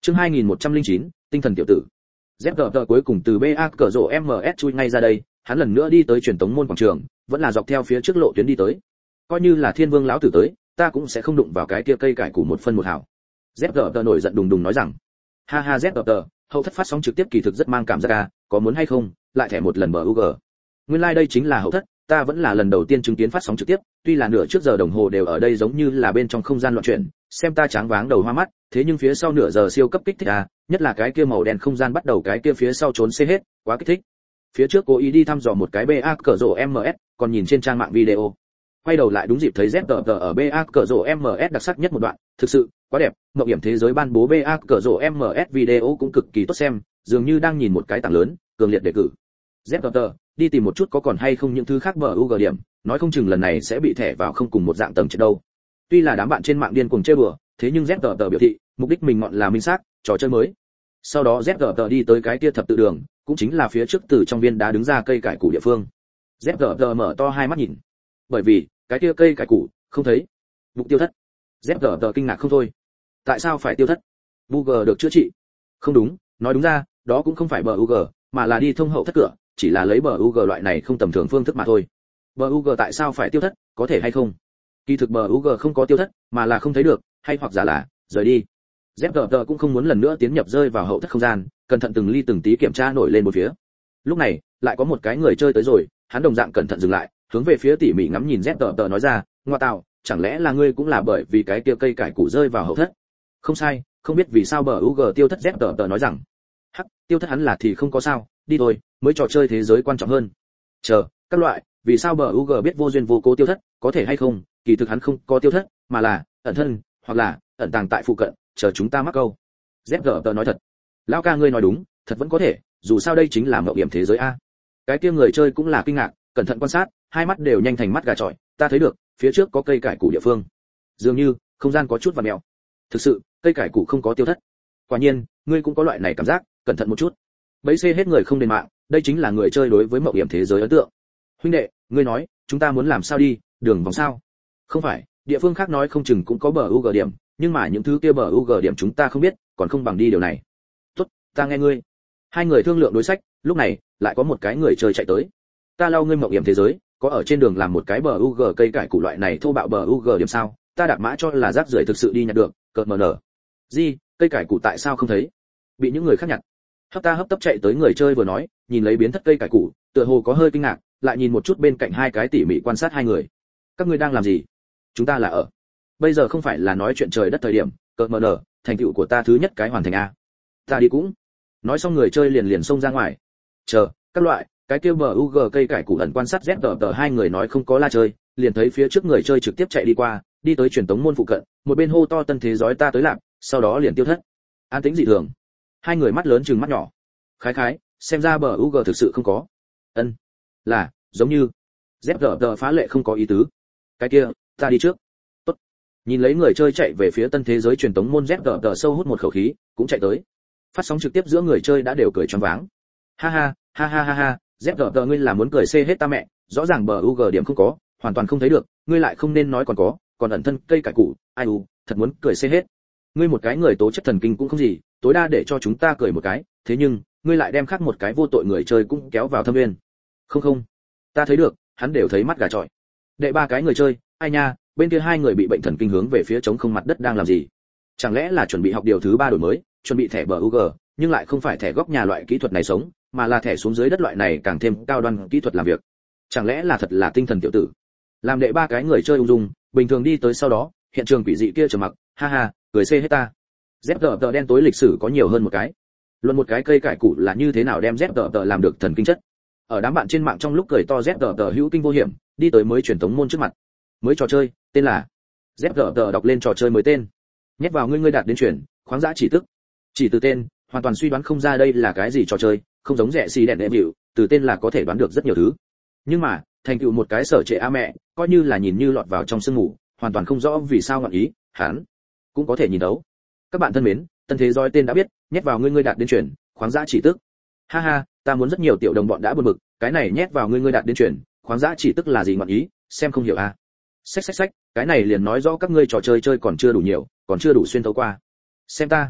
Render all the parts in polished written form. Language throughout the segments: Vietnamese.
Chương 2109, tinh thần tiểu tử. ZGT cuối cùng từ BA cờ rổ MS chui ngay ra đây, hắn lần nữa đi tới truyền tống môn quảng trường, vẫn là dọc theo phía trước lộ tuyến đi tới. Coi như là Thiên Vương lão tử tới, ta cũng sẽ không đụng vào cái kia cây cải củ một phân một hào. ZGT nổi giận đùng đùng nói rằng, ha ha ZGT, hậu thất phát sóng trực tiếp kỳ thực rất mang cảm giác a, có muốn hay không, lại thẻ một lần BUG. Nguyên lai like đây chính là hậu thất, ta vẫn là lần đầu tiên chứng kiến phát sóng trực tiếp, tuy là nửa trước giờ đồng hồ đều ở đây giống như là bên trong không gian loạn chuyển, xem ta tráng váng đầu hoa mắt, thế nhưng phía sau nửa giờ siêu cấp kích thích à, nhất là cái kia màu đen không gian bắt đầu cái kia phía sau trốn xê hết, quá kích thích. Phía trước cố ý đi thăm dò một cái BA cờ rổ MS, còn nhìn trên trang mạng video. Quay đầu lại đúng dịp thấy ZGT ở BA cờ rổ MS đặc sắc nhất một đoạn, thực sự quá đẹp, mộng hiểm thế giới ban bố BA cờ rổ MS video cũng cực kỳ tốt xem, dường như đang nhìn một cái tảng lớn, cường liệt đề cử. ZGT, đi tìm một chút có còn hay không những thứ khác BUG điểm, nói không chừng lần này sẽ bị thẻ vào không cùng một dạng tầng chết đâu. Tuy là đám bạn trên mạng điên cuồng chơi bừa, thế nhưng ZGT biểu thị, mục đích mình ngọn là minh xác, trò chơi mới. Sau đó ZGT đi tới cái kia thập tự đường, cũng chính là phía trước từ trong viên đá đứng ra cây cải củ địa phương. ZGT mở to hai mắt nhìn, bởi vì cái kia cây cải củ không thấy, mục tiêu thất. ZGT kinh ngạc không thôi. Tại sao phải tiêu thất? BUG được chữa trị? Không đúng, nói đúng ra, đó cũng không phải BUG, mà là đi thông hậu thất cửa, chỉ là lấy BUG loại này không tầm thường phương thức mà thôi. BUG tại sao phải tiêu thất, có thể hay không? Kỳ thực BUG không có tiêu thất, mà là không thấy được, hay hoặc giả là rời đi. ZGT cũng không muốn lần nữa tiến nhập rơi vào hậu thất không gian, cẩn thận từng ly từng tí kiểm tra nổi lên một phía. Lúc này, lại có một cái người chơi tới rồi, hắn đồng dạng cẩn thận dừng lại, hướng về phía tỉ mỉ ngắm nhìn ZGT nói ra, ngoa tạo, chẳng lẽ là ngươi cũng là bởi vì cái kia cây cải củ rơi vào hậu thất? Không sai, không biết vì sao BUG tiêu thất. ZGT nói rằng, hắc, tiêu thất hắn là thì không có sao, đi thôi, mới trò chơi thế giới quan trọng hơn. Chờ, các loại, vì sao BUG biết vô duyên vô cố tiêu thất, có thể hay không, kỳ thực hắn không có tiêu thất, mà là ẩn thân, hoặc là ẩn tàng tại phụ cận, chờ chúng ta mắc câu. ZGT nói thật. Lão ca ngươi nói đúng, thật vẫn có thể, dù sao đây chính là mạo hiểm thế giới a. Cái kia người chơi cũng là kinh ngạc, cẩn thận quan sát, hai mắt đều nhanh thành mắt gà chọi, ta thấy được, phía trước có cây cải củ địa phương. Dường như không gian có chút vặn mèo. Thực sự, cây cải củ không có tiêu thất. Quả nhiên, ngươi cũng có loại này cảm giác, cẩn thận một chút. Bấy xê hết người không đền mạng, đây chính là người chơi đối với mạo hiểm thế giới ấn tượng. Huynh đệ, ngươi nói, chúng ta muốn làm sao đi, đường vòng sao? Không phải, địa phương khác nói không chừng cũng có BUG điểm, nhưng mà những thứ kia BUG điểm chúng ta không biết, còn không bằng đi điều này. Tốt, ta nghe ngươi. Hai người thương lượng đối sách, lúc này lại có một cái người chơi chạy tới. Ta lau ngươi mạo hiểm thế giới, có ở trên đường làm một cái BUG cây cải củ loại này thô bạo BUG điểm sao? Ta đạp mã cho là rác rưởi thực sự đi nhặt được, cợt mờ nở. Gì, cây cải củ tại sao không thấy? Bị những người khác nhặt. Hấp tấp chạy tới người chơi vừa nói, nhìn lấy biến thất cây cải củ, tựa hồ có hơi kinh ngạc, lại nhìn một chút bên cạnh hai cái tỉ mỉ quan sát hai người. Các ngươi đang làm gì? Chúng ta là ở. Bây giờ không phải là nói chuyện trời đất thời điểm, cợt mờ nở, thành tựu của ta thứ nhất cái hoàn thành a. Ta đi cũng. Nói xong người chơi liền xông ra ngoài. Chờ, các loại, cái kia BUG cây cải củ ẩn quan sát ZGT hai người nói không có la chơi, liền thấy phía trước người chơi trực tiếp chạy đi qua, đi tới truyền tống môn phụ cận, một bên hô to tân thế giới ta tới làm, sau đó liền tiêu thất. An tĩnh dị thường. Hai người mắt lớn trừng mắt nhỏ. Khái, xem ra BUG thực sự không có. Ân, là, giống như ZGT phá lệ không có ý tứ. Cái kia, ta đi trước. Tốt. Nhìn lấy người chơi chạy về phía tân thế giới truyền tống môn, ZGT sâu hút một khẩu khí, cũng chạy tới. Phát sóng trực tiếp giữa người chơi đã đều cười choáng váng. Ha ha, ZGT ngươi là muốn cười xê hết ta mẹ, rõ ràng BUG điểm không có, hoàn toàn không thấy được, ngươi lại không nên nói còn có, còn ẩn thân cây cải củ, ai u, thật muốn cười xê hết. Ngươi một cái người tố chất thần kinh cũng không gì, tối đa để cho chúng ta cười một cái, thế nhưng, ngươi lại đem khác một cái vô tội người chơi cũng kéo vào thâm nguyên. Không, ta thấy được, hắn đều thấy mắt gà chọi. Đệ ba cái người chơi, ai nha, bên kia hai người bị bệnh thần kinh hướng về phía trống không mặt đất đang làm gì? Chẳng lẽ là chuẩn bị học điều thứ 3 đổi mới, chuẩn bị thẻ BUG, nhưng lại không phải thẻ góc nhà loại kỹ thuật này sống, mà là thẻ xuống dưới đất loại này càng thêm cao đoan kỹ thuật làm việc. Chẳng lẽ là thật là tinh thần tiểu tử? Làm đệ ba cái người chơi ung dung, bình thường đi tới sau đó, hiện trường quỷ dị kia trầm mặc, ha ha, cười xê hết ta. ZGT đen tối lịch sử có nhiều hơn một cái. Luận một cái cây cải củ là như thế nào đem ZGT làm được thần kinh chất. Ở đám bạn trên mạng trong lúc cười to ZGT hữu kinh vô hiểm, đi tới mới truyền tống môn trước mặt. Mới trò chơi, tên là ZGT đọc lên trò chơi mới tên. Nhét vào ngươi đạt đến chuyển, khoáng dã chỉ tức. Chỉ từ tên, hoàn toàn suy đoán không ra đây là cái gì trò chơi, không giống rẻ xì đèn đệ biểu, từ tên là có thể đoán được rất nhiều thứ. Nhưng mà, thành tựu một cái sở trệ a mẹ, coi như là nhìn như lọt vào trong sương ngủ, hoàn toàn không rõ vì sao ngọn ý, hắn cũng có thể nhìn đấu. Các bạn thân mến, tân thế giới tên đã biết, nhét vào ngươi đạt đến chuyển, khoáng dã chỉ tức. Ha ha, ta muốn rất nhiều tiểu đồng bọn đã buồn bực, cái này nhét vào ngươi đạt đến chuyển, khoáng dã chỉ tức là gì ngọn ý, xem không hiểu à? Xách, cái này liền nói rõ các ngươi trò chơi chơi còn chưa đủ nhiều, còn chưa đủ xuyên thấu qua. Xem ta,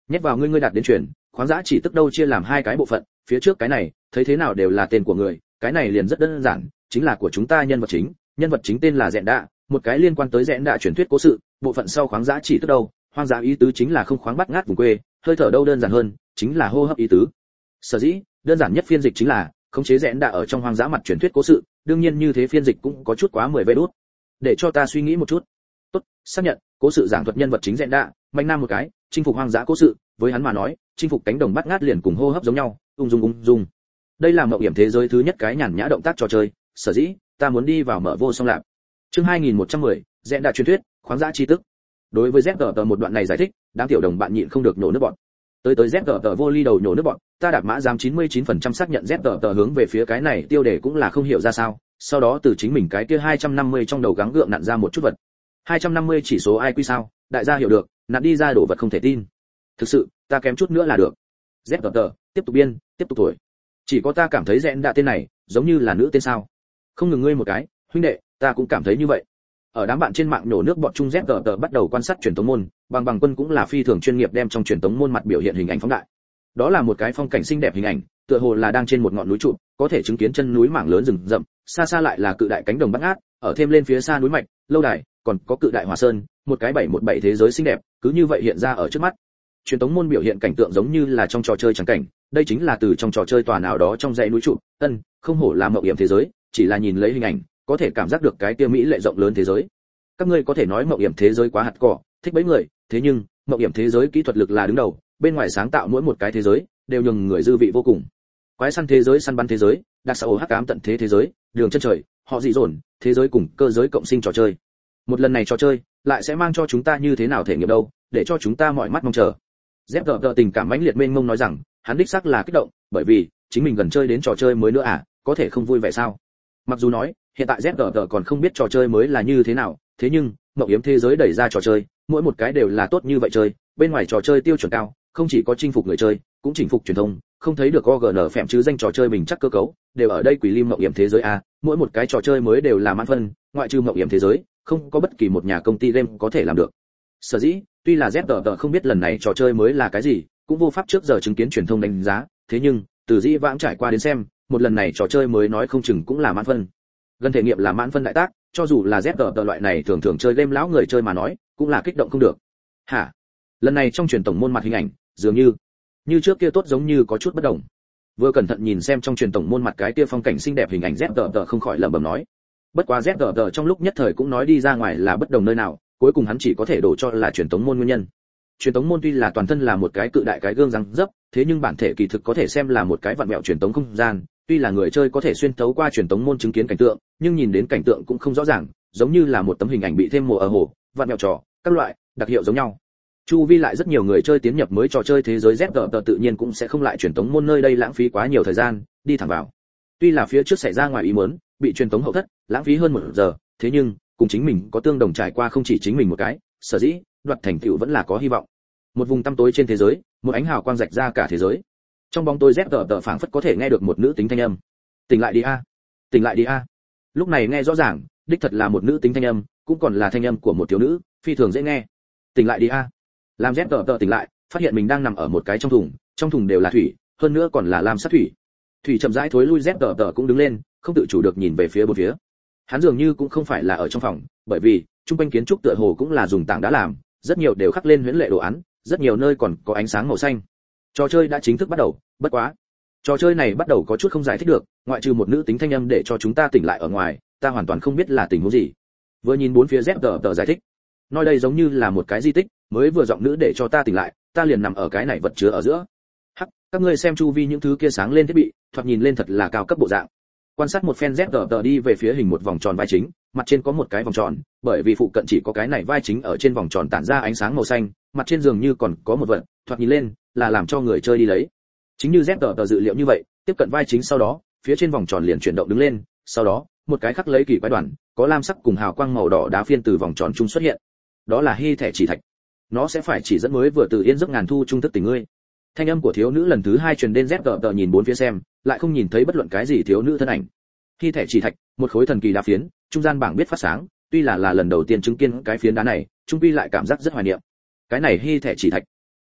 nhét vào ngươi đạt đến chuyển, khoáng giá chỉ tức đâu chia làm hai cái bộ phận, phía trước cái này thấy thế nào đều là tên của người, cái này liền rất đơn giản, chính là của chúng ta nhân vật chính tên là Rẽn Đạ, một cái liên quan tới Rẽn Đạ truyền thuyết cố sự, bộ phận sau khoáng giá chỉ tức đâu, hoang dã ý tứ chính là không khoáng bắt ngát vùng quê, hơi thở đâu đơn giản hơn, chính là hô hấp ý tứ. Sở dĩ, đơn giản nhất phiên dịch chính là khống chế Rẽn Đạ ở trong hoang dã mặt truyền thuyết cố sự, đương nhiên như thế phiên dịch cũng có chút quá 10 vé đút. Để cho ta suy nghĩ một chút. Tốt, xác nhận, cố sự giảng thuật nhân vật chính Rẽn Đạ, mạnh nam một cái, chinh phục hoang dã cố sự, với hắn mà nói, chinh phục cánh đồng bắt ngát liền cùng hô hấp giống nhau, ung dung. Đây là mộng hiểm thế giới thứ nhất cái nhàn nhã động tác trò chơi, sở dĩ, ta muốn đi vào mở vô song lạp. Chương 2110, Rẽn Đạ truyền thuyết, khoáng dã chi tức. Đối với ZGT một đoạn này giải thích, đám tiểu đồng bạn nhịn không được nổ nước bọt. Tới ZGT vô ly đầu nổ nước bọt, ta đạp mã giam 99% xác nhận ZGT hướng về phía cái này tiêu đề cũng là không hiểu ra sao, sau đó từ chính mình cái kia 250 trong đầu gắng gượng nặn ra một chút vật. 250 chỉ số IQ sao, đại gia hiểu được, nặn đi ra đổ vật không thể tin. Thực sự, ta kém chút nữa là được. ZGT, tiếp tục biên, tiếp tục thổi. Chỉ có ta cảm thấy Rẽn Đạ tên này, giống như là nữ tên sao. Không ngừng ngươi một cái, huynh đệ, ta cũng cảm thấy như vậy. Ở đám bạn trên mạng nổ nước bọt chung ZGT bắt đầu quan sát truyền tống môn, bằng quân cũng là phi thường chuyên nghiệp đem trong truyền tống môn mặt biểu hiện hình ảnh phóng đại. Đó là một cái phong cảnh xinh đẹp hình ảnh, tựa hồ là đang trên một ngọn núi trụ, có thể chứng kiến chân núi mảng lớn rừng rậm, xa xa lại là cự đại cánh đồng bát ngát, ở thêm lên phía xa núi mạch, lâu đài, còn có cự đại hỏa sơn, một cái 717 thế giới xinh đẹp, cứ như vậy hiện ra ở trước mắt. Truyền tống môn biểu hiện cảnh tượng giống như là trong trò chơi chẳng cảnh, đây chính là từ trong trò chơi tòa nào đó trong dãy núi trụ, không hổ là mộng hiểm thế giới, chỉ là nhìn lấy hình ảnh, có thể cảm giác được cái kia mỹ lệ rộng lớn thế giới. Các ngươi có thể nói mộng hiểm thế giới quá hạt cỏ, thích bấy người, thế nhưng mộng hiểm thế giới kỹ thuật lực là đứng đầu, bên ngoài sáng tạo mỗi một cái thế giới đều nhường người dư vị vô cùng. Quái săn thế giới, săn bắn thế giới, đặc xã hội hắc ám tận thế thế giới, đường chân trời, họ dị dồn, thế giới cùng cơ giới cộng sinh trò chơi. Một lần này trò chơi lại sẽ mang cho chúng ta như thế nào thể nghiệm đâu, để cho chúng ta mọi mắt mong chờ. ZGT tình cảm mãnh liệt mênh mông nói rằng, hắn đích xác là kích động, bởi vì chính mình gần chơi đến trò chơi mới nữa à, có thể không vui vẻ sao? Mặc dù nói, hiện tại ZGT còn không biết trò chơi mới là như thế nào, thế nhưng mộng hiểm thế giới đẩy ra trò chơi, mỗi một cái đều là tốt như vậy chơi, bên ngoài trò chơi tiêu chuẩn cao, không chỉ có chinh phục người chơi, cũng chinh phục truyền thông, không thấy được OGN phèm chứ danh trò chơi bình chắc cơ cấu, đều ở đây quỷ lim mộng hiểm thế giới a, mỗi một cái trò chơi mới đều là mãn phân, ngoại trừ mộng hiểm thế giới, không có bất kỳ một nhà công ty game có thể làm được. Sở dĩ, tuy là ZGT không biết lần này trò chơi mới là cái gì, cũng vô pháp trước giờ chứng kiến truyền thông đánh giá, thế nhưng từ dĩ vãng trải qua đến xem, một lần này trò chơi mới nói không chừng cũng là mãn phân. Gần thể nghiệm là mãn phân đại tác, cho dù là ZGT loại này thường thường chơi game lão người chơi mà nói, cũng là kích động không được. Hả? Lần này trong truyền tổng môn mặt hình ảnh, dường như trước kia tốt giống như có chút bất đồng. Vừa cẩn thận nhìn xem trong truyền tổng môn mặt cái kia phong cảnh xinh đẹp hình ảnh ZGT không khỏi lẩm bẩm nói. Bất quá ZGT trong lúc nhất thời cũng nói đi ra ngoài là bất đồng nơi nào, cuối cùng hắn chỉ có thể đổ cho là truyền tống môn nguyên nhân. Truyền tống môn tuy là toàn thân là một cái cự đại cái gương răng dấp, thế nhưng bản thể kỳ thực có thể xem là một cái vặn vẹo truyền tống không gian, tuy là người chơi có thể xuyên thấu qua truyền tống môn chứng kiến cảnh tượng, nhưng nhìn đến cảnh tượng cũng không rõ ràng, giống như là một tấm hình ảnh bị thêm mồ ở hồ, vặn vẹo trò, các loại đặc hiệu giống nhau. Chu vi lại rất nhiều người chơi tiến nhập mới trò chơi thế giới ZGT tự nhiên cũng sẽ không lại truyền tống môn nơi đây lãng phí quá nhiều thời gian, đi thẳng vào. Tuy là phía trước xảy ra ngoài ý muốn, bị truyền tống hậu thất, lãng phí hơn 1 giờ, thế nhưng cùng chính mình có tương đồng trải qua không chỉ chính mình một cái, sở dĩ đoạt thành tựu vẫn là có hy vọng. Một vùng tăm tối trên thế giới, một ánh hào quang rạch ra cả thế giới. Trong bóng tối ZGT phảng phất có thể nghe được một nữ tính thanh âm. Tỉnh lại đi a, tỉnh lại đi a. Lúc này nghe rõ ràng, đích thật là một nữ tính thanh âm, cũng còn là thanh âm của một thiếu nữ, phi thường dễ nghe. Tỉnh lại đi a. Làm ZGT tỉnh lại, phát hiện mình đang nằm ở một cái trong thùng đều là thủy, hơn nữa còn là lam sắc thủy. Thủy chậm rãi thối lui, ZGT cũng đứng lên, không tự chủ được nhìn về phía bốn phía. Hắn dường như cũng không phải là ở trong phòng, bởi vì trung quanh kiến trúc tựa hồ cũng là dùng tảng đá làm, rất nhiều đều khắc lên huyễn lệ đồ án, rất nhiều nơi còn có ánh sáng màu xanh. Trò chơi đã chính thức bắt đầu, bất quá, trò chơi này bắt đầu có chút không giải thích được, ngoại trừ một nữ tính thanh âm để cho chúng ta tỉnh lại ở ngoài, ta hoàn toàn không biết là tình huống gì. Vừa nhìn bốn phía ZGT giải thích, nói đây giống như là một cái di tích, mới vừa giọng nữ để cho ta tỉnh lại, ta liền nằm ở cái này vật chứa ở giữa. Hắc, các ngươi xem chu vi những thứ kia sáng lên thiết bị, thoạt nhìn lên thật là cao cấp bộ dạng. Quan sát một phen ZGT đi về phía hình một vòng tròn vai chính, mặt trên có một cái vòng tròn, bởi vì phụ cận chỉ có cái này vai chính ở trên vòng tròn tản ra ánh sáng màu xanh, mặt trên dường như còn có một vật, thoạt nhìn lên là làm cho người chơi đi lấy. Chính như ZGT dự liệu như vậy, tiếp cận vai chính sau đó, phía trên vòng tròn liền chuyển động đứng lên, sau đó, một cái khắc lấy kỳ quái đoàn, có lam sắc cùng hào quang màu đỏ đá phiên từ vòng tròn trung xuất hiện. Đó là hy thẻ chỉ thạch. Nó sẽ phải chỉ dẫn mới vừa từ yên giấc ngàn thu trung thức tỉnh ngươi. Thanh âm của thiếu nữ lần thứ 2 truyền đến, ZGT nhìn bốn phía xem, lại không nhìn thấy bất luận cái gì thiếu nữ thân ảnh. Hy thẻ chỉ thạch, một khối thần kỳ đá phiến, trung gian bảng biết phát sáng, tuy là lần đầu tiên chứng kiến cái phiến đá này, trung quy lại cảm giác rất hoài niệm. Cái này hy thẻ chỉ thạch,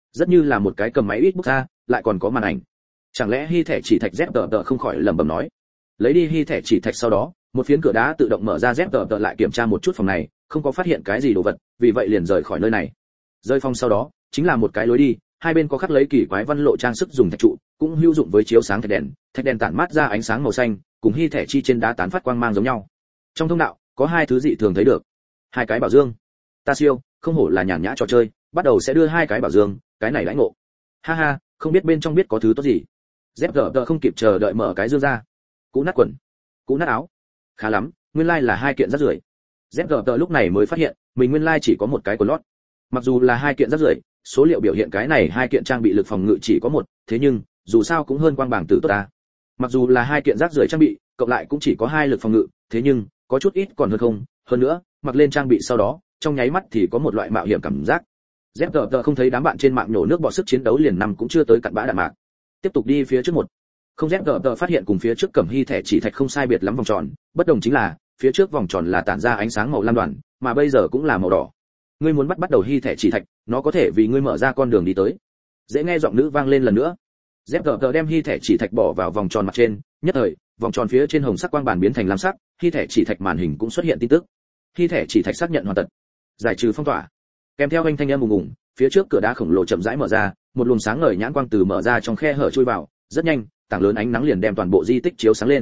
rất như là một cái cầm máy ít bút ra, lại còn có màn ảnh. Chẳng lẽ hy thẻ chỉ thạch ZTT không khỏi lẩm bẩm nói. Lấy đi hy thẻ chỉ thạch sau đó, một phiến cửa đá tự động mở ra, ZTT lại kiểm tra một chút phòng này, không có phát hiện cái gì đồ vật, vì vậy liền rời khỏi nơi này. Rời phòng sau đó, chính là một cái lối đi, hai bên có khắc lấy kỳ quái văn lộ trang sức dùng thạch trụ, cũng hữu dụng với chiếu sáng thạch đèn tản mát ra ánh sáng màu xanh, cùng hy thẻ chi trên đá tán phát quang mang giống nhau. Trong thông đạo, có hai thứ dị thường thấy được. Hai cái bảo dương. Ta siêu, không hổ là nhàn nhã trò chơi, bắt đầu sẽ đưa hai cái bảo dương, cái này lãnh ngộ. Ha ha, không biết bên trong biết có thứ tốt gì. ZTT không kịp chờ đợi mở cái dương ra. Cũ nát quần, cũ nát áo. Khá lắm, nguyên lai là hai kiện rác rưởi. ZTT lúc này mới phát hiện, mình nguyên lai chỉ có một cái quần lót. Mặc dù là hai kiện rác rưởi, số liệu biểu hiện cái này hai kiện trang bị lực phòng ngự chỉ có một, thế nhưng, dù sao cũng hơn quang bảng tử tốt ta. Mặc dù là hai kiện rác rưởi trang bị, cộng lại cũng chỉ có hai lực phòng ngự, thế nhưng, có chút ít còn hơn không, hơn nữa, mặc lên trang bị sau đó, trong nháy mắt thì có một loại mạo hiểm cảm giác. ZTT không thấy đám bạn trên mạng nhổ nước bọt, sức chiến đấu liền năm cũng chưa tới cặn bã đạn mạc. Tiếp tục đi phía trước một. Không, ZTT phát hiện cùng phía trước cẩm hy thẻ chỉ thạch không sai biệt lắm vòng tròn, bất đồng chính là, phía trước vòng tròn là tản ra ánh sáng màu lam đoàn, mà bây giờ cũng là màu đỏ. Ngươi muốn bắt đầu hy thẻ chỉ thạch, nó có thể vì ngươi mở ra con đường đi tới. Dễ nghe giọng nữ vang lên lần nữa. ZTT đem hy thẻ chỉ thạch bỏ vào vòng tròn mặt trên, nhất thời, vòng tròn phía trên hồng sắc quang bản biến thành lam sắc, hy thẻ chỉ thạch màn hình cũng xuất hiện tin tức. Hy thẻ chỉ thạch xác nhận hoàn tất. Giải trừ phong tỏa. Kèm theo anh thanh âm ùng ùng, phía trước cửa đá khổng lồ chậm rãi mở ra, một luồng sáng ngời nhãn quang từ mở ra trong khe hở chui vào, rất nhanh, tảng lớn ánh nắng liền đem toàn bộ di tích chiếu sáng lên.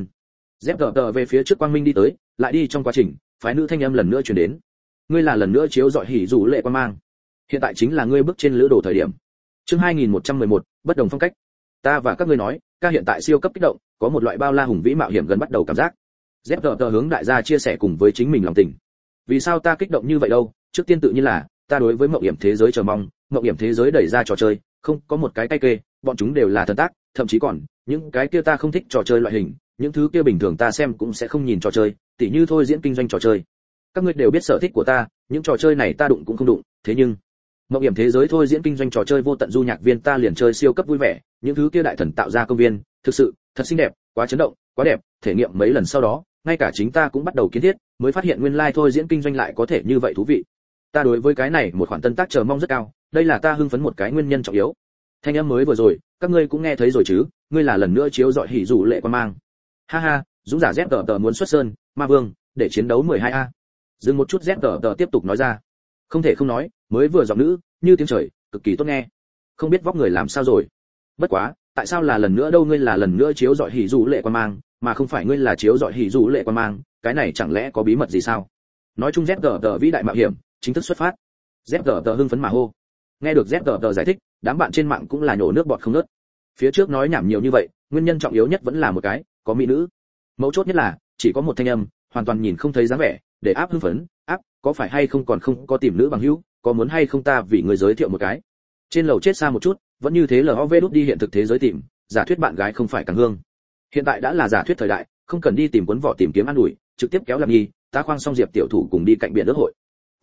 ZTT về phía trước quang minh đi tới, lại đi trong quá trình, phái nữ thanh âm lần nữa truyền đến. Ngươi là lần nữa chiếu dọi hỉ dù lệ quang mang. Hiện tại chính là ngươi bước trên lữ đồ thời điểm. Chương 2111, bất đồng phong cách. Ta và các ngươi nói, ca hiện tại siêu cấp kích động, có một loại bao la hùng vĩ mạo hiểm gần bắt đầu cảm giác. ZTT hướng đại gia chia sẻ cùng với chính mình lòng tình. Vì sao ta kích động như vậy đâu? Trước tiên tự nhiên là, ta đối với mạo hiểm thế giới chờ mong, mạo hiểm thế giới đẩy ra trò chơi, không có một cái tay kê, bọn chúng đều là thần tác, thậm chí còn những cái kia ta không thích trò chơi loại hình, những thứ kia bình thường ta xem cũng sẽ không nhìn trò chơi, tỉ như thôi diễn kinh doanh trò chơi. Các ngươi đều biết sở thích của ta, những trò chơi này ta đụng cũng không đụng, thế nhưng mạo hiểm thế giới thôi diễn kinh doanh trò chơi vô tận du nhạc viên ta liền chơi siêu cấp vui vẻ, những thứ kia đại thần tạo ra công viên, thực sự thật xinh đẹp, quá chấn động, quá đẹp, thể nghiệm mấy lần sau đó, ngay cả chính ta cũng bắt đầu kiến thiết, mới phát hiện nguyên lai thôi diễn kinh doanh lại có thể như vậy thú vị. Ta đối với cái này một khoản tân tác chờ mong rất cao, đây là ta hưng phấn một cái nguyên nhân trọng yếu. Thanh âm mới vừa rồi, các ngươi cũng nghe thấy rồi chứ, ngươi là lần nữa chiếu dọi hỉ dù lệ quan mang. Ha ha, dũng giả ZTT muốn xuất sơn, ma vương, để chiến đấu 12A. Dừng một chút, ZTT tiếp tục nói ra. Không thể không nói, mới vừa giọng nữ, như tiếng trời, cực kỳ tốt nghe. Không biết vóc người làm sao rồi. Bất quá, tại sao là lần nữa đâu, ngươi là lần nữa chiếu dọi hỉ dù lệ quan mang, mà không phải ngươi là chiếu dọi hỉ dù lệ quan mang, cái này chẳng lẽ có bí mật gì sao? Nói chung ZTT vĩ đại mạo hiểm, chính thức xuất phát. ZTT hưng phấn mà hô. Nghe được ZTT giải thích, đám bạn trên mạng cũng là nhổ nước bọt không ngớt. Phía trước nói nhảm nhiều như vậy, nguyên nhân trọng yếu nhất vẫn là một cái, có mỹ nữ. Mấu chốt nhất là, chỉ có một thanh âm, hoàn toàn nhìn không thấy dáng vẻ, để áp hưng phấn, áp, có phải hay không còn không có tìm nữ bằng hữu, có muốn hay không ta vì người giới thiệu một cái. Trên lầu chết xa một chút, vẫn như thế LOV đút đi hiện thực thế giới tìm, giả thuyết bạn gái không phải càng hương. Hiện tại đã là giả thuyết thời đại, không cần đi tìm cuốn vỏ tìm kiếm ăn ủi, trực tiếp kéo làm nhi, ta khoang xong Diệp tiểu thủ cùng đi cạnh biển ước hội.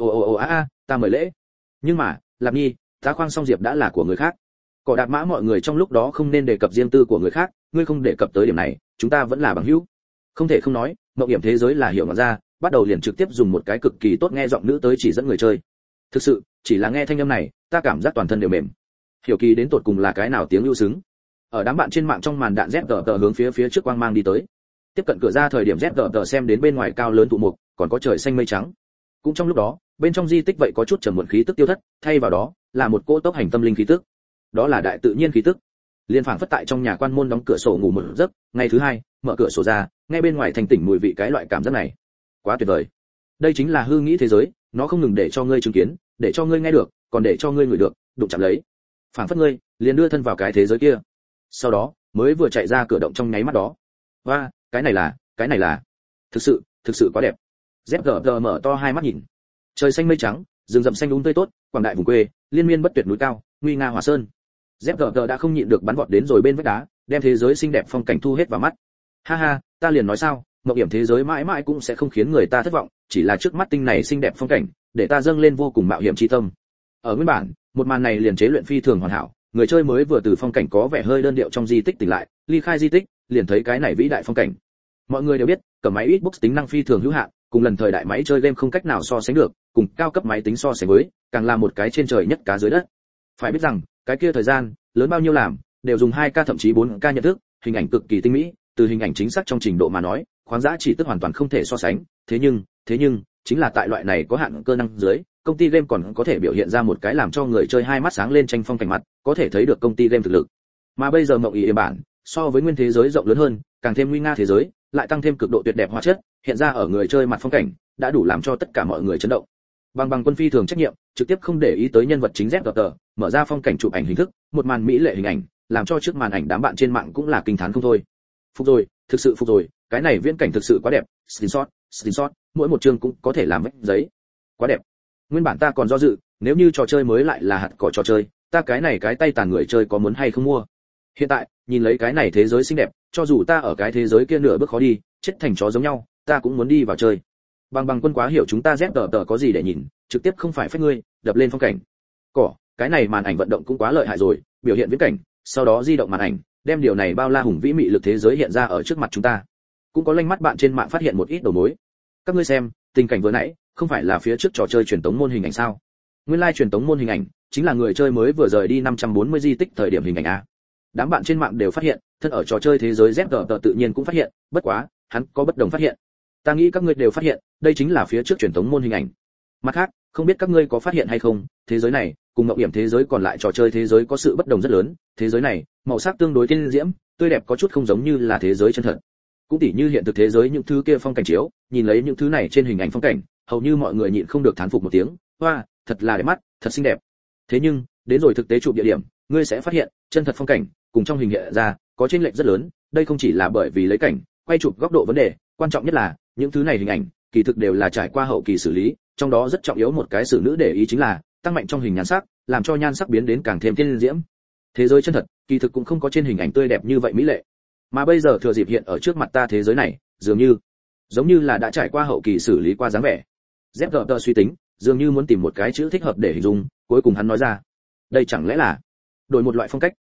Ta mời lễ. Nhưng mà, làm nhi, ta khoang xong Diệp đã là của người khác. Cỏ đạp mã mọi người trong lúc đó không nên đề cập riêng tư của người khác, ngươi không đề cập tới điểm này, chúng ta vẫn là bằng hữu. Không thể không nói, mộng hiểm thế giới là hiểu mà ra, bắt đầu liền trực tiếp dùng một cái cực kỳ tốt nghe giọng nữ tới chỉ dẫn người chơi. Thực sự, chỉ là nghe thanh âm này, ta cảm giác toàn thân đều mềm. Hiểu kỳ đến tột cùng là cái nào tiếng ưu xứng. Ở đám bạn trên mạng trong màn đạn ZTT hướng phía trước quang mang đi tới. Tiếp cận cửa ra thời điểm ZTT xem đến bên ngoài cao lớn tụ mục, còn có trời xanh mây trắng. Cũng trong lúc đó, bên trong di tích vậy có chút trầm muộn khí tức tiêu thất, thay vào đó là một cỗ tốc hành tâm linh khí tức. Đó là đại tự nhiên khí tức. Liên phảng phất tại trong nhà quan môn đóng cửa sổ ngủ một giấc, ngày thứ hai, mở cửa sổ ra, nghe bên ngoài thành tỉnh mùi vị cái loại cảm giác này. Quá tuyệt vời. Đây chính là hư nghĩ thế giới, nó không ngừng để cho ngươi chứng kiến, để cho ngươi nghe được, còn để cho ngươi ngửi được, đụng chạm lấy. Phảng phất ngươi liền đưa thân vào cái thế giới kia. Sau đó, mới vừa chạy ra cửa động trong nháy mắt đó. Và, cái này là, thực sự quá đẹp. ZTT mở to hai mắt nhìn. Trời xanh mây trắng, rừng rậm xanh tươi tốt, quảng đại vùng quê, liên miên bất tuyệt núi cao, nguy nga hòa sơn. ZTT đã không nhịn được bắn vọt đến rồi bên vách đá, đem thế giới xinh đẹp phong cảnh thu hết vào mắt. Ha ha, ta liền nói sao, mộng hiểm thế giới mãi mãi cũng sẽ không khiến người ta thất vọng, chỉ là trước mắt tinh này xinh đẹp phong cảnh, để ta dâng lên vô cùng mạo hiểm chi tâm. Ở nguyên bản, một màn này liền chế luyện phi thường hoàn hảo, người chơi mới vừa từ phong cảnh có vẻ hơi đơn điệu trong di tích tỉnh lại, ly khai di tích, liền thấy cái này vĩ đại phong cảnh. Mọi người đều biết, cầm máy Xbox tính năng phi thường hữu hạn, cùng lần thời đại máy chơi game không cách nào so sánh được, cùng cao cấp máy tính so sánh với, càng là một cái trên trời nhất cá dưới đất. Phải biết rằng, cái kia thời gian, lớn bao nhiêu làm, đều dùng 2K thậm chí 4K nhận thức, hình ảnh cực kỳ tinh mỹ, từ hình ảnh chính xác trong trình độ mà nói, khoáng giá chỉ tức hoàn toàn không thể so sánh, thế nhưng, chính là tại loại này có hạn cơ năng dưới, công ty game còn có thể biểu hiện ra một cái làm cho người chơi hai mắt sáng lên tranh phong cảnh mặt, có thể thấy được công ty game thực lực. Mà bây giờ mộng ỷ bản, so với nguyên thế giới rộng lớn hơn, càng thêm nguy nga thế giới, lại tăng thêm cực độ tuyệt đẹp hóa chất, hiện ra ở người chơi mặt phong cảnh, đã đủ làm cho tất cả mọi người chấn động. Bằng quân phi thường trách nhiệm, trực tiếp không để ý tới nhân vật chính ZGT, mở ra phong cảnh chụp ảnh hình thức, một màn mỹ lệ hình ảnh, làm cho trước màn ảnh đám bạn trên mạng cũng là kinh thán không thôi. Phục rồi, thực sự phục rồi, cái này viễn cảnh thực sự quá đẹp, screenshot, mỗi một chương cũng có thể làm vách giấy. Quá đẹp. Nguyên bản ta còn do dự, nếu như trò chơi mới lại là hạt cỏ trò chơi, ta cái này cái tay tàn người chơi có muốn hay không mua. Hiện tại, nhìn lấy cái này thế giới xinh đẹp, cho dù ta ở cái thế giới kia nửa bước khó đi, chết thành chó giống nhau, ta cũng muốn đi vào chơi. Bằng quân quá hiểu chúng ta ZGT có gì để nhìn, trực tiếp không phải phép ngươi, đập lên phong cảnh. Cái này màn ảnh vận động cũng quá lợi hại rồi, biểu hiện viễn cảnh, sau đó di động màn ảnh, đem điều này bao la hùng vĩ mị lực thế giới hiện ra ở trước mặt chúng ta. Cũng có lanh mắt bạn trên mạng phát hiện một ít đầu mối. Các ngươi xem, tình cảnh vừa nãy, không phải là phía trước trò chơi truyền tống môn hình ảnh sao? Nguyên lai truyền tống môn hình ảnh, chính là người chơi mới vừa rời đi 540 di tích thời điểm hình ảnh a. Đám bạn trên mạng đều phát hiện, thân ở trò chơi thế giới ZGT tự nhiên cũng phát hiện, bất quá, hắn có bất đồng phát hiện. Ta nghĩ các ngươi đều phát hiện, đây chính là phía trước truyền tống môn hình ảnh. Mặt khác, không biết các ngươi có phát hiện hay không, thế giới này cùng mộng điểm thế giới còn lại trò chơi thế giới có sự bất đồng rất lớn, thế giới này, màu sắc tương đối tiên diễm, tươi đẹp có chút không giống như là thế giới chân thật. Cũng tỉ như hiện thực thế giới những thứ kia phong cảnh chiếu, nhìn lấy những thứ này trên hình ảnh phong cảnh, hầu như mọi người nhịn không được thán phục một tiếng, hoa, thật là đẹp mắt, thật xinh đẹp. Thế nhưng, đến rồi thực tế chụp địa điểm, ngươi sẽ phát hiện, chân thật phong cảnh cùng trong hình hiện ra có chênh lệch rất lớn, đây không chỉ là bởi vì lấy cảnh, quay chụp góc độ vấn đề, quan trọng nhất là, những thứ này hình ảnh, kỳ thực đều là trải qua hậu kỳ xử lý, trong đó rất trọng yếu một cái xử nữ để ý chính là tăng mạnh trong hình nhan sắc, làm cho nhan sắc biến đến càng thêm tiên diễm. Thế giới chân thật, kỳ thực cũng không có trên hình ảnh tươi đẹp như vậy mỹ lệ. Mà bây giờ thừa dịp hiện ở trước mặt ta thế giới này, giống như là đã trải qua hậu kỳ xử lý qua dáng vẻ. ZGT suy tính, dường như muốn tìm một cái chữ thích hợp để hình dung, cuối cùng hắn nói ra, đây chẳng lẽ là đổi một loại phong cách?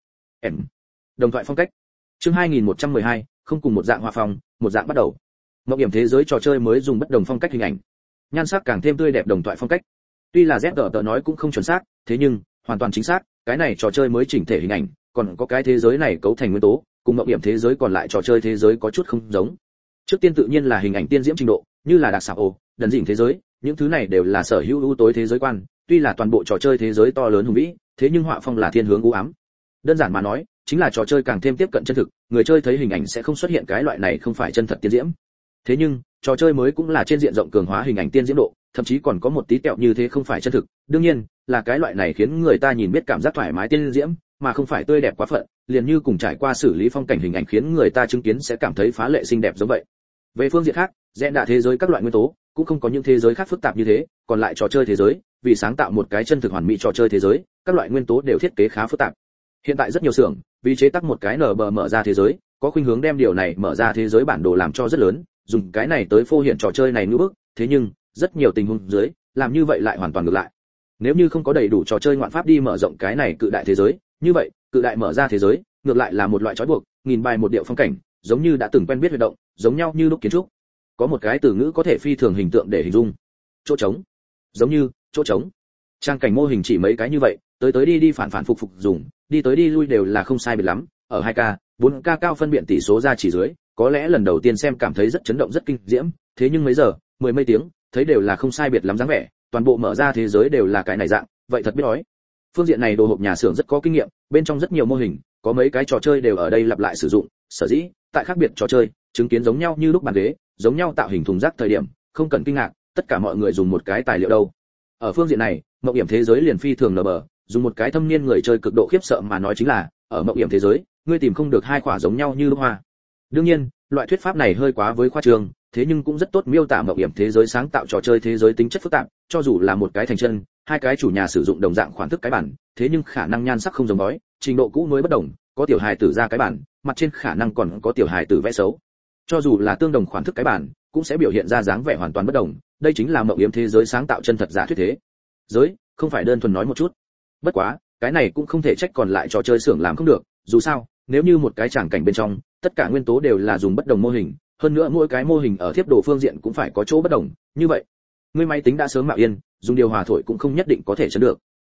Đồng thoại phong cách. Chương 2112, không cùng một dạng hòa phong, một dạng bắt đầu. Mộng điểm thế giới trò chơi mới dùng bất đồng phong cách hình ảnh, nhan sắc càng thêm tươi đẹp đồng thoại phong cách. Tuy là ZGT nói cũng không chuẩn xác, thế nhưng hoàn toàn chính xác, cái này trò chơi mới chỉnh thể hình ảnh, còn có cái thế giới này cấu thành nguyên tố, cùng mộng điểm thế giới còn lại trò chơi thế giới có chút không giống. Trước tiên tự nhiên là hình ảnh tiên diễm trình độ, như là đặc xảo đần dỉnh thế giới, những thứ này đều là sở hữu ưu tối thế giới quan, tuy là toàn bộ trò chơi thế giới to lớn hùng vĩ, thế nhưng họa phong là thiên hướng u ám. Đơn giản mà nói, chính là trò chơi càng thêm tiếp cận chân thực, người chơi thấy hình ảnh sẽ không xuất hiện cái loại này không phải chân thật tiên diễm. Thế nhưng, trò chơi mới cũng là trên diện rộng cường hóa hình ảnh tiên diễm độ, thậm chí còn có một tí kẹo như thế không phải chân thực, đương nhiên, là cái loại này khiến người ta nhìn biết cảm giác thoải mái tiên diễm, mà không phải tươi đẹp quá phận, liền như cùng trải qua xử lý phong cảnh hình ảnh khiến người ta chứng kiến sẽ cảm thấy phá lệ xinh đẹp giống vậy. Về phương diện khác, rèn đạ thế giới các loại nguyên tố cũng không có những thế giới khác phức tạp như thế, còn lại trò chơi thế giới, vì sáng tạo một cái chân thực hoàn mỹ trò chơi thế giới, các loại nguyên tố đều thiết kế khá phức tạp. Hiện tại rất nhiều xưởng, vì chế tác một cái nở bờ mở ra thế giới, có khuynh hướng đem điều này mở ra thế giới bản đồ làm cho rất lớn, dùng cái này tới phô hiện trò chơi này nữa bước, thế nhưng, rất nhiều tình huống dưới, làm như vậy lại hoàn toàn ngược lại. Nếu như không có đầy đủ trò chơi ngoạn pháp đi mở rộng cái này cự đại thế giới, như vậy, cự đại mở ra thế giới, ngược lại là một loại trói buộc, nghìn bài một điệu phong cảnh, giống như đã từng quen biết hoạt động, giống nhau như lúc kiến trúc. Có một cái từ ngữ có thể phi thường hình tượng để hình dung. Chỗ trống. Giống như, chỗ trống. Trang cảnh mô hình chỉ mấy cái như vậy, tới đi phản phục dùng, đi tới đi lui đều là không sai biệt lắm, ở 2K, 4K cao phân biện tỷ số ra chỉ dưới, có lẽ lần đầu tiên xem cảm thấy rất chấn động rất kinh diễm, thế nhưng mấy giờ, mười mấy tiếng, thấy đều là không sai biệt lắm dáng vẻ, toàn bộ mở ra thế giới đều là cái này dạng, vậy thật biết nói. Phương diện này đồ hộp nhà xưởng rất có kinh nghiệm, bên trong rất nhiều mô hình, có mấy cái trò chơi đều ở đây lặp lại sử dụng, sở dĩ, tại khác biệt trò chơi, chứng kiến giống nhau như lúc bàn ghế, giống nhau tạo hình thùng rác thời điểm, không cần kinh ngạc, tất cả mọi người dùng một cái tài liệu đâu. Ở phương diện này, mộng điểm thế giới liền phi thường nở bờ, dùng một cái thâm niên người chơi cực độ khiếp sợ mà nói chính là, ở mộng điểm thế giới, ngươi tìm không được hai quả giống nhau như lúc hoa. Đương nhiên, loại thuyết pháp này hơi quá với khoa trương, thế nhưng cũng rất tốt miêu tả mộng điểm thế giới sáng tạo trò chơi thế giới tính chất phức tạp, cho dù là một cái thành chân, hai cái chủ nhà sử dụng đồng dạng khoản thức cái bản, thế nhưng khả năng nhan sắc không giống bói, trình độ cũ mới bất đồng, có tiểu hài tử ra cái bản, mặt trên khả năng còn có tiểu hài tử vẽ xấu. Cho dù là tương đồng khoản thức cái bản, cũng sẽ biểu hiện ra dáng vẻ hoàn toàn bất đồng, đây chính là mộng điểm thế giới sáng tạo chân thật giả thuyết thế giới, không phải đơn thuần nói một chút. Bất quá, cái này cũng không thể trách còn lại trò chơi xưởng làm không được, dù sao, nếu như một cái tràng cảnh bên trong, tất cả nguyên tố đều là dùng bất đồng mô hình, hơn nữa mỗi cái mô hình ở thiếp đồ phương diện cũng phải có chỗ bất đồng, như vậy, người máy tính đã sớm mạo yên, dùng điều hòa thổi cũng không nhất định có thể chấn được.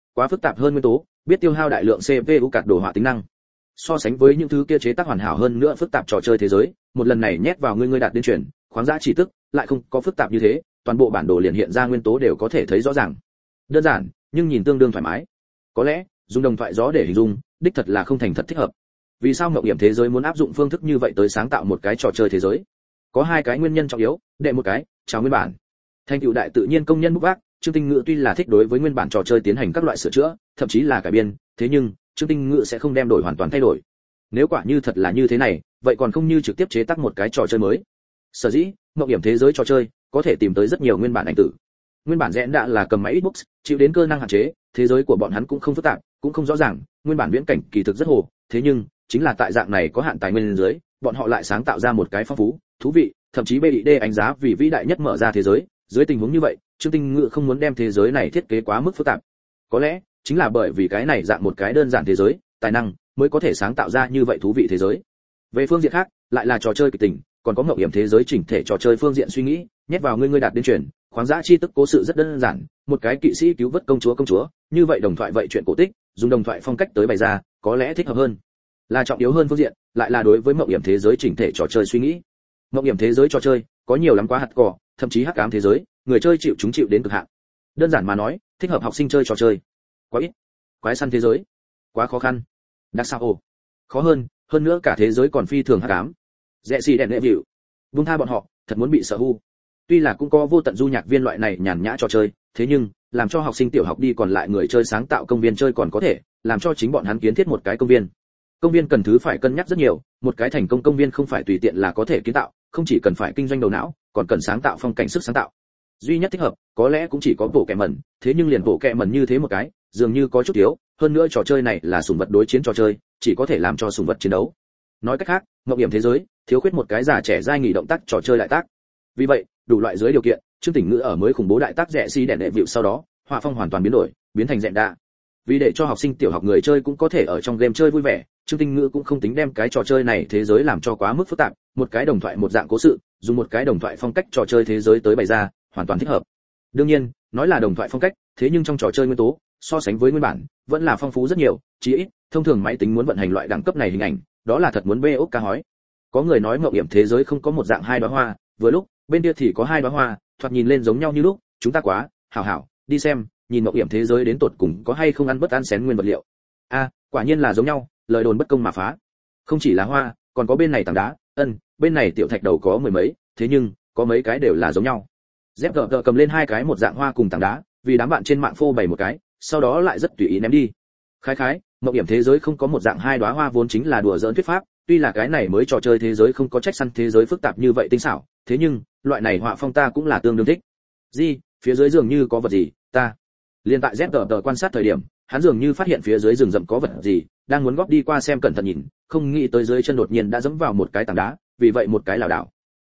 quá phức tạp hơn nguyên tố, biết tiêu hao đại lượng CPU card đồ họa tính năng. So sánh với những thứ kia chế tác hoàn hảo hơn nữa phức tạp trò chơi thế giới, một lần này nhét vào ngươi đạt đến chuyển, khoáng giá chỉ tức, lại không có phức tạp như thế, toàn bộ bản đồ liền hiện ra nguyên tố đều có thể thấy rõ ràng. Đơn giản, nhưng nhìn tương đương thoải mái. Có lẽ, dùng đồng thoại gió để hình dung, đích thật là không thành thật thích hợp. Vì sao Ngộng Hiểm thế giới muốn áp dụng phương thức như vậy tới sáng tạo một cái trò chơi thế giới? Có hai cái nguyên nhân trọng yếu, đệ một cái, chào nguyên bản. Thành tựu đại tự nhiên công nhân bút vác, Trương Tinh Ngự tuy là thích đối với nguyên bản trò chơi tiến hành các loại sửa chữa, thậm chí là cải biên, thế nhưng Trương Tinh Ngự sẽ không đem đổi hoàn toàn thay đổi. Nếu quả như thật là như thế này, vậy còn không như trực tiếp chế tác một cái trò chơi mới. Sở dĩ, Ngộng Hiểm thế giới trò chơi có thể tìm tới rất nhiều nguyên bản ảnh tử. Nguyên bản rẽn đã là cầm máy Xbox, chịu đến cơ năng hạn chế, thế giới của bọn hắn cũng không phức tạp, cũng không rõ ràng, nguyên bản viễn cảnh kỳ thực rất hồ, thế nhưng chính là tại dạng này có hạn tài nguyên dưới, bọn họ lại sáng tạo ra một cái phong phú, thú vị, thậm chí BID đánh giá vì vĩ đại nhất mở ra thế giới. Dưới tình huống như vậy, Trương Tinh Ngự không muốn đem thế giới này thiết kế quá mức phức tạp. Có lẽ chính là bởi vì cái này dạng một cái đơn giản thế giới, tài năng mới có thể sáng tạo ra như vậy thú vị thế giới. Về phương diện khác, lại là trò chơi kịch tình, còn có Ngộng Hiểm thế giới chỉnh thể trò chơi phương diện suy nghĩ, nhét vào ngươi đạt đến chuyển, khoáng giá chi tức cố sự rất đơn giản, một cái kỵ sĩ cứu vớt công chúa, như vậy đồng thoại vậy chuyện cổ tích, dùng đồng thoại phong cách tới bày ra, có lẽ thích hợp hơn. Là trọng yếu hơn phương diện, lại là đối với Ngộng Hiểm thế giới chỉnh thể trò chơi suy nghĩ. Ngộng Hiểm thế giới trò chơi có nhiều lắm quá hạt cỏ, thậm chí hắc ám thế giới, người chơi chịu đến cực hạn. Đơn giản mà nói, thích hợp học sinh chơi trò chơi. Quá ít. Quái săn thế giới, quá khó khăn. Đặc sao ồ, khó hơn nữa cả thế giới còn phi thường hắc ám. Rẻ xì đèn lệ vịu. Buông tha bọn họ, thật muốn bị sợ hu. Tuy là cũng có vô tận du nhạc viên loại này nhàn nhã trò chơi, thế nhưng làm cho học sinh tiểu học đi còn lại người chơi sáng tạo công viên chơi còn có thể, làm cho chính bọn hắn kiến thiết một cái công viên. Công viên cần thứ phải cân nhắc rất nhiều, một cái thành công công viên không phải tùy tiện là có thể kiến tạo, không chỉ cần phải kinh doanh đầu não, còn cần sáng tạo phong cảnh sức sáng tạo. Duy nhất thích hợp, có lẽ cũng chỉ có bộ kẹ mẩn, thế nhưng liền bộ kẹ mẩn như thế một cái, dường như có chút thiếu, hơn nữa trò chơi này là sủng vật đối chiến trò chơi, chỉ có thể làm cho sủng vật chiến đấu. Nói cách khác, Ngộng Hiểm thế giới thiếu khuyết một cái già trẻ giai nghỉ động tác trò chơi đại tác. Vì vậy, đủ loại dưới điều kiện, Trương Tỉnh Ngữ ở mới khủng bố đại tác rẻ xi đèn đệ vịu sau đó, họa phong hoàn toàn biến đổi, biến thành rẽn đạ. Vì để cho học sinh tiểu học người chơi cũng có thể ở trong game chơi vui vẻ, Trương Tinh Ngữ cũng không tính đem cái trò chơi này thế giới làm cho quá mức phức tạp, một cái đồng thoại một dạng cố sự, dùng một cái đồng thoại phong cách trò chơi thế giới tới bày ra, hoàn toàn thích hợp. Đương nhiên, nói là đồng thoại phong cách, thế nhưng trong trò chơi nguyên tố, so sánh với nguyên bản, vẫn là phong phú rất nhiều, chí ít, thông thường máy tính muốn vận hành loại đẳng cấp này hình ảnh, đó là thật muốn bê ốc ca hói. Có người nói Ngộng Hiểm thế giới không có một dạng hai đóa hoa, vừa lúc, bên kia thì có hai đóa hoa, thoạt nhìn lên giống nhau như lúc, chúng ta quá, hảo, đi xem, nhìn Ngộng Hiểm thế giới đến tột cùng có hay không ăn bất ăn xén nguyên vật liệu. A, quả nhiên là giống nhau, lời đồn bất công mà phá. Không chỉ là hoa, còn có bên này tảng đá, bên này tiểu thạch đầu có mười mấy, thế nhưng có mấy cái đều là giống nhau. ZGG cầm lên hai cái một dạng hoa cùng tảng đá, vì đám bạn trên mạng phô bày một cái, sau đó lại rất tùy ý ném đi. Khái, Ngộng Hiểm thế giới không có một dạng hai đóa hoa vốn chính là đùa giỡn thuyết pháp, tuy là cái này mới trò chơi thế giới không có trách săn thế giới phức tạp như vậy tinh xảo, thế nhưng loại này họa phong ta cũng là tương đương thích. Gì, phía dưới dường như có vật gì, ta. Liên tại ZGG quan sát thời điểm, hắn dường như phát hiện phía dưới rừng rậm có vật gì, đang muốn góp đi qua xem cẩn thận nhìn, không nghĩ tới dưới chân đột nhiên đã dẫm vào một cái tảng đá, vì vậy một cái lảo đảo.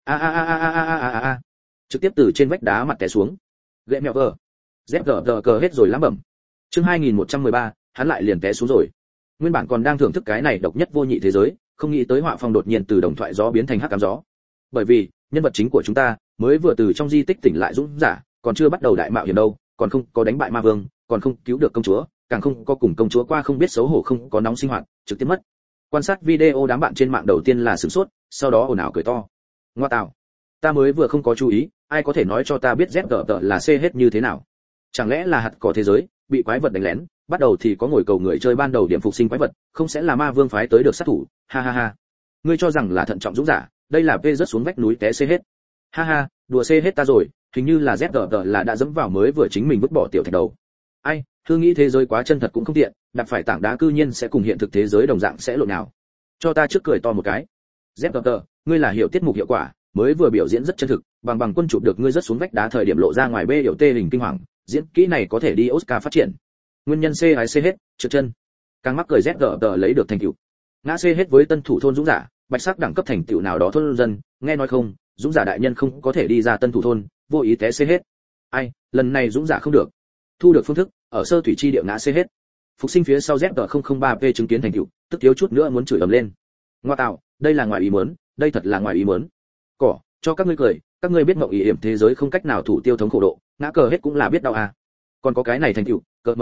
A. Trực tiếp từ trên vách đá mặt té xuống. Gệ mèo vờ. ZGG hết rồi lắm bẩm. Chương 2113, hắn lại liền té xuống rồi. Nguyên bản còn đang thưởng thức cái này độc nhất vô nhị thế giới, không nghĩ tới họa phong đột nhiên từ đồng thoại gió biến thành hắc ám gió. Bởi vì, nhân vật chính của chúng ta mới vừa từ trong di tích tỉnh lại dũng giả, còn chưa bắt đầu đại mạo hiểm đâu, còn không có đánh bại ma vương, còn không cứu được công chúa, càng không có cùng công chúa qua không biết xấu hổ không có nóng sinh hoạt, trực tiếp mất. Quan sát video đám bạn trên mạng đầu tiên là sửng sốt, sau đó ồn ào cười to. Ngoa tạo, ta mới vừa không có chú ý, ai có thể nói cho ta biết ZGG là C hết như thế nào? Chẳng lẽ là hạt cỏ thế giới, bị quái vật đánh lén, bắt đầu thì có ngồi cầu người chơi ban đầu điểm phục sinh quái vật, không sẽ là ma vương phái tới được sát thủ, ha. Ngươi cho rằng là thận trọng dũng giả, đây là vê rớt xuống vách núi té C hết. Ha, đùa C hết ta rồi, hình như là ZGG là đã dẫm vào mới vừa chính mình vứt bỏ tiểu thạch đầu. Ai, thương nghĩ thế giới quá chân thật cũng không tiện, đặt phải tảng đá cư nhiên sẽ cùng hiện thực thế giới đồng dạng sẽ lộn nào. Cho ta trước cười to một cái. ZGG, ngươi là hiểu tiết mục hiệu quả, mới vừa biểu diễn rất chân thực, bằng quân chụp được ngươi rớt xuống vách đá thời điểm lộ ra ngoài bê hiểu tê hình kinh hoàng, diễn kỹ này có thể đi Oscar phát triển. Nguyên nhân C hay C hết, trượt chân. Càng mắc cười ZGG lấy được thành tựu. Ngã C hết với tân thủ thôn dũng giả, bạch sắc đẳng cấp thành tựu nào đó thôn dân, nghe nói không, dũng giả đại nhân không có thể đi ra tân thủ thôn, vô ý té C hết. Ai, lần này dũng giả không được. Thu được phương thức, ở sơ thủy chi địa ngã C hết. Phục sinh phía sau ZG003P chứng kiến thành tựu, tức thiếu chút nữa muốn chửi ầm lên. Ngoa tạo, đây là ngoài ý muốn, đây thật là ngoài ý muốn. Cỏ, cho các ngươi cười, các ngươi biết Ngộng Hiểm thế giới không cách nào thủ tiêu thống khổ độ, ngã cờ hết cũng là biết đau à. Còn có cái này thành tựu, cờ mờ nở,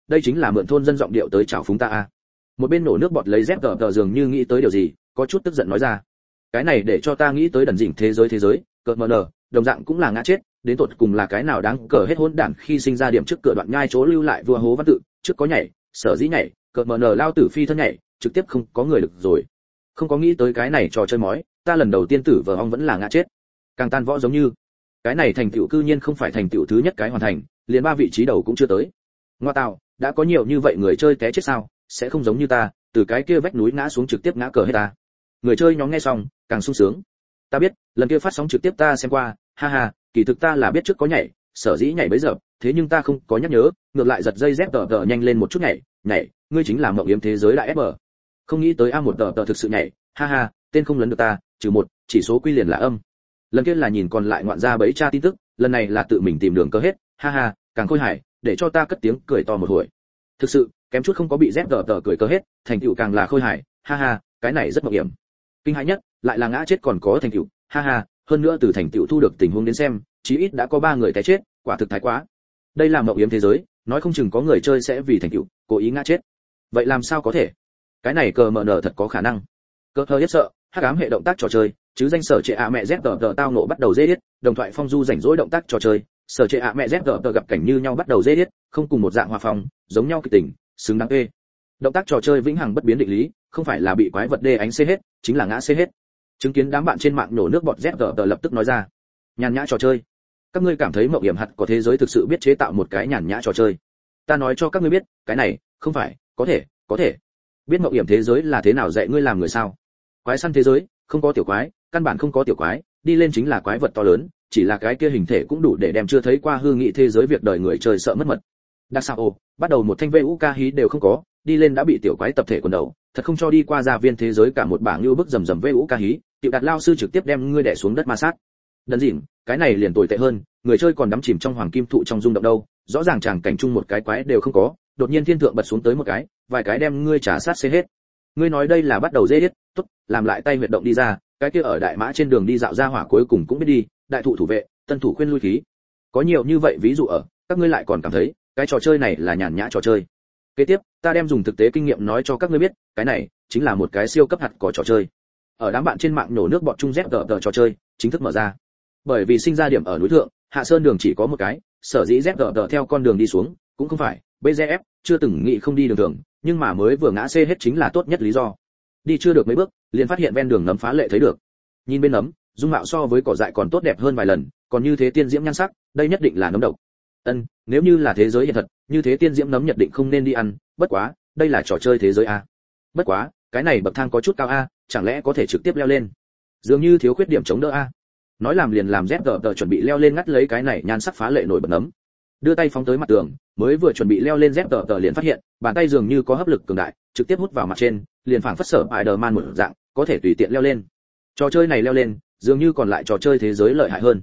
đây chính là mượn thôn dân giọng điệu tới chào phúng ta a. Một bên nổ nước bọt lấy ZGT dường như nghĩ tới điều gì, có chút tức giận nói ra. Cái này để cho ta nghĩ tới đần dỉnh thế giới, cợt mờ nở, đồng dạng cũng là ngã chết, đến tột cùng là cái nào đáng cờ hết hỗn đản khi sinh ra điểm trước cửa đoạn nhai chỗ lưu lại vua hố văn tự, trước có nhảy, sở dĩ nhảy, cợt mờ nở lao tử phi thân nhảy, trực tiếp không có người được rồi. Không có nghĩ tới cái này trò chơi mói, ta lần đầu tiên tử vờ ong vẫn là ngã chết. Càng tan võ giống như, cái này thành tựu cư nhiên không phải thành tựu thứ nhất cái hoàn thành, liền 3 vị trí đầu cũng chưa tới. Ngoa tạo, đã có nhiều như vậy người chơi té chết sao, sẽ không giống như ta, từ cái kia vách núi ngã xuống trực tiếp ngã cờ hết ta. Người chơi nhóm nghe xong, càng sung sướng. Ta biết, lần kia phát sóng trực tiếp ta xem qua, ha ha, kỳ thực ta là biết trước có nhảy, sở dĩ nhảy bấy giờ, thế nhưng ta không có nhắc nhớ, ngược lại giật dây dép tờ nhanh lên một chút nhảy, ngươi chính là mộng yếm thế giới đại FB. Không nghĩ tới A1 tờ thực sự nhảy, ha ha, tên không lấn được ta, trừ 1, chỉ số quy liền là âm. Lần kia là nhìn còn lại ngoạn ra bấy tra tin tức, lần này là tự mình tìm đường cơ hết, ha ha, càng khôi hài, để cho ta cất tiếng cười to một hồi. Thực sự, kém chút không có bị ZGT cười cơ hết, thành tựu càng là khôi hài, ha ha, cái này rất mạo hiểm. Kinh hãi nhất, lại là ngã chết còn có thành tựu, ha ha, hơn nữa từ thành tựu thu được tình huống đến xem, chí ít đã có 3 người té chết, quả thực thái quá. Đây là mạo hiểm thế giới, nói không chừng có người chơi sẽ vì thành tựu cố ý ngã chết. Vậy làm sao có thể? Cái này cờ mờ nở thật có khả năng. Cơ hơi hết sợ, hắc ám hệ động tác trò chơi, chứ danh sở trệ ạ mẹ ZGT tao nộ bắt đầu dễ điết, đồng thoại phong du rảnh rỗi động tác trò chơi, sở trệ ạ mẹ ZGT gặp cảnh như nhau bắt đầu dễ điết, không cùng một dạng hòa phong, giống nhau kịch tình, xứng đáng ê. Động tác trò chơi vĩnh hằng bất biến định lý, không phải là bị quái vật đê ánh xê hết, chính là ngã xê hết. Chứng kiến đám bạn trên mạng nổ nước bọt ZGT lập tức nói ra. Nhàn nhã trò chơi. Các ngươi cảm thấy mộng hiểm hạt có thế giới thực sự biết chế tạo một cái nhàn nhã trò chơi. Ta nói cho các ngươi biết, cái này, không phải, có thể. Biết mộng hiểm thế giới là thế nào dạy ngươi làm người sao? Quái săn thế giới, không có tiểu quái, căn bản không có tiểu quái, đi lên chính là quái vật to lớn, chỉ là cái kia hình thể cũng đủ để đem chưa thấy qua hư nghị thế giới việc đời người chơi sợ mất mật. Đặc sao bắt đầu một thanh VU ca hí đều không có, đi lên đã bị tiểu quái tập thể quần đầu, thật không cho đi qua gia viên thế giới cả một bảng lưu bức rầm rầm VU ca hí, tiểu đạt lao sư trực tiếp đem ngươi đè xuống đất ma sát. Đần dỉm, cái này liền tồi tệ hơn, người chơi còn đắm chìm trong hoàng kim thụ trong rung động đâu, rõ ràng chàng cảnh chung một cái quái đều không có, đột nhiên thiên thượng bật xuống tới một cái, vài cái đem ngươi trả sát xê hết. Ngươi nói đây là bắt đầu dễ hết, tốt, làm lại tay huyệt động đi ra, cái kia ở đại mã trên đường đi dạo ra hỏa cuối cùng cũng biết đi, đại thụ thủ vệ, tân thủ khuyên lui khí. Có nhiều như vậy ví dụ ở, các ngươi lại còn cảm thấy, cái trò chơi này là nhàn nhã trò chơi. Kế tiếp, ta đem dùng thực tế kinh nghiệm nói cho các ngươi biết, cái này chính là một cái siêu cấp hạt có trò chơi. Ở đám bạn trên mạng nổ nước bọt chung ZGT trò chơi, chính thức mở ra. Bởi vì sinh ra điểm ở núi thượng, hạ sơn đường chỉ có một cái, sở dĩ ZGT theo con đường đi xuống, cũng không phải, BGF chưa từng nghĩ không đi đường thường, nhưng mà mới vừa ngã xê hết chính là tốt nhất lý do. Đi chưa được mấy bước, liền phát hiện ven đường nấm phá lệ thấy được. Nhìn bên nấm, dung mạo so với cỏ dại còn tốt đẹp hơn vài lần, còn như thế tiên diễm nhan sắc, đây nhất định là nấm độc. Nếu như là thế giới hiện thật, như thế tiên diễm nấm nhất định không nên đi ăn, bất quá, đây là trò chơi thế giới a. Bất quá, cái này bậc thang có chút cao a, chẳng lẽ có thể trực tiếp leo lên? Dường như thiếu khuyết điểm chống đỡ a. Nói làm liền làm ZGT chuẩn bị leo lên ngắt lấy cái này nhan sắc phá lệ nổi bật nấm. Đưa tay phóng tới mặt tường, mới vừa chuẩn bị leo lên ZGT liền phát hiện, bàn tay dường như có hấp lực cường đại, trực tiếp hút vào mặt trên, liền phảng phất sở Spider-Man một dạng, có thể tùy tiện leo lên. Trò chơi này leo lên, dường như còn lại trò chơi thế giới lợi hại hơn.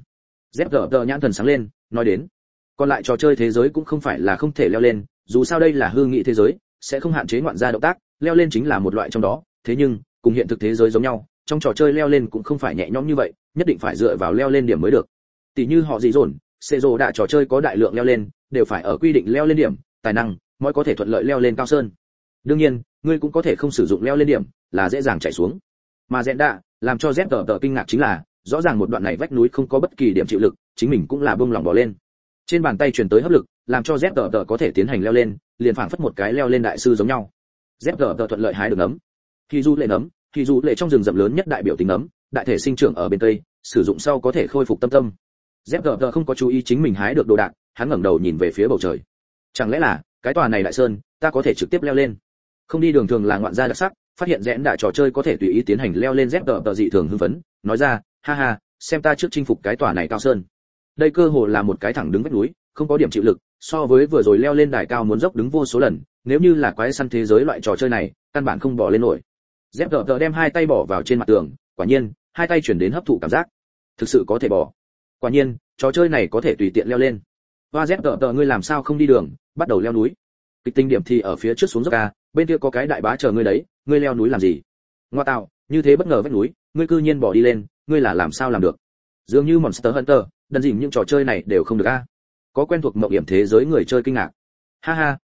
ZGT nhãn thần sáng lên, nói đến, còn lại trò chơi thế giới cũng không phải là không thể leo lên, dù sao đây là hư nghị thế giới, sẽ không hạn chế ngoạn gia động tác, leo lên chính là một loại trong đó, thế nhưng, cùng hiện thực thế giới giống nhau, trong trò chơi leo lên cũng không phải nhẹ nhõm như vậy, nhất định phải dựa vào leo lên điểm mới được. Tỷ như họ dị dồn, xê rồ đại trò chơi có đại lượng leo lên, đều phải ở quy định leo lên điểm, tài năng mới có thể thuận lợi leo lên cao sơn. Đương nhiên, ngươi cũng có thể không sử dụng leo lên điểm, là dễ dàng chạy xuống. Mà rẽn đạ, làm cho ZGT kinh ngạc chính là, rõ ràng một đoạn này vách núi không có bất kỳ điểm chịu lực, chính mình cũng là bông lòng bỏ lên. Trên bàn tay truyền tới hấp lực, làm cho ZGT có thể tiến hành leo lên, liền phảng phất một cái leo lên đại sư giống nhau. ZGT thuận lợi hái được nấm. Khi du lệ trong rừng rậm lớn nhất đại biểu tính nấm, đại thể sinh trưởng ở bên tây, sử dụng sau có thể khôi phục tâm. ZGT không có chú ý chính mình hái được đồ đạc, hắn ngẩng đầu nhìn về phía bầu trời. Chẳng lẽ là, cái tòa này đại sơn, ta có thể trực tiếp leo lên? Không đi đường thường là ngoạn gia đặc sắc, phát hiện rẽn đại trò chơi có thể tùy ý tiến hành leo lên ZGT dị thường hưng phấn, nói ra, ha ha, xem ta trước chinh phục cái tòa này cao sơn. Đây cơ hồ là một cái thẳng đứng vách núi, không có điểm chịu lực, so với vừa rồi leo lên đài cao muốn dốc đứng vô số lần, nếu như là quái săn thế giới loại trò chơi này, căn bản không bò lên nổi. ZGT đem hai tay bỏ vào trên mặt tường, quả nhiên, hai tay chuyển đến hấp thụ cảm giác. Thực sự có thể bò. Quả nhiên, trò chơi này có thể tùy tiện leo lên. Và ZGT ngươi làm sao không đi đường, bắt đầu leo núi. Kịch tính điểm thì ở phía trước xuống dốc a, bên kia có cái đại bá chờ ngươi đấy, ngươi leo núi làm gì? Ngoa tạo, như thế bất ngờ vách núi, ngươi cư nhiên bỏ đi lên, ngươi là làm sao làm được? Dường như Monster Hunter, đần dìm những trò chơi này đều không được a. Có quen thuộc mộng hiểm thế giới người chơi kinh ngạc. Ha ha,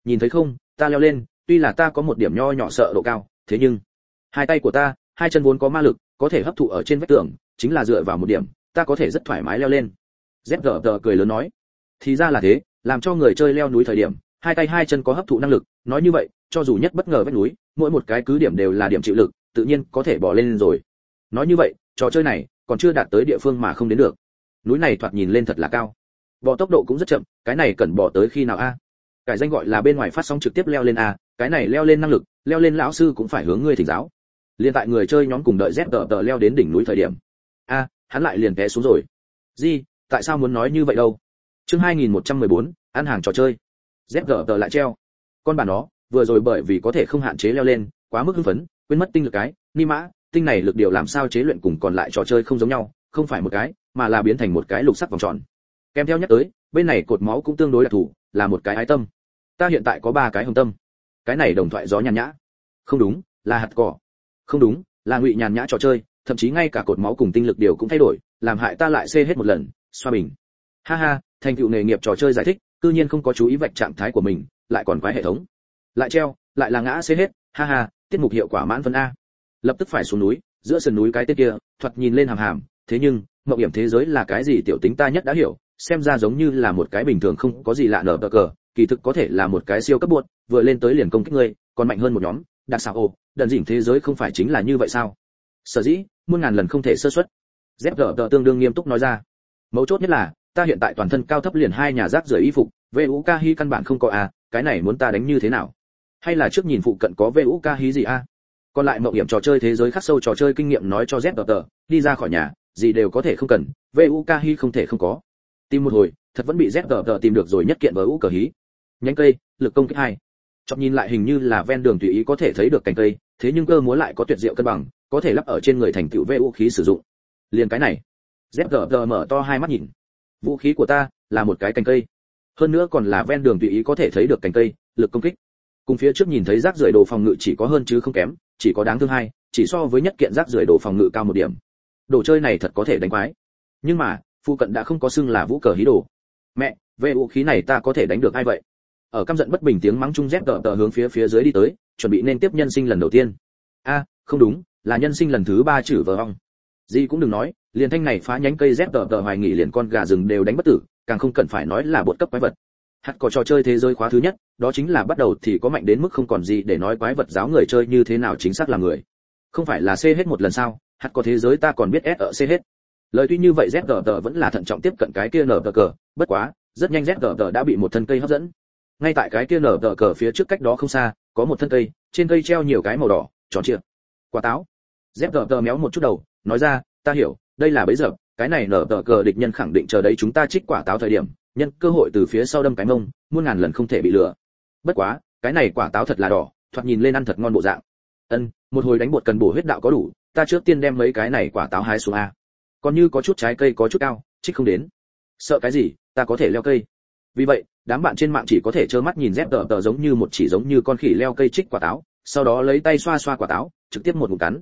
nhìn thấy không, ta leo lên, tuy là ta có một điểm nho nhỏ sợ độ cao, thế nhưng hai tay của ta, hai chân vốn có ma lực, có thể hấp thụ ở trên vách tường, chính là dựa vào một điểm, ta có thể rất thoải mái leo lên. ZGT cười lớn nói, thì ra là thế, làm cho người chơi leo núi thời điểm, hai tay hai chân có hấp thụ năng lực, nói như vậy, cho dù nhất bất ngờ vách núi, mỗi một cái cứ điểm đều là điểm chịu lực, tự nhiên có thể bỏ lên rồi. Nói như vậy, trò chơi này còn chưa đạt tới địa phương mà không đến được. Núi này thoạt nhìn lên thật là cao, bò tốc độ cũng rất chậm, cái này cần bỏ tới khi nào a? Cái danh gọi là bên ngoài phát sóng trực tiếp leo lên a, cái này leo lên năng lực, leo lên lão sư cũng phải hướng ngươi thỉnh giáo. Liên tại người chơi nhóm cùng đợi ZGT leo đến đỉnh núi thời điểm, a, hắn lại liền té xuống rồi. Gì, tại sao muốn nói như vậy đâu? Chương 2114, ăn hàng trò chơi. ZGT lại treo. Con bà nó, vừa rồi bởi vì có thể không hạn chế leo lên, quá mức hưng phấn, quên mất tinh lực cái, ni mã, tinh này lực điều làm sao chế luyện cùng còn lại trò chơi không giống nhau, không phải một cái, mà là biến thành một cái lục sắc vòng tròn. Kèm theo nhắc tới, bên này cột máu cũng tương đối đặc thù, là một cái ái tâm. Ta hiện tại có 3 cái hồng tâm. Cái này đồng thoại gió nhàn nhã. Không đúng, là hạt cỏ. Không đúng, là ngụy nhàn nhã trò chơi, thậm chí ngay cả cột máu cùng tinh lực điều cũng thay đổi, làm hại ta lại xê hết một lần, xoa bình. Ha ha, thành tựu nghề nghiệp trò chơi giải thích, cư nhiên không có chú ý vạch trạng thái của mình, lại còn quái hệ thống. Lại treo, lại là ngã xê hết, ha ha, tiết mục hiệu quả mãn phân a. Lập tức phải xuống núi, giữa sườn núi cái tên kia, thoạt nhìn lên hàm hàm, thế nhưng, mộng hiểm thế giới là cái gì tiểu tính ta nhất đã hiểu, xem ra giống như là một cái bình thường không có gì lạ nở cờ, kỳ thực có thể là một cái siêu cấp buột, vừa lên tới liền công kích ngươi, còn mạnh hơn một nhóm, đặc xảo ồ, đần dỉn thế giới không phải chính là như vậy sao? Sở dĩ, muôn ngàn lần không thể sơ suất. ZGT tương đương nghiêm túc nói ra. Mấu chốt nhất là, ta hiện tại toàn thân cao thấp liền 2 nhà rác rưởi y phục, VUKHI căn bản không có a, cái này muốn ta đánh như thế nào? Hay là trước nhìn phụ cận có VUKHI gì a? Còn lại mộng hiểm trò chơi thế giới khắc sâu trò chơi kinh nghiệm nói cho ZGT, đi ra khỏi nhà, gì đều có thể không cần, VUKHI không thể không có. Tìm một hồi, thật vẫn bị ZGT tìm được rồi nhất kiện VUKHI. Nhánh cây, lực công kích 2. Chọn nhìn lại hình như là ven đường tùy ý có thể thấy được cành cây, thế nhưng cơ múa lại có tuyệt diệu cân bằng, có thể lắp ở trên người thành tựu vũ khí sử dụng. Liền cái này, ZGT mở to hai mắt nhìn. Vũ khí của ta là một cái cành cây, hơn nữa còn là ven đường tùy ý có thể thấy được cành cây, lực công kích. Cùng phía trước nhìn thấy rác rưởi đồ phòng ngự chỉ có hơn chứ không kém, chỉ có đáng thương hai, chỉ so với nhất kiện rác rưởi đồ phòng ngự cao một điểm. Đồ chơi này thật có thể đánh quái. Nhưng mà, phụ cận đã không có xưng là vũ cờ hí đồ. Mẹ, vũ khí này ta có thể đánh được ai vậy? Ở căm giận bất bình tiếng mắng chung ZGT hướng phía dưới đi tới, chuẩn bị nên tiếp nhân sinh lần đầu tiên. A, không đúng, là nhân sinh lần thứ 3 chử vờ ong. Gì cũng đừng nói, liền thanh này phá nhánh cây ZGT hoài nghị liền con gà rừng đều đánh bất tử, càng không cần phải nói là bột cấp quái vật. Hạt có trò chơi thế giới khóa thứ nhất, đó chính là bắt đầu thì có mạnh đến mức không còn gì để nói quái vật giáo người chơi như thế nào chính xác là người. Không phải là C hết một lần sao? Hạt có thế giới ta còn biết S ở C hết. Lời tuy như vậy ZGT vẫn là thận trọng tiếp cận cái kia nở cờ, bất quá, rất nhanh ZGT đã bị một thân cây hấp dẫn. Ngay tại cái kia nở cờ phía trước cách đó không xa, có một thân cây, trên cây treo nhiều cái màu đỏ, tròn trịa. Quả táo. ZGT méo một chút đầu, nói ra, ta hiểu, đây là bấy giờ, cái này nở cờ địch nhân khẳng định chờ đấy chúng ta trích quả táo thời điểm, nhân cơ hội từ phía sau đâm cái mông, muôn ngàn lần không thể bị lừa. Bất quá, cái này quả táo thật là đỏ, thoạt nhìn lên ăn thật ngon bộ dạng. Một hồi đánh bột cần bổ huyết đạo có đủ, ta trước tiên đem mấy cái này quả táo hái xuống a. Còn như có chút trái cây có chút cao, trích không đến. Sợ cái gì, ta có thể leo cây. Vì vậy, đám bạn trên mạng chỉ có thể trơ mắt nhìn ZGT giống như một chỉ giống như con khỉ leo cây trích quả táo, sau đó lấy tay xoa xoa quả táo, trực tiếp một ngụm cắn.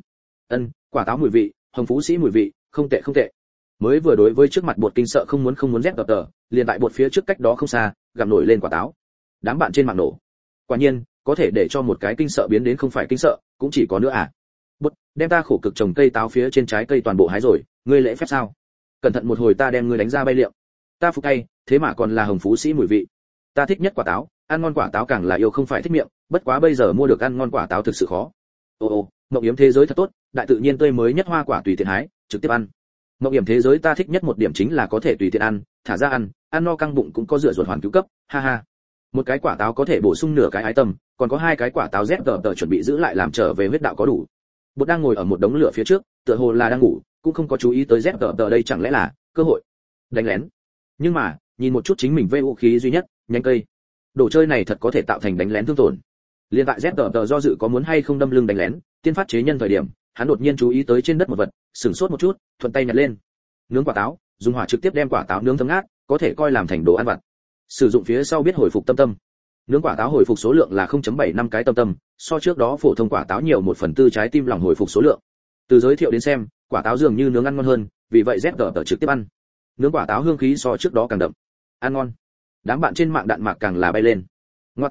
Quả táo mùi vị, hồng phú sĩ mùi vị, không tệ không tệ. Mới vừa đối với trước mặt bột kinh sợ không muốn ZGT, liền tại bột phía trước cách đó không xa, gặm nổi lên quả táo. Đám bạn trên mạng nổ. Quả nhiên, có thể để cho một cái kinh sợ biến đến không phải kinh sợ, cũng chỉ có nữa à. Bột, đem ta khổ cực trồng cây táo phía trên trái cây toàn bộ hái rồi, ngươi lễ phép sao? Cẩn thận một hồi ta đem ngươi đánh ra bay liệu. Ta phục tay, thế mà còn là hồng phú sĩ mùi vị. Ta thích nhất quả táo, ăn ngon quả táo càng là yêu không phải thích miệng, bất quá bây giờ mua được ăn ngon quả táo thực sự khó. Mộng yếm thế giới thật tốt, đại tự nhiên tươi mới nhất hoa quả tùy tiện hái, trực tiếp ăn. Mộng yếm thế giới ta thích nhất một điểm chính là có thể tùy tiện ăn, thả ra ăn no căng bụng cũng có rửa ruột hoàn cứu cấp, ha ha. Một cái quả táo có thể bổ sung nửa cái ái tâm, còn có 2 cái quả táo ZGT chuẩn bị giữ lại làm trở về huyết đạo có đủ. Bột đang ngồi ở một đống lửa phía trước, tựa hồ là đang ngủ, cũng không có chú ý tới ZGT đây chẳng lẽ là cơ hội đánh lén. Nhưng mà, nhìn một chút chính mình vũ khí duy nhất, nhánh cây. Đồ chơi này thật có thể tạo thành đánh lén thương tổn. Liên tại ZGT do dự có muốn hay không đâm lưng đánh lén, tiên phát chế nhân thời điểm, hắn đột nhiên chú ý tới trên đất một vật, sửng sốt một chút, thuận tay nhặt lên. Nướng quả táo, dùng hỏa trực tiếp đem quả táo nướng thấm ngát, có thể coi làm thành đồ ăn vặt. Sử dụng phía sau biết hồi phục tâm tâm. Nướng quả táo hồi phục số lượng là 0.75 cái tâm tâm, so trước đó phổ thông quả táo nhiều 1/4 trái tim lòng hồi phục số lượng. Từ giới thiệu đến xem, quả táo dường như nướng ăn ngon hơn, vì vậy ZGT trực tiếp ăn. Nướng quả táo hương khí so trước đó càng đậm. Ăn ngon. Đám bạn trên mạng đạn mạc càng là bay lên. Ngoa tạo,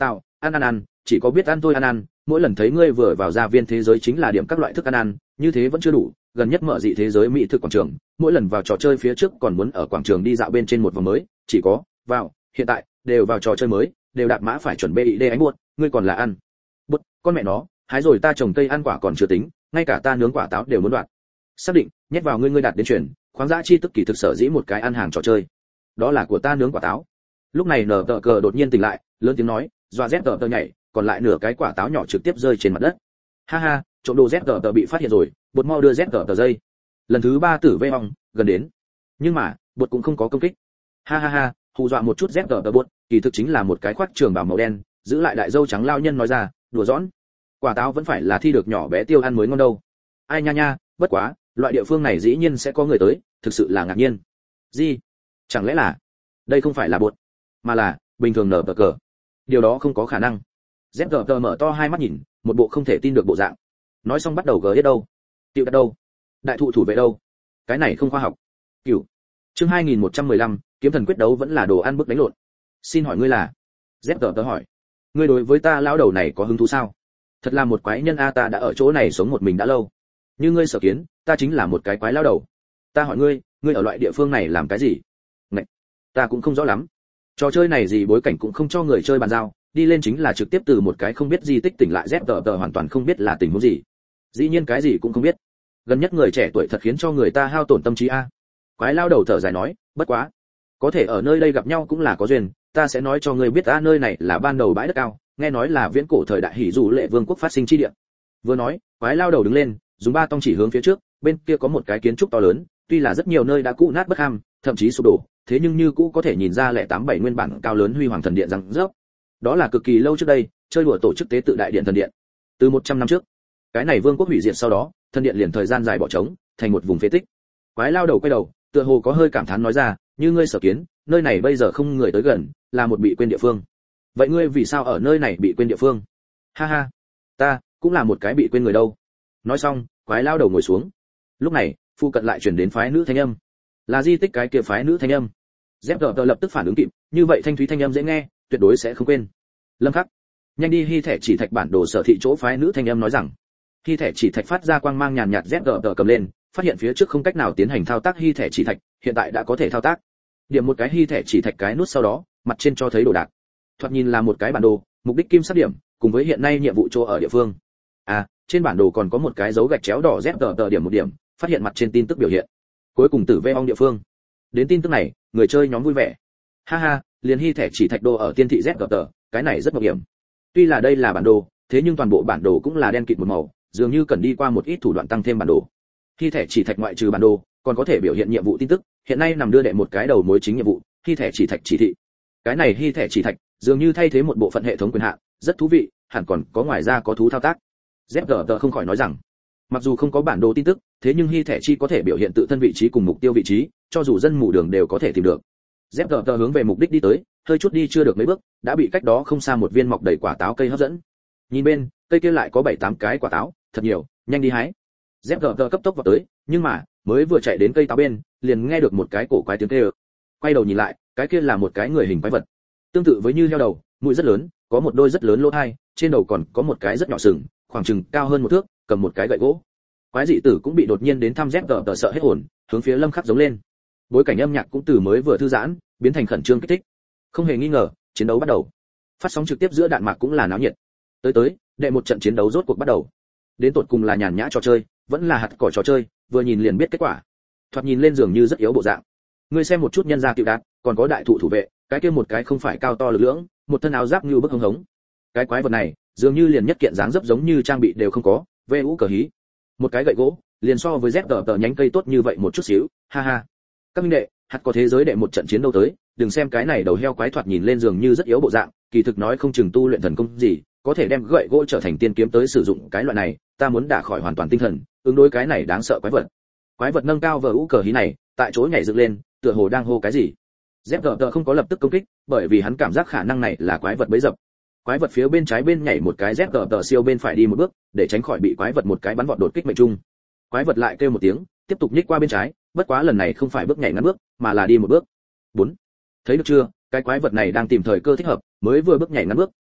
ăn, chỉ có biết ăn thôi ăn, mỗi lần thấy ngươi vừa vào gia viên thế giới chính là điểm các loại thức ăn, như thế vẫn chưa đủ, gần nhất mở dị thế giới mỹ thực quảng trường, mỗi lần vào trò chơi phía trước còn muốn ở quảng trường đi dạo bên trên một vòng mới, chỉ có vào, hiện tại đều vào trò chơi mới, đều đạp mã phải chuẩn bị ID ánh buốt, ngươi còn là ăn. Bút, con mẹ nó, hái rồi ta trồng cây ăn quả còn chưa tính, ngay cả ta nướng quả táo đều muốn đoạt. Xác định, nhét vào ngươi đạt đến chuyển, khoáng dã chi tức kỳ thực sở dĩ một cái ăn hàng trò chơi. Đó là của ta nướng quả táo. Lúc này nở tờ cờ đột nhiên tỉnh lại, lớn tiếng nói, dọa Z tờ nhảy, còn lại nửa cái quả táo nhỏ trực tiếp rơi trên mặt đất. Ha ha, trộm đồ Z tờ bị phát hiện rồi, bột mau đưa Z tờ dây. Lần thứ 3 tử vây hong, gần đến. Nhưng mà, bột cũng không có công kích. Ha ha ha, hù dọa một chút Z tờ bột, kỳ thực chính là một cái khoác trường bào màu đen, giữ lại đại dâu trắng lao nhân nói ra, đùa giỡn. Quả táo vẫn phải là thi được nhỏ bé tiêu ăn mới ngon đâu. Ai nha nha, bất quá, loại địa phương này dĩ nhiên sẽ có người tới, thực sự là ngạc nhiên. Gì? Chẳng lẽ là đây không phải là bột, mà là bình thường nở cờ? Điều đó không có khả năng. ZGT mở to hai mắt nhìn, một bộ không thể tin được bộ dạng. Nói xong bắt đầu gờ hết đâu? Tiểu đặt đâu? Đại thụ thủ vệ đâu? Cái này không khoa học. Cửu. Chương 2115, kiếm thần quyết đấu vẫn là đồ ăn bức đánh lộn. Xin hỏi ngươi là? ZGT hỏi. Ngươi đối với ta lão đầu này có hứng thú sao? Thật là một quái nhân a, ta đã ở chỗ này sống một mình đã lâu. Như ngươi sở kiến, ta chính là một cái quái lão đầu. Ta hỏi ngươi, ngươi ở loại địa phương này làm cái gì? Ngậy, ta cũng không rõ lắm. Trò chơi này gì bối cảnh cũng không cho người chơi bàn giao, đi lên chính là trực tiếp từ một cái không biết di tích tỉnh lại, ZGT hoàn toàn không biết là tình huống gì. Dĩ nhiên cái gì cũng không biết. Gần nhất người trẻ tuổi thật khiến cho người ta hao tổn tâm trí a. Quái lao đầu thở dài nói, bất quá, có thể ở nơi đây gặp nhau cũng là có duyên, ta sẽ nói cho ngươi biết nơi này là ban đầu bãi đất cao, nghe nói là viễn cổ thời đại hỉ dù lệ vương quốc phát sinh chi địa. Vừa nói, quái lao đầu đứng lên, dùng ba tông chỉ hướng phía trước, bên kia có một cái kiến trúc to lớn, tuy là rất nhiều nơi đã cũ nát bất ham, thậm chí sụp đổ, thế nhưng như cũ có thể nhìn ra lẻ 87 nguyên bản cao lớn huy hoàng thần điện răng rớp. Đó là cực kỳ lâu trước đây, chơi đùa tổ chức tế tự đại điện thần điện. Từ 100 năm trước, cái này vương quốc hủy diệt sau đó, thần điện liền thời gian dài bỏ trống, thành một vùng phế tích. Quái lao đầu quay đầu, tựa hồ có hơi cảm thán nói ra, như ngươi sở kiến, nơi này bây giờ không người tới gần, là một bị quên địa phương. Vậy ngươi vì sao ở nơi này bị quên địa phương? Ha ha, ta cũng là một cái bị quên người đâu. Nói xong, quái lao đầu ngồi xuống. Lúc này, phụ cận lại truyền đến phái nữ thanh âm. Là di tích cái kia phái nữ thanh âm. ZGT lập tức phản ứng kịp, như vậy thanh thúy thanh âm dễ nghe, tuyệt đối sẽ không quên. Lâm Khắc, nhanh đi hy thẻ chỉ thạch bản đồ sở thị chỗ phái nữ thanh âm nói rằng. Hy thẻ chỉ thạch phát ra quang mang nhàn nhạt, ZGT cầm lên, phát hiện phía trước không cách nào tiến hành thao tác hy thẻ chỉ thạch, hiện tại đã có thể thao tác. Điểm một cái hy thẻ chỉ thạch cái nút sau đó, mặt trên cho thấy đồ đạc. Thoạt nhìn là một cái bản đồ, mục đích kim sắc điểm, cùng với hiện nay nhiệm vụ chỗ ở địa phương. À, trên bản đồ còn có một cái dấu gạch chéo đỏ ZGT điểm một điểm, phát hiện mặt trên tin tức biểu hiện. Cuối cùng tử vê ong địa phương. Đến tin tức này, người chơi nhóm vui vẻ. Ha ha, liền hy thẻ chỉ thạch đồ ở tiên thị ZGT, cái này rất mạo hiểm. Tuy là đây là bản đồ, thế nhưng toàn bộ bản đồ cũng là đen kịt một màu, dường như cần đi qua một ít thủ đoạn tăng thêm bản đồ. Hy thẻ chỉ thạch ngoại trừ bản đồ, còn có thể biểu hiện nhiệm vụ tin tức, hiện nay nằm đưa đệ một cái đầu mối chính nhiệm vụ, hy thẻ chỉ thạch chỉ thị. Cái này hy thẻ chỉ thạch, dường như thay thế một bộ phận hệ thống quyền hạn, rất thú vị, hẳn còn có ngoài ra có thú thao tác. ZGT không khỏi nói rằng, mặc dù không có bản đồ tin tức, thế nhưng hy thẻ chi có thể biểu hiện tự thân vị trí cùng mục tiêu vị trí, cho dù dân mù đường đều có thể tìm được. ZGT hướng về mục đích đi tới, hơi chút đi chưa được mấy bước, đã bị cách đó không xa một viên mọc đầy quả táo cây hấp dẫn. Nhìn bên, cây kia lại có 7-8 cái quả táo, thật nhiều, nhanh đi hái. ZGT cấp tốc vào tới, nhưng mà, mới vừa chạy đến cây táo bên, liền nghe được một cái cổ quái tiếng kêu. Quay đầu nhìn lại, cái kia là một cái người hình quái vật. Tương tự với như heo đầu, mũi rất lớn, có một đôi rất lớn lỗ tai, trên đầu còn có một cái rất nhỏ sừng, khoảng chừng cao hơn một thước, cầm một cái gậy gỗ. Quái dị tử cũng bị đột nhiên đến thăm ZGT sợ hết hồn, hướng phía Lâm Khắc giống lên. Bối cảnh âm nhạc cũng từ mới vừa thư giãn, biến thành khẩn trương kích thích. Không hề nghi ngờ, chiến đấu bắt đầu. Phát sóng trực tiếp giữa đạn mạc cũng là náo nhiệt. Tới, đệ một trận chiến đấu rốt cuộc bắt đầu. Đến tột cùng là nhàn nhã trò chơi, vẫn là hạt cỏ trò chơi, vừa nhìn liền biết kết quả. Thoạt nhìn lên dường như rất yếu bộ dạng. Ngươi xem một chút nhân gia cựu đạt, còn có đại thụ thủ vệ, cái kia một cái không phải cao to lực lưỡng, một thân áo giáp như bức hống hống. Cái quái vật này, dường như liền nhất kiện dáng dấp giống như trang bị đều không có, vê ú cờ hí. Một cái gậy gỗ, liền so với ZGT nhánh cây tốt như vậy một chút xíu, ha ha. Các minh đệ, hạt có thế giới đệ một trận chiến đấu tới, đừng xem cái này đầu heo quái thoạt nhìn lên dường như rất yếu bộ dạng, kỳ thực nói không chừng tu luyện thần công gì, có thể đem gậy gỗ trở thành tiên kiếm tới sử dụng cái loại này, ta muốn đả khỏi hoàn toàn tinh thần, ứng đối cái này đáng sợ quái vật. Quái vật nâng cao vờ ú cờ hí này, tại chỗ nhảy dựng lên, tựa hồ đang hô cái gì. ZGT không có lập tức công kích, bởi vì hắn cảm giác khả năng này là quái vật bẫy dập. Quái vật phía bên trái bên nhảy một cái, ZGT siêu bên phải đi một bước, để tránh khỏi bị quái vật một cái bắn vọt đột kích mệnh trung. Quái vật lại kêu một tiếng, tiếp tục nhích qua bên trái, bất quá lần này không phải bước nhảy ngắn bước, mà là đi một bước. 4. Thấy được chưa, cái quái vật này đang tìm thời cơ thích hợp, mới vừa bước nhảy ngắn bước,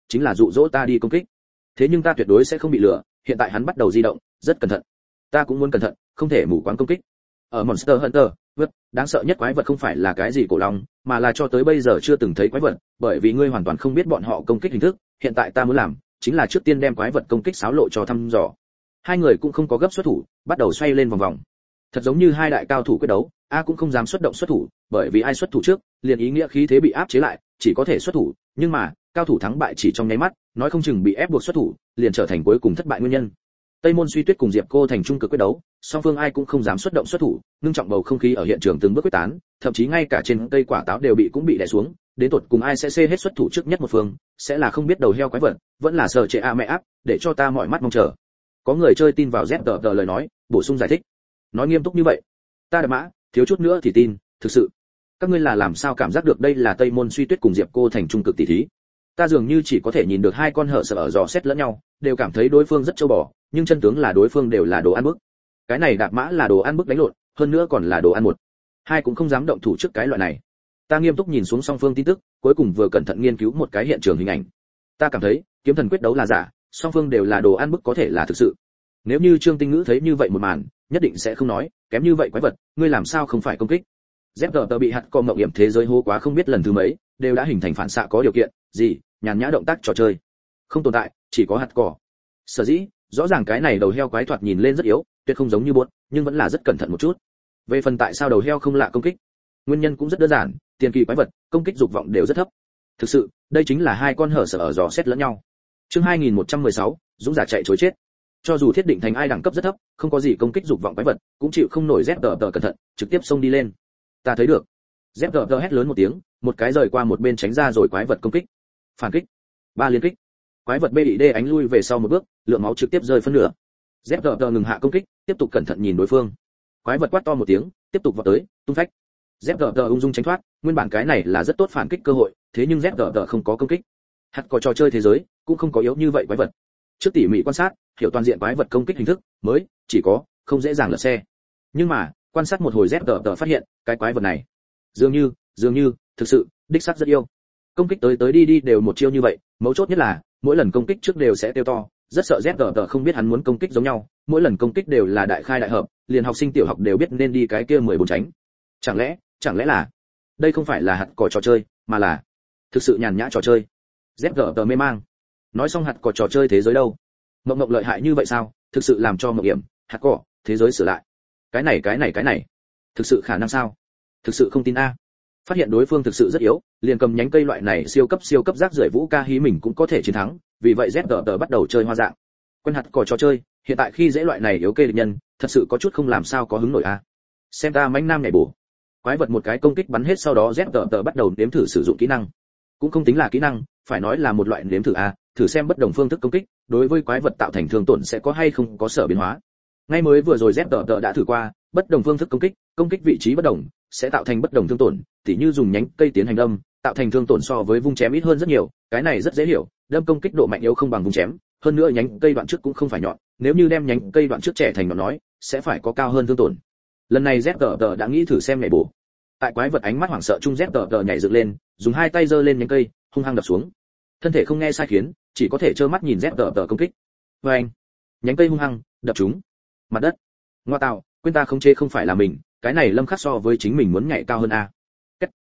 chính là dụ dỗ ta đi công kích. Thế nhưng ta tuyệt đối sẽ không bị lừa, hiện tại hắn bắt đầu di động, rất cẩn thận. Ta cũng muốn cẩn thận, không thể mù quáng công kích. Ở Monster Hunter, đáng sợ nhất quái vật không phải là cái gì cổ long, mà là cho tới bây giờ chưa từng thấy quái vật, bởi vì ngươi hoàn toàn không biết bọn họ công kích hình thức, hiện tại ta muốn làm chính là trước tiên đem quái vật công kích xáo lộ cho thăm dò. Hai người cũng không có gấp xuất thủ, bắt đầu xoay lên vòng vòng. Thật giống như hai đại cao thủ quyết đấu, A cũng không dám xuất động xuất thủ, bởi vì ai xuất thủ trước, liền ý nghĩa khí thế bị áp chế lại, chỉ có thể xuất thủ, nhưng mà, cao thủ thắng bại chỉ trong nháy mắt, nói không chừng bị ép buộc xuất thủ, liền trở thành cuối cùng thất bại nguyên nhân. Tây Môn Suy Tuyết cùng Diệp Cô Thành trung cực quyết đấu, song phương ai cũng không dám xuất động xuất thủ, ngưng trọng bầu không khí ở hiện trường từng bước quyết tán, thậm chí ngay cả trên cây quả táo đều bị đè xuống, đến tột cùng ai sẽ xê hết xuất thủ trước nhất một phương, sẽ là không biết đầu heo quái vật, vẫn là sợ trệ a mẹ áp, để cho ta mọi mắt mong chờ. Có người chơi tin vào ZTT lời nói, bổ sung giải thích. Nói nghiêm túc như vậy, ta đã mã, thiếu chút nữa thì tin, thực sự. Các ngươi là làm sao cảm giác được đây là Tây Môn Suy Tuyết cùng Diệp Cô Thành trung cực tỷ thí? Ta dường như chỉ có thể nhìn được hai con hở sợ ở dò xét lẫn nhau, đều cảm thấy đối phương rất trâu bò, nhưng chân tướng là đối phương đều là đồ ăn bức. Cái này đạp mã là đồ ăn bức đánh lộn, hơn nữa còn là đồ ăn một. Hai cũng không dám động thủ trước cái loại này. Ta nghiêm túc nhìn xuống song phương tin tức, cuối cùng vừa cẩn thận nghiên cứu một cái hiện trường hình ảnh. Ta cảm thấy, kiếm thần quyết đấu là giả, song phương đều là đồ ăn bức có thể là thực sự. Nếu như Trương Tinh Ngữ thấy như vậy một màn, nhất định sẽ không nói, kém như vậy quái vật, ngươi làm sao không phải công kích? ZTT bị hạt co mộng hiểm thế giới hô quá không biết lần thứ mấy, đều đã hình thành phản xạ có điều kiện, gì, nhàn nhã động tác trò chơi. Không tồn tại, chỉ có hạt cỏ. Sở dĩ, rõ ràng cái này đầu heo quái thoạt nhìn lên rất yếu, tuyệt không giống như buốt, nhưng vẫn là rất cẩn thận một chút. Về phần tại sao đầu heo không lạ công kích, nguyên nhân cũng rất đơn giản, tiền kỳ quái vật, công kích dục vọng đều rất thấp. Thực sự, đây chính là hai con hở sở ở dò xét lẫn nhau. Chương 2116, dũng giả chạy trối chết. Cho dù thiết định thành ai đẳng cấp rất thấp, không có gì công kích dục vọng quái vật, cũng chịu không nổi ZTT cẩn thận, trực tiếp xông đi lên. Ta thấy được. ZTT hét lớn một tiếng, một cái rời qua một bên tránh ra rồi quái vật công kích. Phản kích. Ba liên kích. Quái vật BID ánh lui về sau một bước, lượng máu trực tiếp rơi phân nửa. ZTT ngừng hạ công kích, tiếp tục cẩn thận nhìn đối phương. Quái vật quát to một tiếng, tiếp tục vọt tới, tung phách. ZTT ung dung tránh thoát, nguyên bản cái này là rất tốt phản kích cơ hội, thế nhưng ZTT không có công kích. Hạt có trò chơi thế giới, cũng không có yếu như vậy quái vật. Trước tỉ mỉ quan sát, hiểu toàn diện quái vật công kích hình thức, mới chỉ có không dễ dàng lật xe. Nhưng mà, quan sát một hồi ZTT phát hiện, cái quái vật này, dường như, thực sự, đích xác rất yêu. Công kích tới đi đều một chiêu như vậy, mấu chốt nhất là, mỗi lần công kích trước đều sẽ tiêu to, rất sợ ZTT không biết hắn muốn công kích giống nhau, mỗi lần công kích đều là đại khai đại hợp, liền học sinh tiểu học đều biết nên đi cái kia 14 tránh. Chẳng lẽ là, đây không phải là hạt cỏ trò chơi, mà là thực sự nhàn nhã trò chơi. ZTT mê mang. Nói xong hạt cỏ trò chơi thế giới đâu? Mộng lợi hại như vậy sao? Thực sự làm cho mộng hiểm, hạt cỏ, thế giới sửa lại. Cái này, thực sự khả năng sao? Thực sự không tin a. Phát hiện đối phương thực sự rất yếu, liền cầm nhánh cây loại này siêu cấp rác rưởi vũ ca hí mình cũng có thể chiến thắng, vì vậy ZTT bắt đầu chơi hoa dạng. Quen hạt cỏ trò chơi, hiện tại khi dễ loại này yếu kê địch nhân, thật sự có chút không làm sao có hứng nổi a. Xem ta mãnh nam nhảy bổ. Quái vật một cái công kích bắn hết sau đó ZTT bắt đầu nếm thử sử dụng kỹ năng. Cũng không tính là kỹ năng, phải nói là một loại nếm thử a, thử xem bất đồng phương thức công kích, đối với quái vật tạo thành thương tổn sẽ có hay không có sở biến hóa. Ngay mới vừa rồi ZTT đã thử qua, bất đồng phương thức công kích vị trí bất đồng, sẽ tạo thành bất đồng thương tổn, tỉ như dùng nhánh cây tiến hành đâm, tạo thành thương tổn so với vung chém ít hơn rất nhiều, cái này rất dễ hiểu, đâm công kích độ mạnh yếu không bằng vung chém, hơn nữa nhánh cây đoạn trước cũng không phải nhọn, nếu như đem nhánh cây đoạn trước trẻ thành nhọn nói, sẽ phải có cao hơn thương tổn. Lần này ZTT đã nghĩ thử xem nhảy bổ. Tại quái vật ánh mắt hoảng sợ chung ZTT nhảy dựng lên, dùng hai tay giơ lên nhánh cây, hung hăng đập xuống. Thân thể không nghe sai khiến, chỉ có thể trơ mắt nhìn ZTT công kích. Oeng! Nhánh cây hung hăng đập trúng mặt đất. Ngoa tạo, quên ta khống chế không phải là mình, cái này Lâm Khắc so với chính mình muốn nhảy cao hơn a. Két.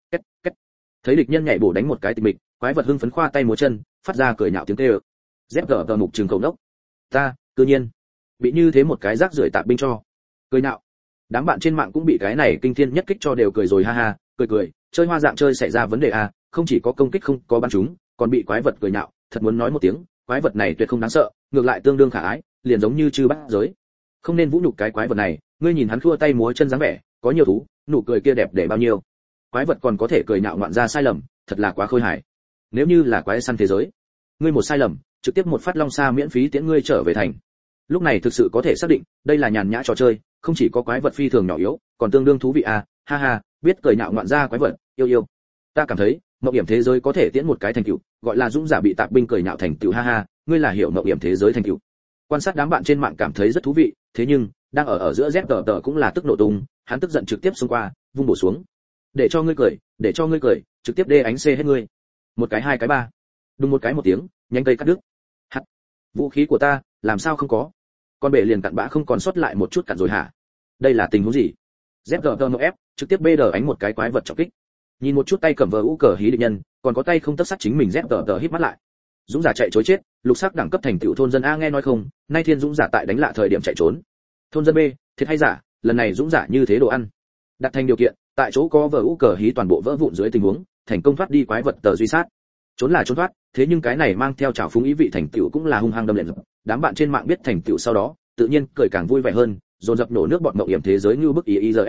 Thấy địch nhân nhảy bổ đánh một cái tịch mịch, quái vật hưng phấn khoa tay múa chân, phát ra cười nhạo tiếng kêu. ZTT mục trường cầu đốc. Ta, tự nhiên, bị như thế một cái rác rưởi tạp binh cho. Cười nhạo. Đám bạn trên mạng cũng bị cái này kinh thiên nhất kích cho đều cười rồi ha ha, cười, chơi hoa dạng chơi xảy ra vấn đề a, không chỉ có công kích không có bắn trúng, còn bị quái vật cười nhạo, thật muốn nói một tiếng, quái vật này tuyệt không đáng sợ, ngược lại tương đương khả ái, liền giống như chư bát giới. Không nên vũ nhục cái quái vật này, ngươi nhìn hắn khua tay múa chân dáng vẻ, có nhiều thú, nụ cười kia đẹp để bao nhiêu. Quái vật còn có thể cười nhạo ngoạn ra sai lầm, thật là quá khôi hài. Nếu như là quái săn thế giới, ngươi một sai lầm, trực tiếp một phát long xa miễn phí tiễn ngươi trở về thành. Lúc này thực sự có thể xác định, đây là nhàn nhã trò chơi, không chỉ có quái vật phi thường nhỏ yếu, còn tương đương thú vị à, ha ha, biết cười nhạo ngoạn ra quái vật, yêu. Ta cảm thấy, mộng hiểm thế giới có thể tiễn một cái thành tựu, gọi là dũng giả bị tạp binh cười nhạo thành tựu ha ha, ngươi là hiểu mộng hiểm thế giới thành tựu. Quan sát đám bạn trên mạng cảm thấy rất thú vị, thế nhưng đang ở giữa ZTT cũng là tức nổ tung, hắn tức giận trực tiếp xông qua, vung bổ xuống. Để cho ngươi cười, trực tiếp đê ánh C hết ngươi. Một cái hai cái ba. Đùng một cái một tiếng, nhánh cây cắt đứt. Hắt, vũ khí của ta làm sao không có? Con bể liền cặn bã không còn sót lại một chút cặn rồi hả? Đây là tình huống gì? ZGTMF trực tiếp BD ánh một cái quái vật trọng kích. Nhìn một chút tay cầm vờ cờ hí địch nhân, còn có tay không tấc sắt chính mình ZGT híp mắt lại. Dũng giả chạy trối chết, lục sắc đẳng cấp thành tựu thôn dân A nghe nói không, nay thiên dũng giả tại đánh lạ thời điểm chạy trốn. Thôn dân B, thiệt hay giả, lần này dũng giả như thế đồ ăn. Đặt thành điều kiện, tại chỗ có vờ cờ hí toàn bộ vỡ vụn dưới tình huống, thành công thoát đi quái vật tờ duy sát. Trốn là trốn thoát, thế nhưng cái này mang theo trào phúng ý vị thành tựu cũng là hung hăng đâm lệnh. Đám bạn trên mạng biết thành tựu sau đó, tự nhiên cười càng vui vẻ hơn, dồn dập nổ nước bọt mộng hiểm thế giới như bức IIRS.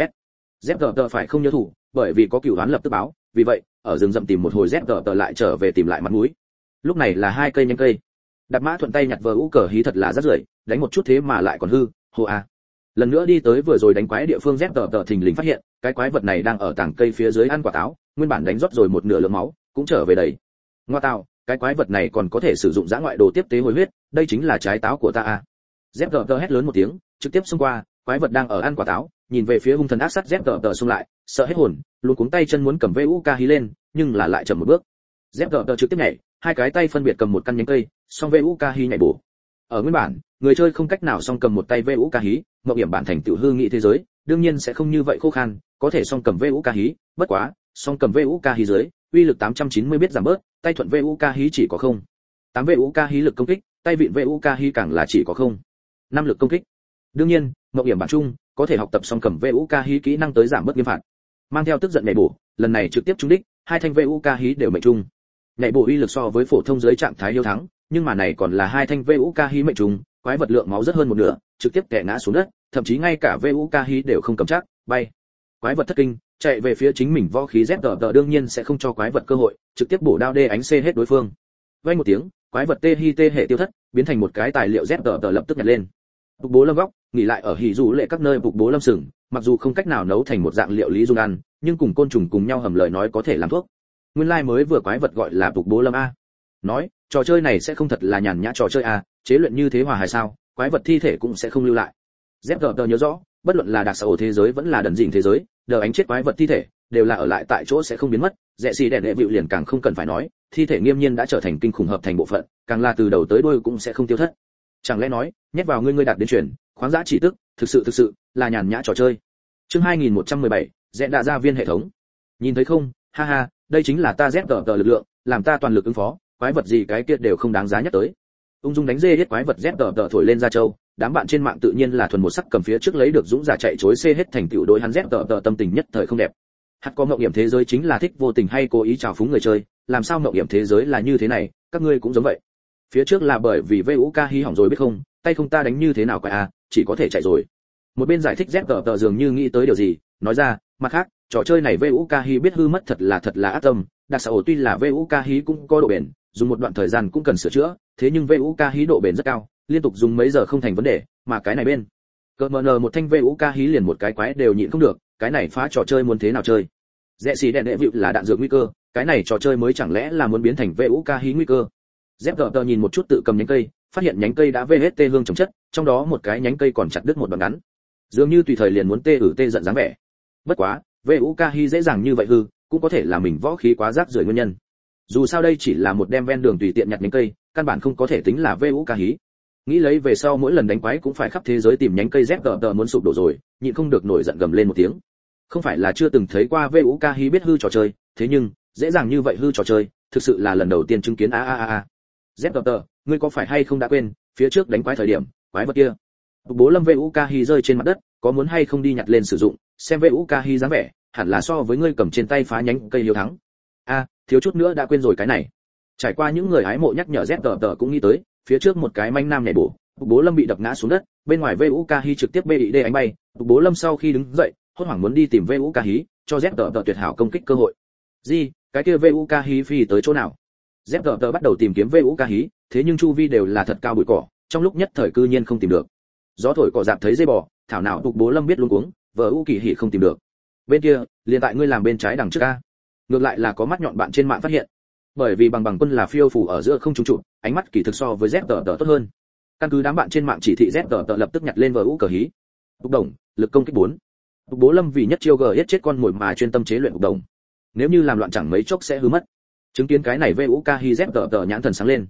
ZGT phải không nhớ thủ, bởi vì có cửu đoán lập tức báo, vì vậy, ở rừng rậm tìm một hồi ZGT lại trở về tìm lại mặt mũi. Lúc này là hai cây nhánh cây. Đạp mã thuận tay nhặt vờ cờ hí thật là rất rưởi, đánh một chút thế mà lại còn hư, hô a. Lần nữa đi tới vừa rồi đánh quái địa phương ZGT thình lình phát hiện, cái quái vật này đang ở tảng cây phía dưới ăn quả táo, nguyên bản đánh rót rồi một nửa lượng máu, cũng trở về đầy. Ngoa tạo, cái quái vật này còn có thể sử dụng dã ngoại đồ tiếp tế hồi huyết, đây chính là trái táo của ta a. ZGT hét lớn một tiếng, trực tiếp xông qua, quái vật đang ở ăn quả táo, nhìn về phía hung thần ác sát ZGT xông lại, sợ hết hồn, luôn cuống tay chân muốn cầm VUK hí lên, nhưng là lại chậm một bước. ZGT trực tiếp nhảy, hai cái tay phân biệt cầm một căn nhánh cây, song VUK hí nhảy bổ. Ở nguyên bản, người chơi không cách nào song cầm một tay VUK hí, mộng hiểm bản thành tựu hư nghị thế giới, đương nhiên sẽ không như vậy khô khan, có thể song cầm VUK hí, bất quá, song cầm VUK hí dưới, uy lực 890 biết giảm bớt, tay thuận VUK hí chỉ có không. 8 VUK hí lực công kích, tay vịn VUK hí càng là chỉ có không. 5 lực công kích. Đương nhiên, mộng hiểm bản chung, có thể học tập song cầm VUK hí kỹ năng tới giảm bớt nghiêm phạt. Mang theo tức giận nhảy bổ, lần này trực tiếp trúng đích, hai thanh VUK hí đều mệnh trung. Nhảy bổ uy lực so với phổ thông dưới trạng thái hiếu thắng, nhưng mà này còn là hai thanh VUK hí mệnh trùng, quái vật lượng máu rất hơn một nửa, trực tiếp kẻ ngã xuống đất, thậm chí ngay cả VUK hí đều không cầm chắc, bay. Quái vật thất kinh, chạy về phía chính mình võ khí ZGT đương nhiên sẽ không cho quái vật cơ hội, trực tiếp bổ đao đê ánh C hết đối phương. Vang một tiếng, quái vật tê hi tê hệ tiêu thất, biến thành một cái tài liệu ZGT lập tức nhặt lên. Phục bố lâm góc, nghỉ lại ở hỉ dù lệ các nơi phục bố lâm sừng, mặc dù không cách nào nấu thành một dạng liệu lý dùng ăn, nhưng cùng côn trùng cùng nhau hầm lời nói có thể làm thuốc. Nguyên lai mới vừa quái vật gọi là phục bố lâm a. Nói, trò chơi này sẽ không thật là nhàn nhã trò chơi a, chế luyện như thế hòa hài sao, quái vật thi thể cũng sẽ không lưu lại. ZGT nhớ rõ, bất luận là đặc xã thế giới vẫn là đần dịnh thế giới, đờ ánh chết quái vật thi thể đều là ở lại tại chỗ sẽ không biến mất, rẻ xì đèn đệ vịu liền càng không cần phải nói, thi thể nghiêm nhiên đã trở thành kinh khủng hợp thành bộ phận, càng là từ đầu tới đuôi cũng sẽ không tiêu thất. Chẳng lẽ nói, nhét vào ngươi đạt đến truyền, khoáng giá chỉ tức, thực sự là nhàn nhã trò chơi. Chương 2117, rẽ đạ gia viên hệ thống. Nhìn thấy không, ha ha, đây chính là ta ZGT lực lượng, làm ta toàn lực ứng phó, quái vật gì cái kia đều không đáng giá nhắc tới. Ung dung đánh dê hết quái vật ZGT thổi lên ra châu, đám bạn trên mạng tự nhiên là thuần một sắc cầm phía trước lấy được dũng giả chạy chối C hết thành tựu đối hắn ZGT tâm tình nhất thời không đẹp. Hạt có mộng hiểm thế giới chính là thích vô tình hay cố ý trào phúng người chơi, làm sao mộng hiểm thế giới là như thế này, các ngươi cũng giống vậy. Phía trước là bởi vì VUK hí hỏng rồi biết không, tay không ta đánh như thế nào quái a, chỉ có thể chạy rồi. Một bên giải thích ZGT dường như nghĩ tới điều gì, nói ra, mặt khác, trò chơi này VUK hí biết hư mất thật là ác tâm, đặc xã tuy là VUK hí cũng có độ bền, dùng một đoạn thời gian cũng cần sửa chữa, thế nhưng VUK hí độ bền rất cao, liên tục dùng mấy giờ không thành vấn đề, mà cái này bên cờ mờ một thanh VUK hí liền một cái quái đều nhịn không được, cái này phá trò chơi muốn thế nào chơi? Rẽ xì đèn đệ vịu là đạn dược nguy cơ, cái này trò chơi mới chẳng lẽ là muốn biến thành VUK hí nguy cơ? ZGT nhìn một chút tự cầm nhánh cây, phát hiện nhánh cây đã VHT hương trồng chất, trong đó một cái nhánh cây còn chặt đứt một đoạn ngắn, dường như tùy thời liền muốn tê giận dáng vẻ. Bất quá, VUK hí dễ dàng như vậy hư, cũng có thể là mình võ khí quá rác rưởi nguyên nhân. Dù sao đây chỉ là một đem ven đường tùy tiện nhặt nhánh cây, căn bản không có thể tính là VUK hí. Nghĩ lấy về sau mỗi lần đánh quái cũng phải khắp thế giới tìm nhánh cây ZGT muốn sụp đổ rồi, nhịn không được nổi giận gầm lên một tiếng. Không phải là chưa từng thấy qua VUK hí biết hư trò chơi, thế nhưng dễ dàng như vậy hư trò chơi, thực sự là lần đầu tiên chứng kiến a. ZGT, ngươi có phải hay không đã quên, phía trước đánh quái thời điểm, quái vật kia. Bố lâm VUK hí rơi trên mặt đất, có muốn hay không đi nhặt lên sử dụng, xem VUK hí dáng vẻ, hẳn là so với ngươi cầm trên tay phá nhánh cây hiếu thắng. A, thiếu chút nữa đã quên rồi cái này. Trải qua những người hái mộ nhắc nhở ZGT cũng nghĩ tới, phía trước một cái manh nam nhảy bổ, Bố lâm bị đập ngã xuống đất, bên ngoài VUK hí trực tiếp BID ánh bay, Bố lâm sau khi đứng dậy, hốt hoảng muốn đi tìm VUK hí, cho ZGT tuyệt hảo công kích cơ hội. Gì, cái kia VUK hí phi tới chỗ nào? ZGT bắt đầu tìm kiếm VUK hí, thế nhưng chu vi đều là thật cao bụi cỏ, trong lúc nhất thời cư nhiên không tìm được. Gió thổi cỏ dạp thấy dây bò, thảo nào Bố lâm biết luống cuống, VUK hí không tìm được. Bên kia, liền tại ngươi làm bên trái đằng trước a. Ngược lại là có mắt nhọn bạn trên mạng phát hiện. Bởi vì bằng quân là phiêu phù ở giữa không trung trụ, ánh mắt kỳ thực so với ZGT tốt hơn. Căn cứ đám bạn trên mạng chỉ thị ZGT lập tức nhặt lên VUK hí. Cục đồng, lực công kích 4. Bố lâm vì nhất chiêu giết chết con mồi mà chuyên tâm chế luyện cục đồng. Nếu như làm loạn chẳng mấy chốc sẽ hư mất. Chứng kiến cái này VUK hí ZGT nhãn thần sáng lên.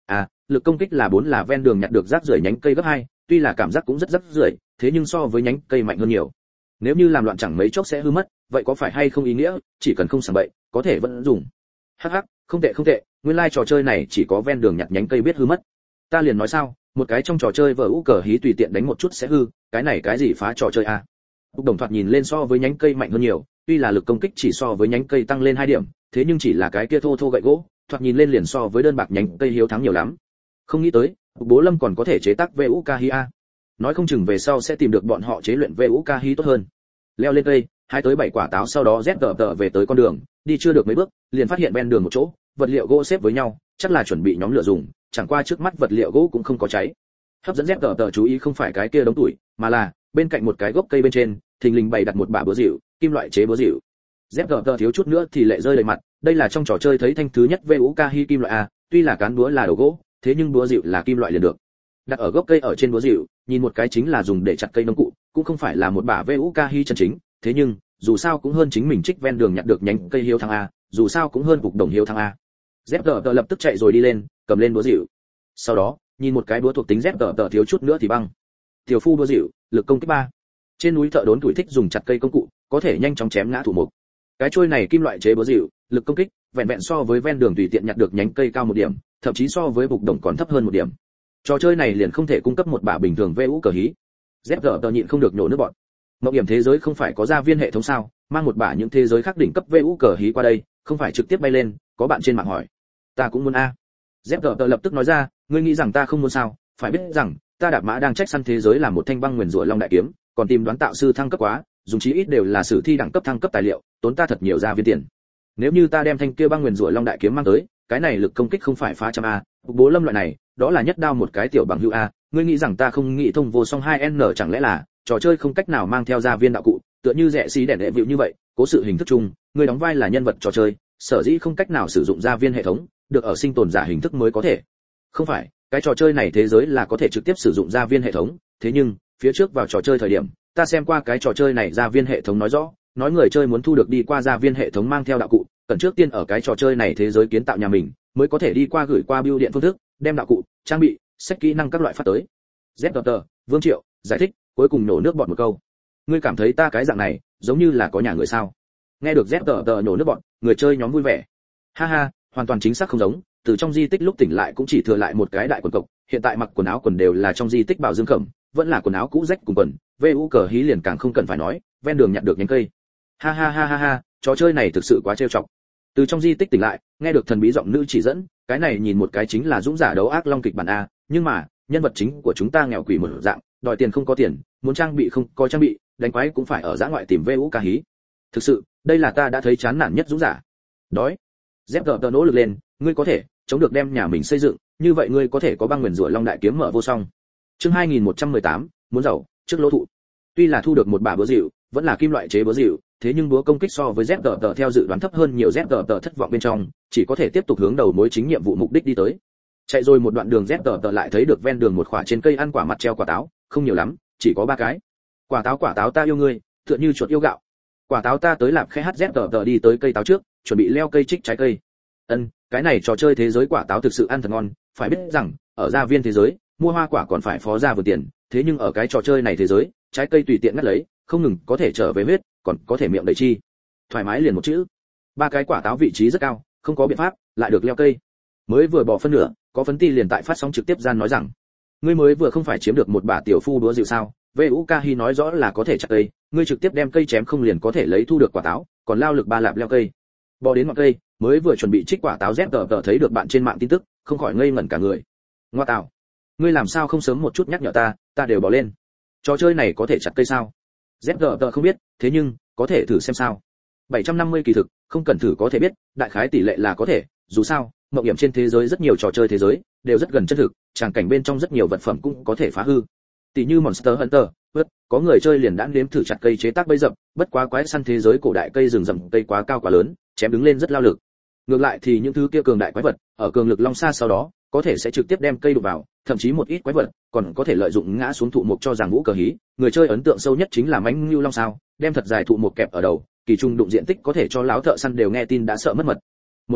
Lực công kích là 4 là ven đường nhặt được rác rưởi nhánh cây gấp 2, tuy là cảm giác cũng rất rác rưởi, thế nhưng so với nhánh cây mạnh hơn nhiều. Nếu như làm loạn chẳng mấy chốc sẽ hư mất, vậy có phải hay không ý nghĩa, chỉ cần không sảng bậy, có thể vẫn dùng. Hắc hắc, không tệ, nguyên lai trò chơi này chỉ có ven đường nhặt nhánh cây biết hư mất. Ta liền nói sao, một cái trong trò chơi vờ ú cờ hí tùy tiện đánh một chút sẽ hư, cái này cái gì phá trò chơi a? Tục đồng thoạt nhìn lên so với nhánh cây mạnh hơn nhiều, tuy là lực công kích chỉ so với nhánh cây tăng lên 2 điểm, thế nhưng chỉ là cái kia thô gậy gỗ, thoạt nhìn lên liền so với đơn bạc nhánh cây hiếu thắng nhiều lắm. Không nghĩ tới, Bố Lâm còn có thể chế tác VUKHI a. Nói không chừng về sau sẽ tìm được bọn họ chế luyện VUKHI tốt hơn. Leo lên cây, hái tới 7 quả táo sau đó ZGT về tới con đường, đi chưa được mấy bước, liền phát hiện ven đường một chỗ, vật liệu gỗ xếp với nhau, chắc là chuẩn bị nhóm lửa dùng, chẳng qua trước mắt vật liệu gỗ cũng không có cháy. Hấp dẫn ZGT chú ý không phải cái kia đống tuổi, mà là bên cạnh một cái gốc cây bên trên, thình lình bày đặt một bả búa rượu, kim loại chế búa rượu. ZGT thiếu chút nữa thì lệ rơi đầy mặt, đây là trong trò chơi thấy thanh thứ nhất VUKHI kim loại a, tuy là cán búa là đồ gỗ, thế nhưng búa rượu là kim loại liền được. Đặt ở gốc cây ở trên búa rượu, nhìn một cái chính là dùng để chặt cây nông cụ, cũng không phải là một bả VUKHI chân chính, thế nhưng dù sao cũng hơn chính mình trích ven đường nhặt được nhánh cây hiếu thắng a, dù sao cũng hơn cục đồng hiếu thắng a. ZGT lập tức chạy rồi đi lên, cầm lên búa rượu. Sau đó, nhìn một cái búa thuộc tính ZGT thiếu chút nữa thì băng. Tiểu phu búa rượu, lực công kích 3. Trên núi thợ đốn tuổi thích dùng chặt cây công cụ, có thể nhanh chóng chém ngã thủ mục. Cái chuôi này kim loại chế búa rượu, lực công kích vẹn vẹn so với ven đường tùy tiện nhặt được nhánh cây cao 1 điểm, thậm chí so với bục đồng còn thấp hơn 1 điểm. Trò chơi này liền không thể cung cấp một bả bình thường VU cờ hí. ZGT nhịn không được nhổ nước bọt. Mộng điểm thế giới không phải có gia viên hệ thống sao, mang một bả những thế giới khác đỉnh cấp VU cờ hí qua đây, không phải trực tiếp bay lên, có bạn trên mạng hỏi. Ta cũng muốn a. ZGT lập tức nói ra, ngươi nghĩ rằng ta không muốn sao, phải biết rằng, ta đạp mã đang trách săn thế giới là một thanh băng nguyền rủa long đại kiếm, còn tìm đoán tạo sư thăng cấp quá, dùng chí ít đều là sử thi đẳng cấp thăng cấp tài liệu, tốn ta thật nhiều gia viên tiền. Nếu như ta đem thanh kia băng nguyền rủa long đại kiếm mang tới, cái này lực công kích không phải phá trăm a, Bố Lâm loại này, đó là nhất đao một cái tiểu bằng hữu a, ngươi nghĩ rằng ta không nghĩ thông vô song 2N chẳng lẽ là trò chơi không cách nào mang theo gia viên đạo cụ, tựa như rẻ xí đèn đệ vịu như vậy, cố sự hình thức chung, ngươi đóng vai là nhân vật trò chơi, sở dĩ không cách nào sử dụng gia viên hệ thống, được ở sinh tồn giả hình thức mới có thể. Không phải, cái trò chơi này thế giới là có thể trực tiếp sử dụng gia viên hệ thống, thế nhưng, phía trước vào trò chơi thời điểm, ta xem qua cái trò chơi này gia viên hệ thống nói rõ, nói người chơi muốn thu được đi qua gia viên hệ thống mang theo đạo cụ, cần trước tiên ở cái trò chơi này thế giới kiến tạo nhà mình, mới có thể đi qua gửi qua bưu điện phương thức, đem đạo cụ, trang bị, sách kỹ năng các loại phát tới. ZGT, Vương Triệu, giải thích, cuối cùng nổ nước bọt một câu. Ngươi cảm thấy ta cái dạng này, giống như là có nhà người sao? Nghe được ZGT nổ nước bọt, người chơi nhóm vui vẻ. Ha ha, hoàn toàn chính xác không giống, từ trong di tích lúc tỉnh lại cũng chỉ thừa lại một cái đại quần cộc, hiện tại mặc quần áo quần đều là trong di tích bảo dương khẩm, vẫn là quần áo cũ rách cùng quần, VU cờ hí liền càng không cần phải nói, ven đường nhặt được nhánh cây. Ha ha ha ha ha, trò chơi này thực sự quá trêu chọc. Từ trong di tích tỉnh lại, nghe được thần bí giọng nữ chỉ dẫn, cái này nhìn một cái chính là dũng giả đấu ác long kịch bản a, nhưng mà, nhân vật chính của chúng ta nghèo quỷ một dạng, đòi tiền không có tiền, muốn trang bị không có trang bị, đánh quái cũng phải ở dã ngoại tìm VU cờ hí. Thực sự, đây là ta đã thấy chán nản nhất dũng giả. Đói. ZGT nỗ lực lên, ngươi có thể chống được đem nhà mình xây dựng, như vậy ngươi có thể có băng nguyền rủa long đại kiếm mở vô song. Chương 2118, muốn giàu, trước lỗ thụ. Tuy là thu được một bả búa rượu, vẫn là kim loại chế búa rượu, thế nhưng búa công kích so với ZGT theo dự đoán thấp hơn nhiều, ZGT thất vọng bên trong, chỉ có thể tiếp tục hướng đầu mối chính nhiệm vụ mục đích đi tới. Chạy rồi một đoạn đường ZGT lại thấy được ven đường một quả trên cây ăn quả mặt treo quả táo, không nhiều lắm, chỉ có 3 cái. Quả táo ta yêu ngươi, tựa như chuột yêu gạo. Quả táo ta tới lạp khẽ ZGT đi tới cây táo trước, chuẩn bị leo cây trích trái cây. Cái này trò chơi thế giới quả táo thực sự ăn thật ngon, phải biết rằng, ở gia viên thế giới, mua hoa quả còn phải phó ra vừa tiền, thế nhưng ở cái trò chơi này thế giới, trái cây tùy tiện ngắt lấy, không ngừng có thể trở về huyết, còn có thể miệng đầy chi. Thoải mái liền một chữ. 3 cái quả táo vị trí rất cao, không có biện pháp, lại được leo cây. Mới vừa bỏ phân nửa, có phấn ti liền tại phát sóng trực tiếp gian nói rằng, ngươi mới vừa không phải chiếm được một bả tiểu phu đúa dịu sao? VUKHI nói rõ là có thể chặt cây, ngươi trực tiếp đem cây chém không liền có thể lấy thu được quả táo, còn lao lực 3 lạp leo cây. Bò đến ngọn cây, mới vừa chuẩn bị trích quả táo ZGT thấy được bạn trên mạng tin tức, không khỏi ngây ngẩn cả người. Ngoa tạo, ngươi làm sao không sớm một chút nhắc nhở ta đều bò lên. Trò chơi này có thể chặt cây sao? ZGT không biết, thế nhưng có thể thử xem sao. 750 kỳ thực, không cần thử có thể biết, đại khái tỷ lệ là có thể, dù sao, mộng hiểm trên thế giới rất nhiều trò chơi thế giới đều rất gần chân thực, tràng cảnh bên trong rất nhiều vật phẩm cũng có thể phá hư. Tỷ như Monster Hunter, có người chơi liền đã nếm thử chặt cây chế tác bẫy dập, bất quá quái săn thế giới cổ đại cây rừng rậm cây quá cao quá lớn, chém đứng lên rất lao lực. Ngược lại thì những thứ kia cường đại quái vật, ở cường lực long xa sau đó, có thể sẽ trực tiếp đem cây đục vào, thậm chí một ít quái vật còn có thể lợi dụng ngã xuống thụ mục cho rằng vũ cờ hí. Người chơi ấn tượng sâu nhất chính là mãnh lưu long sao, đem thật dài thụ mục kẹp ở đầu, kỳ trung đụng diện tích có thể cho láo thợ săn đều nghe tin đã sợ mất mật. Một búa,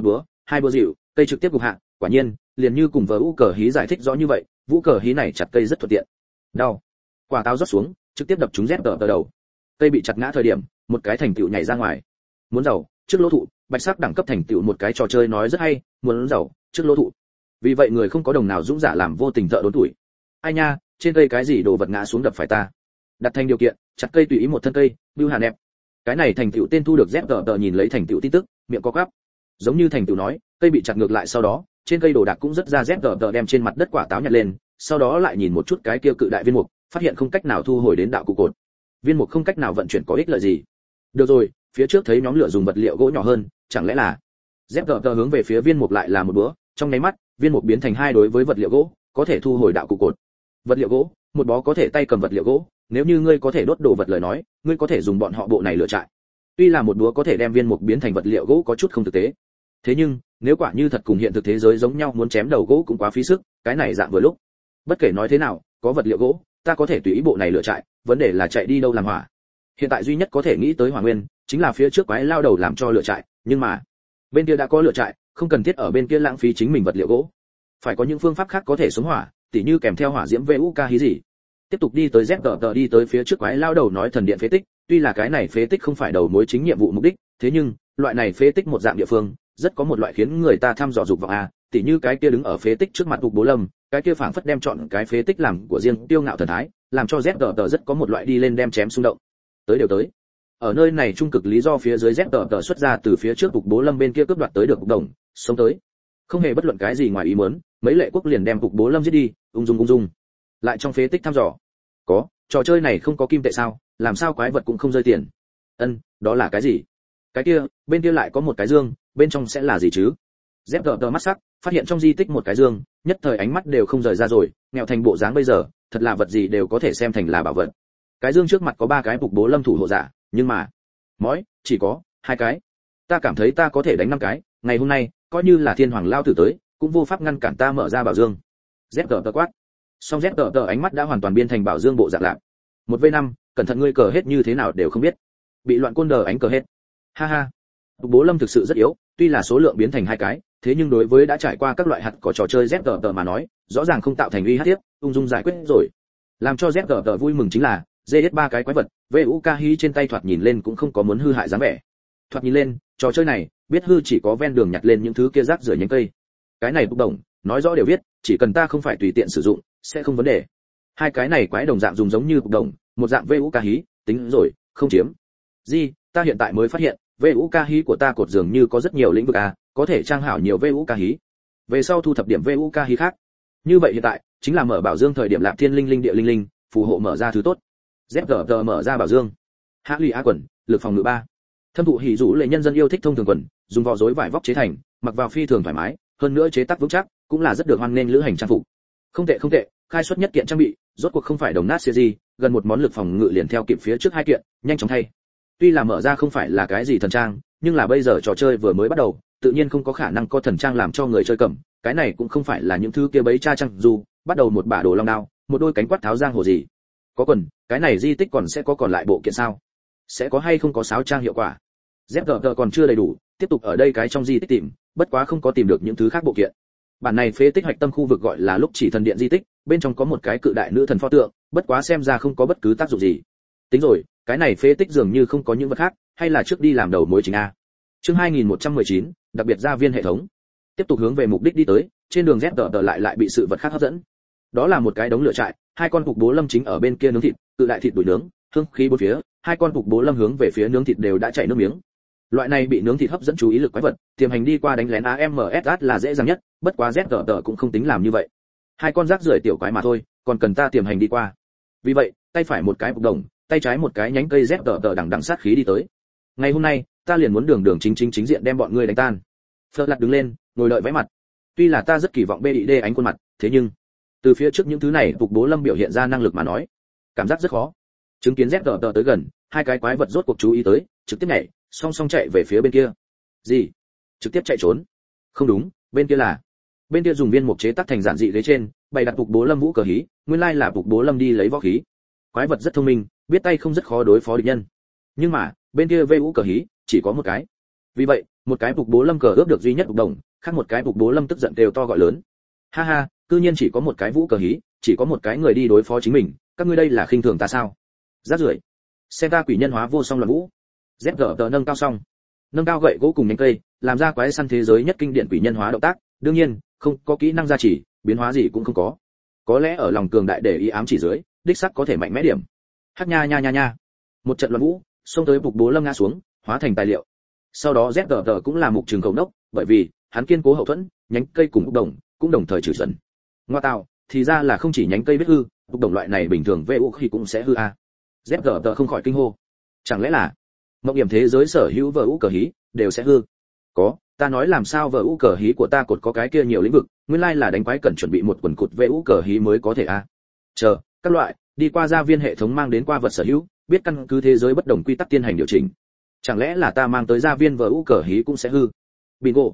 hai búa dịu, cây trực tiếp gục hạ, quả nhiên, liền như cùng Vũ Cờ Hí giải thích rõ như vậy, Vũ Cờ Hí này chặt cây rất thuận tiện. Đau. Quả táo rót xuống, trực tiếp đập trúng ZG đầu. Cây bị chặt ngã thời điểm, một cái thành tựu nhảy ra ngoài. Muốn giàu, trước lỗ thụ, bạch sắc đẳng cấp thành tựu một cái trò chơi nói rất hay, muốn giàu, trước lỗ thụ. Vì vậy người không có đồng nào dũng giả làm vô tình thợ đốn tuổi. Ai nha, trên cây cái gì đồ vật ngã xuống đập phải ta. Đặt thành điều kiện, chặt cây tùy ý một thân cây, bưu hà nẹp. Cái này thành tựu tên thu được ZG nhìn lấy thành tựu tin tức, miệng co quắp. Giống như thành tựu nói, cây bị chặt ngược lại sau đó, trên cây đồ đạc cũng rất ra ZG đem trên mặt đất quả táo nhặt lên, sau đó lại nhìn một chút cái kia cự đại viên mục, phát hiện không cách nào thu hồi đến đạo cụ cột. Viên mục không cách nào vận chuyển có ích lợi gì. Được rồi, phía trước thấy nhóm lửa dùng vật liệu gỗ nhỏ hơn, chẳng lẽ là ZG hướng về phía viên mục lại là một búa, trong nháy mắt, viên mục biến thành hai đối với vật liệu gỗ, có thể thu hồi đạo cụ cột. Vật liệu gỗ, một bó có thể tay cầm vật liệu gỗ, nếu như ngươi có thể đốt đồ vật lời nói, ngươi có thể dùng bọn họ bộ này lửa trại. Tuy là một búa có thể đem viên mục biến thành vật liệu gỗ có chút không thực tế. Thế nhưng, nếu quả như thật cùng hiện thực thế giới giống nhau muốn chém đầu gỗ cũng quá phí sức, cái này dạng vừa lúc. Bất kể nói thế nào, có vật liệu gỗ, ta có thể tùy ý bộ này lửa trại, vấn đề là chạy đi đâu làm hỏa. Hiện tại duy nhất có thể nghĩ tới hỏa nguyên, chính là phía trước quái lao đầu làm cho lửa trại, nhưng mà bên kia đã có lửa trại, không cần thiết ở bên kia lãng phí chính mình vật liệu gỗ. Phải có những phương pháp khác có thể sống hỏa, tỉ như kèm theo hỏa diễm VUK hí gì. Tiếp tục đi tới ZG đi tới phía trước quái lao đầu nói thần điện phế tích, tuy là cái này phế tích không phải đầu mối chính nhiệm vụ mục đích, thế nhưng loại này phế tích một dạng địa phương, rất có một loại khiến người ta thăm dò dục vọng a, tỉ như cái kia đứng ở phế tích trước mặt Phục Bố Lâm, cái kia phảng phất đem chọn cái phế tích làm của riêng, tiêu ngạo thần thái, làm cho ZG rất có một loại đi lên đem chém xung động. Tới đều tới. Ở nơi này trung cực lý do phía dưới ZG xuất ra từ phía trước Phục Bố Lâm bên kia cướp đoạt tới được cục đồng, sống tới. Không hề bất luận cái gì ngoài ý muốn, mấy lệ quốc liền đem Phục Bố Lâm giết đi, ung dung. Lại trong phế tích thăm dò. Có, trò chơi này không có kim tệ sao, làm sao quái vật cũng không rơi tiền. Đó là cái gì? Cái kia, bên kia lại có một cái dương, bên trong sẽ là gì chứ? ZG mắt sắc, phát hiện trong di tích một cái dương, nhất thời ánh mắt đều không rời ra rồi, nghèo thành bộ dáng bây giờ, thật là vật gì đều có thể xem thành là bảo vật. Cái dương trước mặt có 3 cái Phục Bố Lâm thủ hộ giả, nhưng mà, chỉ có 2 cái. Ta cảm thấy ta có thể đánh 5 cái, ngày hôm nay, coi như là thiên hoàng lao tử tới, cũng vô pháp ngăn cản ta mở ra bảo dương. ZG quát. Song ZG ánh mắt đã hoàn toàn biến thành bảo dương bộ dạng lạc. 1v5, cẩn thận ngươi cờ hết như thế nào đều không biết. Bị loạn côn đờ ánh cờ hết. Ha ha. Phục Bố Lâm thực sự rất yếu, tuy là số lượng biến thành 2 cái, thế nhưng đối với đã trải qua các loại hạt có trò chơi ZG mà nói, rõ ràng không tạo thành uy hiếp tiếp, ung dung giải quyết rồi. Làm cho ZG vui mừng chính là, giết 3 cái quái vật, VUK hí trên tay thoạt nhìn lên cũng không có muốn hư hại dáng vẻ. Thoạt nhìn lên, trò chơi này, biết hư chỉ có ven đường nhặt lên những thứ kia rác rưởi nhánh cây. Cái này bục đồng, nói rõ đều viết, chỉ cần ta không phải tùy tiện sử dụng, sẽ không vấn đề. 2 cái này quái đồng dạng dùng giống như bục đồng, một dạng VUK hí, tính rồi, không chiếm. Ta hiện tại mới phát hiện, VUK hí của ta cột dường như có rất nhiều lĩnh vực có thể trang hảo nhiều VUK hí. Về sau thu thập điểm VUK hí khác. Như vậy hiện tại, chính là mở bảo dương thời điểm Lạp Thiên Linh Linh địa linh linh, phù hộ mở ra thứ tốt. ZG mở ra bảo dương. Hạ Lụy A quần, lực phòng ngự 3. Thâm thụ hỉ dụ lệ nhân dân yêu thích thông thường quần, dùng vỏ rối vải vóc chế thành, mặc vào phi thường thoải mái, hơn nữa chế tác vững chắc, cũng là rất được hoan nghênh lữ hành trang phục. Không tệ, khai xuất nhất kiện trang bị, rốt cuộc không phải đồng nát series, gần một món lực phòng ngự liền theo kịp phía trước 2 kiện, nhanh chóng thay. Tuy là mở ra không phải là cái gì thần trang, nhưng là bây giờ trò chơi vừa mới bắt đầu, tự nhiên không có khả năng có thần trang làm cho người chơi cầm, cái này cũng không phải là những thứ kia bấy cha trang dù, bắt đầu một bả đồ long đao, một đôi cánh quát tháo giang hồ gì. Có quần, cái này di tích còn sẽ có còn lại bộ kiện sao? Sẽ có hay không có sáo trang hiệu quả? ZG còn chưa đầy đủ, tiếp tục ở đây cái trong di tích tìm, bất quá không có tìm được những thứ khác bộ kiện. Bản này phế tích hoạch tâm khu vực gọi là lúc chỉ thần điện di tích, bên trong có một cái cự đại nữ thần pho tượng, bất quá xem ra không có bất cứ tác dụng gì. Tính rồi, cái này phế tích dường như không có những vật khác, hay là trước đi làm đầu mối chính a. Chương 2119, đặc biệt gia viên hệ thống. Tiếp tục hướng về mục đích đi tới, trên đường ZG lại bị sự vật khác hấp dẫn. Đó là một cái đống lửa trại, 2 con Phục Bố Lâm chính ở bên kia nướng thịt, cự đại thịt đuổi nướng, hương khí bốn phía, 2 con Phục Bố Lâm hướng về phía nướng thịt đều đã chảy nước miếng. Loại này bị nướng thịt hấp dẫn chú ý lực quái vật, tiềm hành đi qua đánh lén AMSS là dễ dàng nhất, bất quá ZG cũng không tính làm như vậy. 2 con rác rưởi tiểu quái mà thôi, còn cần ta tiềm hành đi qua. Vì vậy, tay phải một cái bục đồng, tay trái một cái nhánh cây ZG đằng sát khí đi tới. Ngày hôm nay, ta liền muốn đường chính diện đem bọn ngươi đánh tan. Phật lật đứng lên, ngồi đợi vẽ mặt. Tuy là ta rất kỳ vọng BID ánh khuôn mặt, thế nhưng từ phía trước những thứ này Phục Bố Lâm biểu hiện ra năng lực mà nói, cảm giác rất khó. Chứng kiến ZG tới gần, 2 cái quái vật rốt cuộc chú ý tới, trực tiếp nhảy, song song chạy về phía bên kia. Gì? Trực tiếp chạy trốn? Không đúng, bên kia dùng viên mục chế tác thành giản dị ghế trên, bày đặt Phục Bố Lâm vũ cờ hí, nguyên lai là Phục Bố Lâm đi lấy võ khí. Quái vật rất thông minh, biết tay không rất khó đối phó địch nhân. Nhưng mà, bên kia vũ cờ hí chỉ có một cái. Vì vậy, Một cái Phục Bố Lâm cờ ướp được duy nhất Phục Đồng, khác một cái Phục Bố Lâm tức giận đều to gọi lớn. Ha ha, cư nhiên chỉ có một cái vũ cờ hí, chỉ có một cái người đi đối phó chính mình, các ngươi đây là khinh thường ta sao? Rác rưởi. Xem ta quỷ nhân hóa vô song loạn vũ. ZGT nâng cao song. Nâng cao gậy gỗ cùng nhánh cây, làm ra quái săn thế giới nhất kinh điển quỷ nhân hóa động tác, đương nhiên, không có kỹ năng gia trì, biến hóa gì cũng không có. Có lẽ ở lòng cường đại để ý ám chỉ dưới, đích xác có thể mạnh mẽ điểm. Hắc nha nha nha nha. Một trận loạn vũ, xông tới Phục Bố Lâm ngã xuống, hóa thành tài liệu. Sau đó ZGT cũng là mục trường cầu nốc, bởi vì hắn kiên cố hậu thuẫn, nhánh cây cùng Phục Đồng cũng đồng thời trừ dần. Ngoa tạo, thì ra là không chỉ nhánh cây biết hư, Phục Đồng loại này bình thường VU khi cũng sẽ hư a. ZGT không khỏi kinh hô. Chẳng lẽ là mộng hiểm thế giới sở hữu VU cờ hí đều sẽ hư? Có, ta nói làm sao VU cờ hí của ta cột có cái kia nhiều lĩnh vực, nguyên lai là đánh quái cần chuẩn bị một quần cột VU cờ hí mới có thể a. Chờ, các loại, đi qua gia viên hệ thống mang đến qua vật sở hữu, biết căn cứ thế giới bất đồng quy tắc tiến hành điều chỉnh. Chẳng lẽ là ta mang tới gia viên VU cờ hí cũng sẽ hư? Bingo.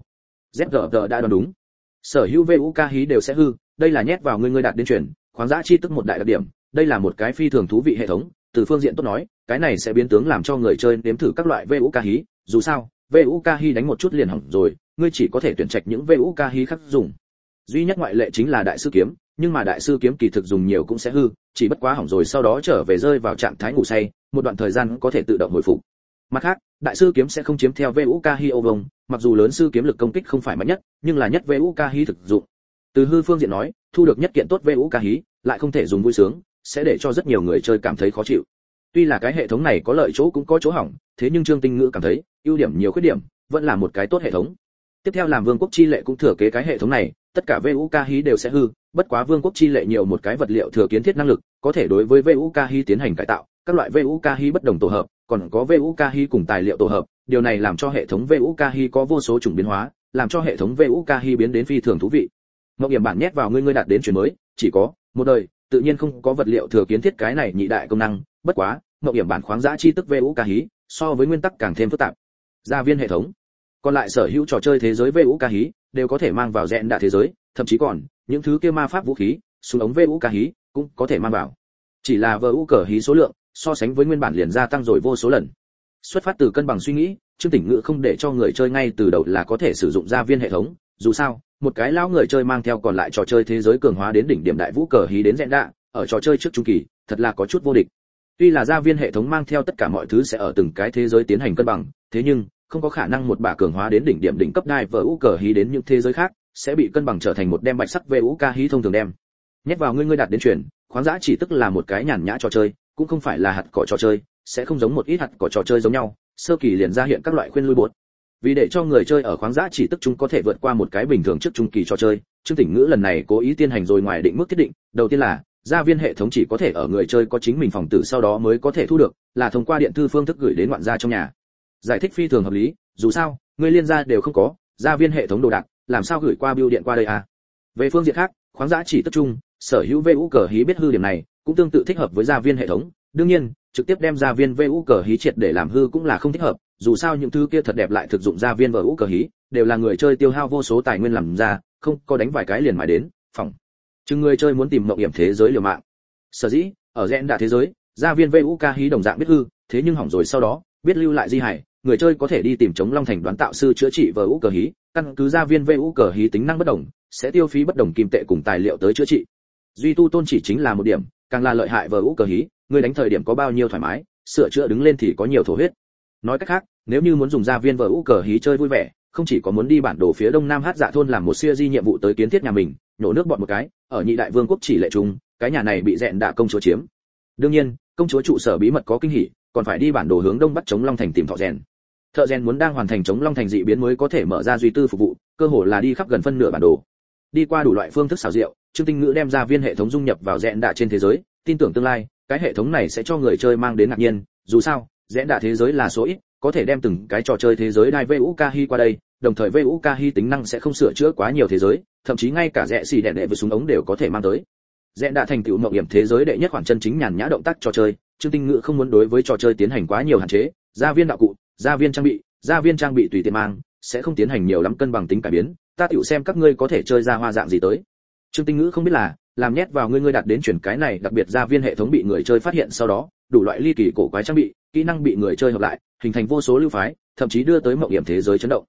ZGT đã đoán đúng. Sở hữu VUK hí đều sẽ hư, đây là nhét vào ngươi đạt đến truyền, khoáng giá chi tức một đại đặc điểm, đây là một cái phi thường thú vị hệ thống, từ phương diện tốt nói, cái này sẽ biến tướng làm cho người chơi nếm thử các loại VUK hí, dù sao, VUK hí đánh một chút liền hỏng rồi, ngươi chỉ có thể tuyển trạch những VUK hí khác dùng. Duy nhất ngoại lệ chính là đại sư kiếm, nhưng mà đại sư kiếm kỳ thực dùng nhiều cũng sẽ hư, chỉ bất quá hỏng rồi sau đó trở về rơi vào trạng thái ngủ say, một đoạn thời gian có thể tự động hồi phục. Mặt khác, đại sư kiếm sẽ không chiếm theo VUK hí ô vông, mặc dù lớn sư kiếm lực công kích không phải mạnh nhất, nhưng là nhất VUK hí thực dụng. Từ hư phương diện nói, thu được nhất kiện tốt VUK hí, lại không thể dùng vui sướng, sẽ để cho rất nhiều người chơi cảm thấy khó chịu. Tuy là cái hệ thống này có lợi chỗ cũng có chỗ hỏng, thế nhưng Trương Tinh Ngữ cảm thấy, ưu điểm nhiều khuyết điểm, vẫn là một cái tốt hệ thống. Tiếp theo làm Vương quốc chi lệ cũng thừa kế cái hệ thống này, tất cả VUK hí đều sẽ hư, bất quá Vương quốc chi lệ nhiều một cái vật liệu thừa kiến thiết năng lực, có thể đối với VUK hí tiến hành cải tạo, các loại VUK hí bất đồng tổ hợp, còn có VUK hí cùng tài liệu tổ hợp, điều này làm cho hệ thống VUK hí có vô số chủng biến hóa, làm cho hệ thống VUK hí biến đến phi thường thú vị. Ngọc Hiểm bản nhét vào ngươi đạt đến chuyển mới, chỉ có một đời, tự nhiên không có vật liệu thừa kiến thiết cái này nhị đại công năng, bất quá, Ngọc Hiểm bản khoáng giá chi tức VUK hí, so với nguyên tắc càng thêm phức tạp. Gia viên hệ thống, còn lại sở hữu trò chơi thế giới VUK hí đều có thể mang vào rẽn đạ thế giới, thậm chí còn những thứ kia ma pháp vũ khí, súng ống VUK hí cũng có thể mang vào. Chỉ là VUK hí số lượng so sánh với nguyên bản liền gia tăng rồi vô số lần. Xuất phát từ cân bằng suy nghĩ, Trương Tỉnh Ngữ không để cho người chơi ngay từ đầu là có thể sử dụng gia viên hệ thống, dù sao, một cái lão người chơi mang theo còn lại trò chơi thế giới cường hóa đến đỉnh điểm đại vũ cờ hí đến rẽn đạ, ở trò chơi trước trung kỳ, thật là có chút vô địch. Tuy là gia viên hệ thống mang theo tất cả mọi thứ sẽ ở từng cái thế giới tiến hành cân bằng, thế nhưng không có khả năng một bả cường hóa đến đỉnh điểm đỉnh cấp đai VUK hí đến những thế giới khác, sẽ bị cân bằng trở thành một đem bạch sắc VUK hí thông thường đem. Nhét vào ngươi đạt đến chuyển, khoáng giá chỉ tức là một cái nhàn nhã trò chơi, cũng không phải là hạt cỏ trò chơi, sẽ không giống một ít hạt cỏ trò chơi giống nhau, sơ kỳ liền ra hiện các loại khuyên lui bột. Vì để cho người chơi ở khoáng giá chỉ tức chúng có thể vượt qua một cái bình thường trước trung kỳ trò chơi, Trương Tỉnh Ngữ lần này cố ý tiên hành rồi ngoài định mức thiết định, đầu tiên là gia viên hệ thống chỉ có thể ở người chơi có chính mình phòng tử sau đó mới có thể thu được, là thông qua điện thư phương thức gửi đến ngoạn gia trong nhà. Giải thích phi thường hợp lý, dù sao, người liên gia đều không có, gia viên hệ thống đồ đạc, làm sao gửi qua bưu điện qua đây à? Về phương diện khác, khoáng giá chỉ tức chung, sở hữu VU cờ hí biết hư điểm này, cũng tương tự thích hợp với gia viên hệ thống, đương nhiên, trực tiếp đem gia viên VU cờ hí triệt để làm hư cũng là không thích hợp, dù sao những thứ kia thật đẹp lại thực dụng gia viên VU cờ hí, đều là người chơi tiêu hao vô số tài nguyên làm ra, không có đánh vài cái liền mãi đến, phòng. Chừng người chơi muốn tìm mộng hiểm thế giới liều mạng. Sở dĩ, ở rẽn đạ thế giới, gia viên VUK hí đồng dạng biết hư, thế nhưng hỏng rồi sau đó, biết lưu lại di hải, người chơi có thể đi tìm chống Long Thành đoán tạo sư chữa trị VUK hí, căn cứ gia viên VUK hí tính năng bất đồng, sẽ tiêu phí bất đồng kim tệ cùng tài liệu tới chữa trị. Duy tu tôn chỉ chính là một điểm, càng là lợi hại VUK hí, người đánh thời điểm có bao nhiêu thoải mái, sửa chữa đứng lên thì có nhiều thổ huyết. Nói cách khác, nếu như muốn dùng gia viên VUK hí chơi vui vẻ, không chỉ có muốn đi bản đồ phía đông nam Hát Dạ thôn làm một siêu di nhiệm vụ tới kiến thiết nhà mình, nhổ nước bọt một cái, ở nhị đại vương quốc chỉ lệ trung, cái nhà này bị rẽn đạ công chúa chiếm. Đương nhiên, công chúa trụ sở bí mật có kinh hỉ, còn phải đi bản đồ hướng đông bắc chống Long Thành tìm thợ rèn. Thợ rèn muốn đang hoàn thành chống Long Thành dị biến mới có thể mở ra duy tư phục vụ, cơ hội là đi khắp gần phân nửa bản đồ. Đi qua đủ loại phương thức xảo diệu, Trương Tinh Ngữ đem gia viên hệ thống dung nhập vào rẽn đạ trên thế giới, tin tưởng tương lai, cái hệ thống này sẽ cho người chơi mang đến ngạc nhiên, dù sao, rẽn đạ thế giới là số ít, có thể đem từng cái trò chơi thế giới đai VUK hí qua đây, đồng thời VUK hí tính năng sẽ không sửa chữa quá nhiều thế giới, thậm chí ngay cả rẽ xì đèn đệ với súng ống đều có thể mang tới. Rẽn đã thành tựu mộng hiểm thế giới đệ nhất khoản chân chính nhàn nhã động tác trò chơi, Trương Tinh Ngữ không muốn đối với trò chơi tiến hành quá nhiều hạn chế, gia viên đạo cụ, gia viên trang bị tùy tiện mang, sẽ không tiến hành nhiều lắm cân bằng tính cải biến, ta tiểu xem các ngươi có thể chơi ra hoa dạng gì tới. Trương Tinh Ngữ không biết là, làm nhét vào ngươi đạt đến chuyển cái này, đặc biệt gia viên hệ thống bị người chơi phát hiện sau đó, đủ loại ly kỳ cổ quái trang bị, kỹ năng bị người chơi hợp lại, hình thành vô số lưu phái, thậm chí đưa tới mộng hiểm thế giới chấn động.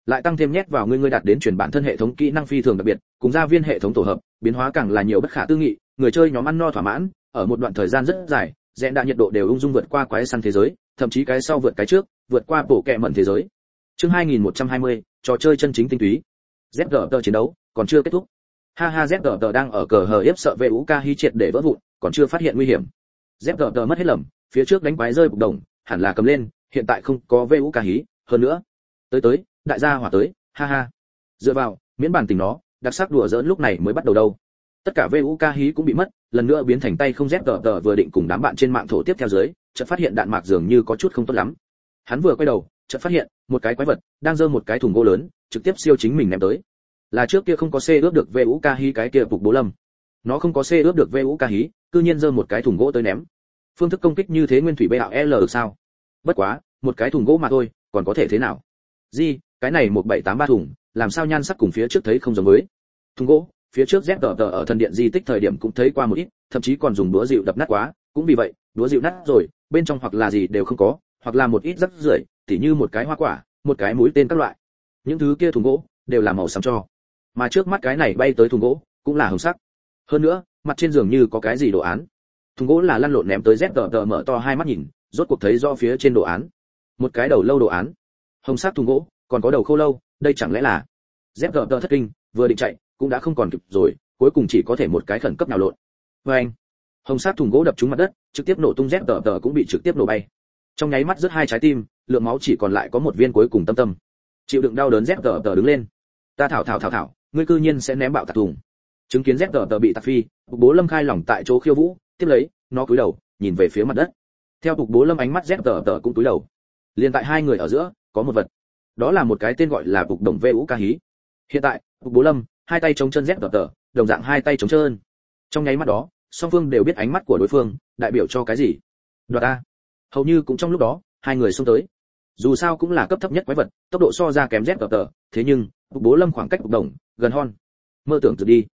lại tăng thêm nhét vào ngươi đạt đến chuyển bản thân hệ thống kỹ năng phi thường đặc biệt, cùng gia viên hệ thống tổ hợp, biến hóa càng là nhiều bất khả tư nghị, người chơi nhóm ăn no thỏa mãn, ở một đoạn thời gian rất dài, rèn đạ nhiệt độ đều ung dung vượt qua quái săn thế giới, thậm chí cái sau vượt cái trước, vượt qua bộ kệ mẩn thế giới. Chương 2120, trò chơi chân chính tinh túy. ZGT chiến đấu còn chưa kết thúc. Ha ha, ZGT đang ở cờ hờ yếp sợ VUK hí triệt để vỡ vụn, còn chưa phát hiện nguy hiểm. ZGT mất hết lầm, phía trước đánh quái rơi bục đồng, hẳn là cầm lên, hiện tại không có VUK hí, hơn nữa. Tới, đại gia hỏa tới, ha ha. Dựa vào, miễn bản tình nó, đặc sắc đùa giỡn lúc này mới bắt đầu đâu. Tất cả VUK hí cũng bị mất, lần nữa biến thành tay không. ZGT vừa định cùng đám bạn trên mạng thổ tiếp theo dưới, chợt phát hiện đạn mạc dường như có chút không tốt lắm. Hắn vừa quay đầu, chợt phát hiện một cái quái vật đang giơ một cái thùng gỗ lớn, trực tiếp siêu chính mình ném tới. Là trước kia không có C ướp được VUK hí cái kia Phục Bố Lâm. Nó không có C ướp được VUK hí, cư nhiên giơ một cái thùng gỗ tới ném. Phương thức công kích như thế nguyên thủy BAL được sao? Bất quá, một cái thùng gỗ mà thôi, còn có thể thế nào? Gì, cái này 1783 thùng, làm sao nhan sắc cùng phía trước thấy không giống với? Thùng gỗ, phía trước ZGT ở thần điện di tích thời điểm cũng thấy qua một ít, thậm chí còn dùng đũa dịu đập nát quá, cũng vì vậy, đũa dịu nát rồi, bên trong hoặc là gì đều không có, hoặc là một ít rắc rưởi, tỉ như một cái hoa quả, một cái mũi tên các loại. Những thứ kia thùng gỗ đều là màu xám cho, mà trước mắt cái này bay tới thùng gỗ cũng là hồng sắc. Hơn nữa, mặt trên giường như có cái gì đồ án. Thùng gỗ là lăn lộn ném tới, ZGT mở to hai mắt nhìn, rốt cuộc thấy do phía trên đồ án, một cái đầu lâu đồ án, hồng sắc thùng gỗ, còn có đầu khô lâu, đây chẳng lẽ là? ZGT thất kinh, vừa định chạy, cũng đã không còn kịp rồi, cuối cùng chỉ có thể một cái khẩn cấp nào lộn. Anh, hồng sắc thùng gỗ đập trúng mặt đất, trực tiếp nổ tung, ZGT cũng bị trực tiếp nổ bay. Trong nháy mắt rớt hai trái tim, lượng máu chỉ còn lại có một viên cuối cùng tâm. Chịu đựng đau đớn, ZGT đứng lên. Ta thảo, ngươi cư nhiên sẽ ném bạo tạc thùng. Chứng kiến ZGT bị tạc phi, Phục Bố Lâm khai lỏng tại chỗ khiêu vũ, tiếp lấy, nó cúi đầu, nhìn về phía mặt đất. Theo Phục Bố Lâm ánh mắt, ZGT cũng cúi đầu. Liên tại hai người ở giữa, có một vật. Đó là một cái tên gọi là Phục Đồng VUK hí. Hiện tại, Phục Bố Lâm hai tay chống chân, ZGT đồng dạng hai tay chống chân. Trong nháy mắt đó, song phương đều biết ánh mắt của đối phương đại biểu cho cái gì. Đoạt a. Hầu như cũng trong lúc đó, hai người xông tới. Dù sao cũng là cấp thấp nhất quái vật, tốc độ so ra kém ZGT, thế nhưng, Phục Bố Lâm khoảng cách Phục Đồng gần hon. Mơ tưởng tự đi.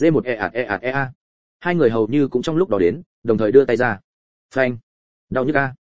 D1 Hai người hầu như cũng trong lúc đó đến, đồng thời đưa tay ra. Phanh. Đau nhức a.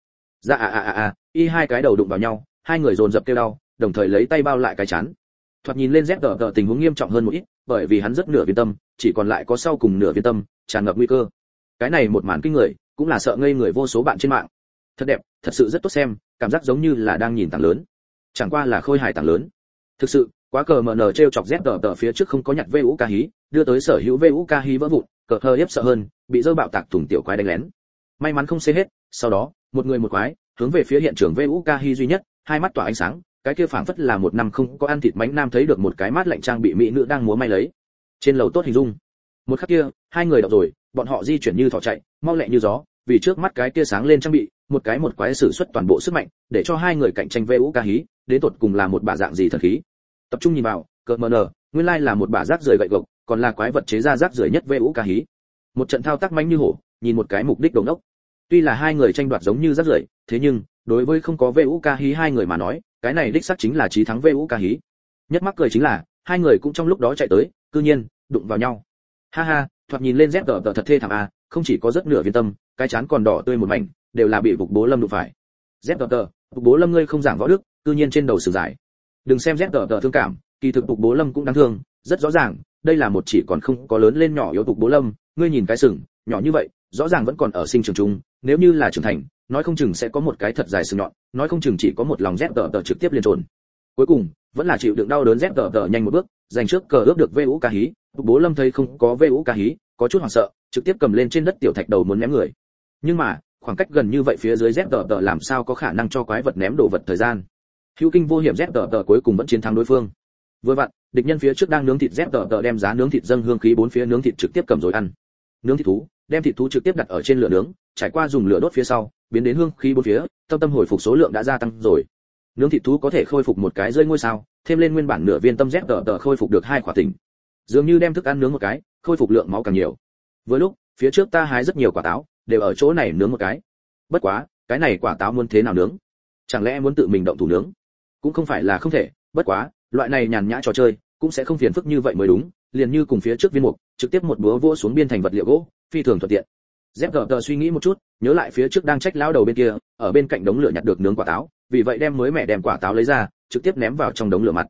Dạ y hai cái đầu đụng vào nhau, hai người dồn dập kêu đau, đồng thời lấy tay bao lại cái chán. Thoạt nhìn lên ZGT tình huống nghiêm trọng hơn một ít, bởi vì hắn rất nửa viên tâm, chỉ còn lại có sau cùng nửa viên tâm, tràn ngập nguy cơ. Cái này một màn kinh người, cũng là sợ ngây người vô số bạn trên mạng. Thật đẹp, thật sự rất tốt xem, cảm giác giống như là đang nhìn tảng lớn. Chẳng qua là khôi hài tảng lớn. Thực sự, quá cờ MN trêu chọc ZGT phía trước không có nhặt VUK hí, đưa tới sở hữu VUK hí vỡ vụn, cờ hờ hiếp sợ hơn, bị dơ bạo tạc thủng tiểu quái đánh lén. May mắn không xê hết, sau đó, một người một quái, hướng về phía hiện trường VUK hí duy nhất, hai mắt tỏa ánh sáng, cái kia phảng phất là một năm không có ăn thịt mánh nam thấy được một cái mát lạnh trang bị mỹ nữ đang múa may lấy. Trên lầu tốt hình dung. Một khắc kia, hai người động rồi, bọn họ di chuyển như thỏ chạy, mau lẹ như gió, vì trước mắt cái kia sáng lên trang bị, một cái một quái sử xuất toàn bộ sức mạnh, để cho hai người cạnh tranh VUK hí, đến tột cùng là một bả dạng gì thần khí. Tập trung nhìn vào, cờ MN, nguyên lai là một bả rác rưởi gậy gộc, còn là quái vật chế ra rác rưởi nhất VUK hí. Một trận thao tác manh như hổ, nhìn một cái mục đích đồng ốc. Tuy là hai người tranh đoạt giống như rác rưởi, thế nhưng, đối với không có VUK hí hai người mà nói, cái này đích xác chính là chí thắng VUK hí. Nhất mắc cười chính là, hai người cũng trong lúc đó chạy tới, cư nhiên đụng vào nhau. Ha ha, thoạt nhìn lên ZGT thật thê thảm à, không chỉ có rất nửa viên tâm, cái chán còn đỏ tươi một mảnh, đều là bị Phục Bố Lâm đụng phải. ZGT, Phục Bố Lâm ngươi không giảng võ đức, cư nhiên trên đầu sử giải. Đừng xem ZGT thương cảm, kỳ thực Phục Bố Lâm cũng đáng thương, rất rõ ràng, đây là một chỉ còn không có lớn lên nhỏ yếu Phục Bố Lâm, ngươi nhìn cái sừng, nhỏ như vậy, rõ ràng vẫn còn ở sinh trưởng trung, nếu như là trưởng thành, nói không chừng sẽ có một cái thật dài sừng nhọn, nói không chừng chỉ có một lòng ZGT trực tiếp liền trồn. Cuối cùng, vẫn là chịu đựng đau đớn, ZGT nhanh một bước, giành trước cờ ướp được VUK hí, Phục Bố Lâm thấy không có VUK hí, có chút hoảng sợ, trực tiếp cầm lên trên đất tiểu thạch đầu muốn ném người. Nhưng mà, khoảng cách gần như vậy phía dưới ZGT làm sao có khả năng cho quái vật ném đồ vật thời gian. Hữu kinh vô hiểm, ZGT cuối cùng vẫn chiến thắng đối phương. Vừa vặn, địch nhân phía trước đang nướng thịt, ZGT đem giá nướng thịt dâng hương khí bốn phía nướng thịt trực tiếp cầm rồi ăn. Nướng thịt thú, đem thịt thú trực tiếp đặt ở trên lửa nướng, trải qua dùng lửa đốt phía sau, biến đến hương khí bốn phía, tâm hồi phục số lượng đã gia tăng rồi. Nướng thịt thú có thể khôi phục một cái rơi ngôi sao, thêm lên nguyên bản nửa viên tâm, ZGT khôi phục được hai quả tỉnh. Dường như đem thức ăn nướng một cái, khôi phục lượng máu càng nhiều. Vừa lúc, phía trước ta hái rất nhiều quả táo, đều ở chỗ này nướng một cái. Bất quá, cái này quả táo muốn thế nào nướng? Chẳng lẽ muốn tự mình động thủ nướng? Cũng không phải là không thể, bất quá, loại này nhàn nhã trò chơi, cũng sẽ không phiền phức như vậy mới đúng, liền như cùng phía trước viên mục, trực tiếp một búa vỗ xuống biên thành vật liệu gỗ, phi thường thuận tiện. ZGT suy nghĩ một chút, nhớ lại phía trước đang trách lão đầu bên kia, ở bên cạnh đống lửa nhặt được nướng quả táo, vì vậy đem mới mẻ đem quả táo lấy ra, trực tiếp ném vào trong đống lửa mặt.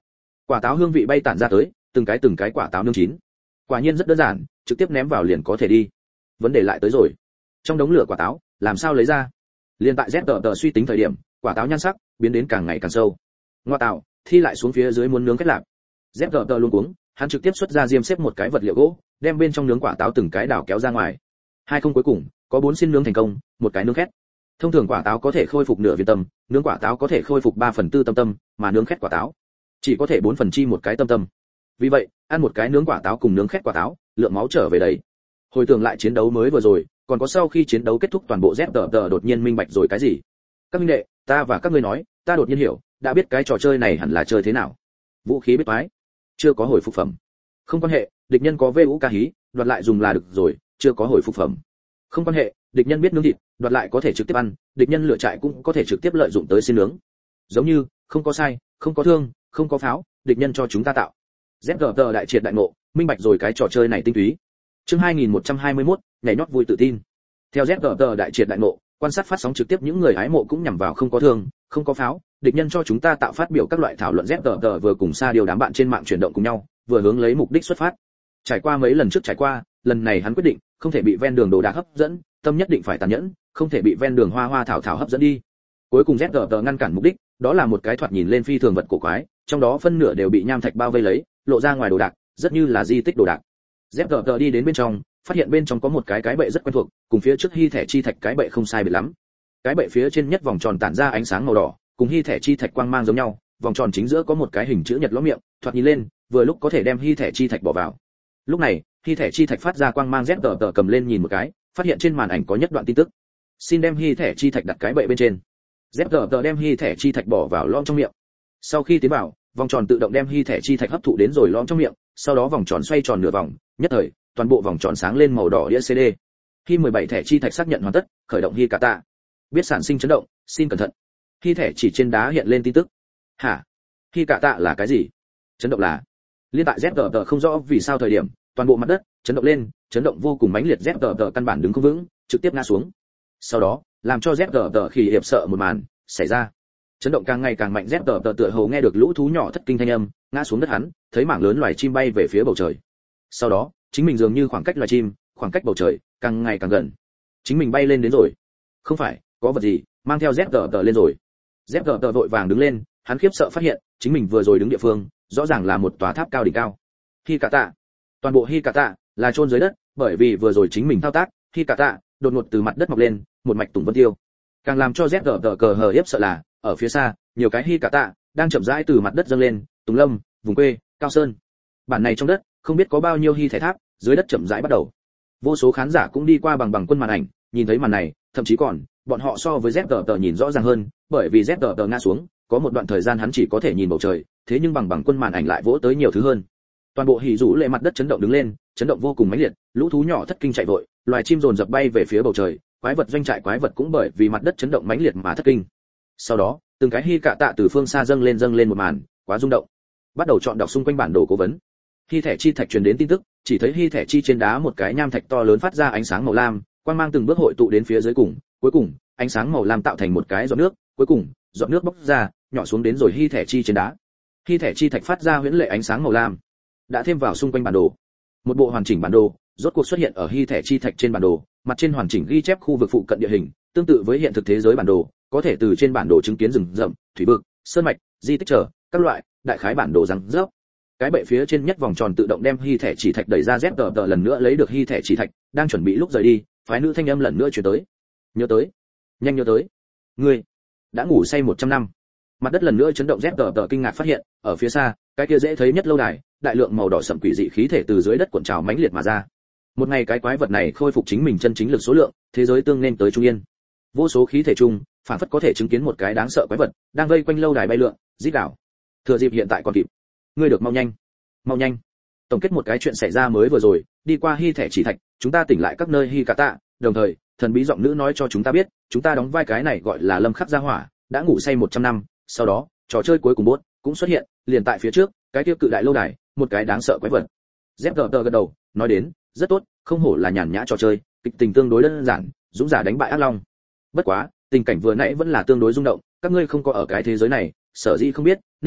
Quả táo hương vị bay tản ra tới, từng cái quả táo nướng chín. Quả nhiên rất đơn giản, trực tiếp ném vào liền có thể đi. Vấn đề lại tới rồi. Trong đống lửa quả táo, làm sao lấy ra? Liên tại ZTT suy tính thời điểm, quả táo nhan sắc biến đến càng ngày càng sâu. Ngoa tạo, thi lại xuống phía dưới muốn nướng kết lạc. ZTT luôn cuống, hắn trực tiếp xuất ra diêm xếp một cái vật liệu gỗ, đem bên trong nướng quả táo từng cái đảo kéo ra ngoài. Hai không cuối cùng, có 4 xin nướng thành công, một cái nướng khét. Thông thường quả táo có thể khôi phục nửa viên tâm, nướng quả táo có thể khôi phục 3/4 tâm tâm, mà nướng khét quả táo chỉ có thể 4 chi một cái tâm tâm. Vì vậy, ăn một cái nướng quả táo cùng nướng khét quả táo, lượng máu trở về đấy. Hồi tưởng lại chiến đấu mới vừa rồi, còn có sau khi chiến đấu kết thúc toàn bộ ZTT đột nhiên minh bạch rồi cái gì. Các minh đệ, ta và các ngươi nói, ta đột nhiên hiểu, đã biết cái trò chơi này hẳn là chơi thế nào. Vũ khí biết toái, chưa có hồi phục phẩm. Không quan hệ, địch nhân có VU ca hí, đoạt lại dùng là được rồi, chưa có hồi phục phẩm. Không quan hệ, địch nhân biết nướng thịt, đoạt lại có thể trực tiếp ăn, địch nhân lửa trại cũng có thể trực tiếp lợi dụng tới xin nướng. Giống như, không có sai, không có thương, không có pháo, địch nhân cho chúng ta tạo. ZTT đại triệt đại ngộ, minh bạch rồi cái trò chơi này tinh túy. Chương 2121, nhảy nhót vui tự tin. Theo ZTT đại triệt đại ngộ, quan sát phát sóng trực tiếp những người hái mộ cũng nhằm vào không có thương, không có pháo, địch nhân cho chúng ta tạo phát biểu các loại thảo luận. ZTT vừa cùng xa điều đám bạn trên mạng chuyển động cùng nhau, vừa hướng lấy mục đích xuất phát. Trải qua mấy lần trước trải qua, lần này hắn quyết định, không thể bị ven đường đồ đạc hấp dẫn, tâm nhất định phải tàn nhẫn, không thể bị ven đường hoa hoa thảo thảo hấp dẫn đi. Cuối cùng ZTT ngăn cản mục đích, đó là một cái thoạt nhìn lên phi thường vật cổ quái, trong đó phân nửa đều bị nham thạch bao vây lấy, lộ ra ngoài đồ đạc, rất như là di tích đồ đạc. ZTT đi đến bên trong, phát hiện bên trong có một cái bệ rất quen thuộc, cùng phía trước hy thẻ chi thạch cái bệ không sai biệt lắm. Cái bệ phía trên nhất vòng tròn tản ra ánh sáng màu đỏ, cùng hy thẻ chi thạch quang mang giống nhau, vòng tròn chính giữa có một cái hình chữ nhật lỗ miệng, thoạt nhìn lên, vừa lúc có thể đem hy thẻ chi thạch bỏ vào. Lúc này, hy thẻ chi thạch phát ra quang mang, ZTT cầm lên nhìn một cái, phát hiện trên màn ảnh có nhất đoạn tin tức. Xin đem hy thẻ chi thạch đặt cái bệ bên trên. ZTT đem hy thẻ chi thạch bỏ vào lõm trong miệng. Sau khi tiến vào, vòng tròn tự động đem hy thẻ chi thạch hấp thụ đến rồi lõm trong miệng, sau đó vòng tròn xoay tròn nửa vòng, nhất thời, toàn bộ vòng tròn sáng lên màu đỏ đĩa CD. Khi 17 thẻ chi thạch xác nhận hoàn tất, khởi động hy cả tạ. Biết sản sinh chấn động, xin cẩn thận. Hy thẻ chỉ trên đá hiện lên tin tức. Hả? Hy cả tạ là cái gì? Chấn động là? Liên tại ZTT không rõ vì sao thời điểm, toàn bộ mặt đất chấn động lên, chấn động vô cùng mãnh liệt, ZTT căn bản đứng không vững, trực tiếp ngã xuống. Sau đó, làm cho ZTT khi hiệp sợ một màn xảy ra. Chấn động càng ngày càng mạnh, ZTT tựa hồ nghe được lũ thú nhỏ thất kinh thanh âm, ngã xuống đất hắn, thấy mảng lớn loài chim bay về phía bầu trời. Sau đó, chính mình dường như khoảng cách loài chim, khoảng cách bầu trời càng ngày càng gần. Chính mình bay lên đến rồi. Không phải, có vật gì mang theo ZTT lên rồi. ZTT vội vàng đứng lên, hắn khiếp sợ phát hiện, chính mình vừa rồi đứng địa phương, rõ ràng là một tòa tháp cao đỉnh cao. Hy cả tạ. Toàn bộ hy cả tạ là chôn dưới đất, bởi vì vừa rồi chính mình thao tác, hy cả tạ đột ngột từ mặt đất mọc lên, một mạch tùng vân tiêu. Càng làm cho ZTT cờ hờ hiếp sợ là, ở phía xa, nhiều cái hy cả tạ đang chậm rãi từ mặt đất dâng lên, tùng lâm, vùng quê, cao sơn. Bản này trong đất, không biết có bao nhiêu hy thẻ tháp, dưới đất chậm rãi bắt đầu. Vô số khán giả cũng đi qua bằng quân màn ảnh, nhìn thấy màn này, thậm chí còn, bọn họ so với ZTT nhìn rõ ràng hơn, bởi vì ZTT ngã xuống, có một đoạn thời gian hắn chỉ có thể nhìn bầu trời, thế nhưng bằng quân màn ảnh lại vỗ tới nhiều thứ hơn. Toàn bộ hỉ rũ lệ mặt đất chấn động đứng lên, chấn động vô cùng mãnh liệt, lũ thú nhỏ thất kinh chạy vội, loài chim dồn dập bay về phía bầu trời, quái vật doanh trại quái vật cũng bởi vì mặt đất chấn động mãnh liệt mà thất kinh. Sau đó, từng cái hy cạ tạ từ phương xa dâng lên một màn, quá rung động. Bắt đầu chọn đọc xung quanh bản đồ cố vấn. Hy thẻ chi thạch truyền đến tin tức, chỉ thấy hy thẻ chi trên đá một cái nham thạch to lớn phát ra ánh sáng màu lam, quang mang từng bước hội tụ đến phía dưới cùng, cuối cùng, ánh sáng màu lam tạo thành một cái giọt nước, cuối cùng, giọt nước bốc ra, nhỏ xuống đến rồi hy thẻ chi trên đá. Hy thẻ chi thạch phát ra huyễn lệ ánh sáng màu lam, đã thêm vào xung quanh bản đồ. Một bộ hoàn chỉnh bản đồ rốt cuộc xuất hiện ở hy thẻ chi thạch trên bản đồ, mặt trên hoàn chỉnh ghi chép khu vực phụ cận địa hình, tương tự với hiện thực thế giới bản đồ, có thể từ trên bản đồ chứng kiến rừng rậm, thủy vực, sơn mạch, di tích trở, các loại, đại khái bản đồ răng rớp. Cái bệ phía trên nhất vòng tròn tự động đem hy thẻ chỉ thạch đẩy ra, ZTT lần nữa lấy được hy thẻ chỉ thạch, đang chuẩn bị lúc rời đi, phái nữ thanh âm lần nữa truyền tới. Nhớ tới, nhanh nhớ tới. Ngươi đã ngủ say 100 năm. Mặt đất lần nữa chấn động, ZTT kinh ngạc phát hiện, ở phía xa, cái kia dễ thấy nhất lâu đài, đại lượng màu đỏ sẫm quỷ dị khí thể từ dưới đất cuộn trào mãnh liệt mà ra. Một ngày cái quái vật này khôi phục chính mình chân chính lực số lượng, thế giới tương nên tới trung yên. Vô số khí thể chung, phản phất có thể chứng kiến một cái đáng sợ quái vật đang vây quanh lâu đài bay lượn, rít gào. Thừa dịp hiện tại còn kịp, ngươi được mau nhanh, mau nhanh. Tổng kết một cái chuyện xảy ra mới vừa rồi, đi qua hy thẻ chỉ thạch, chúng ta tỉnh lại các nơi hy cả tạ, đồng thời, thần bí giọng nữ nói cho chúng ta biết, chúng ta đóng vai cái này gọi là Lâm Khắc gia hỏa, đã ngủ say 100 năm, sau đó, trò chơi cuối cùng bốt cũng xuất hiện, liền tại phía trước, cái kia cự đại lâu đài, một cái đáng sợ quái vật. ZTT gật đầu, nói đến, rất tốt, không hổ là nhàn nhã trò chơi, kịch tình tương đối đơn giản, dũng giả đánh bại ác long. Bất quá, tình cảnh vừa nãy vẫn là tương đối rung động, các ngươi không có ở cái thế giới này, sở dĩ không biết, ni mã,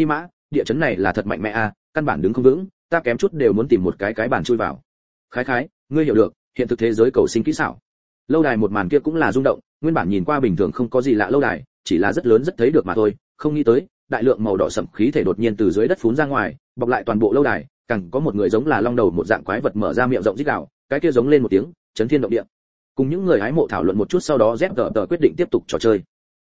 địa chấn này là thật mạnh mẽ a, căn bản đứng không vững, ta kém chút đều muốn tìm một cái bàn chui vào. Khái, ngươi hiểu được, hiện thực thế giới cầu sinh kỹ xảo. Lâu đài một màn kia cũng là rung động, nguyên bản nhìn qua bình thường không có gì lạ lâu đài, chỉ là rất lớn rất thấy được mà thôi, không nghĩ tới, đại lượng màu đỏ sẫm khí thể đột nhiên từ dưới đất phún ra ngoài, bọc lại toàn bộ lâu đài, càng có một người giống là long đầu một dạng quái vật mở ra miệng rộng rít gào, cái kia giống lên một tiếng, chấn thiên động địa. Cùng những người hái mộ thảo luận một chút sau đó ZGT quyết định tiếp tục trò chơi.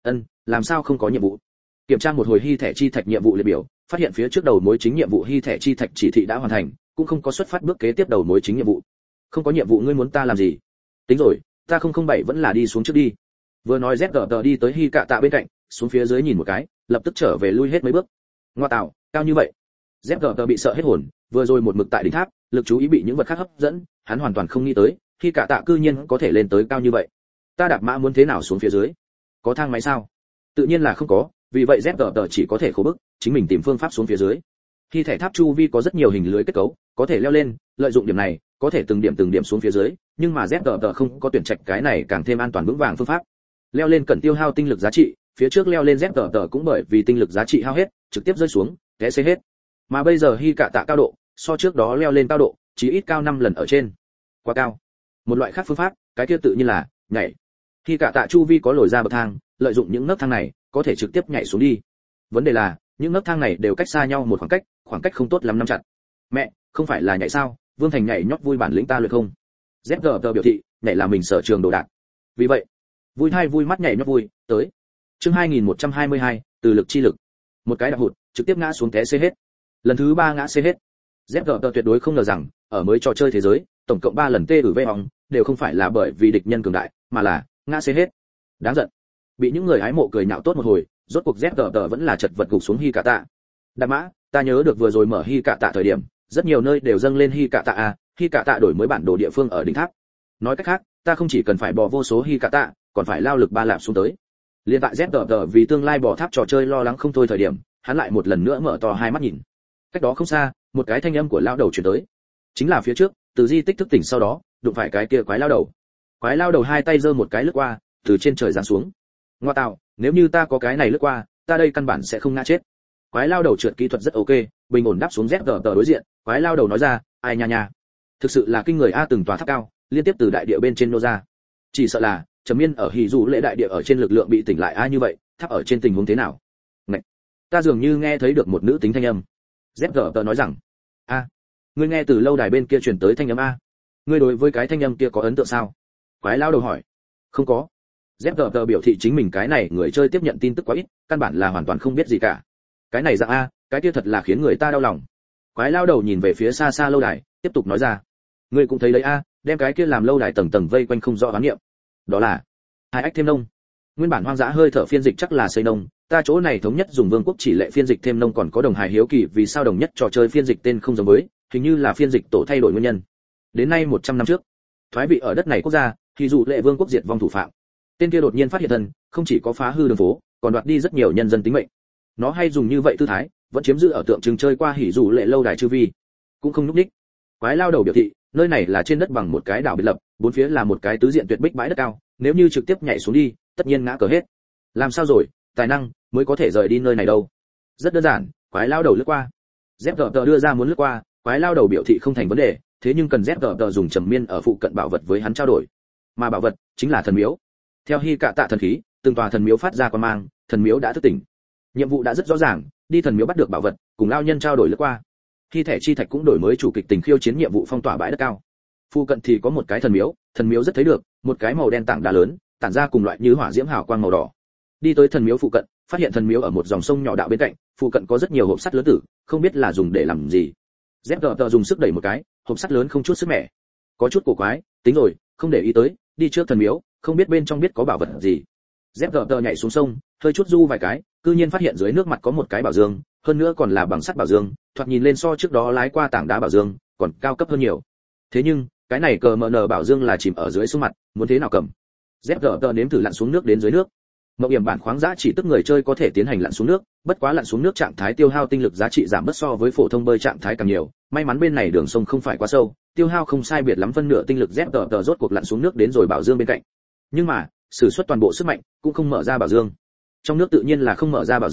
Làm sao không có nhiệm vụ? Kiểm tra một hồi hy thẻ chi thạch nhiệm vụ liệt biểu, phát hiện phía trước đầu mối chính nhiệm vụ hy thẻ chi thạch chỉ thị đã hoàn thành, cũng không có xuất phát bước kế tiếp đầu mối chính nhiệm vụ. Không có nhiệm vụ ngươi muốn ta làm gì? Tính rồi, ta 007 vẫn là đi xuống trước đi. Vừa nói ZGT đi tới Hy Cạ Tạ bên cạnh, xuống phía dưới nhìn một cái, lập tức trở về lui hết mấy bước. Ngoa tạo, cao như vậy. ZGT bị sợ hết hồn, vừa rồi một mực tại đỉnh tháp, lực chú ý bị những vật khác hấp dẫn, hắn hoàn toàn không nghĩ tới, Hy Cạ Tạ cư nhiên có thể lên tới cao như vậy. Ta đạp mã muốn thế nào xuống phía dưới? Có thang máy sao? Tự nhiên là không có, vì vậy ZGT chỉ có thể khổ bức, chính mình tìm phương pháp xuống phía dưới. Khi thẻ tháp chu vi có rất nhiều hình lưới kết cấu, có thể leo lên, lợi dụng điểm này, có thể từng điểm xuống phía dưới, nhưng mà ZGT không có tuyển trạch cái này càng thêm an toàn vững vàng phương pháp. Leo lên cần tiêu hao tinh lực giá trị, phía trước leo lên ZGT cũng bởi vì tinh lực giá trị hao hết, trực tiếp rơi xuống, té xế hết. Mà bây giờ Hy Cạ Tạ cao độ, so trước đó leo lên cao độ, chỉ ít cao 5 lần ở trên. Quá cao. Một loại khác phương pháp, cái kia tự nhiên là nhảy. Hy Cạ Tạ chu vi có lồi ra bậc thang, lợi dụng những nấc thang này, có thể trực tiếp nhảy xuống đi. Vấn đề là, những nấc thang này đều cách xa nhau một khoảng cách không tốt lắm nắm chặt. Mẹ, không phải là nhảy sao? Vương Thành nhảy nhót vui bản lĩnh ta luyện không? ZGT biểu thị, nhảy là mình sở trường đồ đạc. Vì vậy, vui hay vui mắt nhảy nhót vui, tới. Chương 2122, từ lực chi lực. Một cái đạp hụt, trực tiếp ngã xuống té xế hết. Lần thứ 3 ngã xế hết. ZGT tuyệt đối không ngờ rằng, ở mới trò chơi thế giới, tổng cộng 3 lần tê ử vê hòng, đều không phải là bởi vì địch nhân cường đại, mà là ngã xế hết. Đáng giận. Bị những người hái mộ cười nhạo tốt một hồi, rốt cuộc ZGT vẫn là chật vật gục xuống Hy Cạ Tạ. Đạp mã, ta nhớ được vừa rồi mở Hy Cạ Tạ thời điểm, rất nhiều nơi đều dâng lên Hy Cạ Tạ a, Hy Cạ Tạ đổi mới bản đồ địa phương ở đỉnh tháp. Nói cách khác, ta không chỉ cần phải bỏ vô số Hy Cạ Tạ, còn phải lao lực 3 lạp xuống tới. Liên tại ZGT vì tương lai bỏ tháp trò chơi lo lắng không thôi thời điểm, hắn lại một lần nữa mở to hai mắt nhìn. Cách đó không xa, một cái thanh âm của lao đầu truyền tới. Chính là phía trước, từ di tích thức tỉnh sau đó, đụng phải cái kia quái lao đầu. Quái lao đầu hai tay giơ một cái lướt qua, từ trên trời giáng xuống. Ngoa tạo, nếu như ta có cái này lướt qua, ta đây căn bản sẽ không ngã chết. Quái lao đầu trượt kỹ thuật rất ok, bình ổn đáp xuống ZGT đối diện, quái lao đầu nói ra, ai nha, thực sự là kinh người a, từng tòa tháp cao, liên tiếp từ đại địa bên trên nô ra. Chỉ sợ là, Trầm Miên ở Hỉ Dù Lễ đại địa ở trên lực lượng bị tỉnh lại a, như vậy, tháp ở trên tình huống thế nào? Ngậy, ta dường như nghe thấy được một nữ tính thanh âm. ZGT nói rằng, a, ngươi nghe từ lâu đài bên kia truyền tới thanh âm a, ngươi đối với cái thanh âm kia có ấn tượng sao? Quái lao đầu hỏi. Không có. ZGT biểu thị chính mình cái này người chơi tiếp nhận tin tức quá ít, căn bản là hoàn toàn không biết gì cả. Cái này dạng a, cái kia thật là khiến người ta đau lòng. Quái lao đầu nhìn về phía xa xa lâu đài, tiếp tục nói ra, ngươi cũng thấy đấy a, đem cái kia làm lâu đài tầng tầng vây quanh không rõ bán niệm. Đó là hai ách thêm nông. Nguyên bản hoang dã hơi thở phiên dịch chắc là xây nông, ta chỗ này thống nhất dùng vương quốc chỉ lệ phiên dịch thêm nông, còn có đồng hài hiếu kỳ vì sao đồng nhất trò chơi phiên dịch tên không giống với, hình như là phiên dịch tổ thay đổi nguyên nhân. Đến nay 100 năm trước, thoái vị ở đất này quốc gia, thì dù lệ vương quốc diệt vong thủ phạm. Tên kia đột nhiên phát hiện thân, không chỉ có phá hư đường phố, còn đoạt đi rất nhiều nhân dân tính mệnh. Nó hay dùng như vậy tư thái, vẫn chiếm giữ ở tượng trưng chơi qua hỉ dù lệ lâu đài chư vi, cũng không núp đích. Quái lao đầu biểu thị, nơi này là trên đất bằng một cái đảo biệt lập, bốn phía là một cái tứ diện tuyệt bích bãi đất cao, nếu như trực tiếp nhảy xuống đi, tất nhiên ngã cờ hết. Làm sao rồi, tài năng mới có thể rời đi nơi này đâu? Rất đơn giản, quái lao đầu lướt qua. ZGT đưa ra muốn lướt qua, quái lao đầu biểu thị không thành vấn đề, thế nhưng cần ZGT dùng Trầm Miên ở phụ cận bảo vật với hắn trao đổi. Mà bảo vật chính là thần miếu. Theo Hy Cạ Tạ thần khí, từng tòa thần miếu phát ra quang mang, thần miếu đã thức tỉnh. Nhiệm vụ đã rất rõ ràng, đi thần miếu bắt được bảo vật, cùng lao nhân trao đổi lướt qua. Khi thẻ chi thạch cũng đổi mới chủ kịch tình khiêu chiến nhiệm vụ phong tỏa bãi đất cao. Phụ cận thì có một cái thần miếu rất thấy được, một cái màu đen tảng đá lớn, tản ra cùng loại như hỏa diễm hào quang màu đỏ. Đi tới thần miếu phụ cận, phát hiện thần miếu ở một dòng sông nhỏ đạo bên cạnh, phụ cận có rất nhiều hộp sắt lớn tử, không biết là dùng để làm gì. ZGT dùng sức đẩy một cái, hộp sắt lớn không chút sức mẻ. Có chút cổ quái, tính rồi, không để ý tới, đi trước thần miếu, không biết bên trong biết có bảo vật gì. ZGT nhảy xuống sông, hơi chút du vài cái, cư nhiên phát hiện dưới nước mặt có một cái bảo dương, hơn nữa còn là bằng sắt bảo dương, thoạt nhìn lên so trước đó lái qua tảng đá bảo dương, còn cao cấp hơn nhiều. Thế nhưng, cái này cờ mờ nờ bảo dương là chìm ở dưới xuống mặt, muốn thế nào cầm? ZGT nếm thử lặn xuống nước đến dưới nước. Mộng hiểm bản khoáng giá chỉ tức người chơi có thể tiến hành lặn xuống nước, bất quá lặn xuống nước trạng thái tiêu hao tinh lực giá trị giảm bớt so với phổ thông bơi trạng thái càng nhiều, may mắn bên này đường sông không phải quá sâu, tiêu hao không sai biệt lắm phân nửa tinh lực. ZGT rốt cuộc lặn xuống nước đến rồi bảo dương bên cạnh. Nhưng mà, sử xuất toàn bộ sức mạnh, cũng không mở ra bảo dương. Trong nước tự nhiên là không mở ra bảo dương,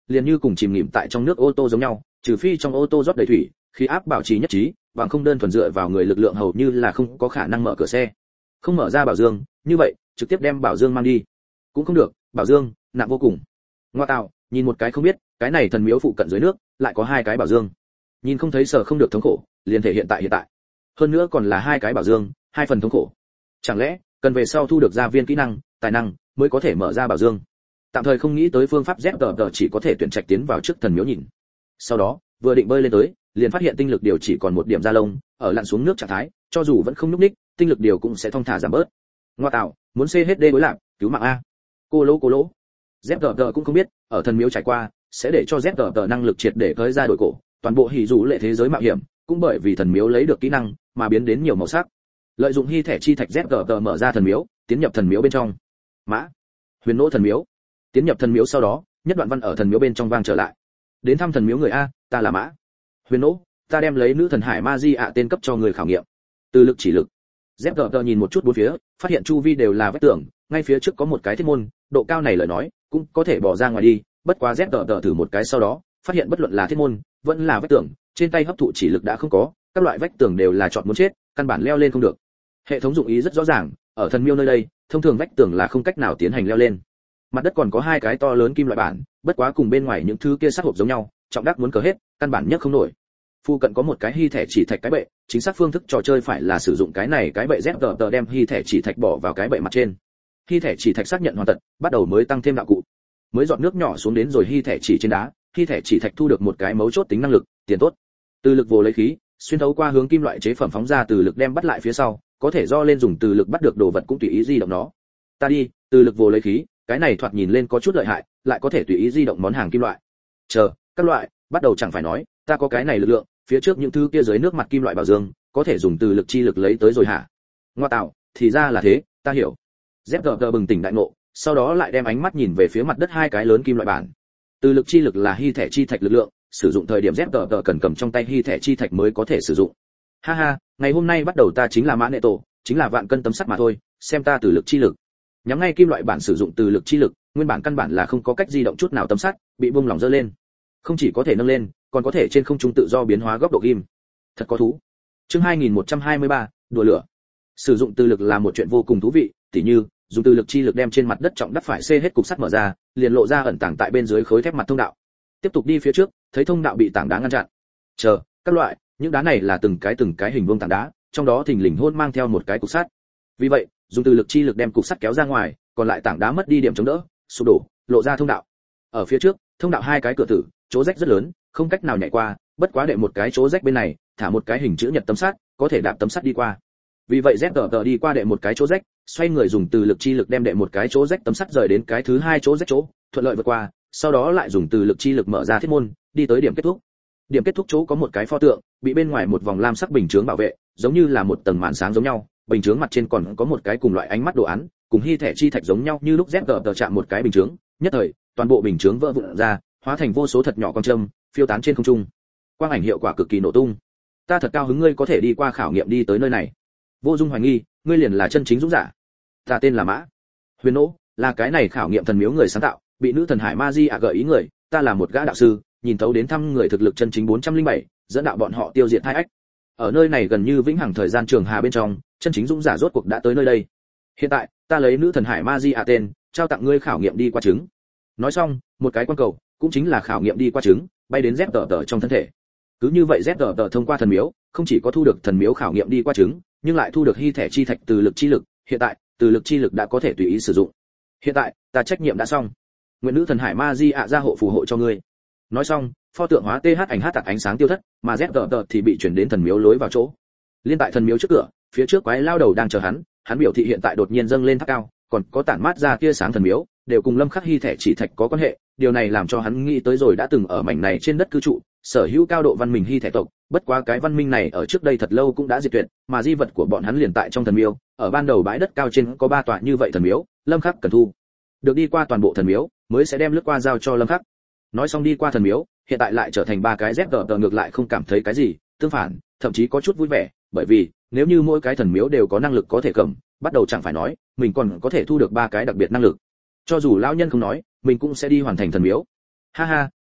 liền như cùng chìm nghỉm tại trong nước ô tô giống nhau, trừ phi trong ô tô rót đầy thủy, khí áp bảo trì nhất trí, bằng không đơn thuần dựa vào người lực lượng hầu như là không có khả năng mở cửa xe. Không mở ra bảo dương, như vậy, trực tiếp đem bảo dương mang đi. Cũng không được, bảo dương nặng vô cùng. Ngoa tạo, nhìn một cái không biết, cái này thần miếu phụ cận dưới nước, lại có hai cái bảo dương. Nhìn không thấy sở không được thống khổ, liền thể hiện tại. Hơn nữa còn là hai cái bảo dương, hai phần thống khổ. Chẳng lẽ, cần về sau thu được gia viên kỹ năng, tài năng mới có thể mở ra bảo dương. Tạm thời không nghĩ tới phương pháp ZGG, chỉ có thể tuyển trạch tiến vào trước thần miếu nhìn. Sau đó, vừa định bơi lên tới, liền phát hiện tinh lực điều chỉ còn một điểm da lông, ở lặn xuống nước trạng thái, cho dù vẫn không nhúc nhích, tinh lực điều cũng sẽ thong thả giảm bớt. Ngoa tạo, muốn C hết D đối lạc, cứu mạng a. Cô lỗ. ZGG cũng không biết, ở thần miếu trải qua, sẽ để cho ZGG năng lực triệt để tới ra đổi cổ, toàn bộ hỉ dụ lệ thế giới mạo hiểm, cũng bởi vì thần miếu lấy được kỹ năng, mà biến đến nhiều màu sắc. Lợi dụng hy thẻ chi thạch ZGG mở ra thần miếu, tiến nhập thần miếu bên trong. Mã, huyền nỗ thần miếu. Tiến nhập thần miếu sau đó, nhất đoạn văn ở thần miếu bên trong vang trở lại. Đến thăm thần miếu người a, ta là Mã. Huyền nỗ, ta đem lấy nữ thần hải ma di ạ tên cấp cho người khảo nghiệm. Từ lực chỉ lực. ZGG nhìn một chút bốn phía, phát hiện chu vi đều là vách tường, ngay phía trước có một cái thiết môn, độ cao này lời nói, cũng có thể bỏ ra ngoài đi, bất quá ZGG thử một cái sau đó, phát hiện bất luận là thiết môn, vẫn là vách tường, trên tay hấp thụ chỉ lực đã không có, các loại vách tường đều là chọn muốn chết, căn bản leo lên không được. Hệ thống dụng ý rất rõ ràng, ở thần miêu nơi đây, thông thường vách tường là không cách nào tiến hành leo lên. Mặt đất còn có hai cái to lớn kim loại bản, bất quá cùng bên ngoài những thứ kia sát hộp giống nhau, trọng đắc muốn cờ hết, căn bản nhất không nổi. Phu cận có một cái hy thẻ chỉ thạch cái bệ, chính xác phương thức trò chơi phải là sử dụng cái này cái bệ ZGG đem hy thẻ chỉ thạch bỏ vào cái bệ mặt trên. Hy thẻ chỉ thạch xác nhận hoàn tất, bắt đầu mới tăng thêm đạo cụ. Mới giọt nước nhỏ xuống đến rồi hy thẻ chỉ trên đá, hy thẻ chỉ thạch thu được một cái mấu chốt tính năng lực, tiền tốt. Từ lực vô lấy khí, xuyên thấu qua hướng kim loại chế phẩm phóng ra từ lực đem bắt lại phía sau, có thể do lên dùng từ lực bắt được đồ vật cũng tùy ý di động nó. Ta đi, từ lực vô lấy khí, cái này thoạt nhìn lên có chút lợi hại, lại có thể tùy ý di động món hàng kim loại. Chờ, các loại, bắt đầu chẳng phải nói, ta có cái này lực lượng, phía trước những thứ kia dưới nước mặt kim loại bảo dương, có thể dùng từ lực chi lực lấy tới rồi hả? Ngoa tạo, thì ra là thế, ta hiểu. ZGG bừng tỉnh đại ngộ, sau đó lại đem ánh mắt nhìn về phía mặt đất hai cái lớn kim loại bản. Từ lực chi lực là hy thẻ chi thạch lực lượng, sử dụng thời điểm ZGG cần cầm trong tay hy thẻ chi thạch mới có thể sử dụng. Ha ha, ngày hôm nay bắt đầu ta chính là Mã Nệ Tổ, chính là vạn cân tấm sắt mà thôi, xem ta từ lực chi lực. Nhắm ngay kim loại bản sử dụng từ lực chi lực, nguyên bản căn bản là không có cách di động chút nào tấm sắt, bị buông lỏng giơ lên. Không chỉ có thể nâng lên, còn có thể trên không trung tự do biến hóa góc độ ghim. Thật có thú. Chương 2123, đùa lửa. Sử dụng từ lực là một chuyện vô cùng thú vị, tỉ như dùng từ lực chi lực đem trên mặt đất trọng đắp phải xê hết cục sắt mở ra, liền lộ ra ẩn tàng tại bên dưới khối thép mặt thông đạo. Tiếp tục đi phía trước, thấy thông đạo bị tảng đá ngăn chặn. Chờ, các loại, những đá này là từng cái hình vuông tảng đá, trong đó thình lình hôn mang theo một cái cục sắt. Vì vậy, dùng từ lực chi lực đem cục sắt kéo ra ngoài, còn lại tảng đá mất đi điểm chống đỡ, sụp đổ, lộ ra thông đạo. Ở phía trước, thông đạo hai cái cửa tử, chỗ rách rất lớn, không cách nào nhảy qua, bất quá để một cái chỗ rách bên này, thả một cái hình chữ nhật tấm sắt, có thể đạp tấm sắt đi qua. Vì vậy ZGG đi qua đệ một cái chỗ rách, xoay người dùng từ lực chi lực đem đệ một cái chỗ rách tấm sắt rời đến cái thứ hai chỗ rách chỗ, thuận lợi vượt qua, sau đó lại dùng từ lực chi lực mở ra thiết môn, đi tới điểm kết thúc. Điểm kết thúc chỗ có một cái pho tượng, bị bên ngoài một vòng lam sắc bình chướng bảo vệ, giống như là một tầng màn sáng giống nhau, bình chướng mặt trên còn có một cái cùng loại ánh mắt đồ án, cùng hy thẻ chi thạch giống nhau như lúc ZGG chạm một cái bình chướng, nhất thời, toàn bộ bình chướng vỡ vụn ra, hóa thành vô số thật nhỏ con châm, phiêu tán trên không trung. Quang ảnh hiệu quả cực kỳ nổ tung. Ta thật cao hứng ngươi có thể đi qua khảo nghiệm đi tới nơi này. Vô Dung hoài nghi, ngươi liền là chân chính dũng giả. Ta tên là Mã. Huyền Nỗ, là cái này khảo nghiệm thần miếu người sáng tạo, bị nữ thần Hải Ma Di ạ gợi ý người, ta là một gã đạo sư, nhìn thấu đến thăm người thực lực chân chính 407, dẫn đạo bọn họ tiêu diệt hai ách. Ở nơi này gần như vĩnh hằng thời gian trường hà bên trong, chân chính dũng giả rốt cuộc đã tới nơi đây. Hiện tại, ta lấy nữ thần Hải Ma Di ạ tên, trao tặng ngươi khảo nghiệm đi qua trứng. Nói xong, một cái quan cầu, cũng chính là khảo nghiệm đi qua trứng, bay đến ZGG trong thân thể. Cứ như vậy ZGG thông qua thần miếu, không chỉ có thu được thần miếu khảo nghiệm đi qua trứng, nhưng lại thu được hy thẻ chi thạch từ lực chi lực, hiện tại, từ lực chi lực đã có thể tùy ý sử dụng. Hiện tại, ta trách nhiệm đã xong. Nguyện nữ thần Hải Ma Di ạ gia hộ phù hộ cho ngươi. Nói xong, pho tượng hóa TH ảnh hát tạc ánh sáng tiêu thất, mà ZGG thì bị chuyển đến thần miếu lối vào chỗ. Liên tại thần miếu trước cửa, phía trước quái lao đầu đang chờ hắn biểu thị hiện tại đột nhiên dâng lên tháp cao, còn có tản mát ra tia sáng thần miếu, đều cùng Lâm Khắc hy thẻ chỉ thạch có quan hệ, điều này làm cho hắn nghĩ tới rồi đã từng ở mảnh này trên đất cư trụ, sở hữu cao độ văn minh hy thẻ tộc, bất quá cái văn minh này ở trước đây thật lâu cũng đã diệt tuyệt, mà di vật của bọn hắn liền tại trong thần miếu, ở ban đầu bãi đất cao trên có 3 tòa như vậy thần miếu, Lâm Khắc cần thu được đi qua toàn bộ thần miếu, mới sẽ đem lướt qua giao cho Lâm Khắc. Nói xong đi qua thần miếu, hiện tại lại trở thành 3 cái ZGG ngược lại không cảm thấy cái gì, tương phản, thậm chí có chút vui vẻ, bởi vì nếu như mỗi cái thần miếu đều có năng lực có thể cầm, bắt đầu chẳng phải nói, mình còn có thể thu được 3 cái đặc biệt năng lực. Cho dù lão nhân không nói, mình cũng sẽ đi hoàn thành thần miếu. Ha ha,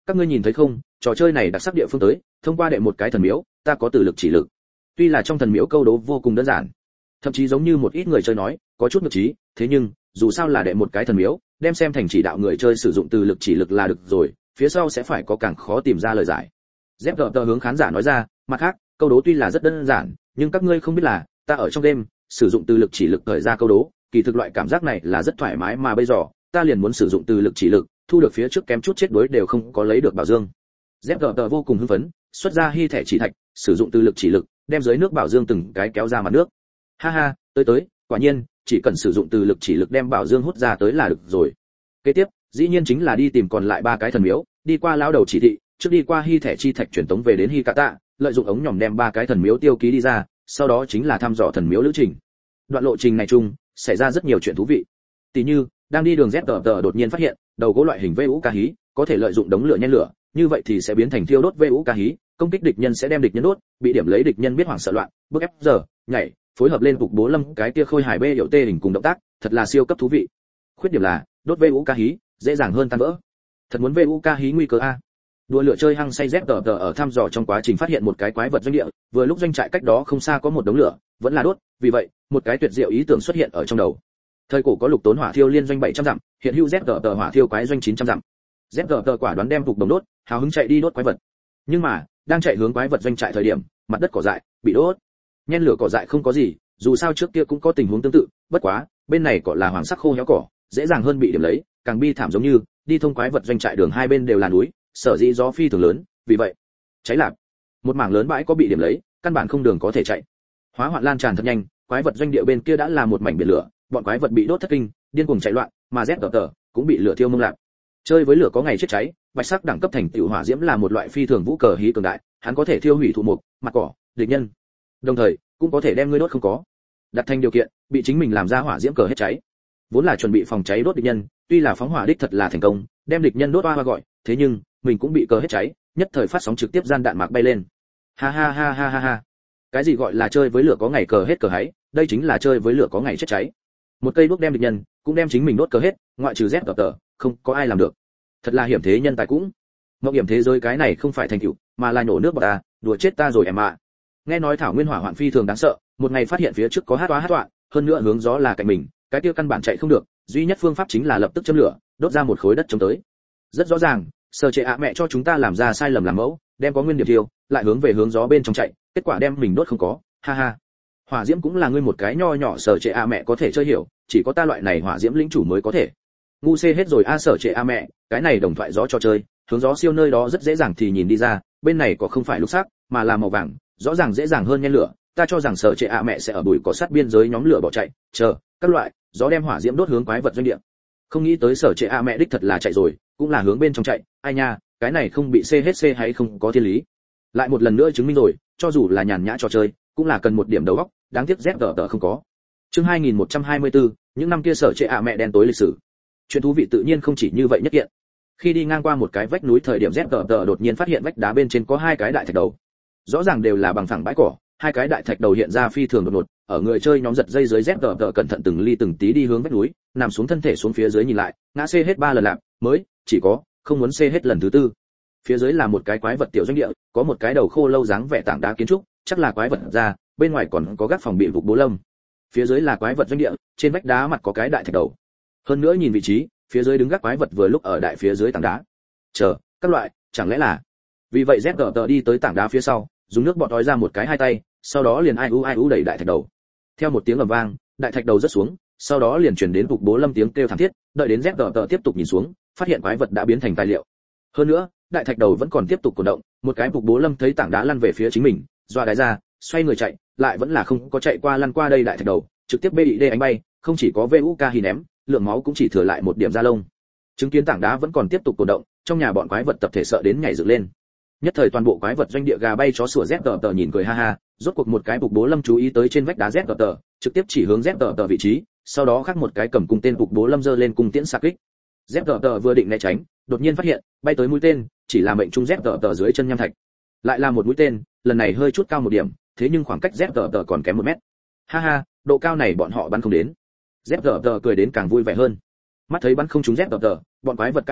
các ngươi nhìn thấy không, trò chơi này đặc sắc địa phương tới, thông qua đệ một cái thần miếu, ta có từ lực chỉ lực. Tuy là trong thần miếu câu đố vô cùng đơn giản, thậm chí giống như một ít người chơi nói, có chút ngược trí, thế nhưng, dù sao là đệ một cái thần miếu, đem xem thành chỉ đạo người chơi sử dụng từ lực chỉ lực là được rồi, phía sau sẽ phải có càng khó tìm ra lời giải. ZGT hướng khán giả nói ra, mặt khác, câu đố tuy là rất đơn giản, nhưng các ngươi không biết là, ta ở trong đêm, sử dụng từ lực chỉ lực khởi ra câu đố, kỳ thực loại cảm giác này là rất thoải mái mà bây giờ, ta liền muốn sử dụng từ lực chỉ lực, thu được phía trước kém chút chết đuối đều không có lấy được bảo dương. ZGT vô cùng hưng phấn, xuất ra hy thẻ chỉ thạch, sử dụng từ lực chỉ lực, đem dưới nước bảo dương từng cái kéo ra mặt nước. Ha ha, tới, quả nhiên, chỉ cần sử dụng từ lực chỉ lực đem bảo dương hút ra tới là được rồi. Kế tiếp, dĩ nhiên chính là đi tìm còn lại 3 cái thần miếu, đi qua lão đầu chỉ thị, trước đi qua hy thẻ chi thạch truyền tống về đến hy cạ tạ, lợi dụng ống nhòm đem 3 cái thần miếu tiêu ký đi ra, sau đó chính là thăm dò thần miếu lữ trình. Đoạn lộ trình này chung, xảy ra rất nhiều chuyện thú vị. Tỷ như, đang đi đường ZGT đột nhiên phát hiện, đầu gỗ loại hình VU ca hí, có thể lợi dụng đống lửa nhen lửa, như vậy thì sẽ biến thành thiêu đốt VU ca hí, công kích địch nhân sẽ đem địch nhân đốt, bị điểm lấy địch nhân biết hoảng sợ loạn, bước ép giờ, nhảy, phối hợp lên phục bố lâm cái kia khôi hài bê hiệu tê hình cùng động tác, thật là siêu cấp thú vị. Khuyết điểm là, đốt VU ca hí, dễ dàng hơn tan vỡ. Thật muốn VU ca hí nguy cơ a. Đùa lửa chơi hăng say ZGT ở thăm dò trong quá trình phát hiện một cái quái vật doanh địa, vừa lúc doanh trại cách đó không xa có một đống lửa, vẫn là đốt, vì vậy, một cái tuyệt diệu ý tưởng xuất hiện ở trong đầu. Thời cổ có lục tốn hỏa thiêu liên doanh 700 dặm, hiện hữu ZGT hỏa thiêu quái doanh 900 dặm. ZGT quả đoán đem phục đồng đốt, hào hứng chạy đi đốt quái vật. Nhưng mà, đang chạy hướng quái vật doanh trại thời điểm, mặt đất cỏ dại bị đốt. Nhen lửa cỏ dại không có gì, dù sao trước kia cũng có tình huống tương tự, bất quá, bên này cỏ là hoàng sắc khô héo cỏ, dễ dàng hơn bị điểm lấy, càng bi thảm giống như, đi thông quái vật doanh trại đường hai bên đều là núi, sở dĩ gió phi thường lớn, vì vậy, cháy lạp. Một mảng lớn bãi có bị điểm lấy, căn bản không đường có thể chạy. Hóa hoạn lan tràn thật nhanh, quái vật doanh địa bên kia đã là một mảnh biển lửa, bọn quái vật bị đốt thất kinh, điên cuồng chạy loạn, mà ZGT cũng bị lửa thiêu mông lạp. Chơi với lửa có ngày chết cháy, bạch sắc đẳng cấp thành tựu hỏa diễm là một loại phi thường vũ cờ hí cường đại, hắn có thể thiêu hủy thụ mục, mặt cỏ, địch nhân. Đồng thời, cũng có thể đem ngươi đốt không có. Đặt thành điều kiện, bị chính mình làm ra hỏa diễm cờ hết cháy. Vốn là chuẩn bị phòng cháy đốt địch nhân, tuy là phóng hỏa đích thật là thành công, đem địch nhân đốt oa gọi, thế nhưng, mình cũng bị cờ hết cháy, nhất thời phát sóng trực tiếp gian đạn mạc bay lên. Ha ha ha ha ha ha. Cái gì gọi là chơi với lửa có ngày cờ hết cờ háy, đây chính là chơi với lửa có ngày chết cháy. Một cây đuốc đem địch nhân, cũng đem chính mình đốt cờ hết, ngoại trừ ZGT, không có ai làm được. Thật là hiểm thế nhân tài cũng. Ngọc hiểm thế giới cái này không phải thành tựu, mà là nhổ nước bọt ta, đùa chết ta rồi em ạ. Nghe nói thảo nguyên hỏa hoạn phi thường đáng sợ, một ngày phát hiện phía trước có hát toa, hơn nữa hướng gió là cạnh mình, cái kia căn bản chạy không được, duy nhất phương pháp chính là lập tức châm lửa, đốt ra một khối đất chống tới. Rất rõ ràng, sở trệ ạ mẹ cho chúng ta làm ra sai lầm làm mẫu, đem có nguyên điểm thiêu, lại hướng về hướng gió bên trong chạy, kết quả đem mình đốt không có, ha ha. Hỏa diễm cũng là ngươi một cái nho nhỏ sở trệ ạ mẹ có thể chơi hiểu, chỉ có ta loại này hỏa diễm lĩnh chủ mới có thể. Ngu xê hết rồi a sở trệ ạ mẹ, cái này đồng thoại gió cho chơi, hướng gió siêu nơi đó rất dễ dàng thì nhìn đi ra, bên này có không phải lục sắc, mà là màu vàng, rõ ràng dễ dàng hơn nhen lửa, ta cho rằng sở trệ ạ mẹ sẽ ở bụi cỏ sát biên giới nhóm lửa bỏ chạy, chờ, các loại, gió đem hỏa diễm đốt hướng quái vật doanh địa. Không nghĩ tới sở trệ ạ mẹ đích thật là chạy rồi, cũng là hướng bên trong chạy, ai nha, cái này không bị xê hết xê hay không có thiên lý. Lại một lần nữa chứng minh rồi, cho dù là nhàn nhã trò chơi, cũng là cần một điểm đầu óc, đáng tiếc ZGT không có. Chương 2124, những năm kia sở trệ ạ mẹ đen tối lịch sử. Chuyện thú vị tự nhiên không chỉ như vậy nhất kiện. Khi đi ngang qua một cái vách núi thời điểm ZGT đột nhiên phát hiện vách đá bên trên có 2 cái đại thạch đầu. Rõ ràng đều là bằng phẳng bãi cỏ, 2 cái đại thạch đầu hiện ra phi thường đột ngột, ở người chơi nhóm giật dây dưới ZGT cẩn thận từng ly từng tí đi hướng vách núi, nằm xuống thân thể xuống phía dưới nhìn lại, ngã xê hết 3 lần lạc, mới chỉ có không muốn xê hết lần thứ 4. Phía dưới là một cái quái vật tiểu doanh địa, có một cái đầu khô lâu dáng vẻ tảng đá kiến trúc, chắc là quái vật ra, bên ngoài còn có gác phòng bị vục bố lâm. Phía dưới là quái vật doanh địa, trên vách đá mặt có cái đại thạch đầu. Hơn nữa nhìn vị trí, phía dưới đứng gác quái vật vừa lúc ở đại phía dưới tảng đá. Chờ, các loại, chẳng lẽ là. Vì vậy ZGT đi tới tảng đá phía sau, dùng nước bọt ói ra một cái 2 tay, sau đó liền ai u đẩy đại thạch đầu. Theo một tiếng ầm vang, đại thạch đầu rớt xuống, sau đó liền truyền đến vục bố lâm tiếng kêu thảm thiết, đợi đến ZGT tiếp tục nhìn xuống, phát hiện quái vật đã biến thành tài liệu. Hơn nữa, đại thạch đầu vẫn còn tiếp tục cổ động, một cái vục bố lâm thấy tảng đá lăn về phía chính mình, doa đái ra, xoay người chạy, lại vẫn là không có chạy qua lăn qua đây đại thạch đầu, trực tiếp BID ánh bay, không chỉ có VUK hì ném, lượng máu cũng chỉ thừa lại một điểm da lông. Chứng kiến tảng đá vẫn còn tiếp tục cổ động, trong nhà bọn quái vật tập thể sợ đến nhảy dựng lên. Nhất thời toàn bộ quái vật doanh địa gà bay chó sủa ZGT nhìn cười ha ha, rốt cuộc một cái vục bố lâm chú ý tới trên vách đá ZGT, trực tiếp chỉ hướng ZGT vị trí, sau đó khác một cái cầm cung tên vục bố lâm giơ lên cung tiễn xạ kích. ZGT vừa định né tránh, đột nhiên phát hiện, bay tới mũi tên, chỉ là mệnh trung ZGT dưới chân nham thạch. Lại là một mũi tên, lần này hơi chút cao một điểm, thế nhưng khoảng cách ZGT còn kém 1 mét. Ha ha, độ cao này bọn họ bắn không đến. ZGT cười đến càng vui vẻ hơn. Mắt thấy bắn không trúng ZGT, bọn quái vật cãi lộn,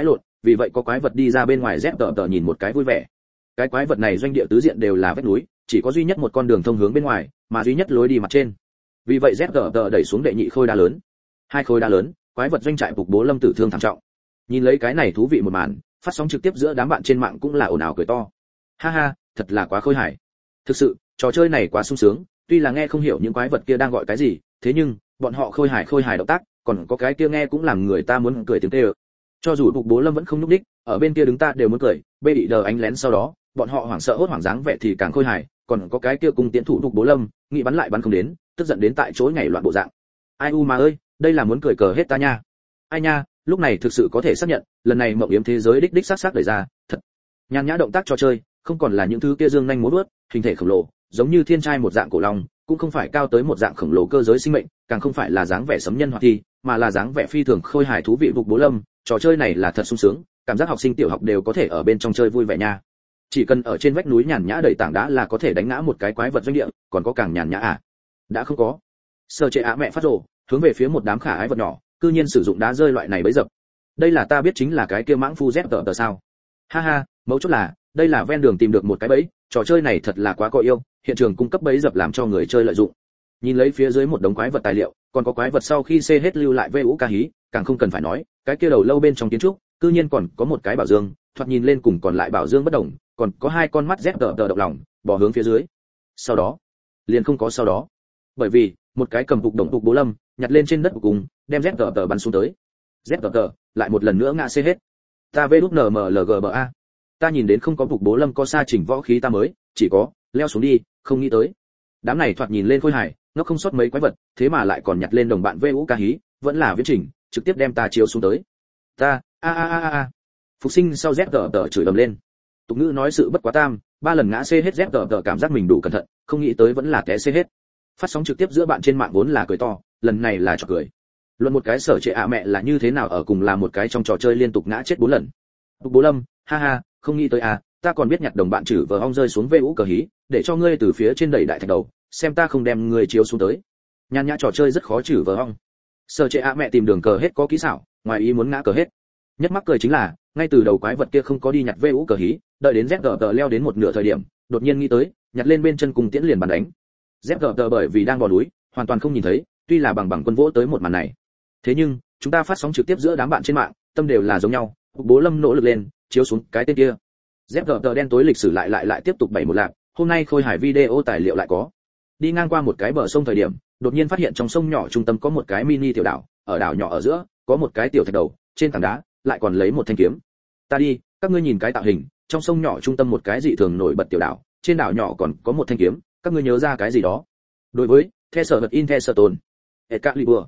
vì vậy có quái vật đi ra bên ngoài ZTT nhìn một cái vui vẻ. Cái quái vật này doanh địa tứ diện đều là vách núi, chỉ có duy nhất một con đường thông hướng bên ngoài, mà duy nhất lối đi mặt trên. Vì vậy ZTT đẩy xuống đệ nhị khối đá lớn. Hai khối đá lớn, quái vật doanh trại Phục Bố Lâm tử thương thảm trọng. Nhìn lấy cái này thú vị một màn, phát sóng trực tiếp giữa đám bạn trên mạng cũng là ồn ào cười to. Ha ha, thật là quá khôi hài. Thực sự, trò chơi này quá sung sướng, tuy là nghe không hiểu những quái vật kia đang gọi cái gì, thế nhưng bọn họ khôi hài động tác, còn có cái kia nghe cũng làm người ta muốn cười tiếng kêu. Cho dù Phục Bố Lâm vẫn không nhúc nhích, ở bên kia đứng ta đều muốn cười, bê bị đờ ánh lén sau đó, bọn họ hoảng sợ hốt hoảng dáng vẻ thì càng khôi hài, còn có cái kia cùng tiến thủ Phục Bố Lâm, nghĩ bắn lại bắn không đến, tức giận đến tại chỗ nhảy loạn bộ dạng. Ai u mà ơi, đây là muốn cười cờ hết ta nha. Ai nha, lúc này thực sự có thể xác nhận, lần này mộng yếm thế giới đích đích xác đẩy ra, thật. Nhàn nhã động tác trò chơi, không còn là những thứ kia dương nhanh múa vuốt, hình thể khổng lồ, giống như thiên trai một dạng cổ long, cũng không phải cao tới một dạng khổng lồ cơ giới sinh mệnh, càng không phải là dáng vẻ sấm nhân hoạt thi, mà là dáng vẻ phi thường khôi hài thú vị Phục Bố Lâm, trò chơi này là thật sung sướng, cảm giác học sinh tiểu học đều có thể ở bên trong chơi vui vẻ nha. Chỉ cần ở trên vách núi nhàn nhã đẩy tảng đá là có thể đánh ngã một cái quái vật doanh địa, còn có càng nhàn nhã à? Đã không có. Sơ chế mẹ phát rồ, hướng về phía một đám khả ái vật nhỏ, cư nhiên sử dụng đá rơi loại này bẫy dập. Đây là ta biết chính là cái kia mãng phu ZTT sao? Ha ha, mấu chốt là, đây là ven đường tìm được một cái bẫy, trò chơi này thật là quá có yêu, hiện trường cung cấp bẫy dập làm cho người chơi lợi dụng. Nhìn lấy phía dưới một đống quái vật tài liệu, còn có quái vật sau khi xê hết lưu lại VU ca hí, càng không cần phải nói, cái kia đầu lâu bên trong kiến trúc, cư nhiên còn có một cái bảo dương, thoạt nhìn lên cùng còn lại bảo dương bất đồng, còn có hai con mắt ZTT động lòng, bỏ hướng phía dưới. Sau đó, liền không có sau đó. Bởi vì, một cái cầm Phục Đồng Phục Bố Lâm, nhặt lên trên đất cùng, đem ZTT bắn xuống tới. ZTT lại một lần nữa ngã xê hết. Ta VNMLGBA. Ta nhìn đến không có Phục Bố Lâm có xa chỉnh võ khí ta mới, chỉ có leo xuống đi, không nghĩ tới. Đám này thoạt nhìn lên khôi hài, nó không sót mấy quái vật, thế mà lại còn nhặt lên đồng bạn VU ca hí, vẫn là viễn trình, trực tiếp đem ta chiếu xuống tới. Ta, a. Phục sinh sau ZTT chửi ầm lên. Tục ngữ nói sự bất quá tam, 3 lần ngã xê hết ZTT cảm giác mình đủ cẩn thận, không nghĩ tới vẫn là té xê hết. Phát sóng trực tiếp giữa bạn trên mạng vốn là cười to, lần này là trò cười. Luận một cái sở trệ mẹ là như thế nào ở cùng là một cái trong trò chơi liên tục ngã chết 4 lần. Phục Bố Lâm, ha ha, không nghĩ tới à, ta còn biết nhặt đồng bạn chử vờ ong rơi xuống VU cờ hí, để cho ngươi từ phía trên đẩy đại thạch đầu, xem ta không đem ngươi chiếu xuống tới. Nhàn nhã trò chơi rất khó chử vờ ong. Sở trệ mẹ tìm đường cờ hết có kỹ xảo, ngoài ý muốn ngã cờ hết. Nhất mắc cười chính là, ngay từ đầu quái vật kia không có đi nhặt VU cờ hí, đợi đến ZTT leo đến một nửa thời điểm, đột nhiên nghĩ tới, nhặt lên bên chân cùng tiễn liền bắn đánh. ZTT bởi vì đang bò núi, hoàn toàn không nhìn thấy, tuy là bằng quân vỗ tới một màn này. Thế nhưng, chúng ta phát sóng trực tiếp giữa đám bạn trên mạng, tâm đều là giống nhau, Phục Bố Lâm nỗ lực lên, chiếu xuống cái tên kia. ZTT đen tối lịch sử lại tiếp tục bảy một lạp, hôm nay khôi hài video tài liệu lại có. Đi ngang qua một cái bờ sông thời điểm, đột nhiên phát hiện trong sông nhỏ trung tâm có một cái mini tiểu đảo, ở đảo nhỏ ở giữa, có một cái tiểu thạch đầu, trên tảng đá lại còn lấy một thanh kiếm. Ta đi, các ngươi nhìn cái tạo hình, trong sông nhỏ trung tâm một cái dị thường nổi bật tiểu đảo, trên đảo nhỏ còn có một thanh kiếm, các ngươi nhớ ra cái gì đó? Đối với, The Sở Vật In The Sở Tồn. Excalibur.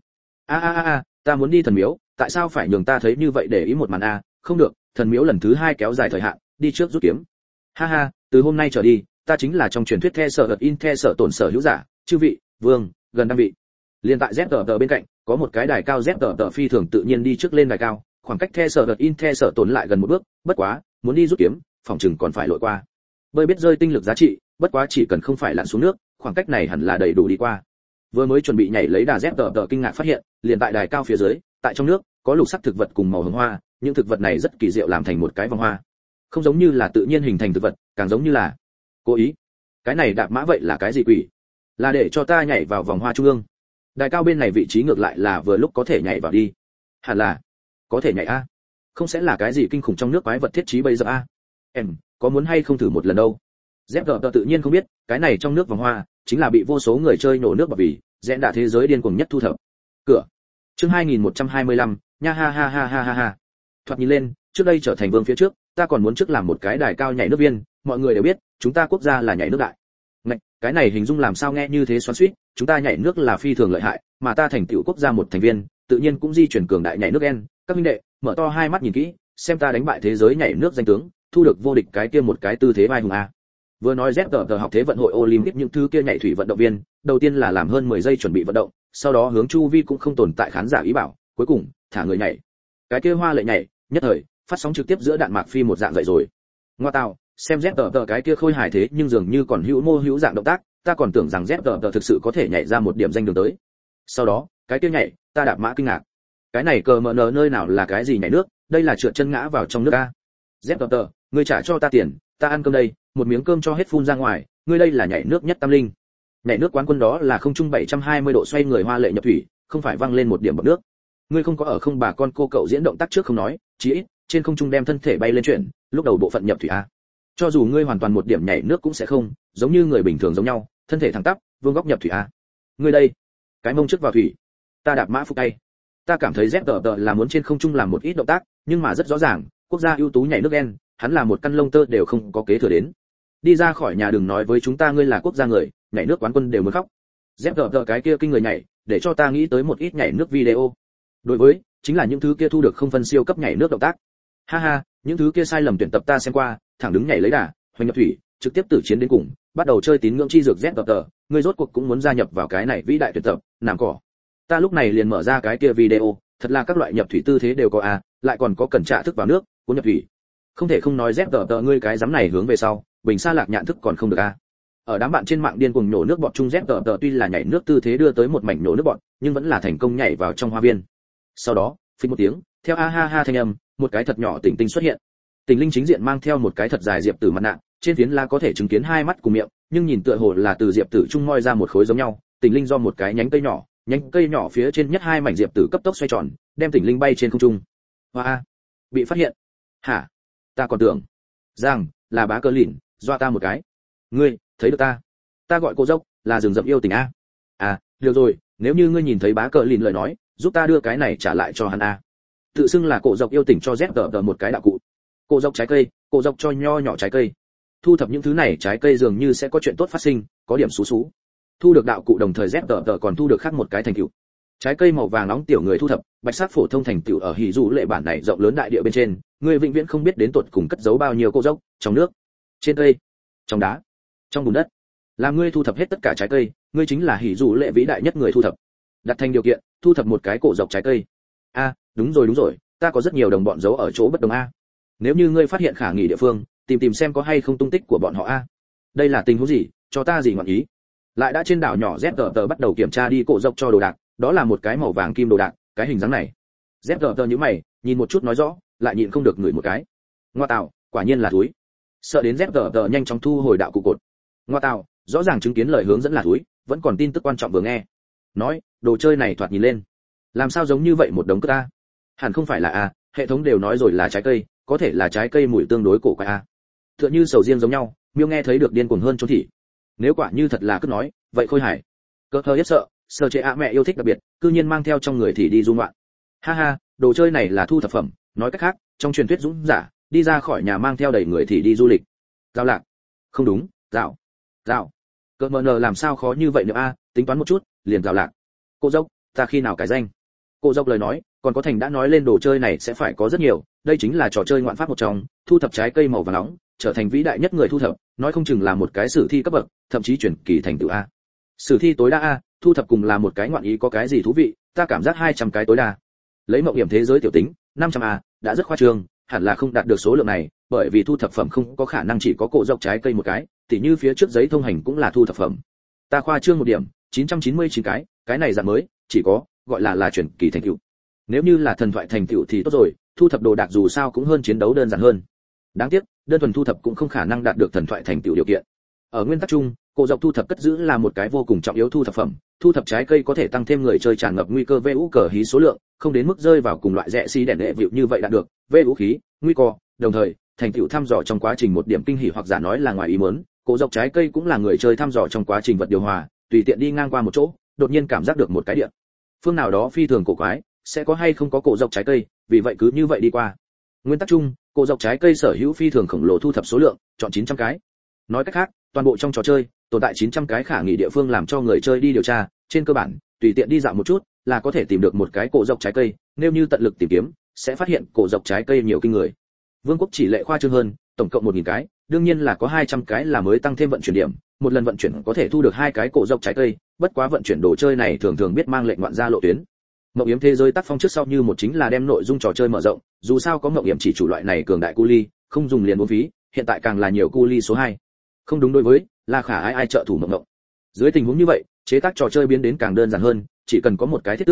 A, ta muốn đi thần miếu, tại sao phải nhường ta thấy như vậy để ý một màn a, không được, thần miếu lần thứ 2 kéo dài thời hạn, đi trước rút kiếm. Ha ha, từ hôm nay trở đi, ta chính là trong truyền thuyết The Sở Vật In The Sở Tồn sở hữu giả, chư vị, vương, gần đăng vị. Liên tại ZTT bên cạnh, có một cái đài cao ZTT phi thường tự nhiên đi trước lên đài cao, khoảng cách The Sở Vật In The Sở Tồn lại gần một bước, bất quá, muốn đi rút kiếm, phòng chừng còn phải lội qua. Bơi biết rơi tinh lực giá trị, bất quá chỉ cần không phải lặn xuống nước, khoảng cách này hẳn là đầy đủ đi qua. Vừa mới chuẩn bị nhảy lấy đà ZTT kinh ngạc phát hiện, liền tại đài cao phía dưới, tại trong nước, có lục sắc thực vật cùng màu hồng hoa, những thực vật này rất kỳ diệu làm thành một cái vòng hoa. Không giống như là tự nhiên hình thành thực vật, càng giống như là cố ý. Cái này đạp mã vậy là cái gì quỷ? Là để cho ta nhảy vào vòng hoa trung ương. Đài cao bên này vị trí ngược lại là vừa lúc có thể nhảy vào đi. Hẳn là có thể nhảy a. Không sẽ là cái gì kinh khủng trong nước quái vật thiết trí bây giờ a. Em, có muốn hay không thử một lần đâu? ZTT tự nhiên không biết, cái này trong nước vòng hoa chính là bị vô số người chơi nổ nước bọt vì rẽn đạ thế giới điên cuồng nhất thu thập. Cửa. Chương 2125, nha ha. Thoạt nhìn lên, trước đây trở thành vương phía trước, ta còn muốn trước làm một cái đài cao nhảy nước viên, mọi người đều biết, chúng ta quốc gia là nhảy nước đại. Ngạch, cái này hình dung làm sao nghe như thế xoắn xuýt, chúng ta nhảy nước là phi thường lợi hại, mà ta thành tựu quốc gia một thành viên, tự nhiên cũng di chuyển cường đại nhảy nước en, các huynh đệ, mở to hai mắt nhìn kỹ, xem ta đánh bại thế giới nhảy nước danh tướng, thu được vô địch cái kia một cái tư thế vai hùng a. Vừa nói ZTT học thế vận hội Olympic những thứ kia nhảy thủy vận động viên, đầu tiên là làm hơn 10 giây chuẩn bị vận động, sau đó hướng chu vi cũng không tồn tại khán giả ý bảo, cuối cùng thả người nhảy. Cái kia hoa lệ nhảy, nhất thời phát sóng trực tiếp giữa đạn mạc phi một dạng dậy rồi. Ngoa tào, xem ZTT cái kia khôi hài thế nhưng dường như còn hữu mô hữu dạng động tác, ta còn tưởng rằng ZTT thực sự có thể nhảy ra một điểm danh đường tới. Sau đó, cái kia nhảy, ta đạp mã kinh ngạc. Cái này cờ mờ nờ nơi nào là cái gì nhảy nước, đây là trượt chân ngã vào trong nước a. ZTT, ngươi trả cho ta tiền, ta ăn cơm đây, một miếng cơm cho hết phun ra ngoài, ngươi đây là nhảy nước nhất tâm linh. Nhảy nước quán quân đó là không trung 720 độ xoay người hoa lệ nhập thủy, không phải văng lên một điểm bọt nước. Ngươi không có ở không bà con cô cậu diễn động tác trước không nói, chí ít trên không trung đem thân thể bay lên chuyển, lúc đầu bộ phận nhập thủy a. Cho dù ngươi hoàn toàn một điểm nhảy nước cũng sẽ không, giống như người bình thường giống nhau, thân thể thẳng tắp, vuông góc nhập thủy a. Ngươi đây, cái mông trước vào thủy, ta đạp mã phục tay. Ta cảm thấy ZTT là muốn trên không trung làm một ít động tác, nhưng mà rất rõ ràng, quốc gia ưu tú nhảy nước đen, hắn là một căn lông tơ đều không có kế thừa đến. Đi ra khỏi nhà đừng nói với chúng ta ngươi là quốc gia người, nhảy nước quán quân đều muốn khóc. ZTT cái kia kinh người nhảy, để cho ta nghĩ tới một ít nhảy nước video. Đối với, chính là những thứ kia thu được không phân siêu cấp nhảy nước động tác. Ha ha, những thứ kia sai lầm tuyển tập ta xem qua, thẳng đứng nhảy lấy đà, hoành nhập thủy, trực tiếp tử chiến đến cùng, bắt đầu chơi tín ngưỡng chi dược ZTT, ngươi rốt cuộc cũng muốn gia nhập vào cái này vĩ đại tuyển tập, nằm cỏ. Ta lúc này liền mở ra cái kia video, thật là các loại nhập thủy tư thế đều có a, lại còn có cần trả thức vào nước, cuốn nhập thủy. Không thể không nói ZTT ngươi cái giám này hướng về sau, bình xa lạc nhạn thức còn không được a. Ở đám bạn trên mạng điên cuồng nổ nước bọt chung ZTT tuy là nhảy nước tư thế đưa tới một mảnh nổ nước bọt, nhưng vẫn là thành công nhảy vào trong hoa viên. Sau đó, phình một tiếng, theo a ha ha thanh âm, một cái thật nhỏ Tỉnh Tinh xuất hiện. Tỉnh Linh chính diện mang theo một cái thật dài diệp tử mặt nạ, trên phiến lá có thể chứng kiến hai mắt cùng miệng, nhưng nhìn tựa hồ là từ diệp tử trung moi ra một khối giống nhau. Tỉnh Linh do một cái nhánh cây nhỏ phía trên nhất hai mảnh diệp tử cấp tốc xoay tròn, đem Tỉnh Linh bay trên không trung. Hoa, bị phát hiện. Hả? Ta còn tưởng rằng là bá cơ lìn, dọa ta một cái. Ngươi thấy được ta? Ta gọi cô dốc, là rừng rậm yêu tình a. À, được rồi, nếu như ngươi nhìn thấy bá cờ lìn lời nói, giúp ta đưa cái này trả lại cho hắn a. Tự xưng là cổ dọc yêu tình cho ZTT một cái đạo cụ. Cổ dọc trái cây, cổ dọc cho nho nhỏ trái cây. Thu thập những thứ này trái cây dường như sẽ có chuyện tốt phát sinh, có điểm xú xú. Thu được đạo cụ đồng thời ZTT còn thu được khác một cái thành tựu. Trái cây màu vàng nóng tiểu người thu thập, bạch sắc phổ thông thành tựu ở hỉ dụ lệ bản này rộng lớn đại địa bên trên, người vĩnh viễn không biết đến tuột cùng cất giấu bao nhiêu cổ dốc, trong nước, trên cây, trong đá, trong bùn đất. Làm ngươi thu thập hết tất cả trái cây, ngươi chính là hỉ dụ lệ vĩ đại nhất người thu thập. Đặt thành điều kiện, thu thập một cái cổ dọc trái cây. A, đúng rồi, ta có rất nhiều đồng bọn giấu ở chỗ bất đồng a. Nếu như ngươi phát hiện khả nghi địa phương, tìm xem có hay không tung tích của bọn họ a. Đây là tình huống gì, cho ta gì ngọn ý. Lại đã trên đảo nhỏ ZTT bắt đầu kiểm tra đi cổ dọc cho đồ đạc, đó là một cái màu vàng kim đồ đạc, cái hình dáng này. ZTT nhíu mày, nhìn một chút nói rõ, lại nhịn không được ngửi một cái. Ngoa tạo, quả nhiên là thúi. Sợ đến ZTT nhanh chóng thu hồi đạo cụ cột. Ngoa tạo, rõ ràng chứng kiến lời hướng dẫn là thúi, vẫn còn tin tức quan trọng vừa nghe. Nói, đồ chơi này thoạt nhìn lên, làm sao giống như vậy một đống cất a? Hẳn không phải là a, hệ thống đều nói rồi là trái cây, có thể là trái cây mùi tương đối cổ quái a. Tựa như sầu riêng giống nhau, Miêu nghe thấy được điên cuồng hơn trốn thị. Nếu quả như thật là cứ nói, vậy khôi hài. Cơ thơ hết sợ, sơ chế mẹ yêu thích đặc biệt, cư nhiên mang theo trong người thì đi du ngoạn. Ha ha, đồ chơi này là thu thập phẩm, nói cách khác, trong truyền thuyết dũng giả, đi ra khỏi nhà mang theo đầy người thì đi du lịch. Giao lạc. Không đúng, dạo. Cơ mờ nờ làm sao khó như vậy nữa a, tính toán một chút, liền dạo lạc. Cô dốc, ta khi nào cải danh? Cô dốc lời nói, còn có thành đã nói lên đồ chơi này sẽ phải có rất nhiều, đây chính là trò chơi ngoạn pháp một trong, thu thập trái cây màu vàng nóng, trở thành vĩ đại nhất người thu thập, nói không chừng là một cái sử thi cấp bậc, thậm chí chuyển kỳ thành tựu a. Sử thi tối đa a, thu thập cùng là một cái ngoạn ý có cái gì thú vị, ta cảm giác 200 cái tối đa. Lấy mộng hiểm thế giới tiểu tính, 500 a, đã rất khoa trương, hẳn là không đạt được số lượng này, bởi vì thu thập phẩm không có khả năng chỉ có cổ dọc trái cây một cái, tỉ như phía trước giấy thông hành cũng là thu thập phẩm. Ta khoa trương một điểm, 999 cái này dạng mới, chỉ có gọi là chuyển kỳ thành tựu. Nếu như là thần thoại thành tựu thì tốt rồi, thu thập đồ đạc dù sao cũng hơn chiến đấu đơn giản hơn. Đáng tiếc, đơn thuần thu thập cũng không khả năng đạt được thần thoại thành tựu điều kiện. Ở nguyên tắc chung, cổ dọc thu thập cất giữ là một cái vô cùng trọng yếu thu thập phẩm, thu thập trái cây có thể tăng thêm người chơi tràn ngập nguy cơ VU cờ hí số lượng, không đến mức rơi vào cùng loại rẻ xi đèn đệ vịu như vậy đạt được, VU khí, nguy cơ, đồng thời, thành tựu thăm dò trong quá trình một điểm kinh hỉ hoặc giả nói là ngoài ý muốn, cổ dọc trái cây cũng là người chơi thăm dò trong quá trình vật điều hòa, tùy tiện đi ngang qua một chỗ, đột nhiên cảm giác được một cái địa phương nào đó phi thường cổ quái, sẽ có hay không có cổ dọc trái cây, vì vậy cứ như vậy đi qua. Nguyên tắc chung, cổ dọc trái cây sở hữu phi thường khổng lồ thu thập số lượng, chọn 900 cái. Nói cách khác, toàn bộ trong trò chơi, tồn tại 900 cái khả nghi địa phương làm cho người chơi đi điều tra, trên cơ bản, tùy tiện đi dạo một chút, là có thể tìm được một cái cổ dọc trái cây, nếu như tận lực tìm kiếm, sẽ phát hiện cổ dọc trái cây nhiều kinh người. Vương quốc chỉ lệ khoa trương hơn, tổng cộng 1000 cái, đương nhiên là có 200 cái là mới tăng thêm vận chuyển điểm, một lần vận chuyển có thể thu được 2 cái cổ dọc trái cây, bất quá vận chuyển đồ chơi này thường biết mang lệnh ngoạn ra lộ tuyến. Mộng yếm thế giới tác phong trước sau như một chính là đem nội dung trò chơi mở rộng, dù sao có mộng yếm chỉ chủ loại này cường đại cu ly, không dùng liền uổng phí, hiện tại càng là nhiều cu ly số 2. Không đúng đối với, là khả ai trợ thủ mộng. Dưới tình huống như vậy, chế tác trò chơi biến đến càng đơn giản hơn, chỉ cần có một cái thiết tưởng,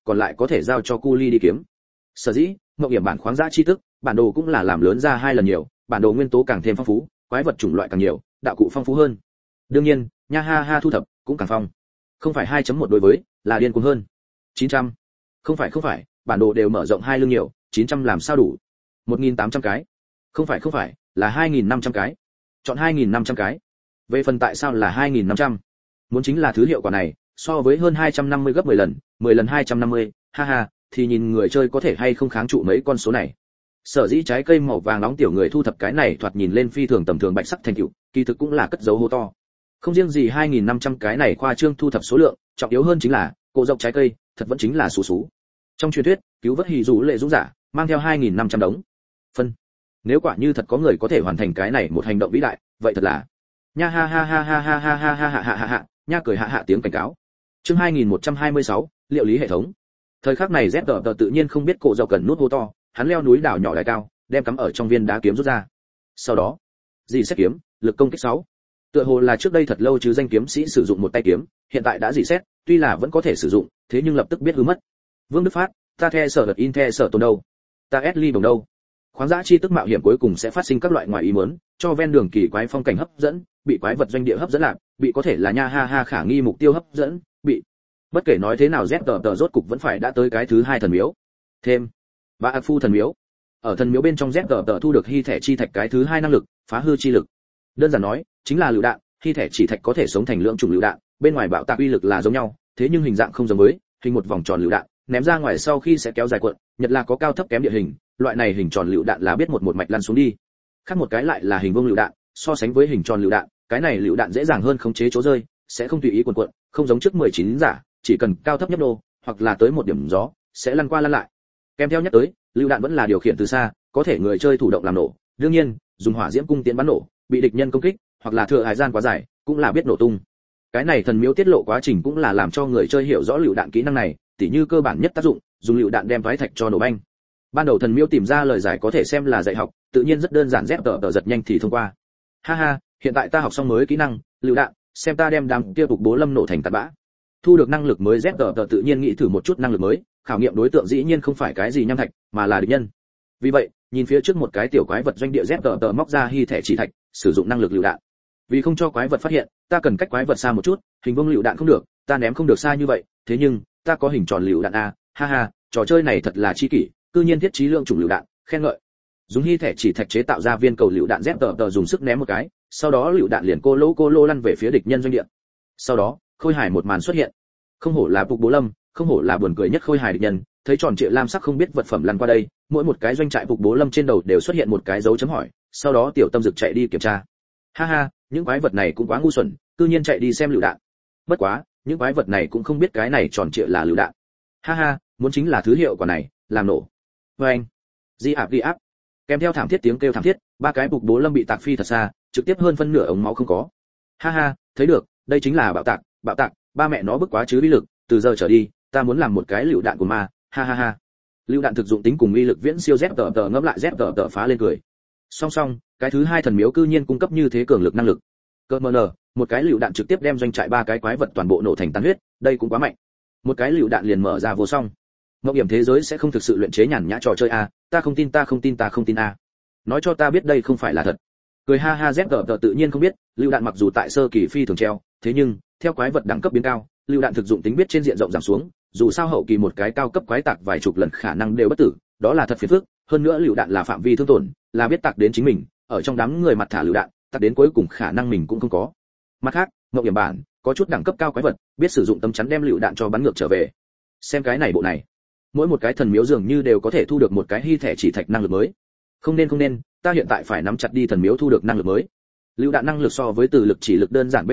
còn lại có thể giao cho cu ly đi kiếm. Sở dĩ mộng hiểm bản khoáng dã chi tức, bản đồ cũng là làm lớn ra 2 lần nhiều, bản đồ nguyên tố càng thêm phong phú, quái vật chủng loại càng nhiều, đạo cụ phong phú hơn. Đương nhiên, nha ha ha thu thập cũng càng phong. Không phải 2.1 đối với, là điên cuồng hơn. 900. Không phải, bản đồ đều mở rộng 2 lưng nhiều, 900 làm sao đủ? 1.800 cái. Không phải, là 2.500 cái. Chọn 2.500 cái. Về phần tại sao là 2.500? Muốn chính là thứ hiệu quả này, so với hơn 250 gấp 10 lần, 10 lần 250, ha ha, thì nhìn người chơi có thể hay không kháng trụ mấy con số này. Sở dĩ trái cây màu vàng nóng tiểu người thu thập cái này thoạt nhìn lên phi thường tầm thường bạch sắc thành tựu, kỳ thực cũng là cất dấu hố to. Không riêng gì 2.500 cái này khoa trương thu thập số lượng, trọng yếu hơn chính là cổ dọc trái cây, thật vẫn chính là sú sú. Trong truyền thuyết, cứu vớt hỉ dù lệ dũng giả, mang theo 2.500 đống phân. Nếu quả như thật có người có thể hoàn thành cái này một hành động vĩ đại, vậy thật là nha ha ha ha ha ha ha ha ha ha ha ha, nha cười hạ hạ tiếng cảnh cáo. Chương 2126, liệu lý hệ thống. Thời khắc này ZG tự nhiên không biết cổ dọc cần nút hô to, hắn leo núi đảo nhỏ đài cao, đem cắm ở trong viên đá kiếm rút ra. Sau đó, dì xét kiếm, lực công kích 6. Tựa hồ là trước đây thật lâu chứ danh kiếm sĩ sử dụng một tay kiếm, hiện tại đã dì xét, tuy là vẫn có thể sử dụng, thế nhưng lập tức biết hư mất. Vương Đức Phát, ta the sở đợt in the sở tồn đâu? Ta Esli đồng đâu? Khoáng dã chi tức mạo hiểm cuối cùng sẽ phát sinh các loại ngoài ý muốn, cho ven đường kỳ quái phong cảnh hấp dẫn, bị quái vật doanh địa hấp dẫn lạc, bị có thể là nha ha ha khả nghi mục tiêu hấp dẫn, bị bất kể nói thế nào ZG rốt cục vẫn phải đã tới cái thứ 2 thần miếu. Thêm, Bá Ác Phu thần miếu. Ở thần miếu bên trong ZG thu được hy thẻ chi thạch cái thứ 2 năng lực, phá hư chi lực. Đơn giản nói, chính là lựu đạn, hy thẻ chỉ thạch có thể sống thành lượng chủng lựu đạn, bên ngoài bạo tạc uy lực là giống nhau, thế nhưng hình dạng không giống với, hình một vòng tròn lựu đạn, ném ra ngoài sau khi sẽ kéo dài cuộn, nhật là có cao thấp kém địa hình, loại này hình tròn lựu đạn là biết một mạch lăn xuống đi. Khác một cái lại là hình vuông lựu đạn, so sánh với hình tròn lựu đạn, cái này lựu đạn dễ dàng hơn khống chế chỗ rơi, sẽ không tùy ý cuộn, không giống trước 19 giả, chỉ cần cao thấp nhấp đô, hoặc là tới một điểm gió, sẽ lăn qua lăn lại. Kèm theo nhắc tới, lựu đạn vẫn là điều khiển từ xa, có thể người chơi thủ động làm nổ, đương nhiên, dùng hỏa diễm cung tiến bắn nổ, bị địch nhân công kích, hoặc là thừa hải gian quá dài, cũng là biết nổ tung. Cái này thần miếu tiết lộ quá trình cũng là làm cho người chơi hiểu rõ lựu đạn kỹ năng này, tỉ như cơ bản nhất tác dụng, dùng lựu đạn đem thoái thạch cho nổ banh. Ban đầu thần miếu tìm ra lời giải có thể xem là dạy học, tự nhiên rất đơn giản, ZG giật nhanh thì thông qua. Ha ha, hiện tại ta học xong mới kỹ năng, lựu đạn, xem ta đem đám kia cục bố lâm nổ thành tạt bã. Thu được năng lực mới ZG tự nhiên nghĩ thử một chút năng lực mới, khảo nghiệm đối tượng dĩ nhiên không phải cái gì nham thạch, mà là địch nhân. Vì vậy, nhìn phía trước một cái tiểu quái vật doanh địa ZG móc ra hy thẻ chỉ thạch, sử dụng năng lực lựu đạn. Vì không cho quái vật phát hiện, ta cần cách quái vật xa một chút, hình vuông lựu đạn không được, ta ném không được xa như vậy, thế nhưng ta có hình tròn lựu đạn a, ha ha, trò chơi này thật là chi kỷ, cư nhiên thiết trí lượng chủng lựu đạn, khen ngợi. Dùng hy thẻ chỉ thạch chế tạo ra viên cầu lựu đạn ZG dùng sức ném một cái, sau đó lựu đạn liền cô lô lăn về phía địch nhân doanh địa. Sau đó, khôi hài một màn xuất hiện. Không hổ là Phục Bố Lâm, không hổ là buồn cười nhất khôi hài địch nhân, thấy tròn trịa lam sắc không biết vật phẩm lăn qua đây, mỗi một cái doanh trại Phục Bố Lâm trên đầu đều xuất hiện một cái dấu chấm hỏi, sau đó tiểu tâm dực chạy đi kiểm tra. Ha ha, những quái vật này cũng quá ngu xuẩn, cư nhiên chạy đi xem lựu đạn. Bất quá, những quái vật này cũng không biết cái này tròn trịa là lựu đạn. Ha ha, muốn chính là thứ hiệu quả này, làm nổ. Oeng. Di áp. Kèm theo thảm thiết tiếng kêu thảm thiết, 3 cái Phục Bố Lâm bị tạc phi thật xa, trực tiếp hơn phân nửa ống máu không có. Ha ha, thấy được, đây chính là bạo tạc, ba mẹ nó bức quá chứ uy lực, từ giờ trở đi, ta muốn làm một cái lựu đạn của ma, ha ha ha. Lựu đạn thực dụng tính cùng uy lực viễn siêu ZG ngẫm lại ZG phá lên cười. Song, cái thứ 2 thần miếu cư nhiên cung cấp như thế cường lực năng lực. Cơ mờ nở, một cái lựu đạn trực tiếp đem doanh trại 3 cái quái vật toàn bộ nổ thành tan huyết, đây cũng quá mạnh. Một cái lựu đạn liền mở ra vô song. Mộng hiểm thế giới sẽ không thực sự luyện chế nhàn nhã trò chơi a, ta không tin a. Nói cho ta biết đây không phải là thật. Cười ha ha, ZG tự nhiên không biết, lựu đạn mặc dù tại sơ kỳ phi thường treo, thế nhưng theo quái vật đẳng cấp biến cao, lựu đạn thực dụng tính biết trên diện rộng giảm xuống, dù sao hậu kỳ một cái cao cấp quái tạc vài chục lần khả năng đều bất tử, đó là thật phiền phức, hơn nữa lựu đạn là phạm vi thương tổn, là biết tạc đến chính mình, ở trong đám người mặt thả lựu đạn, tạc đến cuối cùng khả năng mình cũng không có. Mặt khác, Ngộng hiểm bản có chút đẳng cấp cao quái vật, biết sử dụng tấm chắn đem lựu đạn cho bắn ngược trở về. Xem cái này bộ này, mỗi một cái thần miếu dường như đều có thể thu được một cái hy thẻ chỉ thạch năng lực mới. Không nên, ta hiện tại phải nắm chặt đi thần miếu thu được năng lực mới. Lựu đạn năng lực so với từ lực chỉ lực đơn giản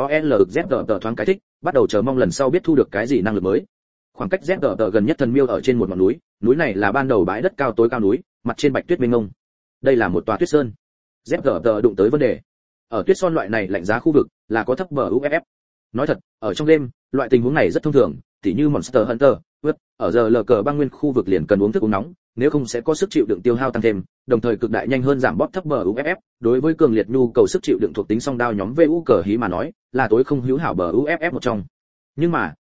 BAOLZG thoáng cái thích, bắt đầu chờ mong lần sau biết thu được cái gì năng lực mới. Khoảng cách ZG gần nhất thần miêu ở trên một ngọn núi, núi này là ban đầu bãi đất cao tối cao núi, mặt trên bạch tuyết mênh mông. Đây là một tòa tuyết sơn. ZG đụng tới vấn đề. Ở tuyết sơn loại này lạnh giá khu vực là có thấp bờ UFF. Nói thật, ở trong đêm, loại tình huống này rất thông thường, tỉ như Monster Hunter, ở giờ lờ cờ băng nguyên khu vực liền cần uống thức uống nóng, nếu không sẽ có sức chịu đựng tiêu hao tăng thêm, đồng thời cực đại nhanh hơn giảm bóp thấp bờ UFF, đối với cường liệt nhu cầu sức chịu đựng thuộc tính song đao nhóm VU cờ hí mà nói, là tối không hữu hảo bờ UFF một trong. Nhưng mà,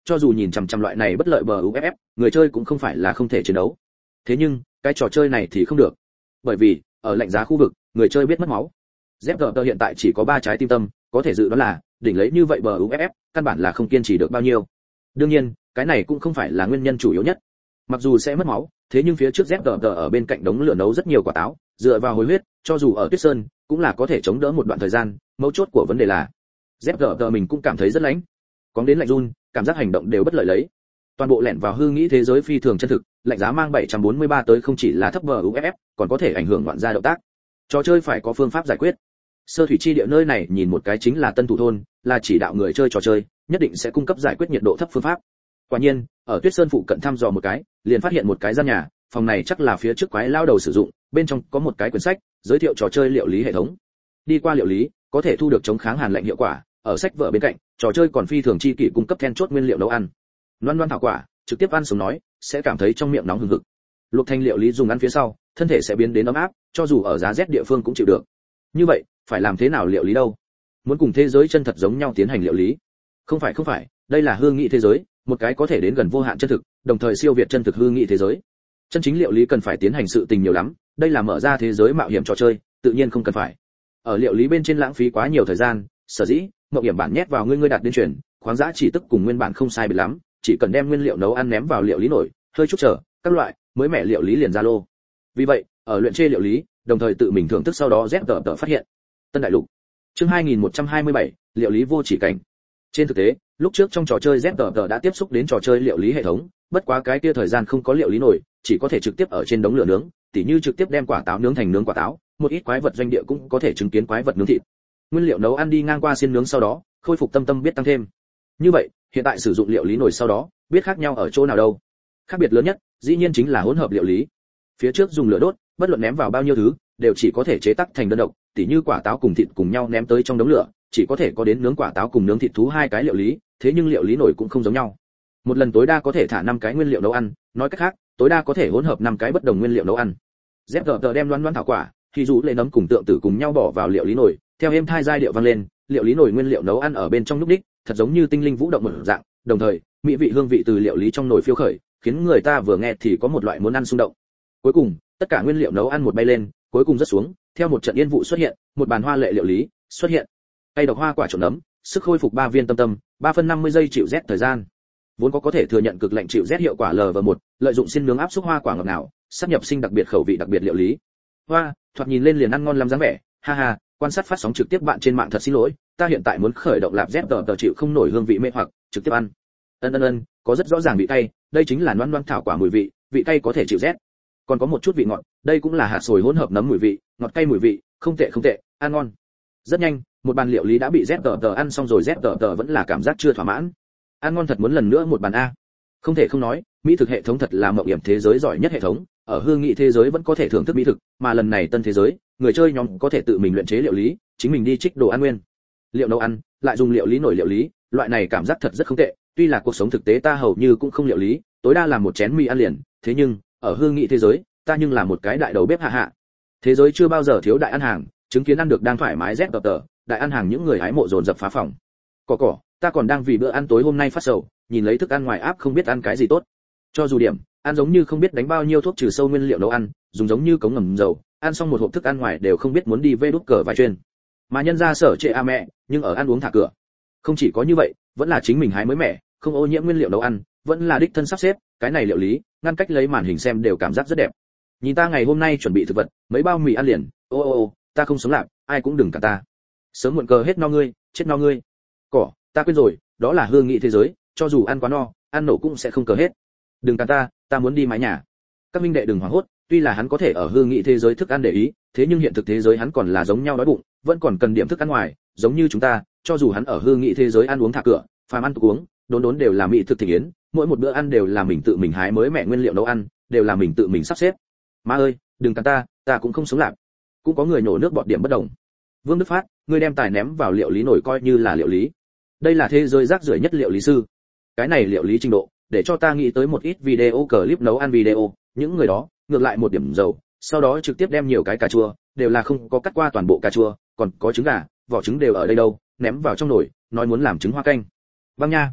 cho dù nhìn chằm chằm loại này bất lợi bờ UFF, người chơi cũng không phải là không thể chiến đấu. Thế nhưng, cái trò chơi này thì không được. Bởi vì, ở lạnh giá khu vực, người chơi biết mất máu. ZGT hiện tại chỉ có 3 trái tim tâm, có thể dự đoán là đỉnh lấy như vậy bờ UFF, căn bản là không kiên trì được bao nhiêu. Đương nhiên, cái này cũng không phải là nguyên nhân chủ yếu nhất. Mặc dù sẽ mất máu, thế nhưng phía trước ZGT ở bên cạnh đống lửa nấu rất nhiều quả táo, dựa vào hồi huyết, cho dù ở Tuyết Sơn, cũng là có thể chống đỡ một đoạn thời gian. Mấu chốt của vấn đề là, ZGT mình cũng cảm thấy rất lạnh. Cóng đến lạnh run, cảm giác hành động đều bất lợi lấy. Toàn bộ lẻn vào hư nghĩ thế giới phi thường chân thực, lạnh giá mang 743 tới không chỉ là thấp bờ UFF, còn có thể ảnh hưởng loạn gia động tác. Trò chơi phải có phương pháp giải quyết. Sơ thủy chi địa nơi này nhìn một cái chính là tân thủ thôn, là chỉ đạo người chơi trò chơi, nhất định sẽ cung cấp giải quyết nhiệt độ thấp phương pháp. Quả nhiên, ở Tuyết Sơn phụ cận thăm dò một cái, liền phát hiện một cái gian nhà, phòng này chắc là phía trước quái lao đầu sử dụng, bên trong có một cái quyển sách, giới thiệu trò chơi liệu lý hệ thống. Đi qua liệu lý, có thể thu được chống kháng hàn lạnh hiệu quả, ở sách vở bên cạnh, trò chơi còn phi thường chi kỷ cung cấp then chốt nguyên liệu nấu ăn. Loan loan thảo quả, trực tiếp ăn sống nói, sẽ cảm thấy trong miệng nóng hừng hực. Luộc thành liệu lý dùng ăn phía sau, thân thể sẽ biến đến ấm áp, cho dù ở giá rét địa phương cũng chịu được. Như vậy, phải làm thế nào liệu lý đâu? Muốn cùng thế giới chân thật giống nhau tiến hành liệu lý? Không phải, đây là hư nghị thế giới, một cái có thể đến gần vô hạn chân thực, đồng thời siêu việt chân thực hư nghị thế giới. Chân chính liệu lý cần phải tiến hành sự tình nhiều lắm, đây là mở ra thế giới mạo hiểm trò chơi, tự nhiên không cần phải. Ở liệu lý bên trên lãng phí quá nhiều thời gian, sở dĩ, mộng hiểm bản nhét vào ngươi đạt đến chuyển, khoáng giá chỉ tức cùng nguyên bản không sai biệt lắm, chỉ cần đem nguyên liệu nấu ăn ném vào liệu lý nổi, hơi chút chờ, các loại mới mẻ liệu lý liền ra lô. Vì vậy, ở luyện chê liệu lý, đồng thời tự mình thưởng thức sau đó ZGT phát hiện. Tân đại lục. Chương 2127, liệu lý vô chỉ cảnh. Trên thực tế, lúc trước trong trò chơi ZGT đã tiếp xúc đến trò chơi liệu lý hệ thống, bất quá cái kia thời gian không có liệu lý nổi, chỉ có thể trực tiếp ở trên đống lửa nướng, tỉ như trực tiếp đem quả táo nướng thành nướng quả táo, một ít quái vật doanh địa cũng có thể chứng kiến quái vật nướng thịt. Nguyên liệu nấu ăn đi ngang qua xiên nướng sau đó, khôi phục tâm biết tăng thêm. Như vậy, hiện tại sử dụng liệu lý nồi sau đó, biết khác nhau ở chỗ nào đâu? Khác biệt lớn nhất, dĩ nhiên chính là hỗn hợp liệu lý. Phía trước dùng lửa đốt, bất luận ném vào bao nhiêu thứ, đều chỉ có thể chế tác thành đơn độc, tỉ như quả táo cùng thịt cùng nhau ném tới trong đống lửa, chỉ có thể có đến nướng quả táo cùng nướng thịt thú hai cái liệu lý, thế nhưng liệu lý nồi cũng không giống nhau. Một lần tối đa có thể thả 5 cái nguyên liệu nấu ăn, nói cách khác, tối đa có thể hỗn hợp 5 cái bất đồng nguyên liệu nấu ăn. ZGT đem loan thảo quả, khi dụ lệ nấm cùng tượng tử cùng nhau bỏ vào liệu lý nồi, theo êm thai giai điệu vang lên, liệu lý nồi nguyên liệu nấu ăn ở bên trong núc đích, thật giống như tinh linh vũ động một dạng, đồng thời, mỹ vị hương vị từ liệu lý trong nồi phiêu khởi, khiến người ta vừa nghe thì có một loại muốn ăn xung động. Cuối cùng, tất cả nguyên liệu nấu ăn một bay lên, cuối cùng rất xuống, theo một trận yên vụ xuất hiện, một bàn hoa lệ liệu lý xuất hiện. Cây độc hoa quả trộn nấm, sức khôi phục 3 viên tâm, 3 phân 50 giây chịu rét thời gian. Vốn có thể thừa nhận cực lạnh chịu rét hiệu quả LV1, lợi dụng xiên nướng áp xúc hoa quả ngọt ngào, sắp nhập sinh đặc biệt khẩu vị đặc biệt liệu lý. Hoa, thoạt nhìn lên liền ăn ngon lắm dáng vẻ, ha ha, quan sát phát sóng trực tiếp bạn trên mạng thật xin lỗi, ta hiện tại muốn khởi động lạp ZGT chịu không nổi hương vị mê hoặc, trực tiếp ăn. Ân, có rất rõ ràng vị cay, đây chính là loan thảo quả mùi vị, vị cay có thể chịu rét. Còn có một chút vị ngọt, đây cũng là hạt sồi hỗn hợp nấm mùi vị, ngọt cay mùi vị, không tệ, ăn ngon. Rất nhanh, một bàn liệu lý đã bị ZGT ăn xong rồi, ZGT vẫn là cảm giác chưa thỏa mãn. Ăn ngon thật muốn lần nữa một bàn a. Không thể không nói, mỹ thực hệ thống thật là mộng hiểm thế giới giỏi nhất hệ thống, ở hương nghị thế giới vẫn có thể thưởng thức mỹ thực, mà lần này tân thế giới, người chơi nhóm có thể tự mình luyện chế liệu lý, chính mình đi trích đồ ăn nguyên liệu nấu ăn, lại dùng liệu lý nổi liệu lý, loại này cảm giác thật rất không tệ. Tuy là cuộc sống thực tế ta hầu như cũng không liệu lý, tối đa làm một chén mì ăn liền, thế nhưng ở hương nghị thế giới, ta nhưng là một cái đại đầu bếp hạ. Thế giới chưa bao giờ thiếu đại ăn hàng, chứng kiến ăn được đang thoải mái ZGT, đại ăn hàng những người hái mộ dồn dập phá phòng. Cỏ, ta còn đang vì bữa ăn tối hôm nay phát sầu, nhìn lấy thức ăn ngoài áp không biết ăn cái gì tốt. Cho dù điểm, ăn giống như không biết đánh bao nhiêu thuốc trừ sâu nguyên liệu nấu ăn, dùng giống như cống ngầm dầu, ăn xong một hộp thức ăn ngoài đều không biết muốn đi vê đút cờ vài chuyên. Mà nhân ra sở trệ mẹ, nhưng ở ăn uống thả cửa. Không chỉ có như vậy, vẫn là chính mình hái mới mẻ, không ô nhiễm nguyên liệu nấu ăn, vẫn là đích thân sắp xếp, cái này liệu lý, ngăn cách lấy màn hình xem đều cảm giác rất đẹp. Nhìn ta ngày hôm nay chuẩn bị thực vật, mấy bao mì ăn liền, ta không sống lạc, ai cũng đừng cả ta. Sớm muộn cờ hết no ngươi, chết no ngươi. Cỏ, ta quên rồi, đó là hương nghị thế giới, cho dù ăn quá no, ăn nổ cũng sẽ không cờ hết. Đừng cả ta muốn đi mái nhà. Các minh đệ đừng hoảng hốt, tuy là hắn có thể ở hương nghị thế giới thức ăn để ý, thế nhưng hiện thực thế giới hắn còn là giống nhau đói bụng, vẫn còn cần điểm thức ăn ngoài, giống như chúng ta, cho dù hắn ở hương nghị thế giới ăn uống thả cửa, phàm ăn tục uống, đốn đều là mỹ thực thịnh yến, mỗi một bữa ăn đều là mình tự mình hái mới mẹ nguyên liệu nấu ăn, đều là mình tự mình sắp xếp. Má ơi, đừng cắn ta cũng không sống lạc. Cũng có người nổ nước bọt điểm bất đồng. Vương Đức Phát, ngươi đem tài ném vào liệu lý nổi coi như là liệu lý. Đây là thế giới rác rưởi nhất liệu lý sư. Cái này liệu lý trình độ, để cho ta nghĩ tới một ít video clip nấu ăn video, những người đó, ngược lại một điểm dầu, sau đó trực tiếp đem nhiều cái cà chua, đều là không có cắt qua toàn bộ cà chua, còn có trứng gà, vỏ trứng đều ở đây đâu, ném vào trong nồi, nói muốn làm trứng hoa canh. Băng nha.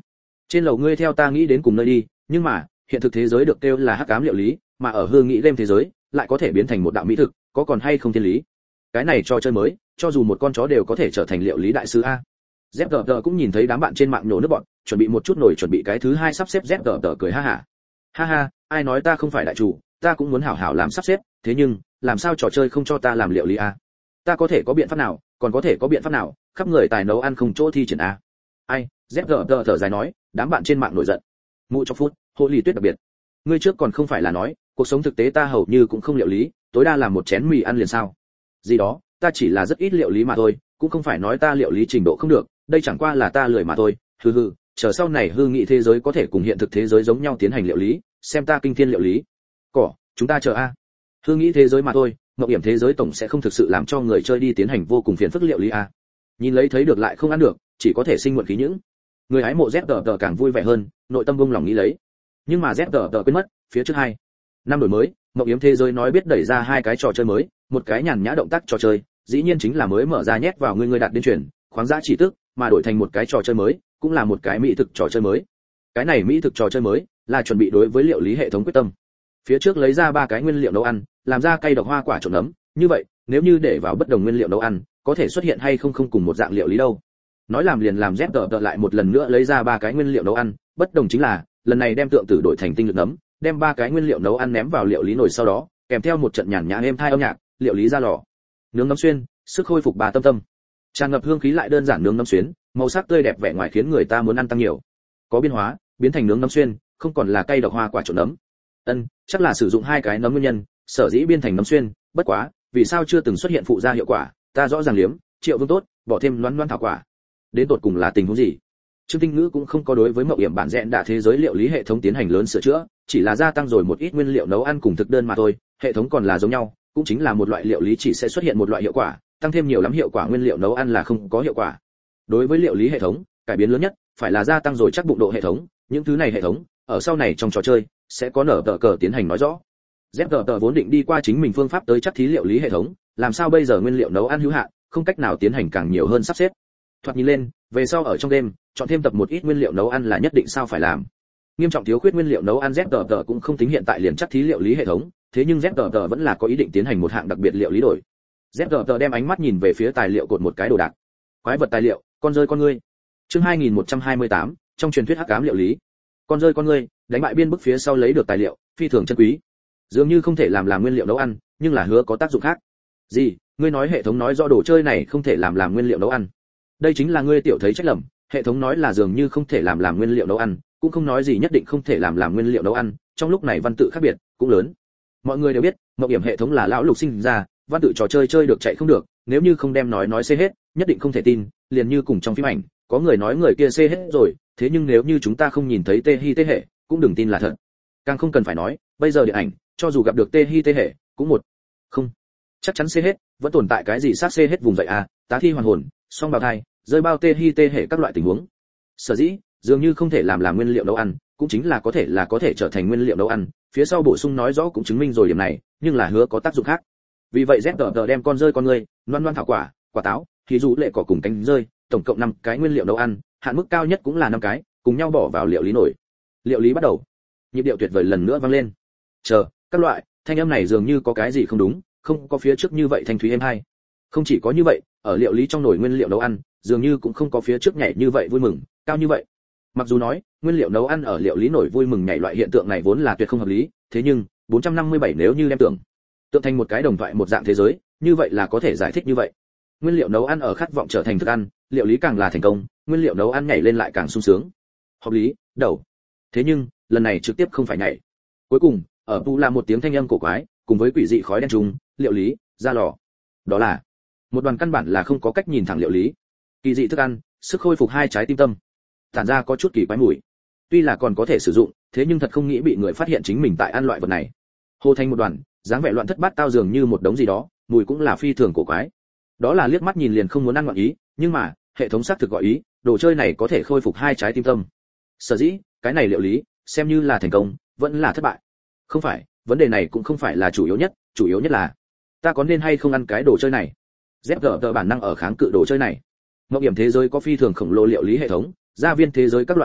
Trên lầu ngươi theo ta nghĩ đến cùng nơi đi, nhưng mà hiện thực thế giới được kêu là hắc ám liệu lý, mà ở hương nghĩ game thế giới lại có thể biến thành một đạo mỹ thực, có còn hay không thiên lý? Cái này trò chơi mới, cho dù một con chó đều có thể trở thành liệu lý đại sứ a. ZGG cũng nhìn thấy đám bạn trên mạng nhổ nước bọn, chuẩn bị một chút nổi chuẩn bị cái thứ hai sắp xếp. ZGG cười ha ha. Ha ha, ai nói ta không phải đại chủ, ta cũng muốn hảo hảo làm sắp xếp, thế nhưng làm sao trò chơi không cho ta làm liệu lý a? Ta có thể có biện pháp nào, còn có thể có biện pháp nào, khắp người tài nấu ăn không chỗ thi triển a. Ai? ZGG thở dài nói, đám bạn trên mạng nổi giận. Mụ cho phút, hộ lì tuyết đặc biệt. Ngươi trước còn không phải là nói, cuộc sống thực tế ta hầu như cũng không liệu lý, tối đa làm một chén mì ăn liền sao? Gì đó, ta chỉ là rất ít liệu lý mà thôi, cũng không phải nói ta liệu lý trình độ không được, đây chẳng qua là ta lười mà thôi. Hừ, chờ sau này hư nghị thế giới có thể cùng hiện thực thế giới giống nhau tiến hành liệu lý, xem ta kinh thiên liệu lý. Chúng ta chờ a. Hư nghị thế giới mà thôi, mộng hiểm thế giới tổng sẽ không thực sự làm cho người chơi đi tiến hành vô cùng phiền phức liệu lý a. Nhìn lấy thấy được lại không ăn được, chỉ có thể sinh muộn khí những. Người hái mộ ZGG càng vui vẻ hơn, nội tâm vung lòng nghĩ lấy. Nhưng mà ZGG quên mất, phía trước hai năm đổi mới, mộng hiểm thế giới nói biết đẩy ra hai cái trò chơi mới, một cái nhàn nhã động tác trò chơi, dĩ nhiên chính là mới mở ra nhét vào người đạt đến chuyển, khoáng giá chỉ tức, mà đổi thành một cái trò chơi mới, cũng là một cái mỹ thực trò chơi mới. Cái này mỹ thực trò chơi mới là chuẩn bị đối với liệu lý hệ thống quyết tâm. Phía trước lấy ra ba cái nguyên liệu nấu ăn, làm ra cây độc hoa quả trộn nấm, như vậy, nếu như để vào bất đồng nguyên liệu nấu ăn, có thể xuất hiện hay không cùng một dạng liệu lý đâu. Nói làm liền làm ZGG lại một lần nữa lấy ra ba cái nguyên liệu nấu ăn, bất đồng chính là, lần này đem tượng tử đổi thành tinh lực nấm, đem ba cái nguyên liệu nấu ăn ném vào liệu lý nồi sau đó, kèm theo một trận nhàn nhã êm thai âm nhạc, liệu lý ra lò. Nướng nấm xuyên, sức khôi phục bà tâm tâm. Tràn ngập hương khí lại đơn giản nướng nấm xuyến, màu sắc tươi đẹp vẻ ngoài khiến người ta muốn ăn tăng nhiều. Có biến hóa, biến thành nướng nấm xuyên, không còn là cây độc hoa quả trộn nấm. Chắc là sử dụng hai cái nấm nguyên nhân, sở dĩ biến thành nấm xuyên, bất quá, vì sao chưa từng xuất hiện phụ gia hiệu quả, ta rõ ràng liếm, Triệu Vương tốt, bỏ thêm loãng loãng thảo quả. Đến tột cùng là tình huống gì? Trương Tinh Ngữ cũng không có đối với mộng hiểm bản rẽn đạ thế giới liệu lý hệ thống tiến hành lớn sửa chữa, chỉ là gia tăng rồi một ít nguyên liệu nấu ăn cùng thực đơn mà thôi, hệ thống còn là giống nhau, cũng chính là một loại liệu lý chỉ sẽ xuất hiện một loại hiệu quả, tăng thêm nhiều lắm hiệu quả nguyên liệu nấu ăn là không có hiệu quả. Đối với liệu lý hệ thống, cải biến lớn nhất phải là gia tăng rồi chắc bụng độ hệ thống, những thứ này hệ thống ở sau này trong trò chơi sẽ có nở tờ cờ tiến hành nói rõ. ZGG vốn định đi qua chính mình phương pháp tới chắc thí liệu lý hệ thống, làm sao bây giờ nguyên liệu nấu ăn hữu hạn, không cách nào tiến hành càng nhiều hơn sắp xếp. Thoạt nhìn lên, về sau ở trong đêm, chọn thêm tập một ít nguyên liệu nấu ăn là nhất định sao phải làm. Nghiêm trọng thiếu khuyết nguyên liệu nấu ăn ZGG cũng không tính hiện tại liền chắc thí liệu lý hệ thống, thế nhưng ZGG vẫn là có ý định tiến hành một hạng đặc biệt liệu lý đổi. ZGG đem ánh mắt nhìn về phía tài liệu cột một cái đồ đạc. Quái vật tài liệu, con rơi con ngươi. Chương 2128, trong truyền thuyết hắc ám liệu lý. Con rơi con ngươi, đánh bại biên bức phía sau lấy được tài liệu, phi thường chân quý. Dường như không thể làm nguyên liệu nấu ăn, nhưng là hứa có tác dụng khác. Gì? Ngươi nói hệ thống nói rõ đồ chơi này không thể làm nguyên liệu nấu ăn. Đây chính là ngươi tiểu thấy trách lầm, hệ thống nói là dường như không thể làm nguyên liệu nấu ăn, cũng không nói gì nhất định không thể làm nguyên liệu nấu ăn, trong lúc này văn tự khác biệt cũng lớn. Mọi người đều biết, mộng hiểm hệ thống là lão lục sinh ra, văn tự trò chơi chơi được chạy không được, nếu như không đem nói xê hết, nhất định không thể tin, liền như cùng trong phim ảnh, có người nói người kia xê hết rồi, thế nhưng nếu như chúng ta không nhìn thấy tê hi tê hệ, cũng đừng tin là thật. Càng không cần phải nói, bây giờ điện ảnh, cho dù gặp được tê hi tê hệ, cũng không chắc chắn xê hết, vẫn tồn tại cái gì sát xê hết vùng dậy à, tá thi hoàn hồn, song bào thai, rơi bao tê hi tê hệ các loại tình huống. Sở dĩ, dường như không thể làm nguyên liệu nấu ăn, cũng chính là có thể trở thành nguyên liệu nấu ăn, phía sau bổ sung nói rõ cũng chứng minh rồi điểm này, nhưng là hứa có tác dụng khác. Vì vậy ZGG đem con rơi con ngươi, loan thảo quả, quả táo, thì dụ lệ cỏ cùng cánh rơi, tổng cộng 5 cái nguyên liệu nấu ăn, hạn mức cao nhất cũng là 5 cái, cùng nhau bỏ vào liệu lý nổi. Liệu lý bắt đầu. Nhịp điệu tuyệt vời lần nữa vang lên. Chờ, các loại, thanh âm này dường như có cái gì không đúng, không có phía trước như vậy thanh thúy êm hay. Không chỉ có như vậy, ở liệu lý trong nồi nguyên liệu nấu ăn, dường như cũng không có phía trước nhảy như vậy vui mừng, cao như vậy. Mặc dù nói, nguyên liệu nấu ăn ở liệu lý nổi vui mừng nhảy loại hiện tượng này vốn là tuyệt không hợp lý, thế nhưng 457 nếu như đem tượng thành một cái đồng thoại một dạng thế giới, như vậy là có thể giải thích như vậy. Nguyên liệu nấu ăn ở khát vọng trở thành thức ăn, liệu lý càng là thành công, nguyên liệu nấu ăn nhảy lên lại càng sung sướng. Hợp lý, đầu. Thế nhưng, lần này trực tiếp không phải nhảy. Cuối cùng, ở tu là một tiếng thanh âm cổ quái, cùng với quỷ dị khói đen trùng, liệu lý, ra lò. Đó là một đoàn căn bản là không có cách nhìn thẳng liệu lý. Kỳ dị thức ăn, sức khôi phục 2 trái tim tâm. Tản ra có chút kỳ quái mùi. Tuy là còn có thể sử dụng, thế nhưng thật không nghĩ bị người phát hiện chính mình tại ăn loại vật này. Hô thành một đoàn, dáng vẻ loạn thất bát tao dường như một đống gì đó, mùi cũng là phi thường cổ quái. Đó là liếc mắt nhìn liền không muốn ăn ngọn ý, nhưng mà, hệ thống xác thực gọi ý, đồ chơi này có thể khôi phục 2 trái tim tâm. Sở dĩ, cái này liệu lý, xem như là thành công, vẫn là thất bại. Không phải, vấn đề này cũng không phải là chủ yếu nhất là ta có nên hay không ăn cái đồ chơi này. ZGG bản năng ở kháng cự đồ chơi này. Mộng hiểm thế giới có phi thường khổng lồ liệu lý hệ thống, gia viên thế giới các loại mỹ thực,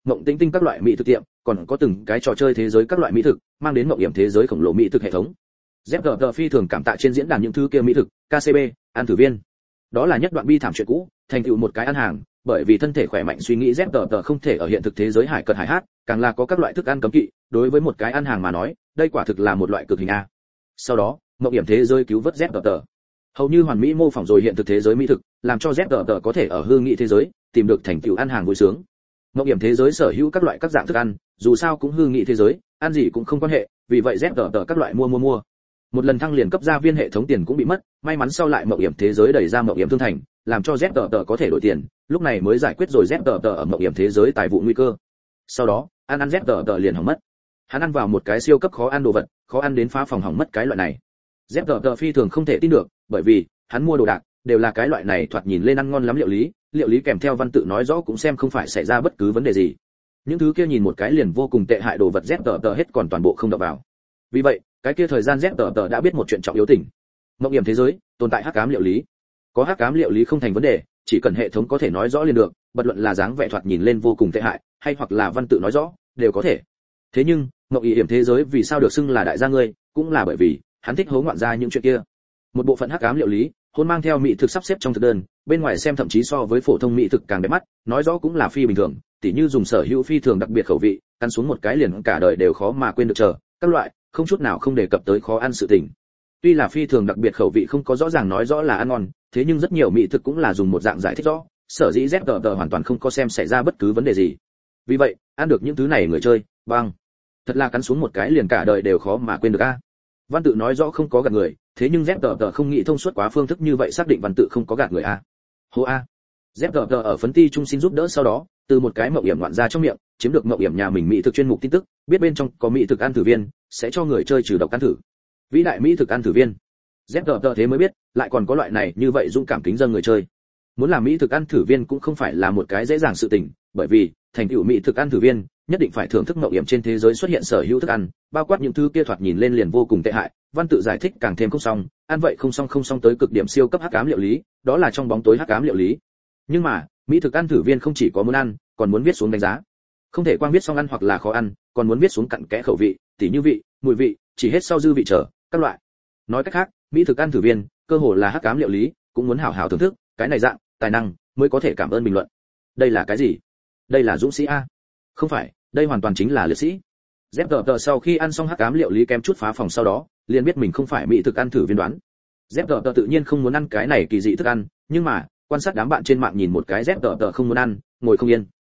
mộng tinh tinh các loại mỹ thực tiệm, còn có từng cái trò chơi thế giới các loại mỹ thực, mang đến mộng hiểm thế giới khổng lồ mỹ thực hệ thống. ZGT phi thường cảm tạ trên diễn đàn những thứ kia mỹ thực, KCB, ăn thử viên. Đó là nhất đoạn bi thảm chuyện cũ, thành tựu một cái ăn hàng, bởi vì thân thể khỏe mạnh suy nghĩ ZGT không thể ở hiện thực thế giới hải cật hải hát, càng là có các loại thức ăn cấm kỵ, đối với một cái ăn hàng mà nói, đây quả thực là một loại cực hình a. Sau đó, mộng hiểm thế giới cứu vớt ZGT. Hầu như hoàn mỹ mô phỏng rồi hiện thực thế giới mỹ thực, làm cho ZGT có thể ở hư nghị thế giới tìm được thành tựu ăn hàng vui sướng. Mộng hiểm thế giới sở hữu các loại các dạng thức ăn, dù sao cũng hư nghị thế giới, ăn gì cũng không quan hệ, vì vậy ZGT các loại mua. Một lần thăng liền cấp gia viên hệ thống tiền cũng bị mất, may mắn sau lại mộng hiểm thế giới đẩy ra mộng hiểm thương thành, làm cho ZGT có thể đổi tiền, lúc này mới giải quyết rồi ZGT ở mộng hiểm thế giới tài vụ nguy cơ. Sau đó, ăn ZGT liền hỏng mất. Hắn ăn vào một cái siêu cấp khó ăn đồ vật, khó ăn đến phá phòng hỏng mất cái loại này. ZGT phi thường không thể tin được, bởi vì hắn mua đồ đạc đều là cái loại này thoạt nhìn lên ăn ngon lắm liệu lý kèm theo văn tự nói rõ cũng xem không phải xảy ra bất cứ vấn đề gì. Những thứ kia nhìn một cái liền vô cùng tệ hại đồ vật ZGT hết còn toàn bộ không đập vào. Vì vậy, cái kia thời gian ZGT đã biết một chuyện trọng yếu tình. Mộng hiểm thế giới tồn tại hắc ám liệu lý. Có hắc ám liệu lý không thành vấn đề, chỉ cần hệ thống có thể nói rõ liền được, bất luận là dáng vẻ thoạt nhìn lên vô cùng tệ hại, hay hoặc là văn tự nói rõ, đều có thể. Thế nhưng, mộng hiểm thế giới vì sao được xưng là đại gia ngươi, cũng là bởi vì hắn thích hố ngoạn ra những chuyện kia. Một bộ phận hắc ám liệu lý, hôn mang theo mỹ thực sắp xếp trong thực đơn, bên ngoài xem thậm chí so với phổ thông mỹ thực càng đẹp mắt, nói rõ cũng là phi bình thường, tỉ như dùng sở hữu phi thường đặc biệt khẩu vị, ăn xuống một cái liền cả đời đều khó mà quên được chờ, các loại, không chút nào không đề cập tới khó ăn sự tình. Tuy là phi thường đặc biệt khẩu vị không có rõ ràng nói rõ là ăn ngon, thế nhưng rất nhiều mỹ thực cũng là dùng một dạng giải thích rõ, sở dĩ ZGT hoàn toàn không có xem xảy ra bất cứ vấn đề gì. Vì vậy, ăn được những thứ này người chơi, băng, thật là cắn xuống một cái liền cả đời đều khó mà quên được a. Văn tự nói rõ không có gạt người, thế nhưng ZGT không nghĩ thông suốt quá phương thức như vậy xác định văn tự không có gạt người a. Hô a. ZGT ở phấn ti trung xin giúp đỡ sau đó, từ một cái mộng hiểm ngoạn ra trong miệng, chiếm được mộng hiểm nhà mình mỹ thực chuyên mục tin tức, biết bên trong có mỹ thực ăn thử viên, sẽ cho người chơi trừ độc ăn thử. Vĩ đại mỹ thực ăn thử viên. ZGT thế mới biết, lại còn có loại này như vậy dũng cảm kính dâng người chơi. Muốn làm mỹ thực ăn thử viên cũng không phải là một cái dễ dàng sự tình, bởi vì thành tựu mỹ thực ăn thử viên, nhất định phải thưởng thức mộng hiểm trên thế giới xuất hiện sở hữu thức ăn, bao quát những thứ kia thoạt nhìn lên liền vô cùng tệ hại, văn tự giải thích càng thêm không xong, ăn vậy không xong tới cực điểm siêu cấp hắc ám liệu lý, đó là trong bóng tối hắc ám liệu lý. Nhưng mà, mỹ thực ăn thử viên không chỉ có muốn ăn, còn muốn viết xuống đánh giá. Không thể quang viết xong ăn hoặc là khó ăn, còn muốn viết xuống cặn kẽ khẩu vị, tỉ như vị, mùi vị, chỉ hết sau dư vị trở, các loại. Nói cách khác, mỹ thực ăn thử viên, cơ hồ là hắc ám liệu lý, cũng muốn hảo hảo thưởng thức, cái này dạng, tài năng mới có thể cảm ơn bình luận. Đây là cái gì? Đây là dũng sĩ a? Không phải, đây hoàn toàn chính là liệt sĩ. ZGT sau khi ăn xong hắc ám liệu lý kém chút phá phòng sau đó, liền biết mình không phải mỹ thực ăn thử viên đoán. ZGT tự nhiên không muốn ăn cái này kỳ dị thức ăn, nhưng mà, quan sát đám bạn trên mạng nhìn một cái ZGT không muốn ăn, ngồi không yên.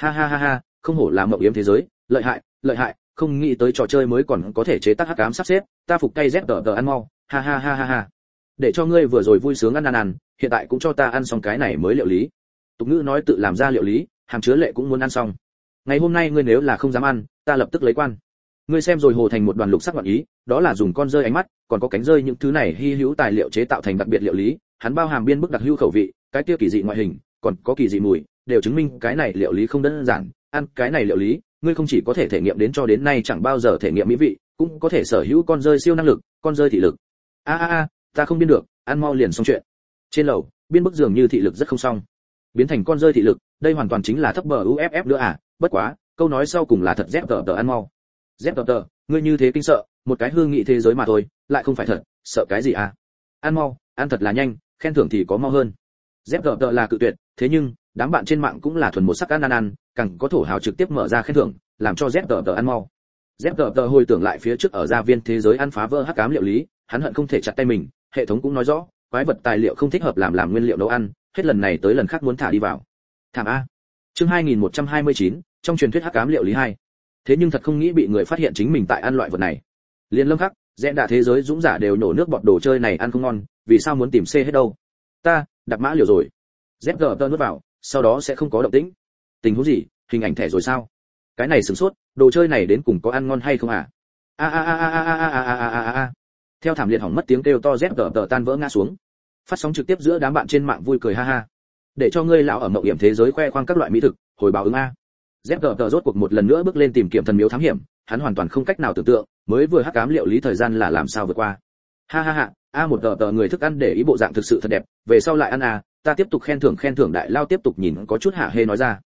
Ha, không hổ là mộng yếm thế giới, lợi hại, không nghĩ tới trò chơi mới còn có thể chế tác hắc ám sắp xếp, ta phục tay ZGT ăn mau, ha. Để cho ngươi vừa rồi vui sướng ăn, hiện tại cũng cho ta ăn xong cái này mới liệu lý. Tục ngữ nói tự làm ra liệu lý, hàm chứa lệ cũng muốn ăn xong. Ngày hôm nay ngươi nếu là không dám ăn, ta lập tức lấy quan. Ngươi xem rồi hồ thành một đoàn lục sắc ngọn ý, đó là dùng con rơi ánh mắt, còn có cánh rơi những thứ này hy hữu tài liệu chế tạo thành đặc biệt liệu lý, hắn bao hàm biên bức đặc hữu khẩu vị, cái kia kỳ dị ngoại hình, còn có kỳ dị mùi, đều chứng minh cái này liệu lý không đơn giản, ăn cái này liệu lý, ngươi không chỉ có thể thể nghiệm đến cho đến nay chẳng bao giờ thể nghiệm mỹ vị, cũng có thể sở hữu con rơi siêu năng lực, con rơi thị lực. Ta không biên được, ăn mau liền xong chuyện. Trên lầu, biên bức dường như thị lực rất không xong, biến thành con rơi thị lực, đây hoàn toàn chính là thấp bờ UFF nữa à, bất quá, câu nói sau cùng là thật ZGT ăn mau. ZGT, ngươi như thế kinh sợ, một cái hương nghị thế giới mà thôi, lại không phải thật, sợ cái gì à? Ăn mau, ăn thật là nhanh, khen thưởng thì có mau hơn. ZGT là cự tuyệt, thế nhưng, đám bạn trên mạng cũng là thuần một sắc ăn, càng có thổ hào trực tiếp mở ra khen thưởng, làm cho ZGT ăn mau. ZGT hồi tưởng lại phía trước ở gia viên thế giới ăn phá vỡ hắc ám liệu lý, hắn hận không thể chặt tay mình, hệ thống cũng nói rõ, quái vật tài liệu không thích hợp làm nguyên liệu nấu ăn, hết lần này tới lần khác muốn thả đi vào. Thảm a. Chương 2129, trong truyền thuyết hắc ám liệu lý 2. Thế nhưng thật không nghĩ bị người phát hiện chính mình tại ăn loại vật này. Liên Lâm Khắc, rẽ đạ thế giới dũng giả đều nổ nước bọt đồ chơi này ăn không ngon, vì sao muốn tìm C hết đâu? Ta, đạp mã liều rồi. ZGT nuốt vào, sau đó sẽ không có động tĩnh. Tình huống gì, hình ảnh thẻ rồi sao? Cái này sửng sốt, đồ chơi này đến cùng có ăn ngon hay không à? A. Theo thảm liệt hỏng mất tiếng kêu to ZGT tan vỡ ngã xuống. Phát sóng trực tiếp giữa đám bạn trên mạng vui cười ha. Để cho ngươi lão ở mộng hiểm thế giới khoe khoang các loại mỹ thực, hồi báo ứng a. ZGT rốt cuộc một lần nữa bước lên tìm kiếm thần miếu thám hiểm, hắn hoàn toàn không cách nào tưởng tượng, mới vừa hắc ám liệu lý thời gian là làm sao vượt qua. Ha, một tờ người thức ăn để ý bộ dạng thực sự thật đẹp, về sau lại ăn à, ta tiếp tục khen thưởng đại lao tiếp tục nhìn có chút hạ hê nói ra.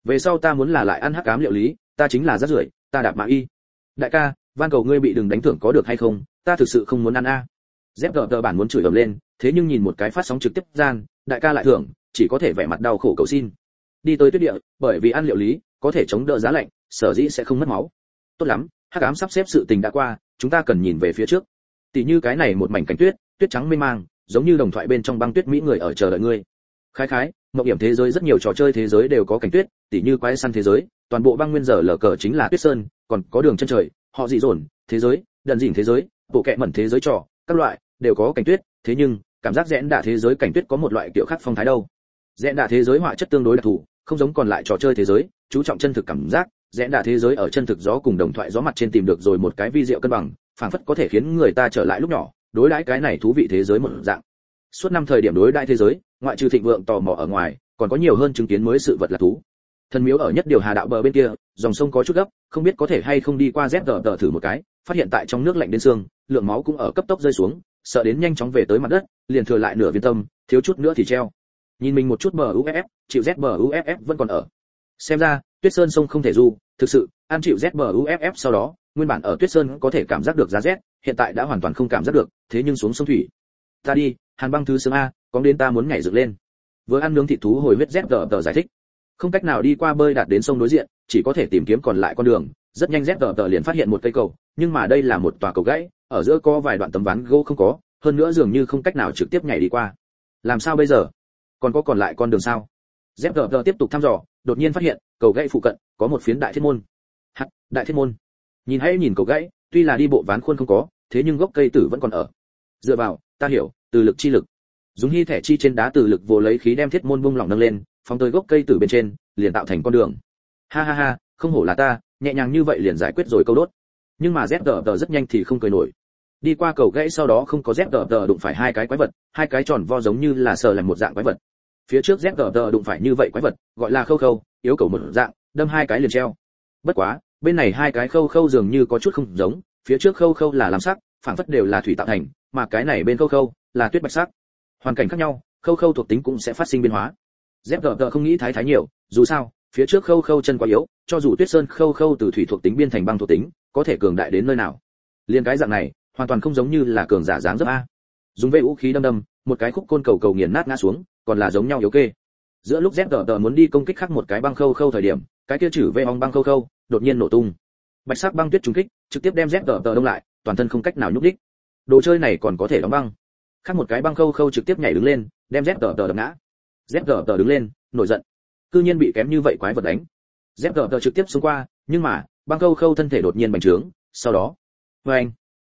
Về sau ta muốn là lại ăn hắc ám liệu lý, ta chính là rác rưởi, ta đạp mã y. Đại ca, van cầu ngươi bị đừng đánh thưởng có được hay không, ta thực sự không muốn ăn a. ZGT bản muốn chửi ầm lên, thế nhưng nhìn một cái phát sóng trực tiếp gian, đại ca lại thưởng, chỉ có thể vẻ mặt đau khổ cầu xin. Đi tới tuyết địa, bởi vì ăn liệu lý, có thể chống đỡ giá lạnh, sở dĩ sẽ không mất máu. Tốt lắm, hắc ám sắp xếp sự tình đã qua, chúng ta cần nhìn về phía trước. Tỷ như cái này một mảnh cảnh tuyết, tuyết trắng mênh mang, giống như đồng thoại bên trong băng tuyết mỹ người ở chờ đợi ngươi. Khái khái, mộng hiểm thế giới rất nhiều trò chơi thế giới đều có cảnh tuyết, tỷ như quái săn thế giới, toàn bộ băng nguyên giờ lở cờ chính là tuyết sơn, còn có đường chân trời, họ dị dồn thế giới, đần dỉn thế giới, bộ kệ mẩn thế giới trò, các loại đều có cảnh tuyết, thế nhưng cảm giác rẽn đạ thế giới cảnh tuyết có một loại kiểu khác phong thái đâu. Rẽn đạ thế giới họa chất tương đối đặc thù, không giống còn lại trò chơi thế giới, chú trọng chân thực cảm giác, rẽn đạ thế giới ở chân thực gió cùng đồng thoại gió mặt trên tìm được rồi một cái vi diệu cân bằng, phảng phất có thể khiến người ta trở lại lúc nhỏ, đối đãi cái này thú vị thế giới một dạng. Suốt năm thời điểm đối đãi thế giới, ngoại trừ thịnh vượng tò mò ở ngoài, còn có nhiều hơn chứng kiến mới sự vật là thú. Thần miếu ở nhất điều hà đạo bờ bên kia, dòng sông có chút gấp, không biết có thể hay không đi qua ZGT thử một cái, phát hiện tại trong nước lạnh đến xương, lượng máu cũng ở cấp tốc rơi xuống, sợ đến nhanh chóng về tới mặt đất, liền thừa lại nửa viên tâm, thiếu chút nữa thì treo. Nhìn mình một chút MUFF, chịu ZMUFF vẫn còn ở. Xem ra, Tuyết Sơn sông không thể du, thực sự, ăn chịu ZMUFF sau đó, nguyên bản ở Tuyết Sơn có thể cảm giác được giá rét, hiện tại đã hoàn toàn không cảm giác được, thế nhưng xuống sông thủy. Ta đi, Hàn băng thứ sướng a, có đến ta muốn nhảy dựng lên. Vừa ăn nướng thịt thú hồi huyết ZGT giải thích. Không cách nào đi qua bơi đạt đến sông đối diện, chỉ có thể tìm kiếm còn lại con đường, rất nhanh ZGT liền phát hiện một cây cầu, nhưng mà đây là một tòa cầu gãy, ở giữa có vài đoạn tấm ván gỗ không có, hơn nữa dường như không cách nào trực tiếp nhảy đi qua. Làm sao bây giờ? Còn lại con đường sao? ZGT tiếp tục thăm dò, đột nhiên phát hiện, cầu gãy phụ cận có một phiến đại thiết môn. Đại thiết môn. Nhìn cầu gãy, tuy là đi bộ ván khuôn không có, thế nhưng gốc cây tử vẫn còn ở. Dựa vào, ta hiểu, từ lực chi lực. Dùng hy thẻ chi trên đá từ lực vô lấy khí đem thiết môn bung lỏng nâng lên, phóng tới gốc cây tử bên trên, liền tạo thành con đường. Ha, không hổ là ta, nhẹ nhàng như vậy liền giải quyết rồi câu đốt. Nhưng mà ZGT rất nhanh thì không cười nổi. Đi qua cầu gãy sau đó không có ZGT đụng phải hai cái quái vật, hai cái tròn vo giống như là sờ làm một dạng quái vật. Phía trước ZGT đụng phải như vậy quái vật, gọi là khâu khâu, yếu cầu một dạng, đâm hai cái liền treo. Bất quá, bên này hai cái khâu khâu dường như có chút không giống, phía trước khâu khâu là làm sắc, phảng phất đều là thủy tạo thành, mà cái này bên khâu khâu là tuyết bạch sắc. Hoàn cảnh khác nhau, khâu khâu thuộc tính cũng sẽ phát sinh biến hóa. ZGT không nghĩ thái nhiều, dù sao, phía trước khâu khâu chân quá yếu, cho dù Tuyết Sơn khâu khâu từ thủy thuộc tính biên thành băng thuộc tính, có thể cường đại đến nơi nào. Liên cái dạng này, hoàn toàn không giống như là cường giả dáng dấp a. Dùng vệ vũ khí đâm, một cái khúc côn cầu nghiền nát ngã xuống, còn là giống nhau yếu kê. Giữa lúc ZGT muốn đi công kích khác một cái băng khâu khâu thời điểm, cái kia chử vệ ong băng khâu khâu đột nhiên nổ tung. Bạch sắc băng tuyết trùng kích, trực tiếp đem ZGT đông lại, toàn thân không cách nào nhúc nhích. Đồ chơi này còn có thể đóng băng. Khác một cái băng khâu khâu trực tiếp nhảy đứng lên, đem ZGT đập ngã. ZGT đứng lên, nổi giận. Cư nhiên bị kém như vậy quái vật đánh. ZGT trực tiếp xông qua, nhưng mà, băng khâu khâu thân thể đột nhiên bành trướng, sau đó, oeng,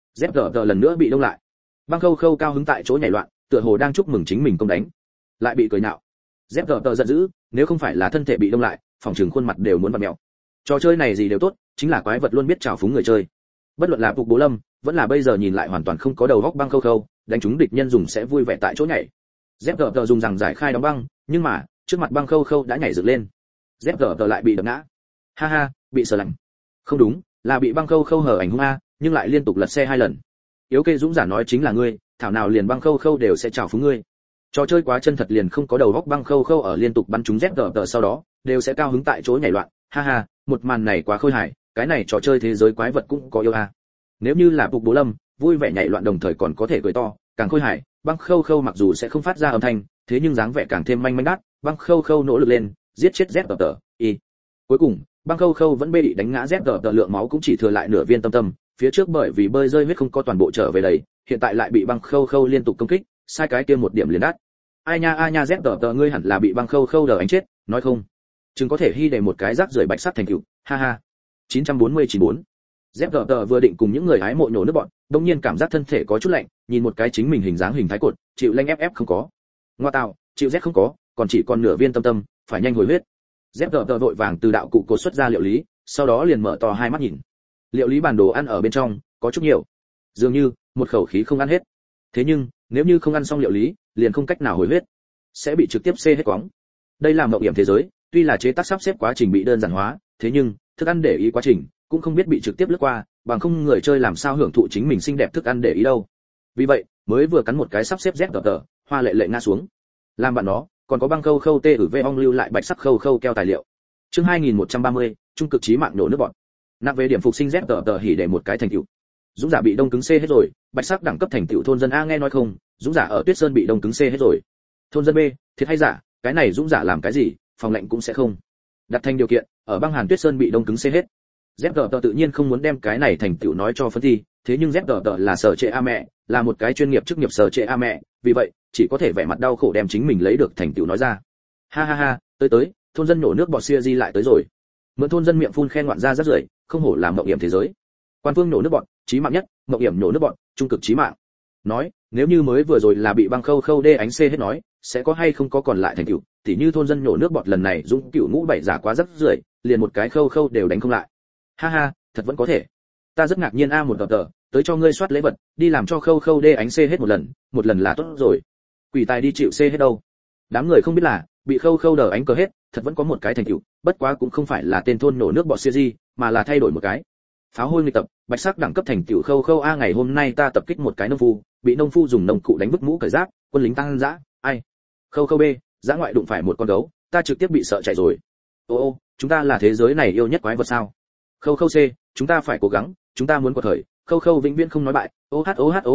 ZGT lần nữa bị đông lại. Băng khâu khâu cao hứng tại chỗ nhảy loạn, tựa hồ đang chúc mừng chính mình công đánh, lại bị cười nhạo. ZGT giận dữ, nếu không phải là thân thể bị đông lại, phòng trường khuôn mặt đều muốn vặn mèo. Trò chơi này gì đều tốt, chính là quái vật luôn biết trào phúng người chơi. Bất luận là Phục Bố Lâm, vẫn là bây giờ nhìn lại hoàn toàn không có đầu óc băng khâu khâu, đánh trúng địch nhân dùng sẽ vui vẻ tại chỗ nhảy. ZGT dùng rằng giải khai đóng băng, nhưng mà, trước mặt băng khâu khâu đã nhảy dựng lên. ZGT lại bị đập ngã. Ha, bị sờ lạnh. Không đúng, là bị băng khâu khâu hở ảnh hung a, nhưng lại liên tục lật xe 2 lần. Yếu kê dũng giả nói chính là ngươi, thảo nào liền băng khâu khâu đều sẽ chào phúng ngươi. Trò chơi quá chân thật liền không có đầu óc băng khâu khâu ở liên tục bắn trúng ZGT sau đó, đều sẽ cao hứng tại chỗ nhảy loạn. Ha, một màn này quá khôi hài, cái này trò chơi thế giới quái vật cũng có yêu a. Nếu như là Phục Bố Lâm, vui vẻ nhảy loạn đồng thời còn có thể cười to, càng khôi hài. Băng khâu khâu mặc dù sẽ không phát ra âm thanh, thế nhưng dáng vẻ càng thêm manh manh đắt. Băng khâu khâu nỗ lực lên, giết chết ZGT. Cuối cùng, băng khâu khâu vẫn bị đánh ngã, ZGT lượng máu cũng chỉ thừa lại nửa viên tâm, phía trước bởi vì bơi rơi huyết không có toàn bộ trở về đầy, hiện tại lại bị băng khâu khâu liên tục công kích, sai cái kia một điểm liền đắt. Ai nha ZGT ngươi hẳn là bị băng khâu khâu đờ đánh chết, nói không? Chừng có thể hy để một cái rác rưởi bạch sắt thành cựu, ha. 949. ZGT vừa định cùng những người hái mộ nhổ nước bọn, đột nhiên cảm giác thân thể có chút lạnh, nhìn một cái chính mình hình dáng hình thái cột, chịu lanh ép không có. Ngoa tạo, chịu rét không có, còn chỉ còn nửa viên tâm, phải nhanh hồi huyết. ZGT vội vàng từ đạo cụ cột xuất ra liệu lý, sau đó liền mở to hai mắt nhìn. Liệu lý bản đồ ăn ở bên trong, có chút nhiều. Dường như, một khẩu khí không ăn hết. Thế nhưng, nếu như không ăn xong liệu lý, liền không cách nào hồi huyết, sẽ bị trực tiếp xê hết quóng. Đây là mộng hiểm thế giới, tuy là chế tác sắp xếp quá trình bị đơn giản hóa, thế nhưng, thức ăn để ý quá trình, cũng không biết bị trực tiếp lướt qua, bằng không người chơi làm sao hưởng thụ chính mình xinh đẹp thức ăn để ý đâu. Vì vậy, mới vừa cắn một cái sắp xếp ZGT, hoa lệ ngã xuống. Làm bạn nó, còn có băng khâu khâu tê ử vê ong lưu lại bạch sắc khâu khâu keo tài liệu. Chương 2130, trung cực chí mạng nổ nước bọn. Nặng về điểm phục sinh ZTT hỉ để một cái thành tựu. Dũng giả bị đông cứng C hết rồi, bạch sắc đẳng cấp thành tựu thôn dân A nghe nói không, Dũng giả ở Tuyết Sơn bị đông cứng C hết rồi. Thôn dân B, thiệt hay giả, cái này Dũng giả làm cái gì, phòng lệnh cũng sẽ không. Đặt thành điều kiện, ở băng hàn Tuyết Sơn bị đông cứng C hết. ZTT tự nhiên không muốn đem cái này thành tựu nói cho phân thi, thế nhưng ZTT là sở trệ a mẹ, là một cái chuyên nghiệp chức nghiệp sở trệ a mẹ, vì vậy, chỉ có thể vẻ mặt đau khổ đem chính mình lấy được thành tựu nói ra. Ha ha ha, tới, thôn dân nổ nước bọt xia di lại tới rồi. Mượn thôn dân miệng phun khen ngoạn ra rất rưởi, không hổ là mộng hiểm thế giới. Quan phương nổ nước bọt, chí mạng nhất, mộng hiểm nổ nước bọt, trung cực chí mạng. Nói, nếu như mới vừa rồi là bị băng khâu đê ánh C hết nói, sẽ có hay không có còn lại thành tựu, tỉ như thôn dân nổ nước bọt lần này dũng cựu ngũ bảy giả quá rất rưởi, liền một cái khâu đều đánh không lại. Ha ha, thật vẫn có thể. Ta rất ngạc nhiên a một tờ, tới cho ngươi soát lễ vật, đi làm cho khâu đê ánh C hết một lần là tốt rồi. Quỷ tài đi chịu C hết đâu. Đám người không biết là, bị khâu đờ ánh cờ hết, thật vẫn có một cái thành tựu, bất quá cũng không phải là tên thôn nổ nước bọt series, mà là thay đổi một cái. Pháo hôi nghịch tập, bạch sắc đẳng cấp thành tựu khâu a ngày hôm nay ta tập kích một cái nông phu, bị nông phu dùng nông cụ đánh vứt mũ cởi giáp, quân lính tăng dã, ai. Khâu B, dã ngoại đụng phải một con gấu, ta trực tiếp bị sợ chạy rồi. Ô, chúng ta là thế giới này yêu nhất quái vật sao? Khâu C, chúng ta phải cố gắng, chúng ta muốn có thời, khâu vĩnh viễn không nói bại, oh.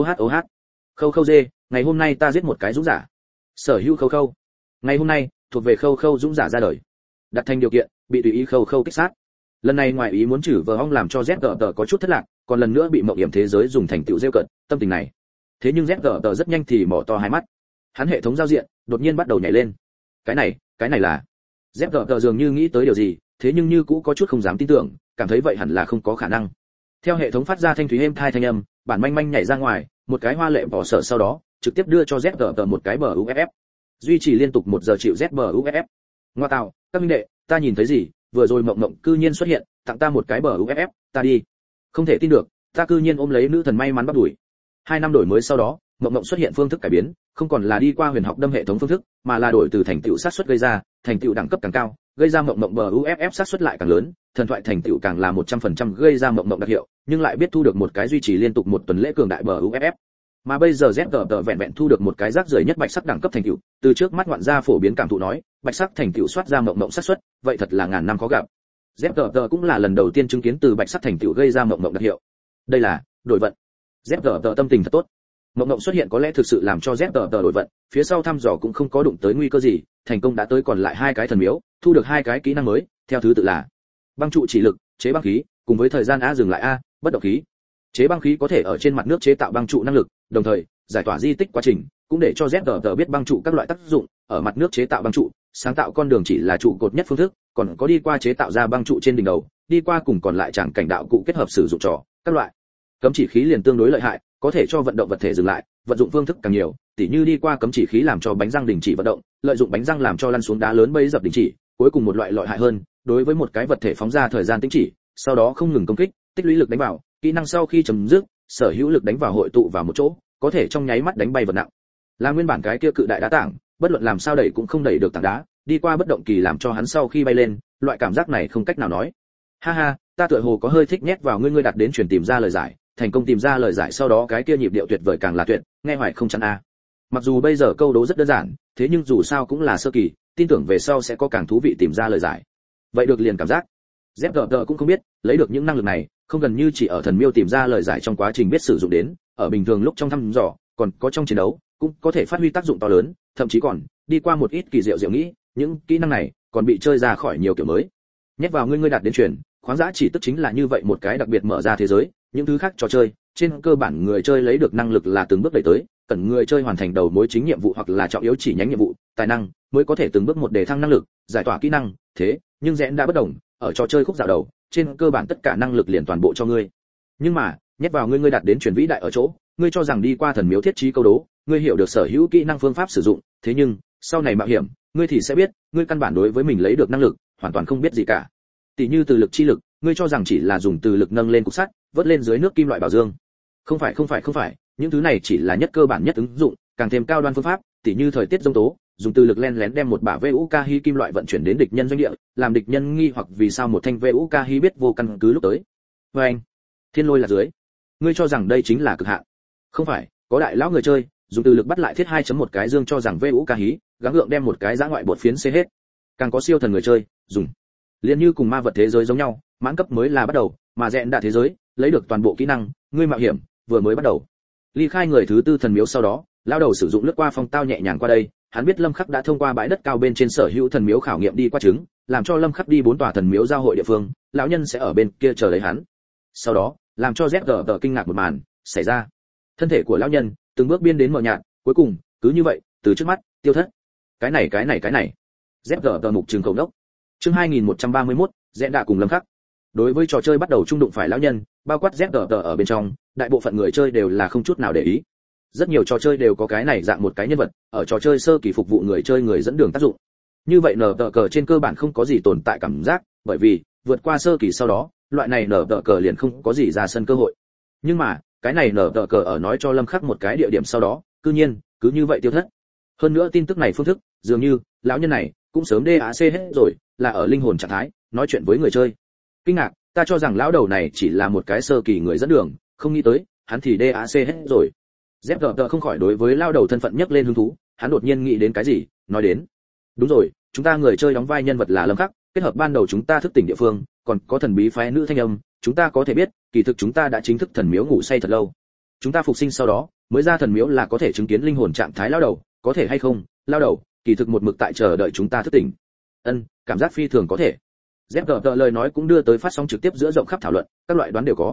Khâu D, ngày hôm nay ta giết một cái dũng giả. Sở hữu khâu. Ngày hôm nay, thuộc về khâu dũng giả ra đời. Đặt thành điều kiện, bị tùy ý khâu kích sát. Lần này ngoài ý muốn chử vờ ong làm cho ZTT có chút thất lạc, còn lần nữa bị mộng hiểm thế giới dùng thành tựu rêu cận, tâm tình này. Thế nhưng ZTT rất nhanh thì mở to hai mắt. Hắn hệ thống giao diện đột nhiên bắt đầu nhảy lên. Cái này là. ZTT dường như nghĩ tới điều gì, thế nhưng như cũ có chút không dám tin tưởng, cảm thấy vậy hẳn là không có khả năng. Theo hệ thống phát ra thanh thúy êm thai thanh âm, bản manh nhảy ra ngoài, một cái hoa lệ bỏ sở sau đó, trực tiếp đưa cho ZTT một cái bờ UFF. Duy trì liên tục 1 giờ chịu Z bờ UFF. Ngoa tạo, các minh đệ, ta nhìn thấy gì, vừa rồi mộng cư nhiên xuất hiện, tặng ta một cái bờ UFF, ta đi. Không thể tin được, ta cư nhiên ôm lấy nữ thần may mắn bắt đuổi. 2 năm đổi mới sau đó, mộng xuất hiện phương thức cải biến, không còn là đi qua huyền học đâm hệ thống phương thức, mà là đổi từ thành tựu sát suất gây ra, thành tựu đẳng cấp càng cao, gây ra mộng bờ UFF sát suất lại càng lớn, thần thoại thành tựu càng là 100% gây ra mộng đặc hiệu, nhưng lại biết thu được một cái duy trì liên tục 1 tuần lễ cường đại bờ UFF. Mà bây giờ ZTT vẹn thu được một cái rác rưởi nhất bạch sắc đẳng cấp thành tựu, từ trước mắt ngoạn gia phổ biến cảm thụ nói, bạch sắc thành tựu soát ra mộng sát suất, vậy thật là ngàn năm khó gặp. ZTT cũng là lần đầu tiên chứng kiến từ bạch sắc thành tựu gây ra mộng đặc hiệu. Đây là đổi vận. ZTT tâm tình thật tốt. Mộng xuất hiện có lẽ thực sự làm cho ZTT đổi vận, phía sau thăm dò cũng không có đụng tới nguy cơ gì, thành công đã tới còn lại 2 cái thần miếu, thu được 2 cái kỹ năng mới, theo thứ tự là băng trụ chỉ lực, chế băng khí, cùng với thời gian a dừng lại a, bất động khí. Chế băng khí có thể ở trên mặt nước chế tạo băng trụ năng lực, đồng thời giải tỏa di tích quá trình, cũng để cho ZTT biết băng trụ các loại tác dụng, ở mặt nước chế tạo băng trụ, sáng tạo con đường chỉ là trụ cột nhất phương thức, còn có đi qua chế tạo ra băng trụ trên đỉnh đầu, đi qua cùng còn lại chẳng cảnh đạo cụ kết hợp sử dụng trò, các loại. Cấm chỉ khí liền tương đối lợi hại, có thể cho vận động vật thể dừng lại, vận dụng phương thức càng nhiều, tỉ như đi qua cấm chỉ khí làm cho bánh răng đình chỉ vận động, lợi dụng bánh răng làm cho lăn xuống đá lớn bấy dập đình chỉ, cuối cùng một loại lợi hại hơn, đối với một cái vật thể phóng ra thời gian tĩnh chỉ, sau đó không ngừng công kích, tích lũy lực đánh vào, kỹ năng sau khi chấm dứt, sở hữu lực đánh vào hội tụ vào một chỗ, có thể trong nháy mắt đánh bay vật nặng. Là nguyên bản cái kia cự đại đá tảng, bất luận làm sao đẩy cũng không đẩy được tảng đá, đi qua bất động kỳ làm cho hắn sau khi bay lên, loại cảm giác này không cách nào nói. Ha ha, ta tựa hồ có hơi thích nhét vào ngươi đặt đến truyền tìm ra lời giải, thành công tìm ra lời giải sau đó cái kia nhịp điệu tuyệt vời càng là tuyệt, nghe hoài không chán a. Mặc dù bây giờ câu đố rất đơn giản, thế nhưng dù sao cũng là sơ kỳ, tin tưởng về sau sẽ có càng thú vị tìm ra lời giải. Vậy được liền cảm giác. ZTT cũng không biết, lấy được những năng lực này, không gần như chỉ ở thần miêu tìm ra lời giải trong quá trình biết sử dụng đến, ở bình thường lúc trong thăm dò, còn có trong chiến đấu, cũng có thể phát huy tác dụng to lớn, thậm chí còn đi qua một ít kỳ diệu nghĩ, những kỹ năng này còn bị chơi ra khỏi nhiều kiểu mới. Nhét vào ngươi đạt đến truyền, khoáng giá chỉ tức chính là như vậy một cái đặc biệt mở ra thế giới, những thứ khác trò chơi, trên cơ bản người chơi lấy được năng lực là từng bước đẩy tới, cần người chơi hoàn thành đầu mối chính nhiệm vụ hoặc là trọng yếu chỉ nhánh nhiệm vụ, tài năng mới có thể từng bước một đề thăng năng lực, giải tỏa kỹ năng, thế, nhưng rẽn đã bất đồng, ở trò chơi khúc dạo đầu, trên cơ bản tất cả năng lực liền toàn bộ cho ngươi. Nhưng mà, nhét vào ngươi đạt đến truyền vĩ đại ở chỗ, ngươi cho rằng đi qua thần miếu thiết trí câu đố, ngươi hiểu được sở hữu kỹ năng phương pháp sử dụng, thế nhưng, sau này mạo hiểm, ngươi thì sẽ biết, ngươi căn bản đối với mình lấy được năng lực, hoàn toàn không biết gì cả. Tỷ như từ lực chi lực, ngươi cho rằng chỉ là dùng từ lực nâng lên cục sắt, vớt lên dưới nước kim loại bảo dương. Không phải, những thứ này chỉ là nhất cơ bản nhất ứng dụng, càng thêm cao đoan phương pháp, tỷ như thời tiết giông tố, dùng từ lực len lén đem một bả VUKH kim loại vận chuyển đến địch nhân doanh địa, làm địch nhân nghi hoặc vì sao một thanh VUKH biết vô căn cứ lúc tới. Và anh, thiên lôi là dưới. Ngươi cho rằng đây chính là cực hạn. Không phải, có đại lão người chơi, dùng từ lực bắt lại thiết 2.1 cái dương cho rằng VUKH, gắng gượng đem một cái giã ngoại bột phiến xé hết. Càng có siêu thần người chơi, dùng Liên như cùng ma vật thế giới giống nhau, mãn cấp mới là bắt đầu, mà rèn đạ thế giới, lấy được toàn bộ kỹ năng, ngươi mạo hiểm, vừa mới bắt đầu. Ly khai người thứ tư thần miếu sau đó, lao đầu sử dụng lướt qua phong tao nhẹ nhàng qua đây, hắn biết Lâm Khắc đã thông qua bãi đất cao bên trên sở hữu thần miếu khảo nghiệm đi qua chứng, làm cho Lâm Khắc đi 4 tòa thần miếu giao hội địa phương, lão nhân sẽ ở bên kia chờ lấy hắn. Sau đó, làm cho ZGT kinh ngạc một màn xảy ra. Thân thể của lão nhân từng bước biên đến mờ nhạt, cuối cùng, cứ như vậy, từ trước mắt, tiêu thất. Cái này. ZGT mục trường cầu đốc. Chương 2131, Rẽn Đạ cùng Lâm Khắc. Đối với trò chơi bắt đầu trung đụng phải lão nhân, bao quát ZGT ở bên trong, đại bộ phận người chơi đều là không chút nào để ý. Rất nhiều trò chơi đều có cái này dạng một cái nhân vật, ở trò chơi sơ kỳ phục vụ người chơi người dẫn đường tác dụng. Như vậy nở tờ cờ trên cơ bản không có gì tồn tại cảm giác, bởi vì vượt qua sơ kỳ sau đó, loại này nở tờ cờ liền không có gì ra sân cơ hội. Nhưng mà, cái này nở tờ cờ ở nói cho Lâm Khắc một cái địa điểm sau đó, cư nhiên cứ như vậy tiêu thất. Hơn nữa tin tức này phương thức, dường như lão nhân này cũng sớm DAC hết rồi, là ở linh hồn trạng thái, nói chuyện với người chơi. Kinh ngạc, ta cho rằng lão đầu này chỉ là một cái sơ kỳ người dẫn đường, không nghĩ tới, hắn thì DAC hết rồi. ZGT không khỏi đối với lao đầu thân phận nhấc lên hứng thú, hắn đột nhiên nghĩ đến cái gì, nói đến. Đúng rồi, chúng ta người chơi đóng vai nhân vật là Lâm Khắc, kết hợp ban đầu chúng ta thức tỉnh địa phương, còn có thần bí phái nữ thanh âm, chúng ta có thể biết, kỳ thực chúng ta đã chính thức thần miếu ngủ say thật lâu. Chúng ta phục sinh sau đó, mới ra thần miếu là có thể chứng kiến linh hồn trạng thái lao đầu, có thể hay không? Lao đầu, kỳ thực một mực tại chờ đợi chúng ta thức tỉnh. Cảm giác phi thường có thể. ZGT lời nói cũng đưa tới phát sóng trực tiếp giữa rộng khắp thảo luận, các loại đoán đều có.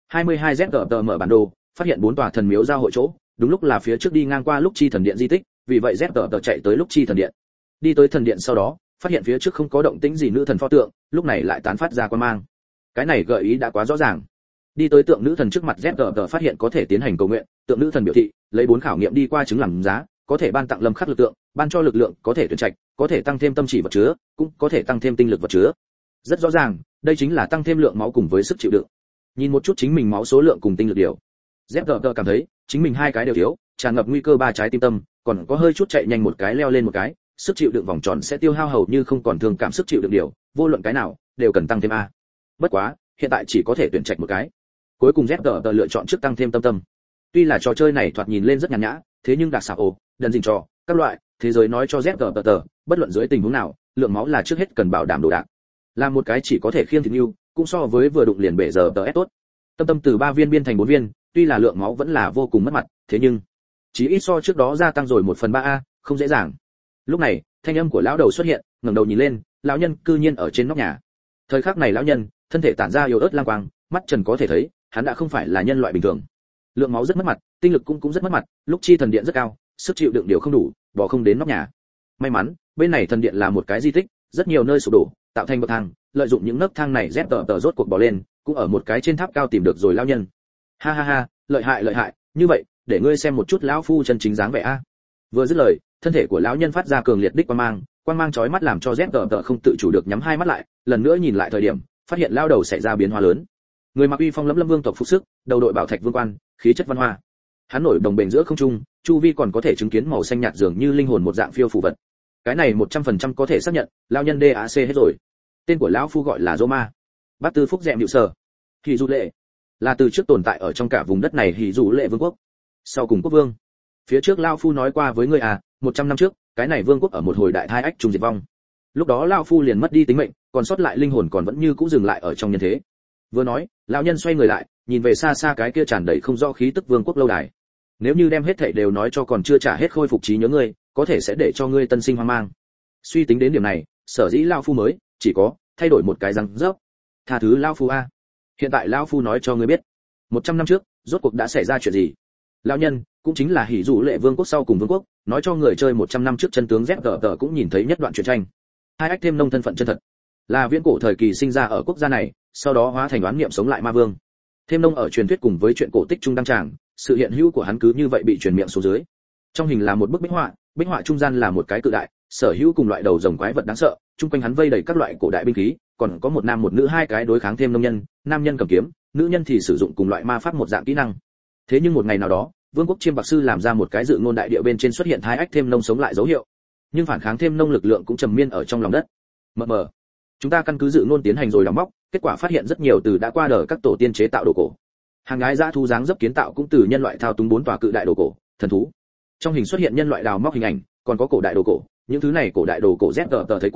22 ZGT mở bản đồ, phát hiện 4 tòa thần miếu giao hội chỗ, đúng lúc là phía trước đi ngang qua lúc chi thần điện di tích, vì vậy ZGT chạy tới lúc chi thần điện. Đi tới thần điện sau đó, phát hiện phía trước không có động tĩnh gì nữ thần pho tượng, lúc này lại tán phát ra quang mang. Cái này gợi ý đã quá rõ ràng. Đi tới tượng nữ thần trước mặt ZGT phát hiện có thể tiến hành cầu nguyện, tượng nữ thần biểu thị, lấy 4 khảo nghiệm đi qua chứng làm giá, có thể ban tặng Lâm Khắc lực lượng, ban cho lực lượng có thể tuyển trạch, có thể tăng thêm tâm chỉ vật chứa, cũng có thể tăng thêm tinh lực vật chứa. Rất rõ ràng, đây chính là tăng thêm lượng máu cùng với sức chịu đựng. Nhìn một chút chính mình máu số lượng cùng tinh lực điều. ZGT cảm thấy, chính mình hai cái đều thiếu, tràn ngập nguy cơ 3 trái tim tâm, còn có hơi chút chạy nhanh một cái leo lên một cái, sức chịu đựng vòng tròn sẽ tiêu hao hầu như không còn thương cảm sức chịu đựng điều, vô luận cái nào đều cần tăng thêm a. Bất quá, hiện tại chỉ có thể tuyển trạch một cái. Cuối cùng ZGT lựa chọn trước tăng thêm tâm. Tuy là trò chơi này thoạt nhìn lên rất nhàn nhã, thế nhưng đặc xảo đần dình trò, các loại, thế giới nói cho ZGT, bất luận dưới tình huống nào, lượng máu là trước hết cần bảo đảm đồ đạc. Là một cái chỉ có thể khiêng thịt nhưu, cũng so với vừa đụng liền bể giờ tốt. Tâm từ 3 viên biên thành 4 viên, tuy là lượng máu vẫn là vô cùng mất mặt, thế nhưng chỉ ít so trước đó gia tăng rồi 1/3 a, không dễ dàng. Lúc này, thanh âm của lão đầu xuất hiện, ngẩng đầu nhìn lên, lão nhân cư nhiên ở trên nóc nhà. Thời khắc này lão nhân, thân thể tản ra yếu ớt lang quang, mắt trần có thể thấy, hắn đã không phải là nhân loại bình thường. Lượng máu rất mất mặt, tinh lực cũng rất mất mặt, lúc chi thần điện rất cao, sức chịu đựng điều không đủ, bỏ không đến nóc nhà. May mắn, bên này thần điện là một cái di tích, rất nhiều nơi sụp đổ, tạo thành bậc thang, lợi dụng những nấc thang này ZGT rốt cuộc bỏ lên, cũng ở một cái trên tháp cao tìm được rồi lão nhân. Ha, lợi hại, như vậy, để ngươi xem một chút lão phu chân chính dáng vẻ a. Vừa dứt lời, thân thể của lão nhân phát ra cường liệt đích quang mang chói mắt làm cho ZGT không tự chủ được nhắm hai mắt lại, lần nữa nhìn lại thời điểm, phát hiện lão đầu xảy ra biến hóa lớn. Người mặc uy phong lẫm lâm vương tộc phục sức, đầu đội bảo thạch vương quan, khí chất văn hoa. Hắn nổi đồng bền giữa không trung, chu vi còn có thể chứng kiến màu xanh nhạt dường như linh hồn một dạng phiêu phù vật. Cái này 100% có thể xác nhận, lão nhân DAC hết rồi. Tên của lão phu gọi là Roma. Bát Tư Phúc Dẹm Hữu Sở. Hỉ Dụ Lệ là từ trước tồn tại ở trong cả vùng đất này Hỉ Dụ Lệ vương quốc. Sau cùng quốc vương. Phía trước lão phu nói qua với ngươi 100 năm trước, cái này vương quốc ở một hồi đại thai ách trùng diệt vong. Lúc đó lão phu liền mất đi tính mệnh, còn sót lại linh hồn còn vẫn như cũ dừng lại ở trong nhân thế. Vừa nói, lão nhân xoay người lại, nhìn về xa xa cái kia tràn đầy không rõ khí tức vương quốc lâu đài. Nếu như đem hết thảy đều nói cho còn chưa trả hết khôi phục trí nhớ ngươi, có thể sẽ để cho ngươi tân sinh hoang mang. Suy tính đến điểm này, sở dĩ lão phu mới chỉ có thay đổi một cái răng rớp. Tha thứ lão phu a. Hiện tại lão phu nói cho ngươi biết, 100 năm trước, rốt cuộc đã xảy ra chuyện gì. Lão nhân, cũng chính là Hỉ Dụ Lệ vương quốc sau cùng vương quốc, nói cho người chơi 100 năm trước chân tướng ZGT cũng nhìn thấy nhất đoạn truyện tranh. Hai ách thêm nông thân phận chân thật, là viễn cổ thời kỳ sinh ra ở quốc gia này, sau đó hóa thành oán niệm sống lại ma vương. Thêm nông ở truyền thuyết cùng với chuyện cổ tích trung đăng tràng, sự hiện hữu của hắn cứ như vậy bị truyền miệng xuống dưới. Trong hình là một bức bích họa trung gian là một cái cự đại, sở hữu cùng loại đầu rồng quái vật đáng sợ, chung quanh hắn vây đầy các loại cổ đại binh khí, còn có một nam một nữ hai cái đối kháng thêm nông nhân, nam nhân cầm kiếm, nữ nhân thì sử dụng cùng loại ma pháp một dạng kỹ năng. Thế nhưng một ngày nào đó, vương quốc chiêm bạc sư làm ra một cái dự ngôn đại địa bên trên xuất hiện thái ách thêm nông sống lại dấu hiệu, nhưng phản kháng thêm nông lực lượng cũng trầm miên ở trong lòng đất. Mờ chúng ta căn cứ dự ngôn tiến hành rồi đào móc, kết quả phát hiện rất nhiều từ đã qua đời các tổ tiên chế tạo đồ cổ. Hàng gái dã thú dáng dấp kiến tạo cũng từ nhân loại thao túng 4 tòa cự đại đồ cổ, thần thú. Trong hình xuất hiện nhân loại đào móc hình ảnh, còn có cổ đại đồ cổ, những thứ này cổ đại đồ cổ ZGT thấy qua,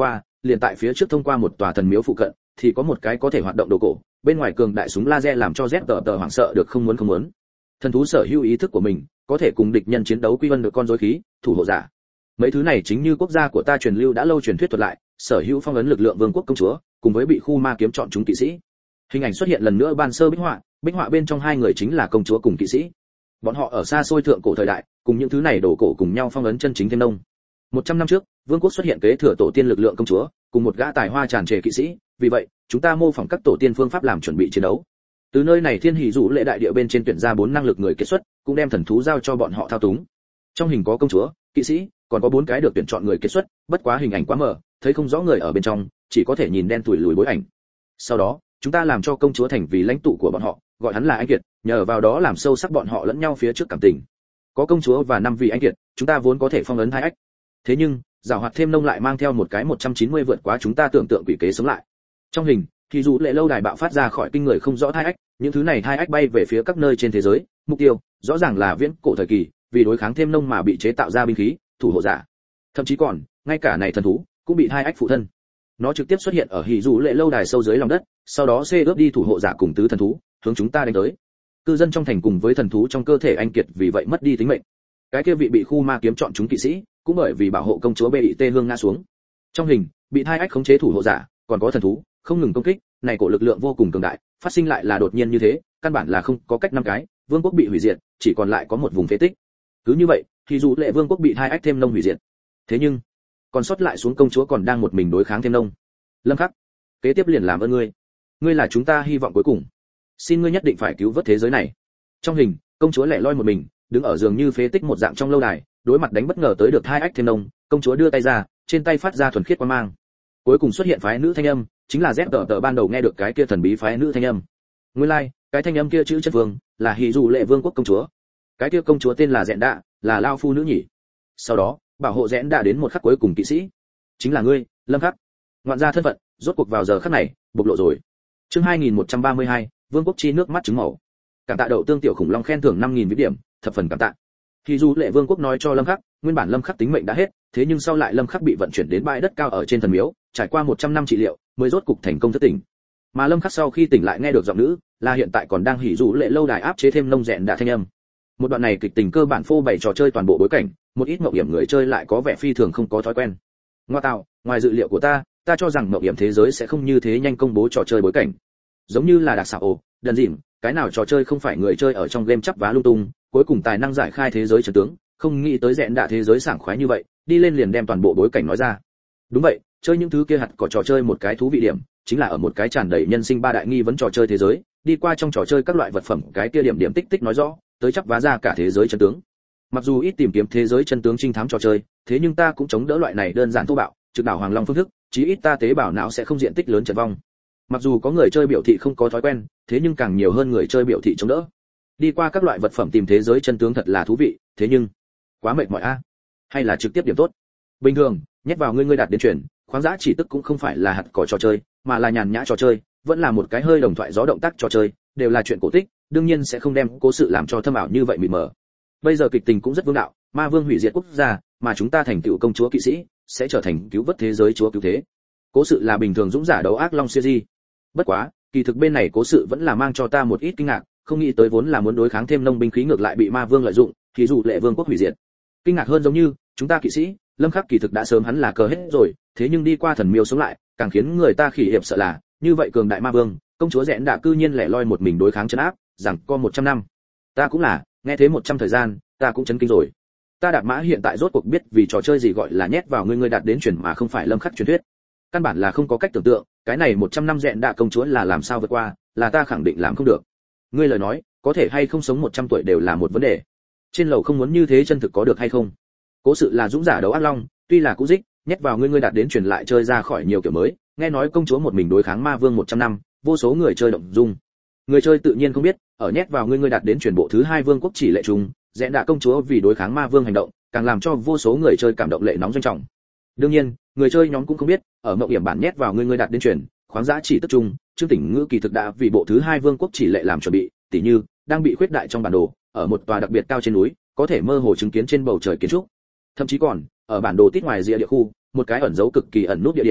liền tại phía trước thông qua một tòa thần miếu phụ cận thì có một cái có thể hoạt động đồ cổ, bên ngoài cường đại súng laser làm cho ZTT hoảng sợ được không muốn. Thần thú sở hữu ý thức của mình, có thể cùng địch nhân chiến đấu quy vân được con rối khí, thủ hộ giả. Mấy thứ này chính như quốc gia của ta truyền lưu đã lâu truyền thuyết thuật lại, sở hữu phong ấn lực lượng vương quốc công chúa, cùng với bị khu ma kiếm chọn chúng kỵ sĩ. Hình ảnh xuất hiện lần nữa ban sơ bích họa bên trong hai người chính là công chúa cùng kỵ sĩ. Bọn họ ở xa xôi thượng cổ thời đại, cùng những thứ này đồ cổ cùng nhau phong ấn chân chính Thêm Nông. 100 năm trước, vương quốc xuất hiện kế thừa tổ tiên lực lượng công chúa, cùng một gã tài hoa tràn trề kỵ sĩ, vì vậy, chúng ta mô phỏng các tổ tiên phương pháp làm chuẩn bị chiến đấu. Từ nơi này Thiên Hỷ Dụ Lệ đại địa bên trên tuyển ra 4 năng lực người kết xuất, cũng đem thần thú giao cho bọn họ thao túng. Trong hình có công chúa, kỵ sĩ, còn có 4 cái được tuyển chọn người kết xuất, bất quá hình ảnh quá mờ, thấy không rõ người ở bên trong, chỉ có thể nhìn đen tủi lùi bối ảnh. Sau đó, chúng ta làm cho công chúa thành vì lãnh tụ của bọn họ, gọi hắn là anh kiệt, nhờ vào đó làm sâu sắc bọn họ lẫn nhau phía trước cảm tình. Có công chúa và 5 vị anh kiệt, chúng ta vốn có thể phong ấn hai ách. Thế nhưng, giảo hoạt Thêm Nông lại mang theo một cái 190 vượt quá chúng ta tưởng tượng quỷ kế sống lại. Trong hình, thì dù lệ lâu đài bạo phát ra khỏi kinh người không rõ thai ách, những thứ này thai ách bay về phía các nơi trên thế giới, mục tiêu rõ ràng là viễn cổ thời kỳ, vì đối kháng Thêm Nông mà bị chế tạo ra binh khí, thủ hộ giả. Thậm chí còn, ngay cả này thần thú cũng bị thai ách phụ thân. Nó trực tiếp xuất hiện ở hỉ dù lệ lâu đài sâu dưới lòng đất, sau đó xê ướp đi thủ hộ giả cùng tứ thần thú, hướng chúng ta đánh tới. Cư dân trong thành cùng với thần thú trong cơ thể anh kiệt vì vậy mất đi tính mệnh. Cái kia vị bị khu ma kiếm chọn chúng kỵ sĩ, cũng bởi vì bảo hộ công chúa BIT hương ngã xuống. Trong hình, bị thai ách khống chế thủ hộ giả, còn có thần thú, không ngừng công kích, này cổ lực lượng vô cùng cường đại, phát sinh lại là đột nhiên như thế, căn bản là không có cách năm cái, vương quốc bị hủy diệt, chỉ còn lại có một vùng phế tích. Cứ như vậy, thì dù lệ vương quốc bị thai ách Thêm Nông hủy diệt. Thế nhưng, còn sót lại xuống công chúa còn đang một mình đối kháng Thêm Nông. Lâm Khắc, kế tiếp liền làm ơn ngươi là chúng ta hy vọng cuối cùng, xin ngươi nhất định phải cứu vớt thế giới này. Trong hình, công chúa lẻ loi một mình, đứng ở giường như phế tích một dạng trong lâu đài, đối mặt đánh bất ngờ tới được thai ách Thêm Nông, công chúa đưa tay ra, trên tay phát ra thuần khiết quang mang. Cuối cùng xuất hiện phái nữ thanh âm, chính là ZTT ban đầu nghe được cái kia thần bí phái nữ thanh âm. Nguyên lai, cái thanh âm kia chữ chất vương, là hỉ dù lệ vương quốc công chúa. Cái kia công chúa tên là Dẹn Đạ, là lao phu nữ nhỉ. Sau đó, bảo hộ Dẹn Đạ đến một khắc cuối cùng kỵ sĩ, chính là ngươi, Lâm Khắc. Ngoạn gia thân phận, rốt cuộc vào giờ khắc này, bộc lộ rồi. Chương 2132, Vương quốc chi nước mắt trứng màu. Cảm tạ đậu tương tiểu khủng long khen thưởng 5000 vĩ điểm, thập phần cảm tạ. Hỉ dù lệ vương quốc nói cho Lâm Khắc, nguyên bản Lâm Khắc tính mệnh đã hết, thế nhưng sau lại Lâm Khắc bị vận chuyển đến bãi đất cao ở trên thần miếu, trải qua 100 năm trị liệu, mới rốt cục thành công thức tỉnh. Mà Lâm Khắc sau khi tỉnh lại nghe được giọng nữ, là hiện tại còn đang hỉ dù lệ lâu đài áp chế Thêm Nông Dẹn Đạ thanh âm. Một đoạn này kịch tình cơ bản phô bày trò chơi toàn bộ bối cảnh, một ít mộng hiểm người chơi lại có vẻ phi thường không có thói quen. Ngoa tạo, ngoài dự liệu của ta cho rằng mộng hiểm thế giới sẽ không như thế nhanh công bố trò chơi bối cảnh. Giống như là đặc xảo đần dỉm, cái nào trò chơi không phải người chơi ở trong game chắp vá lung tung, cuối cùng tài năng giải khai thế giới trận tướng, không nghĩ tới Dẹn Đạ thế giới sảng khoái như vậy, đi lên liền đem toàn bộ bối cảnh nói ra. Đúng vậy, chơi những thứ kia hạt cỏ trò chơi một cái thú vị điểm, chính là ở một cái tràn đầy nhân sinh ba đại nghi vấn trò chơi thế giới, đi qua trong trò chơi các loại vật phẩm, cái kia điểm tích tích nói rõ, tới chắp vá ra cả thế giới chân tướng. Mặc dù ít tìm kiếm thế giới chân tướng trinh thám trò chơi, thế nhưng ta cũng chống đỡ loại này đơn giản thô bạo, trực đảo Hoàng Long phương thức, chí ít ta tế bào não sẽ không diện tích lớn trận vong. Mặc dù có người chơi biểu thị không có thói quen, thế nhưng càng nhiều hơn người chơi biểu thị chống đỡ. Đi qua các loại vật phẩm tìm thế giới chân tướng thật là thú vị, thế nhưng quá mệt mỏi a. Hay là trực tiếp điểm tốt. Bình thường, nhét vào ngươi đạt đến chuyển, khoáng giá chỉ tức cũng không phải là hạt cỏ trò chơi, mà là nhàn nhã trò chơi, vẫn là một cái hơi đồng thoại gió động tác trò chơi, đều là chuyện cổ tích, đương nhiên sẽ không đem cố sự làm cho thâm ảo như vậy mịt mờ. Bây giờ kịch tình cũng rất vương đạo, ma vương hủy diệt quốc gia, mà chúng ta thành tựu công chúa kỵ sĩ, sẽ trở thành cứu vớt thế giới chúa cứu thế. Cố sự là bình thường dũng giả đấu ác long series. Bất quá, kỳ thực bên này cố sự vẫn là mang cho ta một ít kinh ngạc, không nghĩ tới vốn là muốn đối kháng Thêm Nông binh khí ngược lại bị ma vương lợi dụng, thì dù lệ vương quốc hủy diệt. Kinh ngạc hơn giống như, chúng ta kỵ sĩ, Lâm Khắc kỳ thực đã sớm hắn là cờ hết rồi, thế nhưng đi qua thần miêu sống lại, càng khiến người ta khỉ hiệp sợ là, như vậy cường đại ma vương, công chúa Dẹn Đạ cư nhiên lẻ loi một mình đối kháng trấn áp, rằng có 100 năm. Ta cũng là, nghe thế 100 thời gian, ta cũng chấn kinh rồi. Ta Đạt Mã hiện tại rốt cuộc biết vì trò chơi gì gọi là nhét vào ngươi đạt đến truyền mà không phải Lâm Khắc truyền thuyết. Căn bản là không có cách tưởng tượng, cái này 100 năm Dẹn Đạ công chúa là làm sao vượt qua, là ta khẳng định làm không được. Ngươi lời nói, có thể hay không sống 100 tuổi đều là một vấn đề. Trên lầu không muốn như thế chân thực có được hay không? Cố sự là dũng giả đấu ác long, tuy là cũ dích, nhét vào ngươi đạt đến truyền lại chơi ra khỏi nhiều kiểu mới, nghe nói công chúa một mình đối kháng ma vương 100 năm, vô số người chơi động dung. Người chơi tự nhiên không biết, ở nhét vào ngươi đạt đến truyền bộ thứ 2 vương quốc chỉ lệ trùng, Dẹn Đạ công chúa vì đối kháng ma vương hành động, càng làm cho vô số người chơi cảm động lệ nóng doanh trọng. Đương nhiên, người chơi nhóm cũng không biết, ở mộng hiểm bản nhét vào ngươi đạt đến truyền, khoáng giá chỉ tức trung, Trương Tỉnh Ngữ kỳ thực đã vì bộ thứ 2 vương quốc chỉ lệ làm chuẩn bị, tỉ như đang bị khuyết đại trong bản đồ, ở một tòa đặc biệt cao trên núi, có thể mơ hồ chứng kiến trên bầu trời kiến trúc. Thậm chí còn, ở bản đồ tít ngoài rìa địa khu, một cái ẩn dấu cực kỳ ẩn nút địa điểm,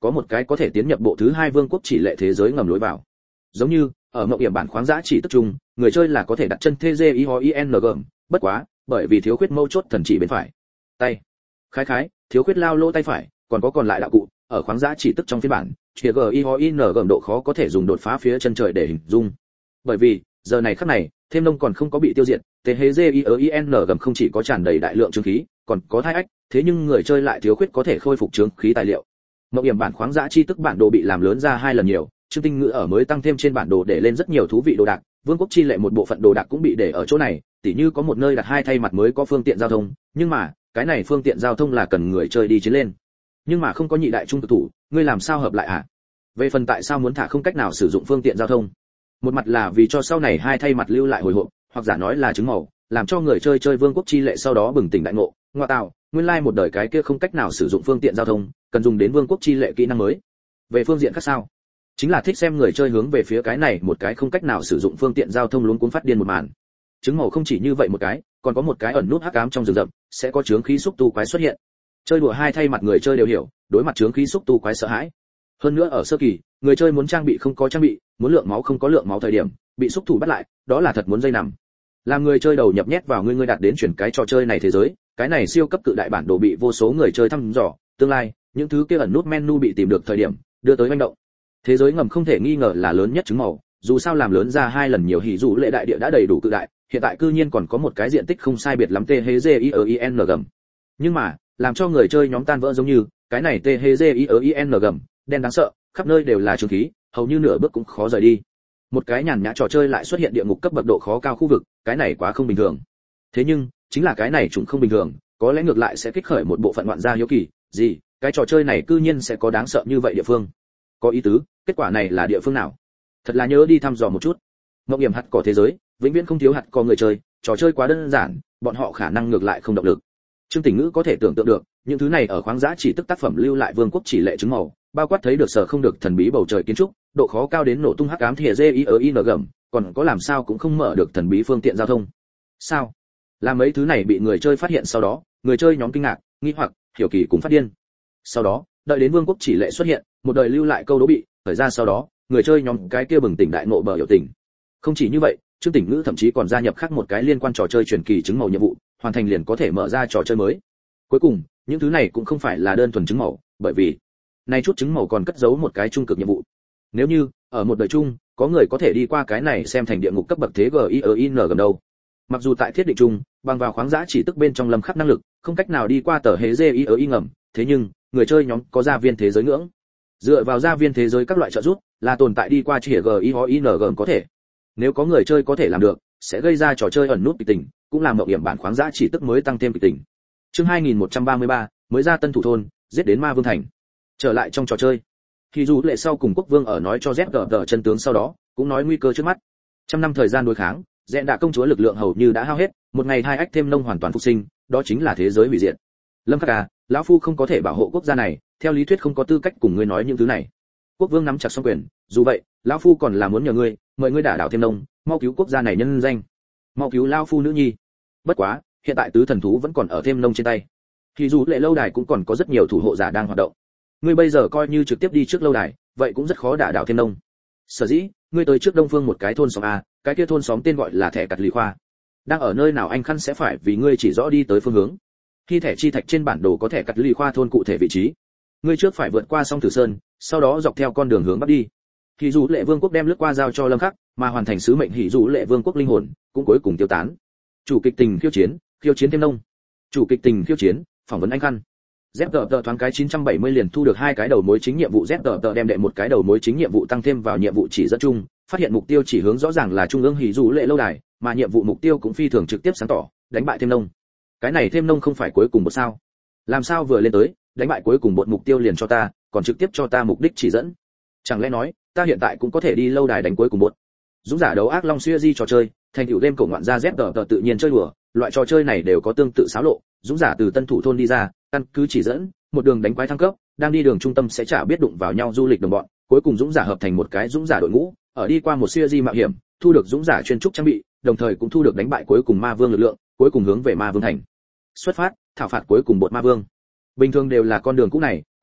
có một cái có thể tiến nhập bộ thứ 2 vương quốc chỉ lệ thế giới ngầm lối vào. Giống như ở mộng hiểm bản khoáng dã chỉ tức chung, người chơi là có thể đặt chân TGIOING, bất quá, bởi vì thiếu khuyết mâu chốt thần chỉ bên phải. Tay. Khái, thiếu khuyết lao lô tay phải, còn có còn lại đạo cụ, ở khoáng dã chỉ tức trong phiên bản, TGIOING độ khó có thể dùng đột phá phía chân trời để hình dung. Bởi vì, giờ này khắc này, thêm nông còn không có bị tiêu diệt, TGIOING không chỉ có tràn đầy đại lượng chứng khí, còn có thai ách, thế nhưng người chơi lại thiếu khuyết có thể khôi phục chứng khí tài liệu. Mộng hiểm bản khoáng dã chi tức bản đồ bị làm lớn ra 2 lần nhiều, Trương Tinh Ngữ ở mới tăng thêm trên bản đồ để lên rất nhiều thú vị đồ đạc, vương quốc chi lệ một bộ phận đồ đạc cũng bị để ở chỗ này, tỉ như có một nơi đặt 2 thay mặt mới có phương tiện giao thông, nhưng mà, cái này phương tiện giao thông là cần người chơi đi chiến lên. Nhưng mà không có nhị đại trung cực thủ, ngươi làm sao hợp lại hả? Về phần tại sao muốn thả không cách nào sử dụng phương tiện giao thông? Một mặt là vì cho sau này 2 thay mặt lưu lại hồi hộp, hoặc giả nói là chứng màu, làm cho người chơi chơi vương quốc chi lệ sau đó bừng tỉnh đại ngộ, ngoại tạo, nguyên lai một đời cái kia không cách nào sử dụng phương tiện giao thông, cần dùng đến vương quốc chi lệ kỹ năng mới. Về phương diện khác sao? Chính là thích xem người chơi hướng về phía cái này một cái không cách nào sử dụng phương tiện giao thông luống cuống phát điên một màn. Chứng màu không chỉ như vậy một cái, còn có một cái ẩn nút hắc ám trong rừng rậm, sẽ có chướng khí xúc tu quái xuất hiện. Chơi đùa 2 thay mặt người chơi đều hiểu, đối mặt chướng khí xúc tu quái sợ hãi. Hơn nữa ở sơ kỳ, người chơi muốn trang bị không có trang bị, muốn lượng máu không có lượng máu thời điểm, bị xúc thủ bắt lại, đó là thật muốn dây nằm. Làm người chơi đầu nhập nhét vào ngươi đạt đến chuyển cái trò chơi này thế giới, cái này siêu cấp cự đại bản đồ bị vô số người chơi thăm dò, tương lai, những thứ kia ẩn nút menu bị tìm được thời điểm, đưa tới manh động. Thế giới ngầm không thể nghi ngờ là lớn nhất chứng màu, dù sao làm lớn ra 2 lần nhiều hỉ dụ lệ đại địa đã đầy đủ cự đại, hiện tại cư nhiên còn có một cái diện tích không sai biệt lắm THZIEIN. Nhưng mà, làm cho người chơi nhóm tan vỡ giống như, cái này THZIEIN, đen đáng sợ, khắp nơi đều là trường khí, hầu như nửa bước cũng khó rời đi. Một cái nhàn nhã trò chơi lại xuất hiện địa ngục cấp bậc độ khó cao khu vực, cái này quá không bình thường. Thế nhưng, chính là cái này chúng không bình thường, có lẽ ngược lại sẽ kích khởi một bộ phận ngoạn gia hiếu kỳ, gì, cái trò chơi này cư nhiên sẽ có đáng sợ như vậy địa phương. Có ý tứ, kết quả này là địa phương nào? Thật là nhớ đi thăm dò một chút. Mộng hiểm hạt cỏ thế giới, vĩnh viễn không thiếu hạt cỏ người chơi, trò chơi quá đơn giản, bọn họ khả năng ngược lại không động lực. Trương Tỉnh Ngữ có thể tưởng tượng được, những thứ này ở khoáng dã chỉ tức tác phẩm lưu lại vương quốc chỉ lệ chứng màu, bao quát thấy được sở không được thần bí bầu trời kiến trúc, độ khó cao đến nổ tung hắc ám thìa GIIN, còn có làm sao cũng không mở được thần bí phương tiện giao thông. Sao? Là mấy thứ này bị người chơi phát hiện sau đó, người chơi nhóm kinh ngạc, nghi hoặc, hiểu kỳ cũng phát điên. Sau đó, đợi đến vương quốc chỉ lệ xuất hiện, một đời lưu lại câu đố bị, thời gian sau đó, người chơi nhóm cái kia bừng tỉnh đại ngộ bờ hiểu tình. Không chỉ như vậy, Trương Tỉnh Ngữ thậm chí còn gia nhập khác một cái liên quan trò chơi truyền kỳ chứng màu nhiệm vụ, hoàn thành liền có thể mở ra trò chơi mới. Cuối cùng, những thứ này cũng không phải là đơn thuần chứng màu, bởi vì này chút chứng màu còn cất giấu một cái trung cực nhiệm vụ. Nếu như ở một đời chung, có người có thể đi qua cái này xem thành địa ngục cấp bậc thế GIIN gần đâu. Mặc dù tại thiết định chung, bằng vào khoáng dã chỉ tức bên trong lâm khắc năng lực, không cách nào đi qua tờ hế GIIN ngầm, thế nhưng, người chơi nhóm có gia viên thế giới ngưỡng. Dựa vào gia viên thế giới các loại trợ giúp, là tồn tại đi qua chỉ GIIN có thể. Nếu có người chơi có thể làm được, sẽ gây ra trò chơi ẩn nút kịch tình, cũng làm mộng hiểm bản khoáng dã chỉ tức mới tăng thêm kịch tình. Chương 2133, mới ra tân thủ thôn, giết đến ma vương thành. Trở lại trong trò chơi, thì dù lệ sau cùng quốc vương ở nói cho ZGG chân tướng sau đó, cũng nói nguy cơ trước mắt. Trăm năm thời gian đối kháng, Dẹn Đạ công chúa lực lượng hầu như đã hao hết, một ngày 2 ách thêm nông hoàn toàn phục sinh, đó chính là thế giới hủy diệt. Lâm Khắc à, lão phu không có thể bảo hộ quốc gia này, theo lý thuyết không có tư cách cùng ngươi nói những thứ này. Quốc vương nắm chặt song quyền, dù vậy, lão phu còn là muốn nhờ ngươi, mời ngươi đả đảo thêm nông, mau cứu quốc gia này nhân danh, mau cứu lão phu nữ nhi. Bất quá, hiện tại tứ thần thú vẫn còn ở thêm nông trên tay. Thì dù lệ lâu đài cũng còn có rất nhiều thủ hộ giả đang hoạt động. Ngươi bây giờ coi như trực tiếp đi trước lâu đài, vậy cũng rất khó đả đảo thêm nông. Sở dĩ, ngươi tới trước đông phương một cái thôn xóm a, cái kia thôn xóm tên gọi là thẻ cặt lì khoa. Đang ở nơi nào anh khăn sẽ phải vì ngươi chỉ rõ đi tới phương hướng. Khi thẻ chi thạch trên bản đồ có thẻ cặt lì khoa thôn cụ thể vị trí. Ngươi trước phải vượt qua sông Tử Sơn, sau đó dọc theo con đường hướng bắc đi. Hỉ Dụ Lệ Vương quốc đem lướt qua giao cho Lâm Khắc, mà hoàn thành sứ mệnh Hỉ Dụ Lệ Vương quốc linh hồn, cũng cuối cùng tiêu tán. Chủ kịch tình khiêu chiến thêm nông. Chủ kịch tình khiêu chiến, phỏng vấn anh khăn. ZGG thoáng cái 970 liền thu được 2 cái đầu mối chính nhiệm vụ, ZGG đem đệ một cái đầu mối chính nhiệm vụ tăng thêm vào nhiệm vụ chỉ dẫn chung, phát hiện mục tiêu chỉ hướng rõ ràng là trung ương Hỉ Dụ Lệ lâu đài, mà nhiệm vụ mục tiêu cũng phi thường trực tiếp sáng tỏ, đánh bại thêm nông. Cái này thêm nông không phải cuối cùng một sao? Làm sao vừa lên tới, đánh bại cuối cùng một mục tiêu liền cho ta, còn trực tiếp cho ta mục đích chỉ dẫn. Chẳng lẽ nói, ta hiện tại cũng có thể đi lâu đài đánh cuối cùng một. Dũng giả đấu ác long xưa di trò chơi, thành tựu game cổ ngoạn gia ZGG tự nhiên chơi đùa, loại trò chơi này đều có tương tự xáo lộ, dũng giả từ tân thủ thôn đi ra, căn cứ chỉ dẫn, một đường đánh quái thăng cấp, đang đi đường trung tâm sẽ chả biết đụng vào nhau du lịch đồng bọn, cuối cùng dũng giả hợp thành một cái dũng giả đội ngũ, ở đi qua một xưa di mạo hiểm, thu được dũng giả chuyên trúc trang bị, đồng thời cũng thu được đánh bại cuối cùng ma vương lực lượng, cuối cùng hướng về ma vương thành. Xuất phát, thảo phạt cuối cùng bột ma vương. Bình thường đều là con đường cũ này,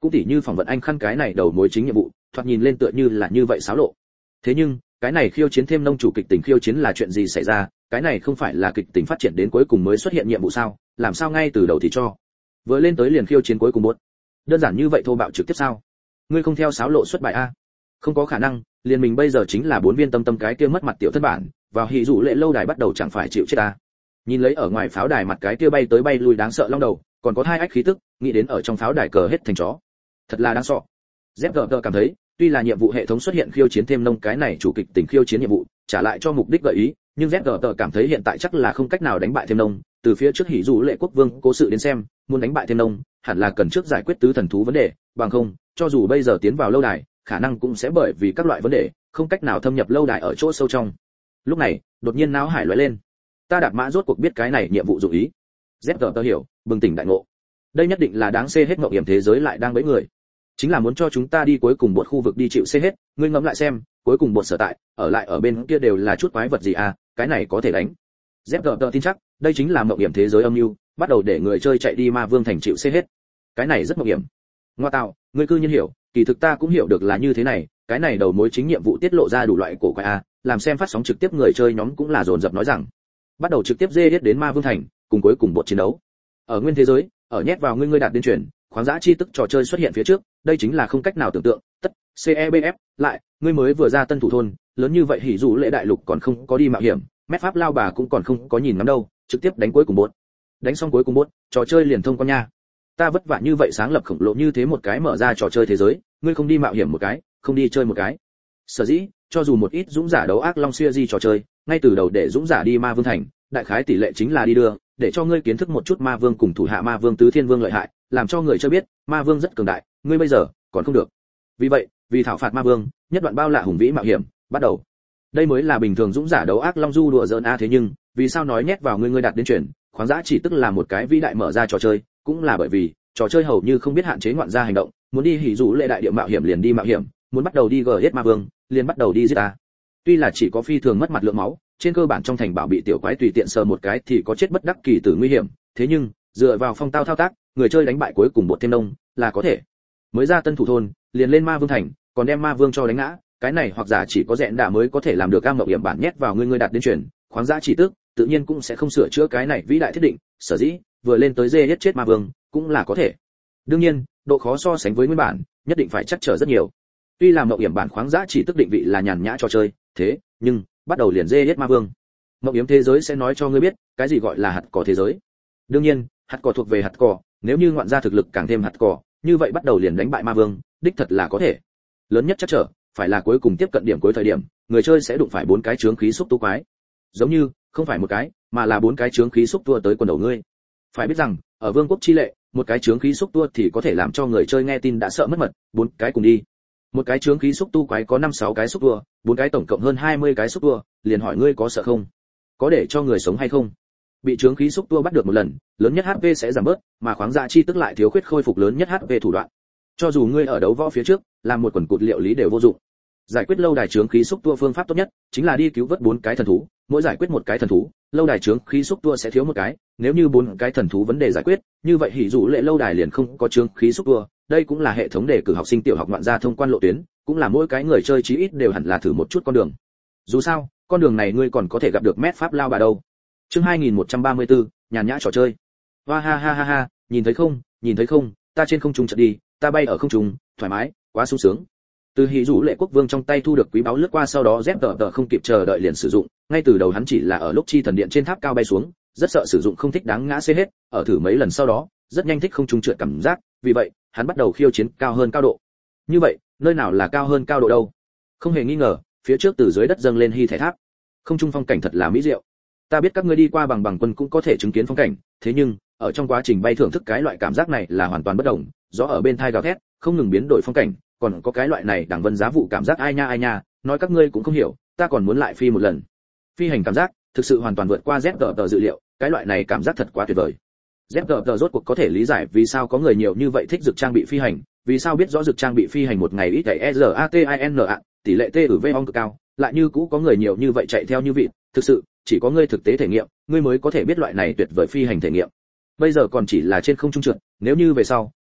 cũng tỉ như phỏng vấn anh khăn cái này đầu mối chính nhiệm vụ, thoạt nhìn lên tựa như là như vậy xáo lộ. Thế nhưng, cái này khiêu chiến thêm nông chủ kịch tình khiêu chiến là chuyện gì xảy ra, cái này không phải là kịch tình phát triển đến cuối cùng mới xuất hiện nhiệm vụ sao, làm sao ngay từ đầu thì cho. Vừa lên tới liền khiêu chiến cuối cùng buốt. Đơn giản như vậy thô bạo trực tiếp sao? Ngươi không theo xáo lộ xuất bài a? Không có khả năng, liền mình bây giờ chính là 4 viên tâm cái kia mất mặt tiểu thân bản, vào hỉ dụ lệ lâu đài bắt đầu chẳng phải chịu chết ta. Nhìn lấy ở ngoài pháo đài mặt cái kia bay tới bay lui đáng sợ long đầu, còn có hai ách khí tức, nghĩ đến ở trong pháo đài cờ hết thành chó. Thật là đáng sợ. ZGT cảm thấy, tuy là nhiệm vụ hệ thống xuất hiện khiêu chiến thêm nông cái này chủ kịch tình khiêu chiến nhiệm vụ, trả lại cho mục đích gợi ý, nhưng ZGT cảm thấy hiện tại chắc là không cách nào đánh bại thêm nông, từ phía trước hỉ dụ lệ quốc vương cố sự đến xem, muốn đánh bại thêm nông, hẳn là cần trước giải quyết tứ thần thú vấn đề, bằng không, cho dù bây giờ tiến vào lâu đài, khả năng cũng sẽ bởi vì các loại vấn đề, không cách nào thâm nhập lâu đài ở chỗ sâu trong. Lúc này, đột nhiên náo hải lóe lên. Ta đạp mã rốt cuộc biết cái này nhiệm vụ dụng ý. ZGT hiểu, bừng tỉnh đại ngộ. Đây nhất định là đáng xê hết ngộng hiểm thế giới lại đang bẫy người. Chính là muốn cho chúng ta đi cuối cùng một khu vực đi chịu xê hết, ngươi ngẫm lại xem, cuối cùng một sở tại, ở lại ở bên kia đều là chút quái vật gì à, cái này có thể đánh. ZGT tin chắc, đây chính là ngộng hiểm thế giới âm mưu, bắt đầu để người chơi chạy đi ma vương thành chịu xê hết. Cái này rất ngộng hiểm. Ngoa tạo, ngươi cư nhiên hiểu, kỳ thực ta cũng hiểu được là như thế này, cái này đầu mối chính nhiệm vụ tiết lộ ra đủ loại cổ quái à, làm xem phát sóng trực tiếp người chơi nhóm cũng là dồn dập nói rằng, bắt đầu trực tiếp dê hết đến ma vương thành, cùng cuối cùng một chiến đấu. Ở nguyên thế giới, ở nhét vào ngươi đạt đến truyền, khoáng dã chi tức trò chơi xuất hiện phía trước, đây chính là không cách nào tưởng tượng, tất CEBF, lại, ngươi mới vừa ra tân thủ thôn, lớn như vậy hỉ dụ lễ đại lục còn không có đi mạo hiểm, mét pháp lao bà cũng còn không có nhìn ngắm đâu, trực tiếp đánh cuối cùng bốt. Đánh xong cuối cùng bốt, trò chơi liền thông con nha. Ta vất vả như vậy sáng lập khổng lồ như thế một cái mở ra trò chơi thế giới, ngươi không đi mạo hiểm một cái, không đi chơi một cái. Sở dĩ, cho dù một ít dũng giả đấu ác long series trò chơi, ngay từ đầu để dũng giả đi ma vương thành, đại khái tỷ lệ chính là đi đưa, để cho ngươi kiến thức một chút ma vương cùng thủ hạ ma vương tứ thiên vương lợi hại, làm cho người chơi biết, ma vương rất cường đại, ngươi bây giờ còn không được. Vì vậy, vì thảo phạt ma vương, nhất đoạn bao lạ hùng vĩ mạo hiểm, bắt đầu. Đây mới là bình thường dũng giả đấu ác long du đùa giỡn a, thế nhưng, vì sao nói nhét vào ngươi đạt đến chuyển, khoáng dã chỉ tức là một cái vĩ đại mở ra trò chơi, cũng là bởi vì trò chơi hầu như không biết hạn chế ngoạn gia hành động, muốn đi hỉ dụ lệ đại địa mạo hiểm liền đi mạo hiểm, muốn bắt đầu đi gờ hết ma vương, liền bắt đầu đi giết ta. Tuy là chỉ có phi thường mất mặt lượng máu, trên cơ bản trong thành bảo bị tiểu quái tùy tiện sờ một cái thì có chết bất đắc kỳ tử nguy hiểm, thế nhưng dựa vào phong tao thao tác, người chơi đánh bại cuối cùng một thêm nông là có thể. Mới ra tân thủ thôn, liền lên ma vương thành, còn đem ma vương cho đánh ngã, cái này hoặc giả chỉ có rẽn đạ mới có thể làm được, cam ngọc hiểm bản nhét vào ngươi đạt đến truyền, khoáng giá chỉ tức, tự nhiên cũng sẽ không sửa chữa cái này vĩ đại thiết định, sở dĩ vừa lên tới dê giết chết ma vương cũng là có thể. Đương nhiên, độ khó so sánh với nguyên bản, nhất định phải chắc trở rất nhiều. Tuy là ngọc hiểm bản khoáng giá chỉ tức định vị là nhàn nhã cho chơi, thế nhưng bắt đầu liền dê giết ma vương. Ngọc hiểm thế giới sẽ nói cho ngươi biết, cái gì gọi là hạt cỏ thế giới. Đương nhiên, hạt cỏ thuộc về hạt cỏ, nếu như ngoạn gia thực lực càng thêm hạt cỏ, như vậy bắt đầu liền đánh bại ma vương, đích thật là có thể. Lớn nhất chắc trở, phải là cuối cùng tiếp cận điểm cuối thời điểm, người chơi sẽ đụng phải 4 cái chướng khí xúc tu quái. Giống như, không phải một cái, mà là 4 cái chướng khí xúc tua tới quần đầu ngươi. Phải biết rằng, ở vương quốc chi lệ, một cái chướng khí xúc tua thì có thể làm cho người chơi nghe tin đã sợ mất mật, 4 cái cùng đi. Một cái chướng khí xúc tu quái có 5-6 cái xúc tua, 4 cái tổng cộng hơn 20 cái xúc tua, liền hỏi ngươi có sợ không? Có để cho người sống hay không? Bị chướng khí xúc tua bắt được một lần, lớn nhất HP sẽ giảm bớt, mà khoáng dạ chi tức lại thiếu khuyết khôi phục lớn nhất HP thủ đoạn. Cho dù ngươi ở đấu võ phía trước, làm một quần cụt liệu lý đều vô dụng. Giải quyết lâu đài chướng khí xúc tua phương pháp tốt nhất chính là đi cứu vớt 4 cái thần thú, mỗi giải quyết một cái thần thú, lâu đài chướng khí xúc tua sẽ thiếu một cái, nếu như 4 cái thần thú vấn đề giải quyết, như vậy hỉ dụ lệ lâu đài liền không có chướng khí xúc tua, đây cũng là hệ thống đề cử học sinh tiểu học ngoạn gia thông quan lộ tuyến, cũng là mỗi cái người chơi chí ít đều hẳn là thử một chút con đường. Dù sao, con đường này ngươi còn có thể gặp được mét pháp lao bà đâu. Chương 2134, nhàn nhã trò chơi. Hoa ha ha ha ha, nhìn thấy không, ta trên không trung chợt đi, ta bay ở không trung, thoải mái, quá sung sướng. Từ hỉ dụ lệ quốc vương trong tay thu được quý báu lướt qua, sau đó ZGT không kịp chờ đợi liền sử dụng, ngay từ đầu hắn chỉ là ở lúc chi thần điện trên tháp cao bay xuống, rất sợ sử dụng không thích đáng ngã xê hết, ở thử mấy lần sau đó, rất nhanh thích không trung trượt cảm giác, vì vậy, hắn bắt đầu khiêu chiến cao hơn cao độ. Như vậy, nơi nào là cao hơn cao độ đâu? Không hề nghi ngờ, phía trước từ dưới đất dâng lên hy thể tháp. Không trung phong cảnh thật là mỹ diệu. Ta biết các ngươi đi qua bằng quân cũng có thể chứng kiến phong cảnh, thế nhưng, ở trong quá trình bay thưởng thức cái loại cảm giác này là hoàn toàn bất đồng, gió ở bên tai gào thét, không ngừng biến đổi phong cảnh, còn có cái loại này đẳng vân giá vụ cảm giác ai nha, nói các ngươi cũng không hiểu, ta còn muốn lại phi một lần. Phi hành cảm giác, thực sự hoàn toàn vượt qua ZGT dự liệu, cái loại này cảm giác thật quá tuyệt vời. ZGT rốt cuộc có thể lý giải vì sao có người nhiều như vậy thích dược trang bị phi hành, vì sao biết rõ dược trang bị phi hành một ngày ít chạy EZATINA, tỷ lệ T ở V cực cao, lại như cũ có người nhiều như vậy chạy theo như vị, thực sự, chỉ có ngươi thực tế thể nghiệm, ngươi mới có thể biết loại này tuyệt vời phi hành thể nghiệm. Bây giờ còn chỉ là trên không trung trượt, nếu như về sau,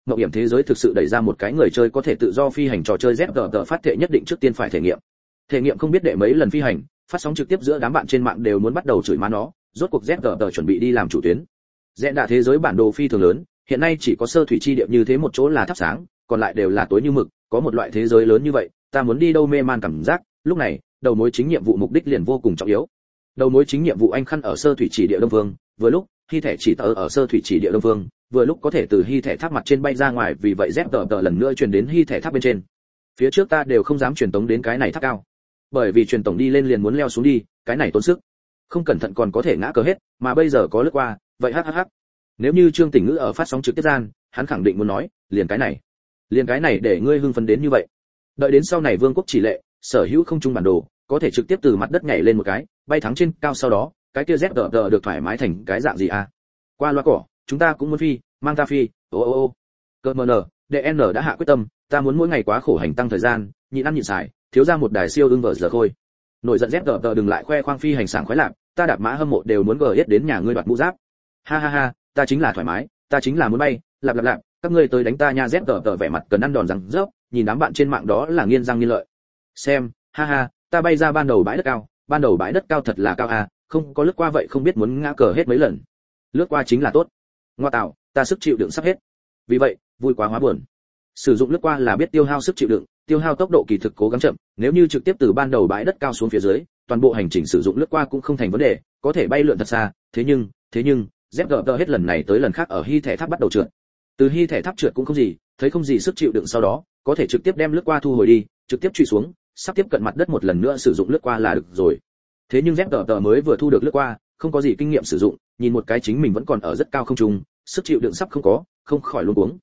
mạo hiểm thế giới thực sự đẩy ra một cái người chơi có thể tự do phi hành trò chơi ZGT phát thệ nhất định trước tiên phải thể nghiệm. Thể nghiệm không biết đệ mấy lần phi hành, phát sóng trực tiếp giữa đám bạn trên mạng đều muốn bắt đầu chửi má nó, rốt cuộc ZGT chuẩn bị đi làm chủ tuyến. Rẽ đạ thế giới bản đồ phi thường lớn, hiện nay chỉ có sơ thủy chi địa như thế một chỗ là thắp sáng, còn lại đều là tối như mực, có một loại thế giới lớn như vậy, ta muốn đi đâu mê man cảm giác, lúc này, đầu mối chính nhiệm vụ mục đích liền vô cùng trọng yếu. Đầu mối chính nhiệm vụ anh khăn ở sơ thủy chỉ địa Đông Vương, vừa lúc, hy thể chỉ tờ ở sơ thủy chỉ địa Đông Vương, vừa lúc có thể từ hy thể tháp mặt trên bay ra ngoài, vì vậy ZGT lần nữa truyền đến hy thể tháp bên trên. Phía trước ta đều không dám truyền tống đến cái này tháp cao, bởi vì truyền tống đi lên liền muốn leo xuống đi, cái này tốn sức, không cẩn thận còn có thể ngã cờ hết, mà bây giờ có lướt qua, vậy hắc. Nếu như Trương Tỉnh Ngữ ở phát sóng trực tiếp gian, hắn khẳng định muốn nói, liền cái này để ngươi hưng phấn đến như vậy. Đợi đến sau này vương quốc chỉ lệ, sở hữu không trung bản đồ, có thể trực tiếp từ mặt đất nhảy lên một cái, bay thẳng trên cao, sau đó, cái kia ZGT được thoải mái thành cái dạng gì à? Qua loa cỏ, chúng ta cũng muốn phi, mang ta phi. Cơ mờ nở, DN đã hạ quyết tâm, ta muốn mỗi ngày quá khổ hành tăng thời gian, nhịn ăn nhịn xài, thiếu ra một đài siêu ưng vợ giờ khôi. Nổi giận ZGT đừng lại khoe khoang phi hành sảng khoái lạc, ta đạp mã hâm mộ đều muốn GS đến nhà ngươi đoạt mũ giáp. Ha, ta chính là thoải mái, ta chính là muốn bay, lạp, các ngươi tới đánh ta nha. ZGT vẻ mặt cần ăn đòn răng rớp, nhìn đám bạn trên mạng đó là nghiến răng nghiến lợi. Xem, ha, ta bay ra ban đầu bãi đất cao thật là cao à, không có lướt qua vậy không biết muốn ngã cờ hết mấy lần. Lướt qua chính là tốt. Ngoa tạo, ta sức chịu đựng sắp hết. Vì vậy, vui quá hóa buồn. Sử dụng lướt qua là biết tiêu hao sức chịu đựng, tiêu hao tốc độ kỳ thực cố gắng chậm, nếu như trực tiếp từ ban đầu bãi đất cao xuống phía dưới, toàn bộ hành trình sử dụng lướt qua cũng không thành vấn đề, có thể bay lượn thật xa, thế nhưng, ZGT hết lần này tới lần khác ở hy thể tháp bắt đầu trượt. Từ hy thể tháp trượt cũng không gì, thấy không gì sức chịu đựng sau đó, có thể trực tiếp đem lướt qua thu hồi đi, trực tiếp truy xuống, sắp tiếp cận mặt đất một lần nữa sử dụng lướt qua là được rồi. Thế nhưng ZGT mới vừa thu được lướt qua, không có gì kinh nghiệm sử dụng, nhìn một cái chính mình vẫn còn ở rất cao không trung, sức chịu đựng sắp không có, không khỏi luống cuống.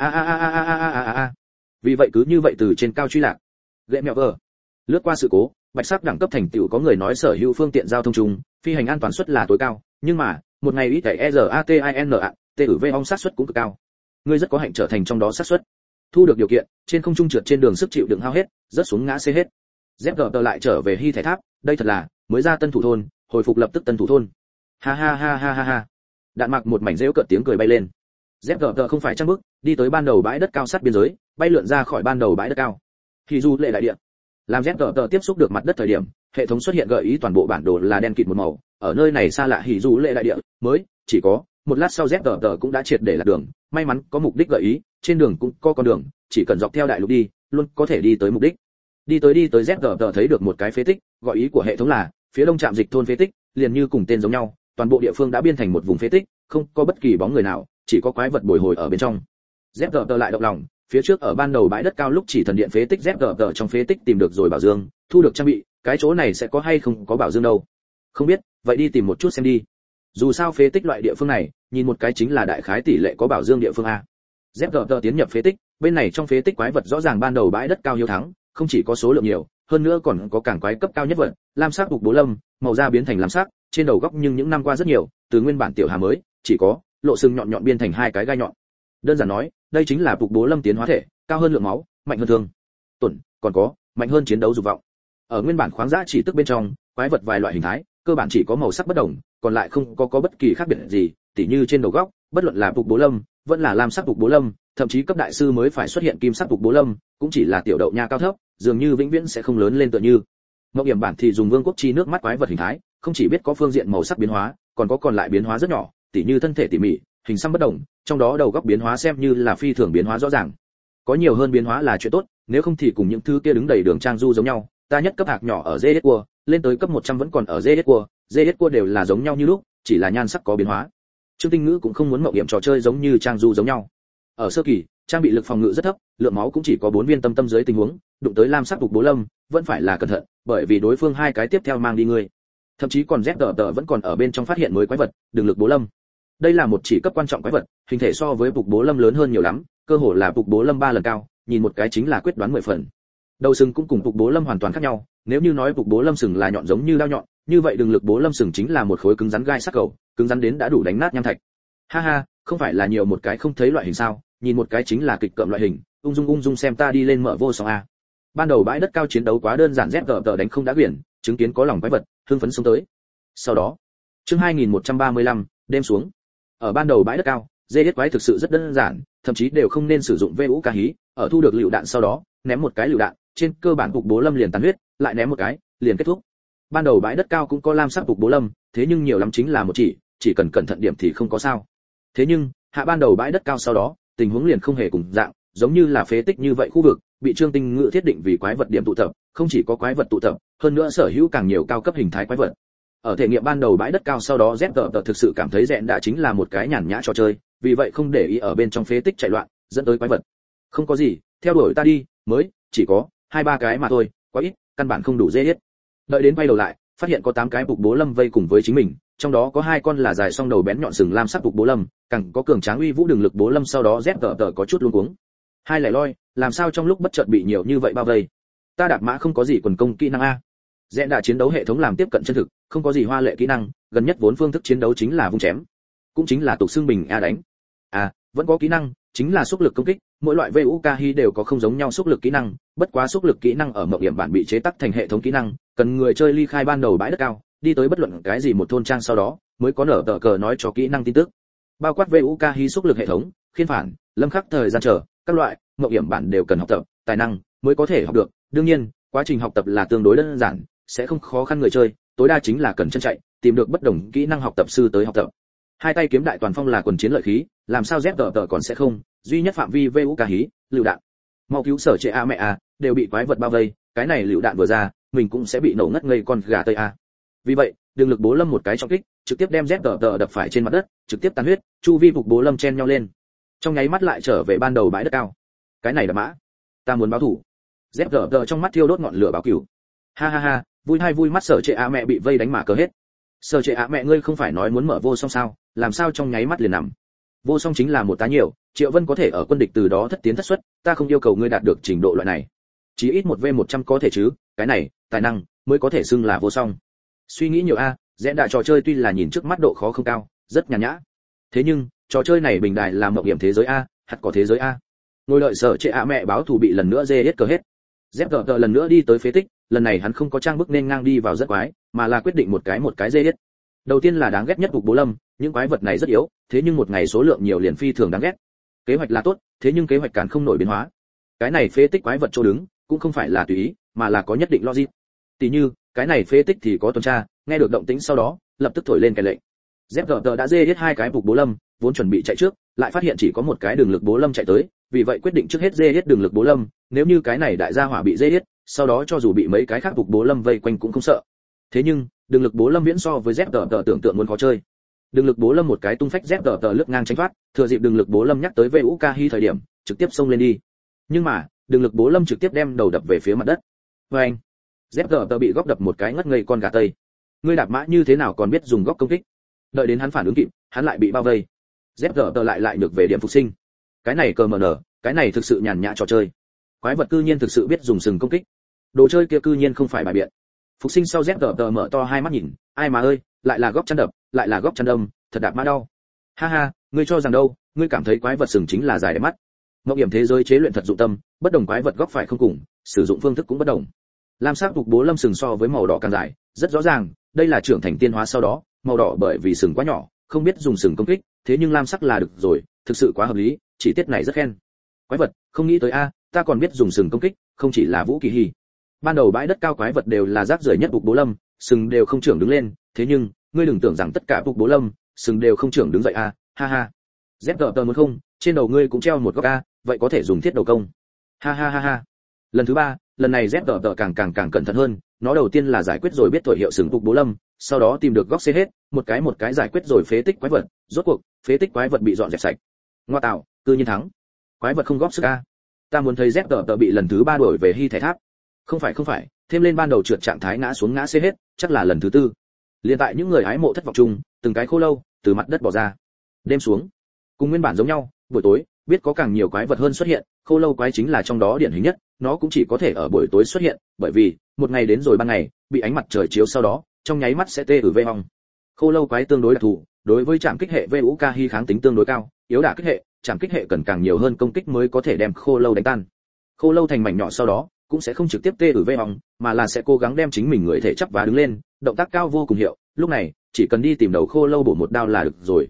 A. Vì vậy cứ như vậy từ trên cao truy lạc. Gệ mẹo vờ. Lướt qua sự cố, bạch sắc đẳng cấp thành tựu có người nói sở hữu phương tiện giao thông chung, phi hành an toàn suất là tối cao, nhưng mà, một ngày ít cái ERATIN tử vong xác suất cũng cực cao. Ngươi rất có hạnh trở thành trong đó xác suất. Thu được điều kiện, trên không trung trượt trên đường sức chịu đựng hao hết, rớt xuống ngã xê hết. ZGT lại trở về hy thể tháp, đây thật là mới ra tân thủ thôn, hồi phục lập tức tân thủ thôn. Ha. Đạn mặc một mảnh rêu cợt tiếng cười bay lên. ZGT không phải trang bước, đi tới ban đầu bãi đất cao sát biên giới, bay lượn ra khỏi ban đầu bãi đất cao. Thì du lệ đại địa. Làm ZGT tiếp xúc được mặt đất thời điểm, hệ thống xuất hiện gợi ý toàn bộ bản đồ là đen kịt một màu, ở nơi này xa lạ hỉ du lệ đại địa, mới chỉ có một lát sau ZGT cũng đã triệt để lạc đường, may mắn có mục đích gợi ý, trên đường cũng có con đường, chỉ cần dọc theo đại lục đi, luôn có thể đi tới mục đích. Đi tới ZGT thấy được một cái phế tích, gọi ý của hệ thống là phía đông trạm dịch thôn phế tích, liền như cùng tên giống nhau, toàn bộ địa phương đã biên thành một vùng phế tích, không có bất kỳ bóng người nào, chỉ có quái vật bồi hồi ở bên trong. ZGT lại động lòng, phía trước ở ban đầu bãi đất cao lúc chỉ thần điện phế tích ZGT trong phế tích tìm được rồi bảo dương, thu được trang bị, cái chỗ này sẽ có hay không có bảo dương đâu. Không biết, vậy đi tìm một chút xem đi. Dù sao phế tích loại địa phương này, nhìn một cái chính là đại khái tỷ lệ có bảo dương địa phương a. ZGT tiến nhập phế tích, bên này trong phế tích quái vật rõ ràng ban đầu bãi đất cao hiếu thắng, không chỉ có số lượng nhiều, hơn nữa còn có cảng quái cấp cao nhất vật, lam sắc bục bố lâm, màu da biến thành lam sắc, trên đầu góc nhưng những năm qua rất nhiều, từ nguyên bản tiểu hà mới, chỉ có lộ sừng nhọn biên thành hai cái gai nhọn. Đơn giản nói, đây chính là bục bố lâm tiến hóa thể, cao hơn lượng máu, mạnh hơn thương tổn, còn có mạnh hơn chiến đấu dục vọng. Ở nguyên bản khoáng dã chỉ tức bên trong, quái vật vài loại hình thái, cơ bản chỉ có màu sắc bất đồng, còn lại không có bất kỳ khác biệt gì, tỉ như trên đầu góc, bất luận là bục bố lâm, vẫn là lam sắc bục bố lâm, thậm chí cấp đại sư mới phải xuất hiện kim sắc bục bố lâm, cũng chỉ là tiểu đậu nha cao thấp, dường như vĩnh viễn sẽ không lớn lên tựa như. Ngọc Hiểm bản thì dùng vương quốc chi nước mắt quái vật hình thái, không chỉ biết có phương diện màu sắc biến hóa, còn có còn lại biến hóa rất nhỏ, tỉ như thân thể tỉ mỉ, hình xăm bất đồng, trong đó đầu góc biến hóa xem như là phi thường biến hóa rõ ràng. Có nhiều hơn biến hóa là chuyện tốt, nếu không thì cùng những thứ kia đứng đầy đường trang du giống nhau, ta nhất cấp hạc nhỏ ở ZS lên tới cấp 100 vẫn còn ở ZS đều là giống nhau như lúc, chỉ là nhan sắc có biến hóa. Trương Tinh Ngữ cũng không muốn mạo hiểm trò chơi giống như trang du giống nhau. Ở sơ kỳ, trang bị lực phòng ngự rất thấp, lượng máu cũng chỉ có 4 viên tâm dưới tình huống, đụng tới lam sắc bục bố lâm, vẫn phải là cẩn thận, bởi vì đối phương hai cái tiếp theo mang đi người. Thậm chí còn ZGT vẫn còn ở bên trong phát hiện mới quái vật, đường lực bố lâm. Đây là một chỉ cấp quan trọng quái vật, hình thể so với bục bố lâm lớn hơn nhiều lắm, cơ hồ là bục bố lâm 3 lần cao, nhìn một cái chính là quyết đoán 10 phần. Đầu sừng cũng cùng bục bố lâm hoàn toàn khác nhau, nếu như nói bục bố lâm sừng là nhọn giống như dao nhọn, như vậy đường lực bố lâm sừng chính là một khối cứng rắn gai sắc cầu, cứng rắn đến đã đủ đánh nát nham thạch. Ha, không phải là nhiều một cái không thấy loại hình sao, nhìn một cái chính là kịch cộm loại hình, ung dung xem ta đi lên mở vô song a. Ban đầu bãi đất cao chiến đấu quá đơn giản, ZGT đánh không đã quyển, chứng kiến có lòng quái vật, hưng phấn xuống tới. Sau đó, chương 2135, đêm xuống. Ở ban đầu bãi đất cao, giết quái thực sự rất đơn giản, thậm chí đều không nên sử dụng VU ca hí, ở thu được lựu đạn sau đó, ném một cái lựu đạn, trên cơ bản cục bố lâm liền tàn huyết, lại ném một cái, liền kết thúc. Ban đầu bãi đất cao cũng có lam sắc cục bố lâm, thế nhưng nhiều lắm chính là một chỉ cần cẩn thận điểm thì không có sao. Thế nhưng, hạ ban đầu bãi đất cao sau đó, tình huống liền không hề cùng dạng, giống như là phế tích như vậy khu vực, bị Trương Tinh Ngự thiết định vì quái vật điểm tụ tập, không chỉ có quái vật tụ tập, hơn nữa sở hữu càng nhiều cao cấp hình thái quái vật. Ở thể nghiệm ban đầu bãi đất cao sau đó ZTT thực sự cảm thấy rèn đã chính là một cái nhàn nhã trò chơi, vì vậy không để ý ở bên trong phế tích chạy loạn, dẫn tới quái vật. Không có gì, theo đuổi ta đi, mới chỉ có 2-3 cái mà thôi, quá ít, căn bản không đủ dễ hết. Đợi đến quay đầu lại, phát hiện có 8 cái bục bố lâm vây cùng với chính mình, trong đó có 2 con là dài song đầu bén nhọn sừng lam sắc bục bố lâm, càng có cường tráng uy vũ đường lực bố lâm, sau đó ZTT có chút luống cuống. Hai lẻ loi, làm sao trong lúc bất chợt bị nhiều như vậy bao vây? Ta đạp mã không có gì quần công kỹ năng a. Rèn đã chiến đấu hệ thống làm tiếp cận chân thực, không có gì hoa lệ kỹ năng, gần nhất vốn phương thức chiến đấu chính là vung chém, cũng chính là tục xương bình a đánh. Vẫn có kỹ năng, chính là xúc lực công kích, mỗi loại VUKI đều có không giống nhau xúc lực kỹ năng, bất quá xúc lực kỹ năng ở mộng điểm bản bị chế tác thành hệ thống kỹ năng, cần người chơi ly khai ban đầu bãi đất cao, đi tới bất luận cái gì một thôn trang sau đó, mới có nở tờ cờ nói cho kỹ năng tin tức. Bao quát VUKI xúc lực hệ thống, khiên phản, lâm khắc thời gian chờ, các loại mộng điểm bản đều cần học tập, tài năng mới có thể học được. Đương nhiên, quá trình học tập là tương đối đơn giản, sẽ không khó khăn người chơi, tối đa chính là cần chân chạy, tìm được bất đồng kỹ năng học tập sư tới học tập. Hai tay kiếm đại toàn phong là quần chiến lợi khí, làm sao ZTT còn sẽ không, duy nhất phạm vi VU ca hí, lựu đạn. Mau cứu sở trệ a mẹ a, đều bị quái vật bao vây, cái này lựu đạn vừa ra, mình cũng sẽ bị nổ ngất ngây con gà tây a. Vì vậy, đường lực bố lâm một cái trọng kích, trực tiếp đem ZTT đập phải trên mặt đất, trực tiếp tàn huyết, chu vi phục bố lâm chen nhau lên. Trong nháy mắt lại trở về ban đầu bãi đất cao. Cái này là mã, ta muốn báo thủ. ZTT trong mắt thiêu đốt ngọn lửa báo cửu. Ha ha ha, vui hay vui mắt sở trệ a mẹ bị vây đánh mà cờ hết. Sở trệ a mẹ ngươi không phải nói muốn mở vô song sao, làm sao trong nháy mắt liền nằm. Vô song chính là một tá nhiều, Triệu Vân có thể ở quân địch từ đó thất tiến thất xuất, ta không yêu cầu ngươi đạt được trình độ loại này. Chí ít 1v100 có thể chứ, cái này, tài năng mới có thể xưng là vô song. Suy nghĩ nhiều a, rẽ đại trò chơi tuy là nhìn trước mắt độ khó không cao, rất nhàn nhã. Thế nhưng, trò chơi này bình đài làm mộng điểm thế giới a, hạt có thế giới a. Ngồi đợi sở trệ a mẹ báo thù bị lần nữa dê hết cờ hết. ZTT lần nữa đi tới phế tích, lần này hắn không có trang bức nên ngang đi vào rất quái, mà là quyết định một cái dê hết. Đầu tiên là đáng ghét nhất cục bố lâm, những quái vật này rất yếu, thế nhưng một ngày số lượng nhiều liền phi thường đáng ghét. Kế hoạch là tốt, thế nhưng kế hoạch cản không nổi biến hóa. Cái này phế tích quái vật chỗ đứng, cũng không phải là tùy ý, mà là có nhất định logic. Tỷ như, cái này phế tích thì có tuần tra, nghe được động tĩnh sau đó, lập tức thổi lên cái lệnh. ZTT đã dê hết 2 cái cục bố lâm, vốn chuẩn bị chạy trước, lại phát hiện chỉ có một cái đường lực bố lâm chạy tới, vì vậy quyết định trước hết dê hết đường lực bố lâm, nếu như cái này đại gia hỏa bị dê hết, sau đó cho dù bị mấy cái khác cục bố lâm vây quanh cũng không sợ. Thế nhưng, đường lực bố lâm viễn so với ZTT tưởng tượng muốn khó chơi. Đường lực bố lâm một cái tung phách ZTT lướt ngang tránh thoát, thừa dịp đường lực bố lâm nhắc tới VUKI thời điểm, trực tiếp xông lên đi. Nhưng mà, đường lực bố lâm trực tiếp đem đầu đập về phía mặt đất. Oeng! ZTT bị góc đập một cái ngất ngây con gà tây. Ngươi đạp mã như thế nào còn biết dùng góc công kích? Đợi đến hắn phản ứng kịp, hắn lại bị bao vây. ZTT lại được về điểm phục sinh. Cái này cờ mờ nở, cái này thực sự nhàn nhã trò chơi. Quái vật cư nhiên thực sự biết dùng sừng công kích. Đồ chơi kia cư nhiên không phải bài biện. Phục sinh sau ZTT mở to hai mắt nhìn, ai mà ơi, lại là góc chăn đập, lại là góc chăn đâm, thật đạp mã đau. Ha ha, ngươi cho rằng đâu, ngươi cảm thấy quái vật sừng chính là dài đẹp mắt. Mộng hiểm thế giới chế luyện thật dụng tâm, bất đồng quái vật góc phải không cùng, sử dụng phương thức cũng bất đồng. Lam sắc cục bố lâm sừng so với màu đỏ càng dài, rất rõ ràng, đây là trưởng thành tiên hóa sau đó, màu đỏ bởi vì sừng quá nhỏ, không biết dùng sừng công kích, thế nhưng lam sắc là được rồi, thực sự quá hợp lý, chỉ tiết này rất khen. Quái vật, không nghĩ tới a, ta còn biết dùng sừng công kích, không chỉ là vũ kỳ hỉ. Ban đầu bãi đất cao quái vật đều là rác rưởi nhất cục bố lâm, sừng đều không trưởng đứng lên, thế nhưng, ngươi đừng tưởng rằng tất cả cục bố lâm, sừng đều không trưởng đứng dậy a, ha ha. ZTT muốn không, trên đầu ngươi cũng treo một góc a, vậy có thể dùng thiết đầu công. Ha ha ha ha. Lần thứ 3, lần này ZTT càng cẩn thận hơn, nó đầu tiên là giải quyết rồi biết thổi hiệu sừng cục bố lâm, sau đó tìm được góc xê hết, một cái giải quyết rồi phế tích quái vật, rốt cuộc, phế tích quái vật bị dọn dẹp sạch. Ngoa tạo, cư nhiên thắng. Quái vật không góp sức a. Ta muốn thấy ZTT bị lần thứ 3 đuổi về hy thẻ tháp. Không phải, thêm lên ban đầu trượt trạng thái ngã xuống ngã xê hết, chắc là lần thứ 4. Liên tại những người hái mộ thất vọng chung, từng cái khô lâu từ mặt đất bò ra. Đêm xuống, cùng nguyên bản giống nhau, buổi tối, biết có càng nhiều quái vật hơn xuất hiện, khô lâu quái chính là trong đó điển hình nhất, nó cũng chỉ có thể ở buổi tối xuất hiện, bởi vì một ngày đến rồi ban ngày, bị ánh mặt trời chiếu sau đó, trong nháy mắt sẽ tê vê hong. Khô lâu quái tương đối đặc thù, đối với trảm kích hệ VUKI kháng tính tương đối cao, yếu đả kích hệ, trảm kích hệ cần càng nhiều hơn công kích mới có thể đem khô lâu đánh tan. Khô lâu thành mảnh nhỏ sau đó, cũng sẽ không trực tiếp tê vê hong, mà là sẽ cố gắng đem chính mình người thể chắp vá đứng lên, động tác cao vô cùng hiệu, lúc này, chỉ cần đi tìm đầu khô lâu bổ một đao là được rồi.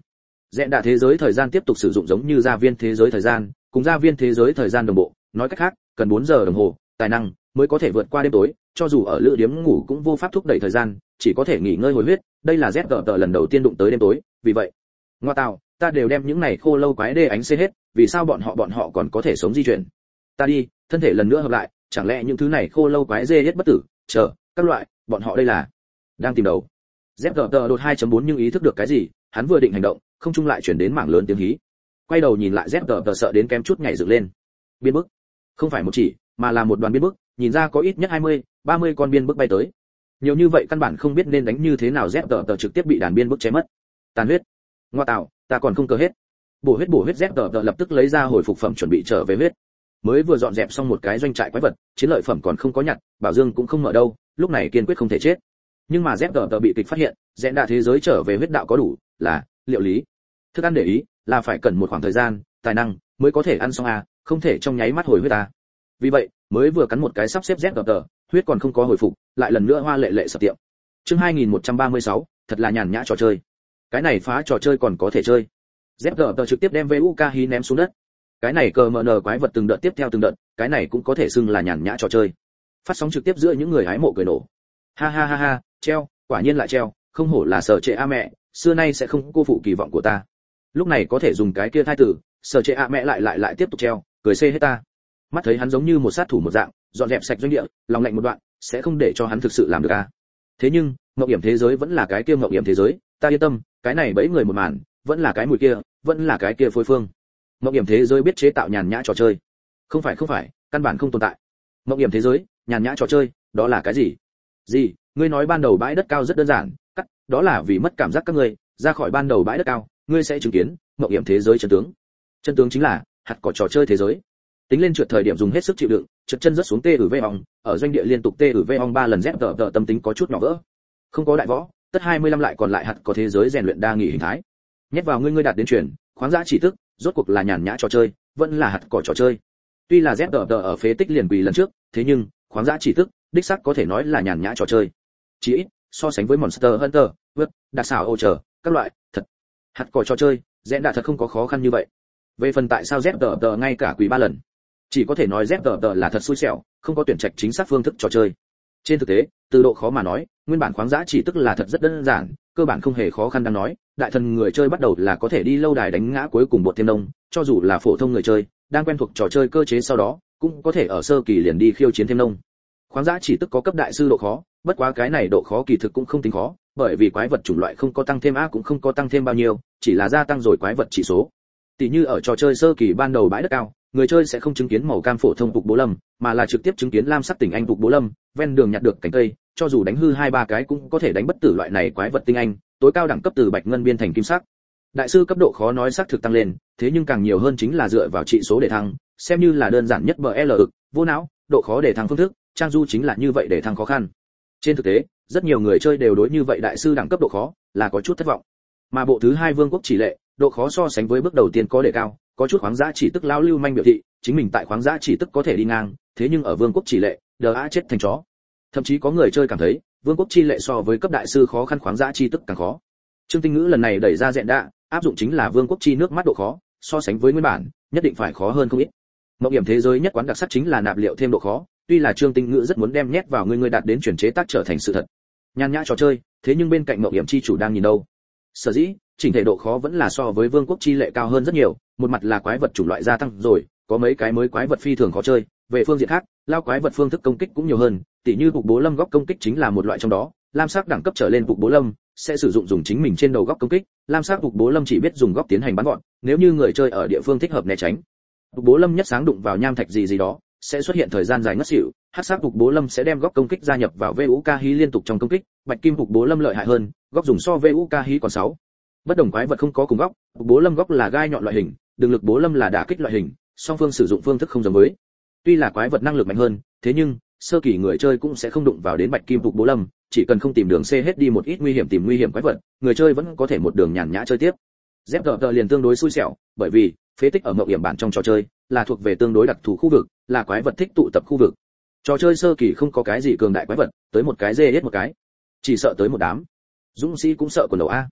Rẽn đạ thế giới thời gian tiếp tục sử dụng giống như gia viên thế giới thời gian, cùng gia viên thế giới thời gian đồng bộ, nói cách khác, cần 4 giờ đồng hồ, tài năng mới có thể vượt qua đêm tối, cho dù ở lữ điếm ngủ cũng vô pháp thúc đẩy thời gian, chỉ có thể nghỉ ngơi hồi huyết, đây là ZGT lần đầu tiên đụng tới đêm tối, vì vậy, ngoa tạo, ta đều đem những này khô lâu quái đê ánh xê hết, vì sao bọn họ còn có thể sống di chuyển. Ta đi, thân thể lần nữa hợp lại, chẳng lẽ những thứ này khô lâu quái dê hết bất tử, chờ, các loại, bọn họ đây là đang tìm đầu. ZGT đột 2.4 nhưng ý thức được cái gì, hắn vừa định hành động, không trung lại chuyển đến mảng lớn tiếng hí. Quay đầu nhìn lại ZGT sợ đến kém chút nhảy dựng lên. Biên bức, không phải một chỉ, mà là một đoàn biên bức, nhìn ra có ít nhất 20, 30 con biên bức bay tới. Nhiều như vậy căn bản không biết nên đánh như thế nào, ZGT trực tiếp bị đàn biên bức chém mất. Tàn huyết. Ngoa tạo, ta còn không cơ hết. Bổ huyết ZGT lập tức lấy ra hồi phục phẩm chuẩn bị trở về huyết. Mới vừa dọn dẹp xong một cái doanh trại quái vật, chiến lợi phẩm còn không có nhặt, bảo dương cũng không mở đâu, lúc này kiên quyết không thể chết. Nhưng mà ZGT bị kịch phát hiện, rẽn đạ thế giới trở về huyết đạo có đủ, là liệu lý. Thức ăn để ý, là phải cần một khoảng thời gian, tài năng mới có thể ăn xong à, không thể trong nháy mắt hồi huyết à. Vì vậy, mới vừa cắn một cái sắp xếp ZGT, huyết còn không có hồi phục, lại lần nữa hoa lệ lệ sập tiệm. Chương 2136, thật là nhàn nhã trò chơi. Cái này phá trò chơi còn có thể chơi. ZGT trực tiếp đem VUK hí ném xuống đất. Cái này cờ mờ nờ quái vật từng đợt tiếp theo từng đợt, cái này cũng có thể xưng là nhàn nhã trò chơi. Phát sóng trực tiếp giữa những người hái mộ cười nổ. Ha ha ha ha, treo, quả nhiên lại treo, không hổ là sở trệ a mẹ, xưa nay sẽ không cô phụ kỳ vọng của ta. Lúc này có thể dùng cái kia thai tử, sở trệ a mẹ lại tiếp tục treo, cười xê hết ta. Mắt thấy hắn giống như một sát thủ một dạng, dọn dẹp sạch doanh địa, lòng lạnh một đoạn, sẽ không để cho hắn thực sự làm được a. Thế nhưng, mộng hiểm thế giới vẫn là cái kia mộng hiểm thế giới, ta yên tâm, cái này bẫy người một màn, vẫn là cái mùi kia, vẫn là cái kia phôi phương. Mộng hiểm thế giới biết chế tạo nhàn nhã trò chơi. Không phải, căn bản không tồn tại. Mộng hiểm thế giới, nhàn nhã trò chơi, đó là cái gì? Gì? Ngươi nói ban đầu bãi đất cao rất đơn giản, cắt, đó là vì mất cảm giác các ngươi, ra khỏi ban đầu bãi đất cao, ngươi sẽ chứng kiến mộng hiểm thế giới chân tướng. Chân tướng chính là hạt cỏ trò chơi thế giới. Tính lên trượt thời điểm dùng hết sức chịu đựng, trượt chân rất xuống tê ử vê ong, ở doanh địa liên tục tê ử vê ong 3 lần ZGT tâm tính có chút nhỏ vỡ. Không có đại võ, tất 25 lại còn lại hạt có thế giới rèn luyện đa nghỉ hình thái. Nhét vào ngươi đạt đến chuyển, khoáng dã chỉ tức, rốt cuộc là nhàn nhã trò chơi, vẫn là hạt cỏ trò chơi. Tuy là ZGT ở phế tích liền quỳ lần trước, thế nhưng khoáng dã chỉ tức, đích xác có thể nói là nhàn nhã trò chơi. Chỉ ít, so sánh với Monster Hunter, vượt, đặc xảo ô chờ, các loại, thật. Hạt cỏ trò chơi, rẽn đã thật không có khó khăn như vậy. Về phần tại sao ZGT ngay cả quỳ 3 lần, chỉ có thể nói ZGT là thật xui xẻo, không có tuyển trạch chính xác phương thức trò chơi. Trên thực tế, từ độ khó mà nói, nguyên bản khoáng dã chỉ tức là thật rất đơn giản, cơ bản không hề khó khăn đang nói, đại thần người chơi bắt đầu là có thể đi lâu đài đánh ngã cuối cùng bột thêm đông, cho dù là phổ thông người chơi, đang quen thuộc trò chơi cơ chế sau đó, cũng có thể ở sơ kỳ liền đi khiêu chiến thêm đông. Khoáng dã chỉ tức có cấp đại sư độ khó, bất quá cái này độ khó kỳ thực cũng không tính khó, bởi vì quái vật chủng loại không có tăng thêm a cũng không có tăng thêm bao nhiêu, chỉ là gia tăng rồi quái vật chỉ số. Tỷ như ở trò chơi sơ kỳ ban đầu bãi đất cao, người chơi sẽ không chứng kiến màu cam phổ thông tục bố lâm, mà là trực tiếp chứng kiến lam sắc tỉnh anh tục bố lâm, ven đường nhặt được cành cây, cho dù đánh hư 2-3 cái cũng có thể đánh bất tử loại này quái vật tinh anh, tối cao đẳng cấp từ bạch ngân biên thành kim sắc. Đại sư cấp độ khó nói xác thực tăng lên, thế nhưng càng nhiều hơn chính là dựa vào trị số để thăng, xem như là đơn giản nhất BL ực, vô não, độ khó để thăng phương thức, trang du chính là như vậy để thăng khó khăn. Trên thực tế, rất nhiều người chơi đều đối như vậy đại sư đẳng cấp độ khó là có chút thất vọng. Mà bộ thứ 2 Vương quốc chỉ lệ, độ khó so sánh với bước đầu tiên có đề cao, có chút khoáng dã chỉ tức lão lưu manh biểu thị, chính mình tại khoáng dã chỉ tức có thể đi ngang, thế nhưng ở Vương quốc chỉ lệ, đã chết thành chó. Thậm chí có người chơi cảm thấy, Vương quốc chi lệ so với cấp đại sư khó khăn khoáng dã chi tức càng khó. Trương Tinh Ngữ lần này đẩy ra rẽn đạ, áp dụng chính là Vương quốc chi nước mắt độ khó, so sánh với nguyên bản, nhất định phải khó hơn không ít. Mộng hiểm thế giới nhất quán đặc sắc chính là nạp liệu thêm độ khó, tuy là Trương Tinh Ngữ rất muốn đem nhét vào người đạt đến chuyển chế tác trở thành sự thật. Nhàn nhã trò chơi, thế nhưng bên cạnh mộng hiểm chi chủ đang nhìn đâu? Sở dĩ, chỉnh thể độ khó vẫn là so với Vương quốc chi lệ cao hơn rất nhiều, một mặt là quái vật chủng loại gia tăng rồi, có mấy cái mới quái vật phi thường khó chơi, về phương diện khác, lao quái vật phương thức công kích cũng nhiều hơn, tỉ như cục bố lâm góc công kích chính là một loại trong đó, lam sắc đẳng cấp trở lên cục bố lâm sẽ sử dụng chính mình trên đầu góc công kích, lam sắc cục bố lâm chỉ biết dùng góc tiến hành bắn gọn, nếu như người chơi ở địa phương thích hợp né tránh, cục bố lâm nhất sáng đụng vào nham thạch gì đó, sẽ xuất hiện thời gian dài ngất xỉu, hắc sắc cục bố lâm sẽ đem góc công kích gia nhập vào VUK hí liên tục trong công kích, bạch kim cục bố lâm lợi hại hơn, góc dùng so VUK hí còn 6. Bất đồng quái vật không có cùng góc, cục bố lâm góc là gai nhọn loại hình, đường lực bố lâm là đả kích loại hình, song phương sử dụng phương thức không giống với. Tuy là quái vật năng lực mạnh hơn, thế nhưng sơ kỳ người chơi cũng sẽ không đụng vào đến bạch kim cục bố lâm, chỉ cần không tìm đường C hết đi một ít nguy hiểm tìm nguy hiểm quái vật, người chơi vẫn có thể một đường nhàn nhã chơi tiếp. ZGT liền tương đối xui xẻo, bởi vì phế tích ở mộng hiểm bản trong trò chơi là thuộc về tương đối đặc thù khu vực, là quái vật thích tụ tập khu vực. Trò chơi sơ kỳ không có cái gì cường đại quái vật, tới một cái dê hết một cái, chỉ sợ tới một đám. Dũng sĩ cũng sợ quần đầu a.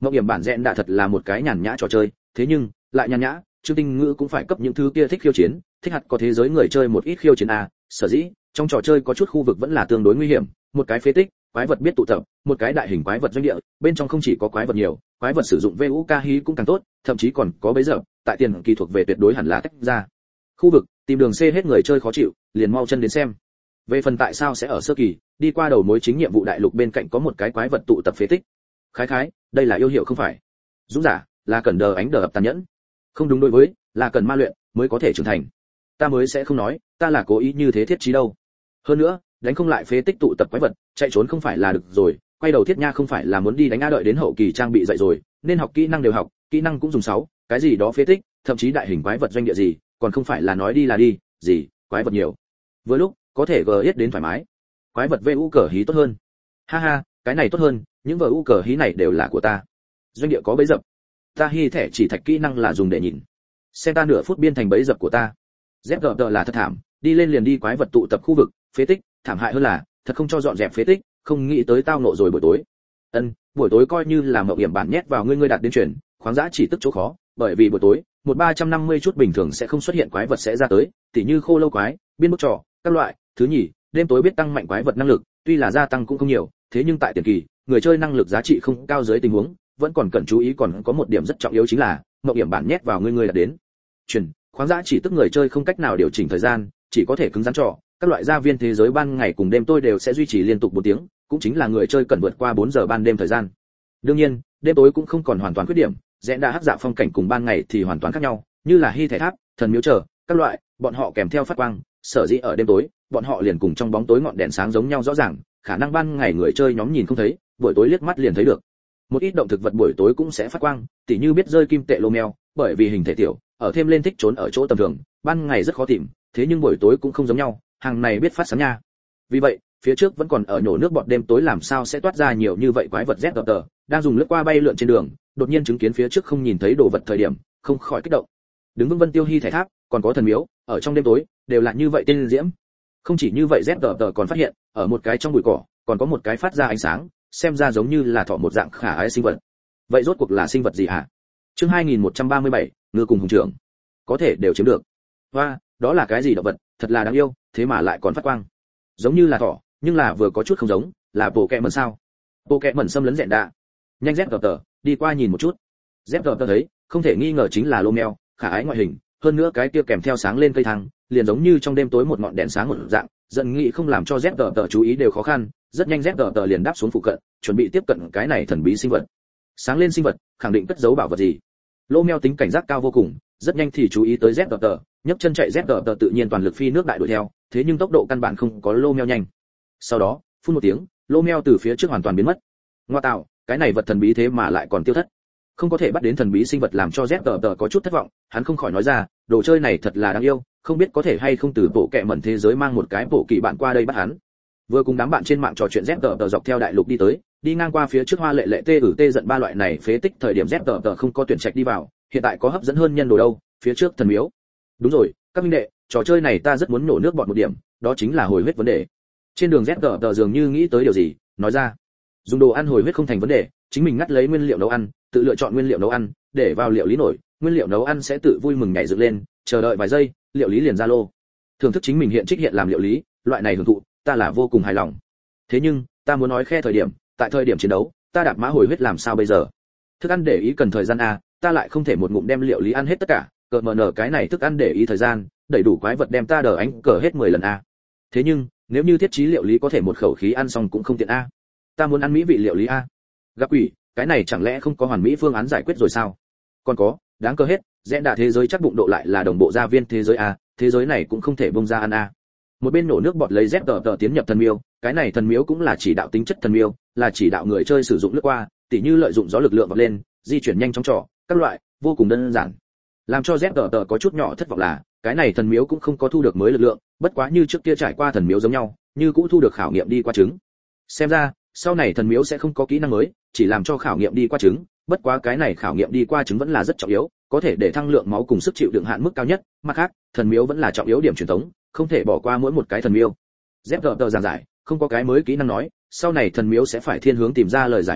Mộng hiểm bản rẽn đã thật là một cái nhàn nhã trò chơi, thế nhưng lại nhàn nhã, Trương Tinh Ngữ cũng phải cấp những thứ kia thích khiêu chiến, thích hạt có thế giới người chơi một ít khiêu chiến a, sở dĩ trong trò chơi có chút khu vực vẫn là tương đối nguy hiểm, một cái phế tích, quái vật biết tụ tập, một cái đại hình quái vật doanh địa, bên trong không chỉ có quái vật nhiều, quái vật sử dụng VUK hí cũng càng tốt, thậm chí còn có bấy giờ, tại tiền kỳ thuộc về tuyệt đối hẳn là tách ra. Khu vực, tìm đường C hết người chơi khó chịu, liền mau chân đến xem. Về phần tại sao sẽ ở sơ kỳ, đi qua đầu mối chính nhiệm vụ đại lục bên cạnh có một cái quái vật tụ tập phế tích. Khái, đây là yêu hiệu không phải. Dũng giả, là cần đờ ánh đờ ập tàn nhẫn. Không đúng đối với, là cần ma luyện mới có thể trưởng thành. Ta mới sẽ không nói, ta là cố ý như thế thiết trí đâu. Hơn nữa, đánh không lại phế tích tụ tập quái vật, chạy trốn không phải là được rồi, quay đầu thiết nha không phải là muốn đi đánh a, đợi đến hậu kỳ trang bị dậy rồi, nên học kỹ năng đều học, kỹ năng cũng dùng 6, cái gì đó phế tích, thậm chí đại hình quái vật doanh địa gì, còn không phải là nói đi là đi, gì, quái vật nhiều. Vừa lúc, có thể GS đến thoải mái. Quái vật VU cờ hí tốt hơn. Ha ha, cái này tốt hơn, những VU cờ hí này đều là của ta. Doanh địa có bẫy dập. Ta hy thẻ chỉ thạch kỹ năng là dùng để nhìn. Xem ta nửa phút biên thành bẫy dập của ta. ZGT là thật thảm, đi lên liền đi quái vật tụ tập khu vực, phế tích, thảm hại hơn là, thật không cho dọn dẹp phế tích, không nghĩ tới tao nộ rồi buổi tối. Buổi tối coi như là mộng hiểm bản nhét vào ngươi đạt đến chuyển, khoáng dã chỉ tức chỗ khó, bởi vì buổi tối, 1350 chút bình thường sẽ không xuất hiện quái vật sẽ ra tới, tỉ như khô lâu quái, biên bức trò, các loại. Thứ nhì, đêm tối biết tăng mạnh quái vật năng lực, tuy là gia tăng cũng không nhiều, thế nhưng tại tiền kỳ, người chơi năng lực giá trị không cao dưới tình huống, vẫn còn cần chú ý, còn có một điểm rất trọng yếu chính là, mộng hiểm bản nhét vào ngươi đạt đến chuyển, khoáng dã chỉ tức người chơi không cách nào điều chỉnh thời gian, chỉ có thể cứng rắn trò, các loại gia viên thế giới ban ngày cùng đêm tối đều sẽ duy trì liên tục 4 tiếng, cũng chính là người chơi cần vượt qua 4 giờ ban đêm thời gian. Đương nhiên, đêm tối cũng không còn hoàn toàn khuyết điểm, rẽ đã hắc dạ phong cảnh cùng ban ngày thì hoàn toàn khác nhau, như là hy thể tháp, thần miếu chờ, các loại, bọn họ kèm theo phát quang, sở dĩ ở đêm tối, bọn họ liền cùng trong bóng tối ngọn đèn sáng giống nhau rõ ràng, khả năng ban ngày người chơi nhóm nhìn không thấy, buổi tối liếc mắt liền thấy được. Một ít động thực vật buổi tối cũng sẽ phát quang, tỉ như biết rơi kim tệ lô mèo, bởi vì hình thể tiểu, ở thêm lên thích trốn ở chỗ tầm thường, ban ngày rất khó tìm, thế nhưng buổi tối cũng không giống nhau, hàng này biết phát sáng nha. Vì vậy, phía trước vẫn còn ở nhổ nước bọt đêm tối làm sao sẽ toát ra nhiều như vậy quái vật ZGT, đang dùng lướt qua bay lượn trên đường, đột nhiên chứng kiến phía trước không nhìn thấy đồ vật thời điểm, không khỏi kích động. Đứng vững Vân Tiêu Hy thể tháp, còn có thần miếu, ở trong đêm tối, đều là như vậy tên diễm. Không chỉ như vậy ZGT còn phát hiện, ở một cái trong bụi cỏ, còn có một cái phát ra ánh sáng, xem ra giống như là thỏ một dạng khả ái sinh vật. Vậy rốt cuộc là sinh vật gì hả? Chương 2137, ngư cùng hùng trưởng. Có thể đều chiếm được. Và, đó là cái gì động vật, thật là đáng yêu, thế mà lại còn phát quang. Giống như là thỏ, nhưng là vừa có chút không giống, là bộ kẹ mẩn sao? Bộ kẹ mẩn xâm lấn rẹn đạ. Nhanh ZGT, đi qua nhìn một chút. ZGT thấy, không thể nghi ngờ chính là lô mèo, khả ái ngoại hình, hơn nữa cái kia kèm theo sáng lên cây thang, liền giống như trong đêm tối một ngọn đèn sáng một dạng, giận nghĩ không làm cho ZGT chú ý đều khó khăn, rất nhanh ZGT liền đáp xuống phụ cận, chuẩn bị tiếp cận cái này thần bí sinh vật. Sáng lên sinh vật, khẳng định cất giấu bảo vật gì. Lô mèo tính cảnh giác cao vô cùng, rất nhanh thì chú ý tới ZGT, nhấc chân chạy ZGT tự nhiên toàn lực phi nước đại đuổi theo, thế nhưng tốc độ căn bản không có lô mèo nhanh. Sau đó, phun một tiếng, lô mèo từ phía trước hoàn toàn biến mất. Ngoa tạo, cái này vật thần bí thế mà lại còn tiêu thất. Không có thể bắt đến thần bí sinh vật làm cho ZGT có chút thất vọng, hắn không khỏi nói ra, đồ chơi này thật là đáng yêu, không biết có thể hay không từ bộ kệ mẩn thế giới mang một cái bộ kỳ bạn qua đây bắt hắn. Vừa cùng đám bạn trên mạng trò chuyện ZGT dọc theo đại lục đi tới, đi ngang qua phía trước hoa lệ lệ tê giận ba loại này phế tích, thời điểm ZGT không có tuyển trạch đi vào, hiện tại có hấp dẫn hơn nhân đồ đâu, phía trước thần miếu. Đúng rồi, các minh đệ, trò chơi này ta rất muốn nổ nước bọt một điểm, đó chính là hồi huyết vấn đề. Trên đường ZGT dường như nghĩ tới điều gì, nói ra, dùng đồ ăn hồi huyết không thành vấn đề, chính mình ngắt lấy nguyên liệu nấu ăn, tự lựa chọn nguyên liệu nấu ăn, để vào liệu lý nổi, nguyên liệu nấu ăn sẽ tự vui mừng nhảy dựng lên, chờ đợi vài giây, liệu lý liền ra lô. Thưởng thức chính mình hiện trích hiện làm liệu lý, loại này hưởng thụ, ta là vô cùng hài lòng. Thế nhưng, ta muốn nói khe thời điểm, tại thời điểm chiến đấu, ta đạp mã hồi huyết làm sao bây giờ? Thức ăn để ý cần thời gian a, ta lại không thể một ngụm đem liệu lý ăn hết tất cả, cờ mờ nở cái này thức ăn để ý thời gian, đầy đủ quái vật đem ta đờ ánh cờ hết 10 lần a. Thế nhưng, nếu như thiết trí liệu lý có thể một khẩu khí ăn xong cũng không tiện a. Ta muốn ăn mỹ vị liệu lý a. Gặp quỷ, cái này chẳng lẽ không có hoàn mỹ phương án giải quyết rồi sao? Còn có, đáng cơ hết, rẽ đà thế giới chắc bụng độ lại là đồng bộ gia viên thế giới a, thế giới này cũng không thể bông ra ăn a. Một bên nổ nước bọt lấy ZGT tiến nhập thần miếu, cái này thần miếu cũng là chỉ đạo tính chất thần miếu, là chỉ đạo người chơi sử dụng lướt qua, tỉ như lợi dụng gió lực lượng vọt lên, di chuyển nhanh chóng trò, các loại, vô cùng đơn giản. Làm cho ZGT có chút nhỏ thất vọng là, cái này thần miếu cũng không có thu được mới lực lượng, bất quá như trước kia trải qua thần miếu giống nhau, như cũ thu được khảo nghiệm đi qua trứng. Xem ra, sau này thần miếu sẽ không có kỹ năng mới, chỉ làm cho khảo nghiệm đi qua trứng, bất quá cái này khảo nghiệm đi qua trứng vẫn là rất trọng yếu, có thể để thăng lượng máu cùng sức chịu đựng hạn mức cao nhất, mặt khác, thần miếu vẫn là trọng yếu điểm truyền thống, không thể bỏ qua mỗi một cái thần miếu. ZGT giảng giải, không có cái mới kỹ năng nói, sau này thần miếu sẽ phải thiên hướng tìm ra lời giải một ít,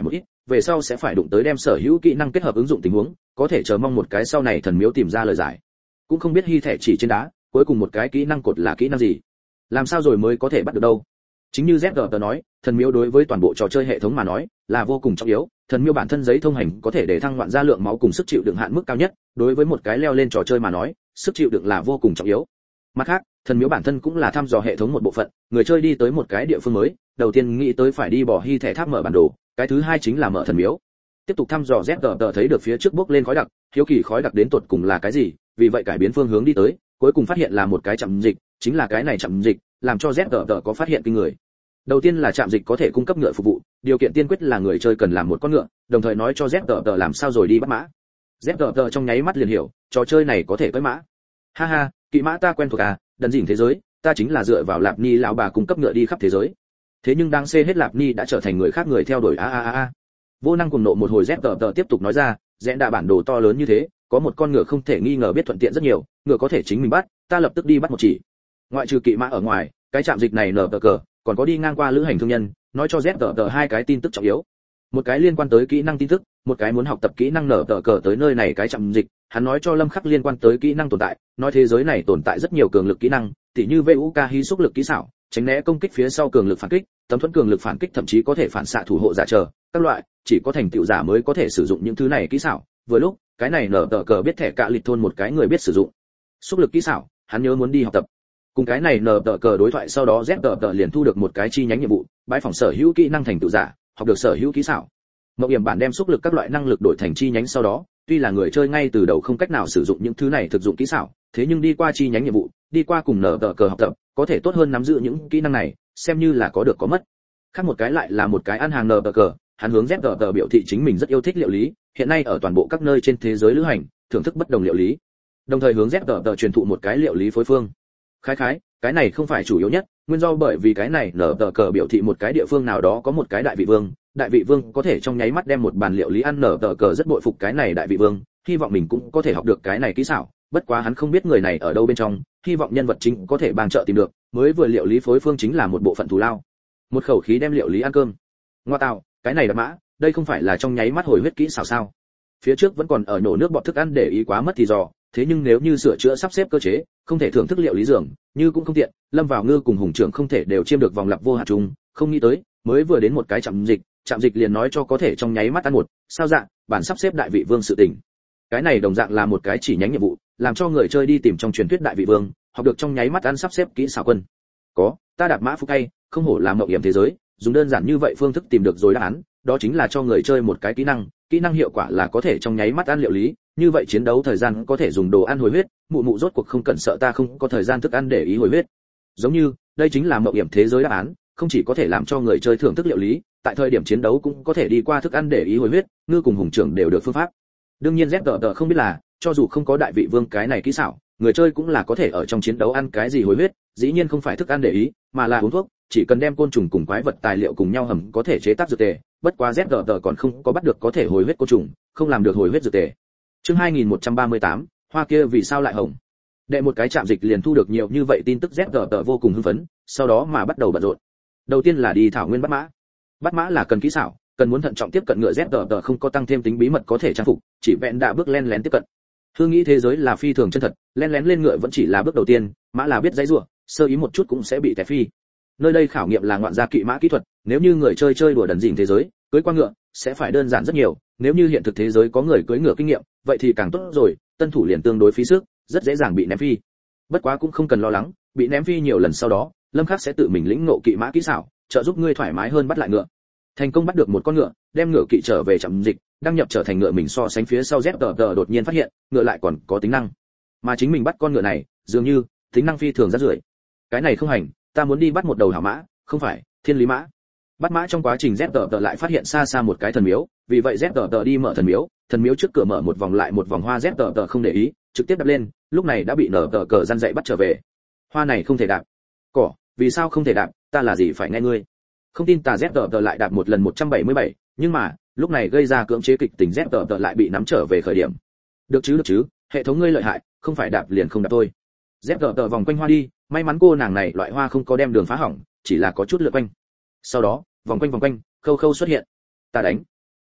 về sau sẽ phải đụng tới đem sở hữu kỹ năng kết hợp ứng dụng tình huống, có thể chờ mong một cái sau này thần miếu tìm ra lời giải. Cũng không biết hy thẻ chỉ trên đá, cuối cùng một cái kỹ năng cột là kỹ năng gì, làm sao rồi mới có thể bắt được đâu. Chính như ZG nói, thần miếu đối với toàn bộ trò chơi hệ thống mà nói là vô cùng trọng yếu. Thần miếu bản thân giấy thông hành có thể để thăng ngoạn gia lượng máu cùng sức chịu đựng hạn mức cao nhất, đối với một cái leo lên trò chơi mà nói, sức chịu đựng là vô cùng trọng yếu. Mặt khác, thần miếu bản thân cũng là thăm dò hệ thống một bộ phận, người chơi đi tới một cái địa phương mới, đầu tiên nghĩ tới phải đi bỏ hy thẻ tháp mở bản đồ, cái thứ hai chính là mở thần miếu. Tiếp tục thăm dò ZG thấy được phía trước bốc lên khói đặc, hiếu kỳ khói đặc đến tột cùng là cái gì, vì vậy cải biến phương hướng đi tới, cuối cùng phát hiện là một cái trạm dịch, chính là cái này trạm dịch, làm cho ZG có phát hiện kinh người. Đầu tiên là trạm dịch có thể cung cấp ngựa phục vụ, điều kiện tiên quyết là người chơi cần làm một con ngựa, đồng thời nói cho ZG làm sao rồi đi bắt mã. ZG trong nháy mắt liền hiểu, trò chơi này có thể cưỡi mã. Ha ha, kỵ mã ta quen thuộc à, đần dỉn thế giới, ta chính là dựa vào Lạp Ni lão bà cung cấp ngựa đi khắp thế giới. Thế nhưng đang xê hết Lạp Ni đã trở thành người khác người theo đuổi a. Vô năng cùng nộ một hồi ZG tiếp tục nói ra, rẽ đạ bản đồ to lớn như thế, có một con ngựa không thể nghi ngờ biết thuận tiện rất nhiều, ngựa có thể chính mình bắt, ta lập tức đi bắt một chỉ. Ngoại trừ kỵ mã ở ngoài, cái trạm dịch này nở cờ, còn có đi ngang qua lữ hành thương nhân, nói cho ZG hai cái tin tức trọng yếu. Một cái liên quan tới kỹ năng tin tức, một cái muốn học tập kỹ năng nở cờ tới nơi này cái trạm dịch, hắn nói cho Lâm Khắc liên quan tới kỹ năng tồn tại, nói thế giới này tồn tại rất nhiều cường lực kỹ năng, tỉ như VUK hí xúc lực kỹ xảo, tránh né công kích phía sau cường lực phản kích, tấm thuẫn cường lực phản kích thậm chí có thể phản xạ thủ hộ giả chờ, các loại, chỉ có thành tựu giả mới có thể sử dụng những thứ này kỹ xảo. Vừa lúc, cái này nở cờ biết thẻ cạ lịch thôn một cái người biết sử dụng xúc lực kỹ xảo, hắn nhớ muốn đi học tập. Cùng cái này nở cờ đối thoại sau đó ZG liền thu được một cái chi nhánh nhiệm vụ, bãi phòng sở hữu kỹ năng thành tựu giả, học được sở hữu kỹ xảo. Mộng Yểm bản đem xúc lực các loại năng lực đổi thành chi nhánh sau đó, tuy là người chơi ngay từ đầu không cách nào sử dụng những thứ này thực dụng kỹ xảo, thế nhưng đi qua chi nhánh nhiệm vụ, đi qua cùng nở cờ học tập, có thể tốt hơn nắm giữ những kỹ năng này, xem như là có được có mất. Khác một cái lại là một cái ăn hàng nở cờ, hắn hướng ZG biểu thị chính mình rất yêu thích liệu lý, hiện nay ở toàn bộ các nơi trên thế giới lữ hành, thưởng thức bất đồng liệu lý. Đồng thời hướng ZG truyền thụ một cái liệu lý phối phương. Khái, cái này không phải chủ yếu nhất, nguyên do bởi vì cái này nở cờ biểu thị một cái địa phương nào đó có một cái đại vị vương có thể trong nháy mắt đem một bàn liệu lý ăn, nở cờ rất bội phục cái này đại vị vương, hy vọng mình cũng có thể học được cái này kỹ xảo, bất quá hắn không biết người này ở đâu bên trong, hy vọng nhân vật chính có thể bằng trợ tìm được, mới vừa liệu lý phối phương chính là một bộ phận thù lao. Một khẩu khí đem liệu lý ăn cơm. Ngoa tạo, cái này đập mã, đây không phải là trong nháy mắt hồi huyết kỹ xảo sao? Phía trước vẫn còn ở nổ nước bọt thức ăn để ý quá mất thì dò, thế nhưng nếu như sửa chữa sắp xếp cơ chế, không thể thưởng thức liệu lý dường, như cũng không tiện, Lâm vào Ngư cùng Hùng Trưởng không thể đều chiêm được vòng lặp vô hạn trùng, không nghĩ tới, mới vừa đến một cái trạm dịch liền nói cho có thể trong nháy mắt ăn một, sao dạ, bản sắp xếp đại vị vương sự tình. Cái này đồng dạng là một cái chỉ nhánh nhiệm vụ, làm cho người chơi đi tìm trong truyền thuyết đại vị vương, học được trong nháy mắt ăn sắp xếp kỹ xảo quân. Có, ta đạp mã phục hay, không hổ là Mộng Yểm thế giới, dùng đơn giản như vậy phương thức tìm được rồi đáp án, đó chính là cho người chơi một cái kỹ năng hiệu quả là có thể trong nháy mắt ăn liệu lý, như vậy chiến đấu thời gian có thể dùng đồ ăn hồi huyết, mụ rốt cuộc không cần sợ ta không có thời gian thức ăn để ý hồi huyết. Giống như, đây chính là Mộng Yểm thế giới đáp án, không chỉ có thể làm cho người chơi thưởng thức liệu lý, tại thời điểm chiến đấu cũng có thể đi qua thức ăn để ý hồi huyết, Ngư cùng Hùng Trưởng đều được phương pháp. Đương nhiên ZG không biết là, cho dù không có đại vị vương cái này kỹ xảo, người chơi cũng là có thể ở trong chiến đấu ăn cái gì hồi huyết, dĩ nhiên không phải thức ăn để ý, mà là uống thuốc, chỉ cần đem côn trùng cùng quái vật tài liệu cùng nhau hầm có thể chế tác dược tề, bất quá ZG còn không có bắt được có thể hồi huyết côn trùng, không làm được hồi huyết dược tề. Chương 2138, hoa kia vì sao lại hồng? Đệ một cái trạm dịch liền thu được nhiều như vậy tin tức, ZG vô cùng hưng phấn, sau đó mà bắt đầu bận rộn. Đầu tiên là đi thảo nguyên bắt mã. Bắt mã là cần kỹ xảo, cần muốn thận trọng tiếp cận ngựa, ZG không có tăng thêm tính bí mật có thể trang phục, chỉ vẹn đã bước len lén tiếp cận. Hương nghĩ thế giới là phi thường chân thật, len lén lên ngựa vẫn chỉ là bước đầu tiên, mã là biết dãy rủa, sơ ý một chút cũng sẽ bị té phi. Nơi đây khảo nghiệm là ngoạn gia kỵ mã kỹ thuật, nếu như người chơi đùa đần dỉn thế giới, cưỡi qua ngựa sẽ phải đơn giản rất nhiều, nếu như hiện thực thế giới có người cưỡi ngựa kinh nghiệm, vậy thì càng tốt rồi, tân thủ liền tương đối phí sức, rất dễ dàng bị ném phi. Bất quá cũng không cần lo lắng, bị ném phi nhiều lần sau đó, Lâm Khắc sẽ tự mình lĩnh ngộ kỵ mã kỹ xảo, trợ giúp ngươi thoải mái hơn bắt lại ngựa. Thành công bắt được một con ngựa, đem ngựa kỵ trở về trạm dịch, đăng nhập trở thành ngựa mình so sánh phía sau ZG đột nhiên phát hiện, ngựa lại còn có tính năng. Mà chính mình bắt con ngựa này, dường như tính năng phi thường rất rưởi. Cái này không hành, ta muốn đi bắt một đầu hảo mã, không phải, thiên lý mã. Bắt mã trong quá trình ZG lại phát hiện xa xa một cái thần miếu, vì vậy ZG đi mở thần miếu trước cửa mở một vòng lại một vòng hoa, ZG không để ý, trực tiếp đạp lên, lúc này đã bị nở cờ răn dậy bắt trở về. Hoa này không thể đạp. Cỏ, vì sao không thể đạp, ta là gì phải nghe ngươi. Không tin tà ZG lại đạp một lần 177, nhưng mà, lúc này gây ra cưỡng chế kịch tình, ZG lại bị nắm trở về khởi điểm. Được chứ, hệ thống ngươi lợi hại, không phải đạp liền không đạp thôi. ZG vòng quanh hoa đi, may mắn cô nàng này loại hoa không có đem đường phá hỏng, chỉ là có chút lượn quanh. Sau đó, vòng quanh, khâu xuất hiện. Ta đánh.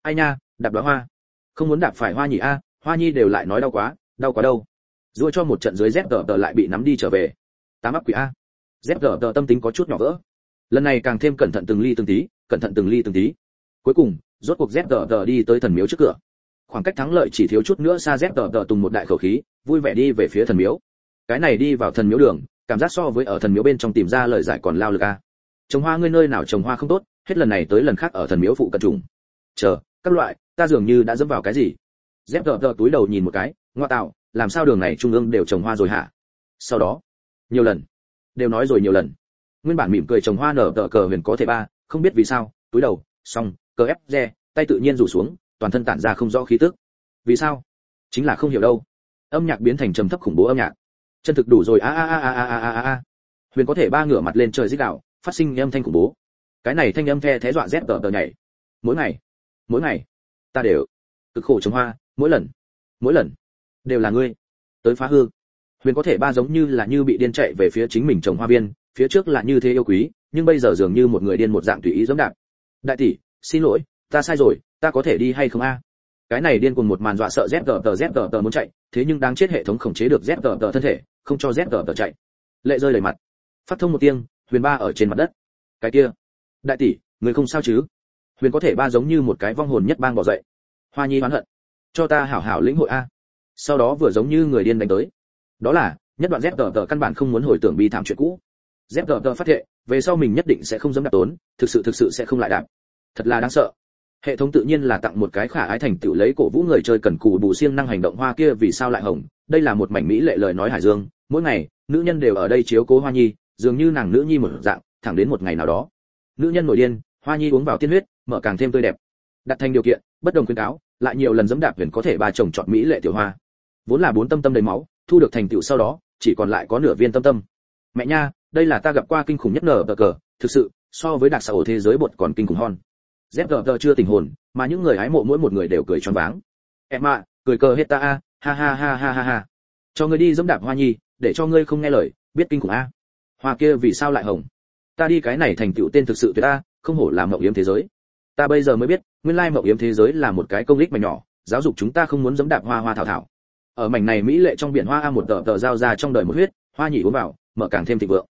ai nha, đạp đóa hoa. Không muốn đạp phải hoa nhỉ a, Hoa Nhi đều lại nói đau quá đâu. Rồi cho một trận dưới ZGT lại bị nắm đi trở về. Tám áp quỷ a. ZGT tâm tính có chút nhỏ vỡ. Lần này càng thêm cẩn thận từng ly từng tí. Cuối cùng, rốt cuộc ZGT đi tới thần miếu trước cửa. Khoảng cách thắng lợi chỉ thiếu chút nữa xa, ZGT tùng một đại khẩu khí, vui vẻ đi về phía thần miếu. Cái này đi vào thần miếu đường, cảm giác so với ở thần miếu bên trong tìm ra lời giải còn lao lực a. Trồng hoa ngươi nơi nào trồng hoa không tốt, hết lần này tới lần khác ở thần miếu phụ cận trùng. Chờ, các loại, ta dường như đã dẫm vào cái gì. ZGT túi đầu nhìn một cái, ngoa tạo, làm sao đường này trung ương đều trồng hoa rồi hả? Sau đó, nhiều lần, đều nói rồi nhiều lần. Nguyên bản mỉm cười trồng hoa nở tờ cờ huyền có thể ba, không biết vì sao, túi đầu, xong, cờ ép re, tay tự nhiên rủ xuống, toàn thân tản ra không rõ khí tức. Vì sao? Chính là không hiểu đâu. Âm nhạc biến thành trầm thấp khủng bố âm nhạc. Chân thực đủ rồi a. Huyền có thể ba ngửa mặt lên trời rít gào, phát sinh âm thanh khủng bố. Cái này thanh âm the thế dọa ZGT nhảy. Mỗi ngày, ta đều cực khổ trồng hoa, mỗi lần đều là ngươi tới phá hư. Huyền có thể ba giống như là như bị điên chạy về phía chính mình trồng hoa viên, phía trước là như thế yêu quý, nhưng bây giờ dường như một người điên một dạng tùy ý giẫm đạp. Đại tỷ, xin lỗi, ta sai rồi, ta có thể đi hay không a? Cái này điên cuồng một màn dọa sợ ZGT muốn chạy, thế nhưng đáng chết hệ thống khống chế được ZGT thân thể, không cho ZGT chạy. Lệ rơi đầy mặt. Phát thông một tiếng, Huyền ba ở trên mặt đất. Cái kia, đại tỷ, người không sao chứ? Huyền có thể ba giống như một cái vong hồn nhất bang bò dậy. Hoa Nhi oán hận, cho ta hảo hảo lĩnh hội a. Sau đó vừa giống như người điên đánh tới. Đó là nhất đoạn ZGT căn bản không muốn hồi tưởng bi thảm chuyện cũ. ZGT phát thệ, về sau mình nhất định sẽ không dám đạp tốn, thực sự sẽ không lại đạp. Thật là đáng sợ. Hệ thống tự nhiên là tặng một cái khả ái thành tựu lấy cổ vũ người chơi cần cù bù siêng năng hành động hoa kia vì sao lại hồng. Đây là một mảnh mỹ lệ lời nói hải dương, mỗi ngày nữ nhân đều ở đây chiếu cố Hoa Nhi, dường như nàng nữ nhi một dạng, thẳng đến một ngày nào đó, nữ nhân nổi điên, Hoa Nhi uống vào tiên huyết, mở càng thêm tươi đẹp. Đặt thành điều kiện, bất đồng khuyến cáo, lại nhiều lần dẫm đạp Huyền có thể ba chồng chọn mỹ lệ tiểu hoa. Vốn là 4 tâm tâm đầy máu, thu được thành tựu sau đó, chỉ còn lại có nửa viên tâm tâm. Mẹ nha, đây là ta gặp qua kinh khủng nhất nở cờ, thực sự, so với đặc xã thế giới bột còn kinh khủng hơn. ZGT chưa tỉnh hồn, mà những người hái mộ mỗi một người đều cười choáng váng. Em ạ, cười cờ hết ta a, ha. Cho ngươi đi dẫm đạp Hoa Nhi, để cho ngươi không nghe lời, biết kinh khủng a. Hoa kia vì sao lại hồng? Ta đi cái này thành tựu tên thực sự tuyệt a, không hổ là mộng yếm thế giới. Ta bây giờ mới biết, nguyên lai mộng yếm thế giới là một cái công lích mà nhỏ, giáo dục chúng ta không muốn dẫm đạp hoa thảo. Ở mảnh này mỹ lệ trong biển hoa một tờ giao ra trong đời một huyết, Hoa Nhỉ uống vào, mở càng thêm thịnh vượng.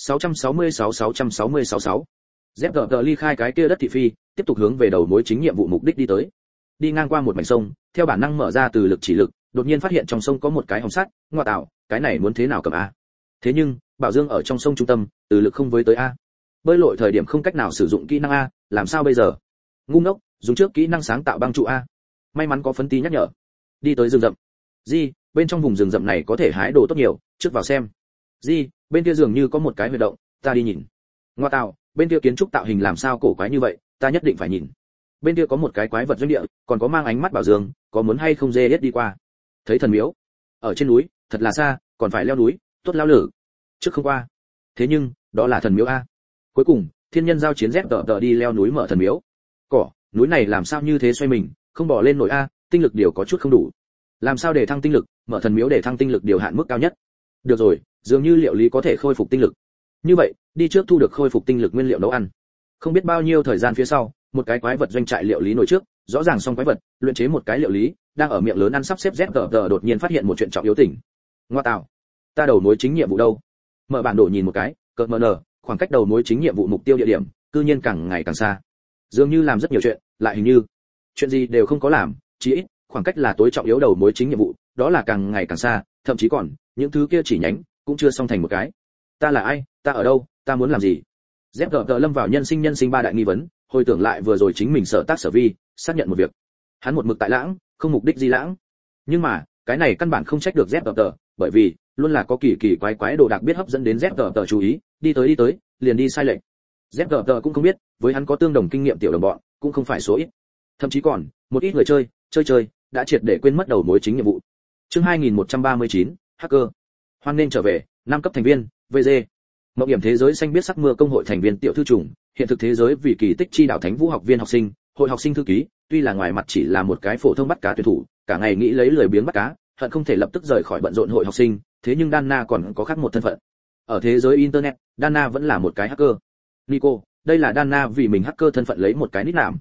666. ZGT ly khai cái kia đất thị phi, tiếp tục hướng về đầu mối chính nhiệm vụ mục đích đi tới. Đi ngang qua một mảnh sông, theo bản năng mở ra từ lực chỉ lực, đột nhiên phát hiện trong sông có một cái hồng sắt, ngoa tạo, cái này muốn thế nào cầm a? Thế nhưng, Bảo Dương ở trong sông trung tâm, từ lực không với tới a. Bơi lội thời điểm không cách nào sử dụng kỹ năng a, làm sao bây giờ? Ngu ngốc, dùng trước kỹ năng sáng tạo băng trụ a. May mắn có phấn tí nhắc nhở. Đi tới rừng rậm. Di, bên trong vùng rừng rậm này có thể hái đồ tốt nhiều, trước vào xem. Di, bên kia dường như có một cái huy động, ta đi nhìn. Ngoa tạo, bên kia kiến trúc tạo hình làm sao cổ quái như vậy, ta nhất định phải nhìn. Bên kia có một cái quái vật doanh địa, còn có mang ánh mắt Bảo Dương, có muốn hay không dê hết đi qua. Thấy thần miếu, ở trên núi, thật là xa, còn phải leo núi, tốt lao lử. Trước không qua. Thế nhưng, đó là thần miếu a. Cuối cùng, thiên nhân giao chiến ZGT đi leo núi mở thần miếu. Cỏ, núi này làm sao như thế xoay mình, không bỏ lên nổi a, tinh lực điều có chút không đủ. Làm sao để thăng tinh lực, mở thần miếu để thăng tinh lực điều hạn mức cao nhất. Được rồi, dường như liệu lý có thể khôi phục tinh lực. Như vậy, đi trước thu được khôi phục tinh lực nguyên liệu nấu ăn. Không biết bao nhiêu thời gian phía sau, một cái quái vật doanh trại liệu lý nổi trước, rõ ràng xong quái vật, luyện chế một cái liệu lý, đang ở miệng lớn ăn sắp xếp ZGT đột nhiên phát hiện một chuyện trọng yếu tỉnh. Ngoa tạo, ta đầu mối chính nhiệm vụ đâu? Mở bản đồ nhìn một cái, cợt mờ nở, khoảng cách đầu mối chính nhiệm vụ mục tiêu địa điểm, cư nhiên càng ngày càng xa. Dường như làm rất nhiều chuyện, lại hình như chuyện gì đều không có làm, chỉ ít khoảng cách là tối trọng yếu đầu mối chính nhiệm vụ, đó là càng ngày càng xa, thậm chí còn những thứ kia chỉ nhánh cũng chưa xong thành một cái. Ta là ai, ta ở đâu, ta muốn làm gì? ZGT lâm vào nhân sinh ba đại nghi vấn, hồi tưởng lại vừa rồi chính mình sở tác sở vi, xác nhận một việc. Hắn một mực tại lãng, không mục đích gì lãng. Nhưng mà, cái này căn bản không trách được ZGT, bởi vì luôn là có kỳ quái đồ đặc biết hấp dẫn đến ZGT chú ý, đi tới, liền đi sai lệch. ZGT cũng không biết, với hắn có tương đồng kinh nghiệm tiểu đồng bọn, cũng không phải số ít. Thậm chí còn, một ít người chơi, đã triệt để quên mất đầu mối chính nhiệm vụ. Chương 2139, hacker. Hoan nên trở về, 5 cấp thành viên, VG. Mộng hiểm thế giới xanh biết sắc mưa công hội thành viên tiểu thư trùng, hiện thực thế giới vì kỳ tích chi đạo Thánh Vũ học viên học sinh, hội học sinh thư ký, tuy là ngoài mặt chỉ là một cái phổ thông bắt cá tuyển thủ, cả ngày nghĩ lấy lười biếng bắt cá, hận không thể lập tức rời khỏi bận rộn hội học sinh, thế nhưng Dana còn có khác một thân phận. Ở thế giới internet, Dana vẫn là một cái hacker. Nico, đây là Dana vì mình hacker thân phận lấy một cái nickname.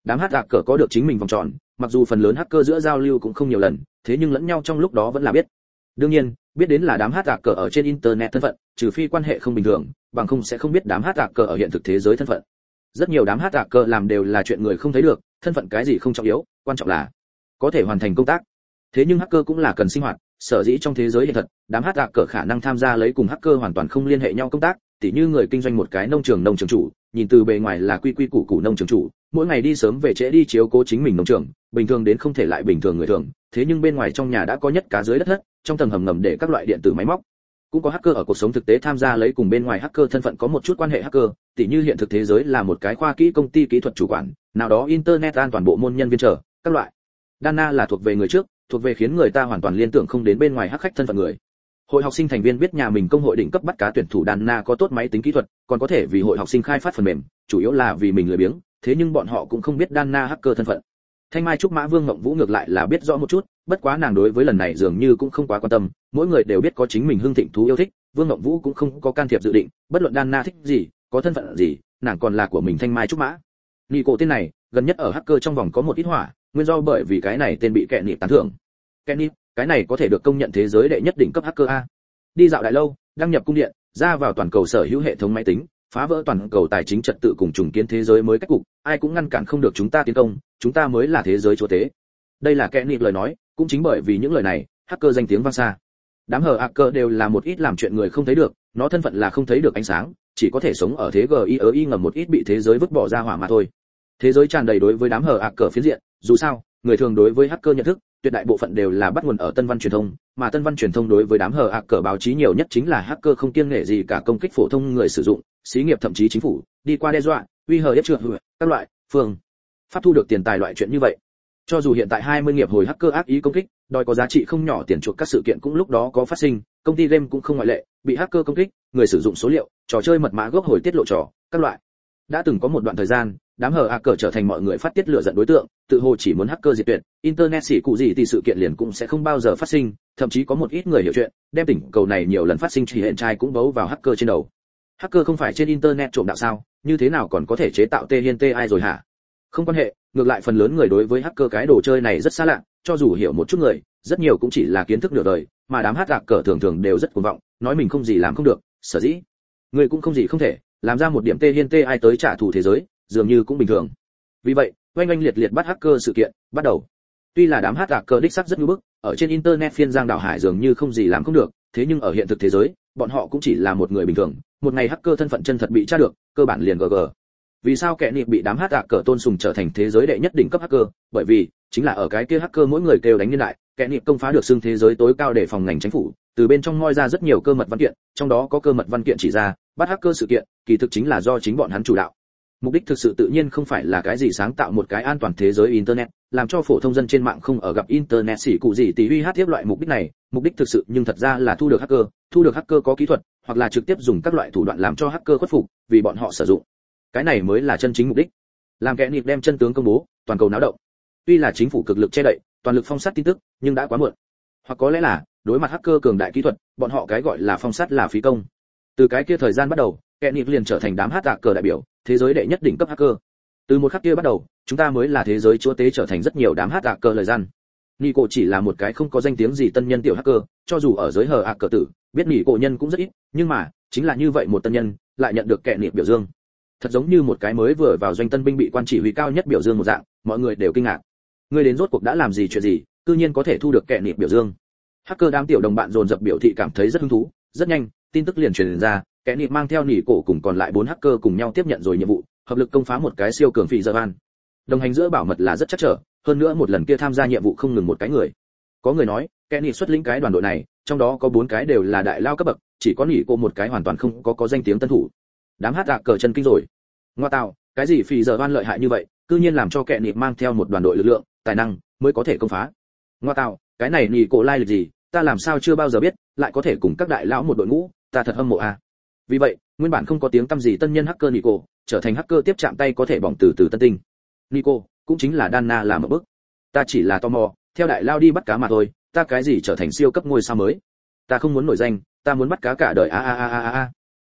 Đám hacker có được chính mình vòng tròn, mặc dù phần lớn hacker giữa giao lưu cũng không nhiều lần, thế nhưng lẫn nhau trong lúc đó vẫn là biết. Đương nhiên, biết đến là đám hacker ở trên internet thân phận, trừ phi quan hệ không bình thường, bằng không sẽ không biết đám hacker ở hiện thực thế giới thân phận. Rất nhiều đám hacker làm đều là chuyện người không thấy được, thân phận cái gì không trọng yếu, quan trọng là có thể hoàn thành công tác. Thế nhưng hacker cũng là cần sinh hoạt, sở dĩ trong thế giới hiện thật, đám hacker khả năng tham gia lấy cùng hacker hoàn toàn không liên hệ nhau công tác, tỉ như người kinh doanh một cái nông trường chủ, nhìn từ bề ngoài là quy quy củ củ nông trường chủ, mỗi ngày đi sớm về trễ đi chiếu cố chính mình nông trường, bình thường đến không thể lại bình thường người thường, thế nhưng bên ngoài trong nhà đã có nhất cá dưới đất thất, trong tầng hầm ngầm để các loại điện tử máy móc. Cũng có hacker ở cuộc sống thực tế tham gia lấy cùng bên ngoài hacker thân phận có một chút quan hệ hacker, tỉ như hiện thực thế giới là một cái khoa kỹ công ty kỹ thuật chủ quản, nào đó internet an toàn bộ môn nhân viên trở, các loại. Dana là thuộc về người trước, thuộc về khiến người ta hoàn toàn liên tưởng không đến bên ngoài hắc khách thân phận người. Hội học sinh thành viên biết nhà mình công hội đỉnh cấp bắt cá tuyển thủ Dana có tốt máy tính kỹ thuật, còn có thể vì hội học sinh khai phát phần mềm, chủ yếu là vì mình lười biếng, thế nhưng bọn họ cũng không biết Dana hacker thân phận. Thanh Mai Trúc Mã Vương Ngộng Vũ ngược lại là biết rõ một chút, bất quá nàng đối với lần này dường như cũng không quá quan tâm, mỗi người đều biết có chính mình hưng thịnh thú yêu thích, Vương Ngộng Vũ cũng không có can thiệp dự định, bất luận Dana thích gì, có thân phận gì, nàng còn là của mình Thanh Mai Trúc Mã. Nico tên này, gần nhất ở hacker trong vòng có một ít hỏa, nguyên do bởi vì cái này tên bị kẻ nịp tán thưởng. Kẻ nịp, cái này có thể được công nhận thế giới đệ nhất đỉnh cấp hacker a. Đi dạo đại lâu, đăng nhập cung điện, ra vào toàn cầu sở hữu hệ thống máy tính, phá vỡ toàn cầu tài chính trật tự cùng trùng kiến thế giới mới cách cục, ai cũng ngăn cản không được chúng ta tiến công, chúng ta mới là thế giới chúa tế. Đây là kẻ nịp lời nói, cũng chính bởi vì những lời này, hacker danh tiếng vang xa. Đám hacker đều là một ít làm chuyện người không thấy được, nó thân phận là không thấy được ánh sáng, chỉ có thể sống ở thế GII ngầm một ít bị thế giới vứt bỏ ra hỏa mà thôi. Thế giới tràn đầy đối với đám hacker phiến diện, dù sao, người thường đối với hacker nhận thức, tuyệt đại bộ phận đều là bắt nguồn ở Tân Văn truyền thông, mà Tân Văn truyền thông đối với đám hacker báo chí nhiều nhất chính là hacker không kiêng nể gì cả công kích phổ thông người sử dụng, xí nghiệp thậm chí chính phủ, đi qua đe dọa, uy hiếp ép trượng, các loại phương pháp thu được tiền tài loại chuyện như vậy. Cho dù hiện tại 20 nghiệp hồi hacker ác ý công kích, đòi có giá trị không nhỏ tiền chuộc các sự kiện cũng lúc đó có phát sinh, công ty game cũng không ngoại lệ, bị hacker công kích, người sử dụng số liệu, trò chơi mật mã gốc hồi tiết lộ trò, các loại. Đã từng có một đoạn thời gian, đám hacker trở thành mọi người phát tiết lửa giận đối tượng, tự hồ chỉ muốn hacker diệt tuyệt, internet xỉ cụ gì thì sự kiện liền cũng sẽ không bao giờ phát sinh, thậm chí có một ít người hiểu chuyện, đem tỉnh cầu này nhiều lần phát sinh chỉ hiện trai cũng bấu vào hacker trên đầu. Hacker không phải trên internet trộm đạo sao, như thế nào còn có thể chế tạo tê hiên tê ai rồi hả? Không quan hệ, ngược lại phần lớn người đối với hacker cái đồ chơi này rất xa lạ, cho dù hiểu một chút người, rất nhiều cũng chỉ là kiến thức nửa đời, mà đám hacker thường thường đều rất cuồng vọng, nói mình không gì làm không được, sở dĩ người cũng không gì không thể, làm ra một điểm tê hiên tê ai tới trả thù thế giới, dường như cũng bình thường. Vì vậy, oanh oanh liệt liệt bắt hacker sự kiện bắt đầu. Tuy là đám hacker đích xác rất nhu bức, ở trên internet phiên giang đảo hải dường như không gì làm không được, thế nhưng ở hiện thực thế giới, bọn họ cũng chỉ là một người bình thường, một ngày hacker thân phận chân thật bị tra được, cơ bản liền GG. Vì sao kẻ nịp bị đám hacker tôn sùng trở thành thế giới đệ nhất đỉnh cấp hacker? Bởi vì chính là ở cái kia hacker mỗi người kêu đánh niên đại, kẻ nịp công phá được xưng thế giới tối cao để phòng ngành chính phủ, từ bên trong moi ra rất nhiều cơ mật văn kiện, trong đó có cơ mật văn kiện chỉ ra, bắt hacker sự kiện, kỳ thực chính là do chính bọn hắn chủ đạo. Mục đích thực sự tự nhiên không phải là cái gì sáng tạo một cái an toàn thế giới internet, làm cho phổ thông dân trên mạng không ở gặp internet xỉ cụ gì tí uy hát tiếp loại mục đích này, mục đích thực sự nhưng thật ra là thu được hacker có kỹ thuật, hoặc là trực tiếp dùng các loại thủ đoạn làm cho hacker khuất phục, vì bọn họ sử dụng. Cái này mới là chân chính mục đích. Làm kẻ nịp đem chân tướng công bố, toàn cầu náo động. Tuy là chính phủ cực lực che đậy, toàn lực phong sát tin tức, nhưng đã quá muộn. Hoặc có lẽ là, đối mặt hacker cường đại kỹ thuật, bọn họ cái gọi là phong sát là phí công. Từ cái kia thời gian bắt đầu, kẻ nịp liền trở thành đám hacker đại biểu, thế giới đệ nhất đỉnh cấp hacker. Từ một khắc kia bắt đầu, chúng ta mới là thế giới chúa tế trở thành rất nhiều đám hacker lời gian. Nico chỉ là một cái không có danh tiếng gì tân nhân tiểu hacker, cho dù ở giới hacker tử, biết Nico nhân cũng rất ít, nhưng mà, chính là như vậy một tân nhân, lại nhận được kẻ nịp biểu dương. Thật giống như một cái mới vừa vào doanh tân binh bị quan chỉ huy cao nhất biểu dương một dạng, mọi người đều kinh ngạc. Ngươi đến rốt cuộc đã làm gì chuyện gì, cư nhiên có thể thu được kẻ nịp biểu dương. Hacker đám tiểu đồng bạn dồn dập biểu thị cảm thấy rất hứng thú, rất nhanh, tin tức liền truyền ra, kẻ nịp mang theo nỉ cổ cùng còn lại 4 hacker cùng nhau tiếp nhận rồi nhiệm vụ, hợp lực công phá một cái siêu cường phỉ giờ van. Đồng hành giữa bảo mật là rất chắc trở, hơn nữa một lần kia tham gia nhiệm vụ không ngừng một cái người. Có người nói, kẻ nịp xuất lĩnh cái đoàn đội này, trong đó có 4 cái đều là đại lao cấp bậc, chỉ có nỉ cổ một cái hoàn toàn không có danh tiếng tân thủ. Đám hacker chân kinh rồi. Ngoa tạo, cái gì phỉ giờ van lợi hại như vậy, cư nhiên làm cho kẻ nịp mang theo một đoàn đội lực lượng, tài năng mới có thể công phá. Ngoa tạo, cái này nỉ cổ lai lịch gì, ta làm sao chưa bao giờ biết, lại có thể cùng các đại lão một đội ngũ, ta thật hâm mộ a. Vì vậy, nguyên bản không có tiếng tăm gì tân nhân hacker Nico, trở thành hacker tiếp chạm tay có thể bỏng từ từ tân tinh. Nico, cũng chính là Dana làm một bước. Ta chỉ là tò mò, theo đại lao đi bắt cá mà thôi, ta cái gì trở thành siêu cấp ngôi sao mới. Ta không muốn nổi danh, ta muốn bắt cá cả đời a a a a a.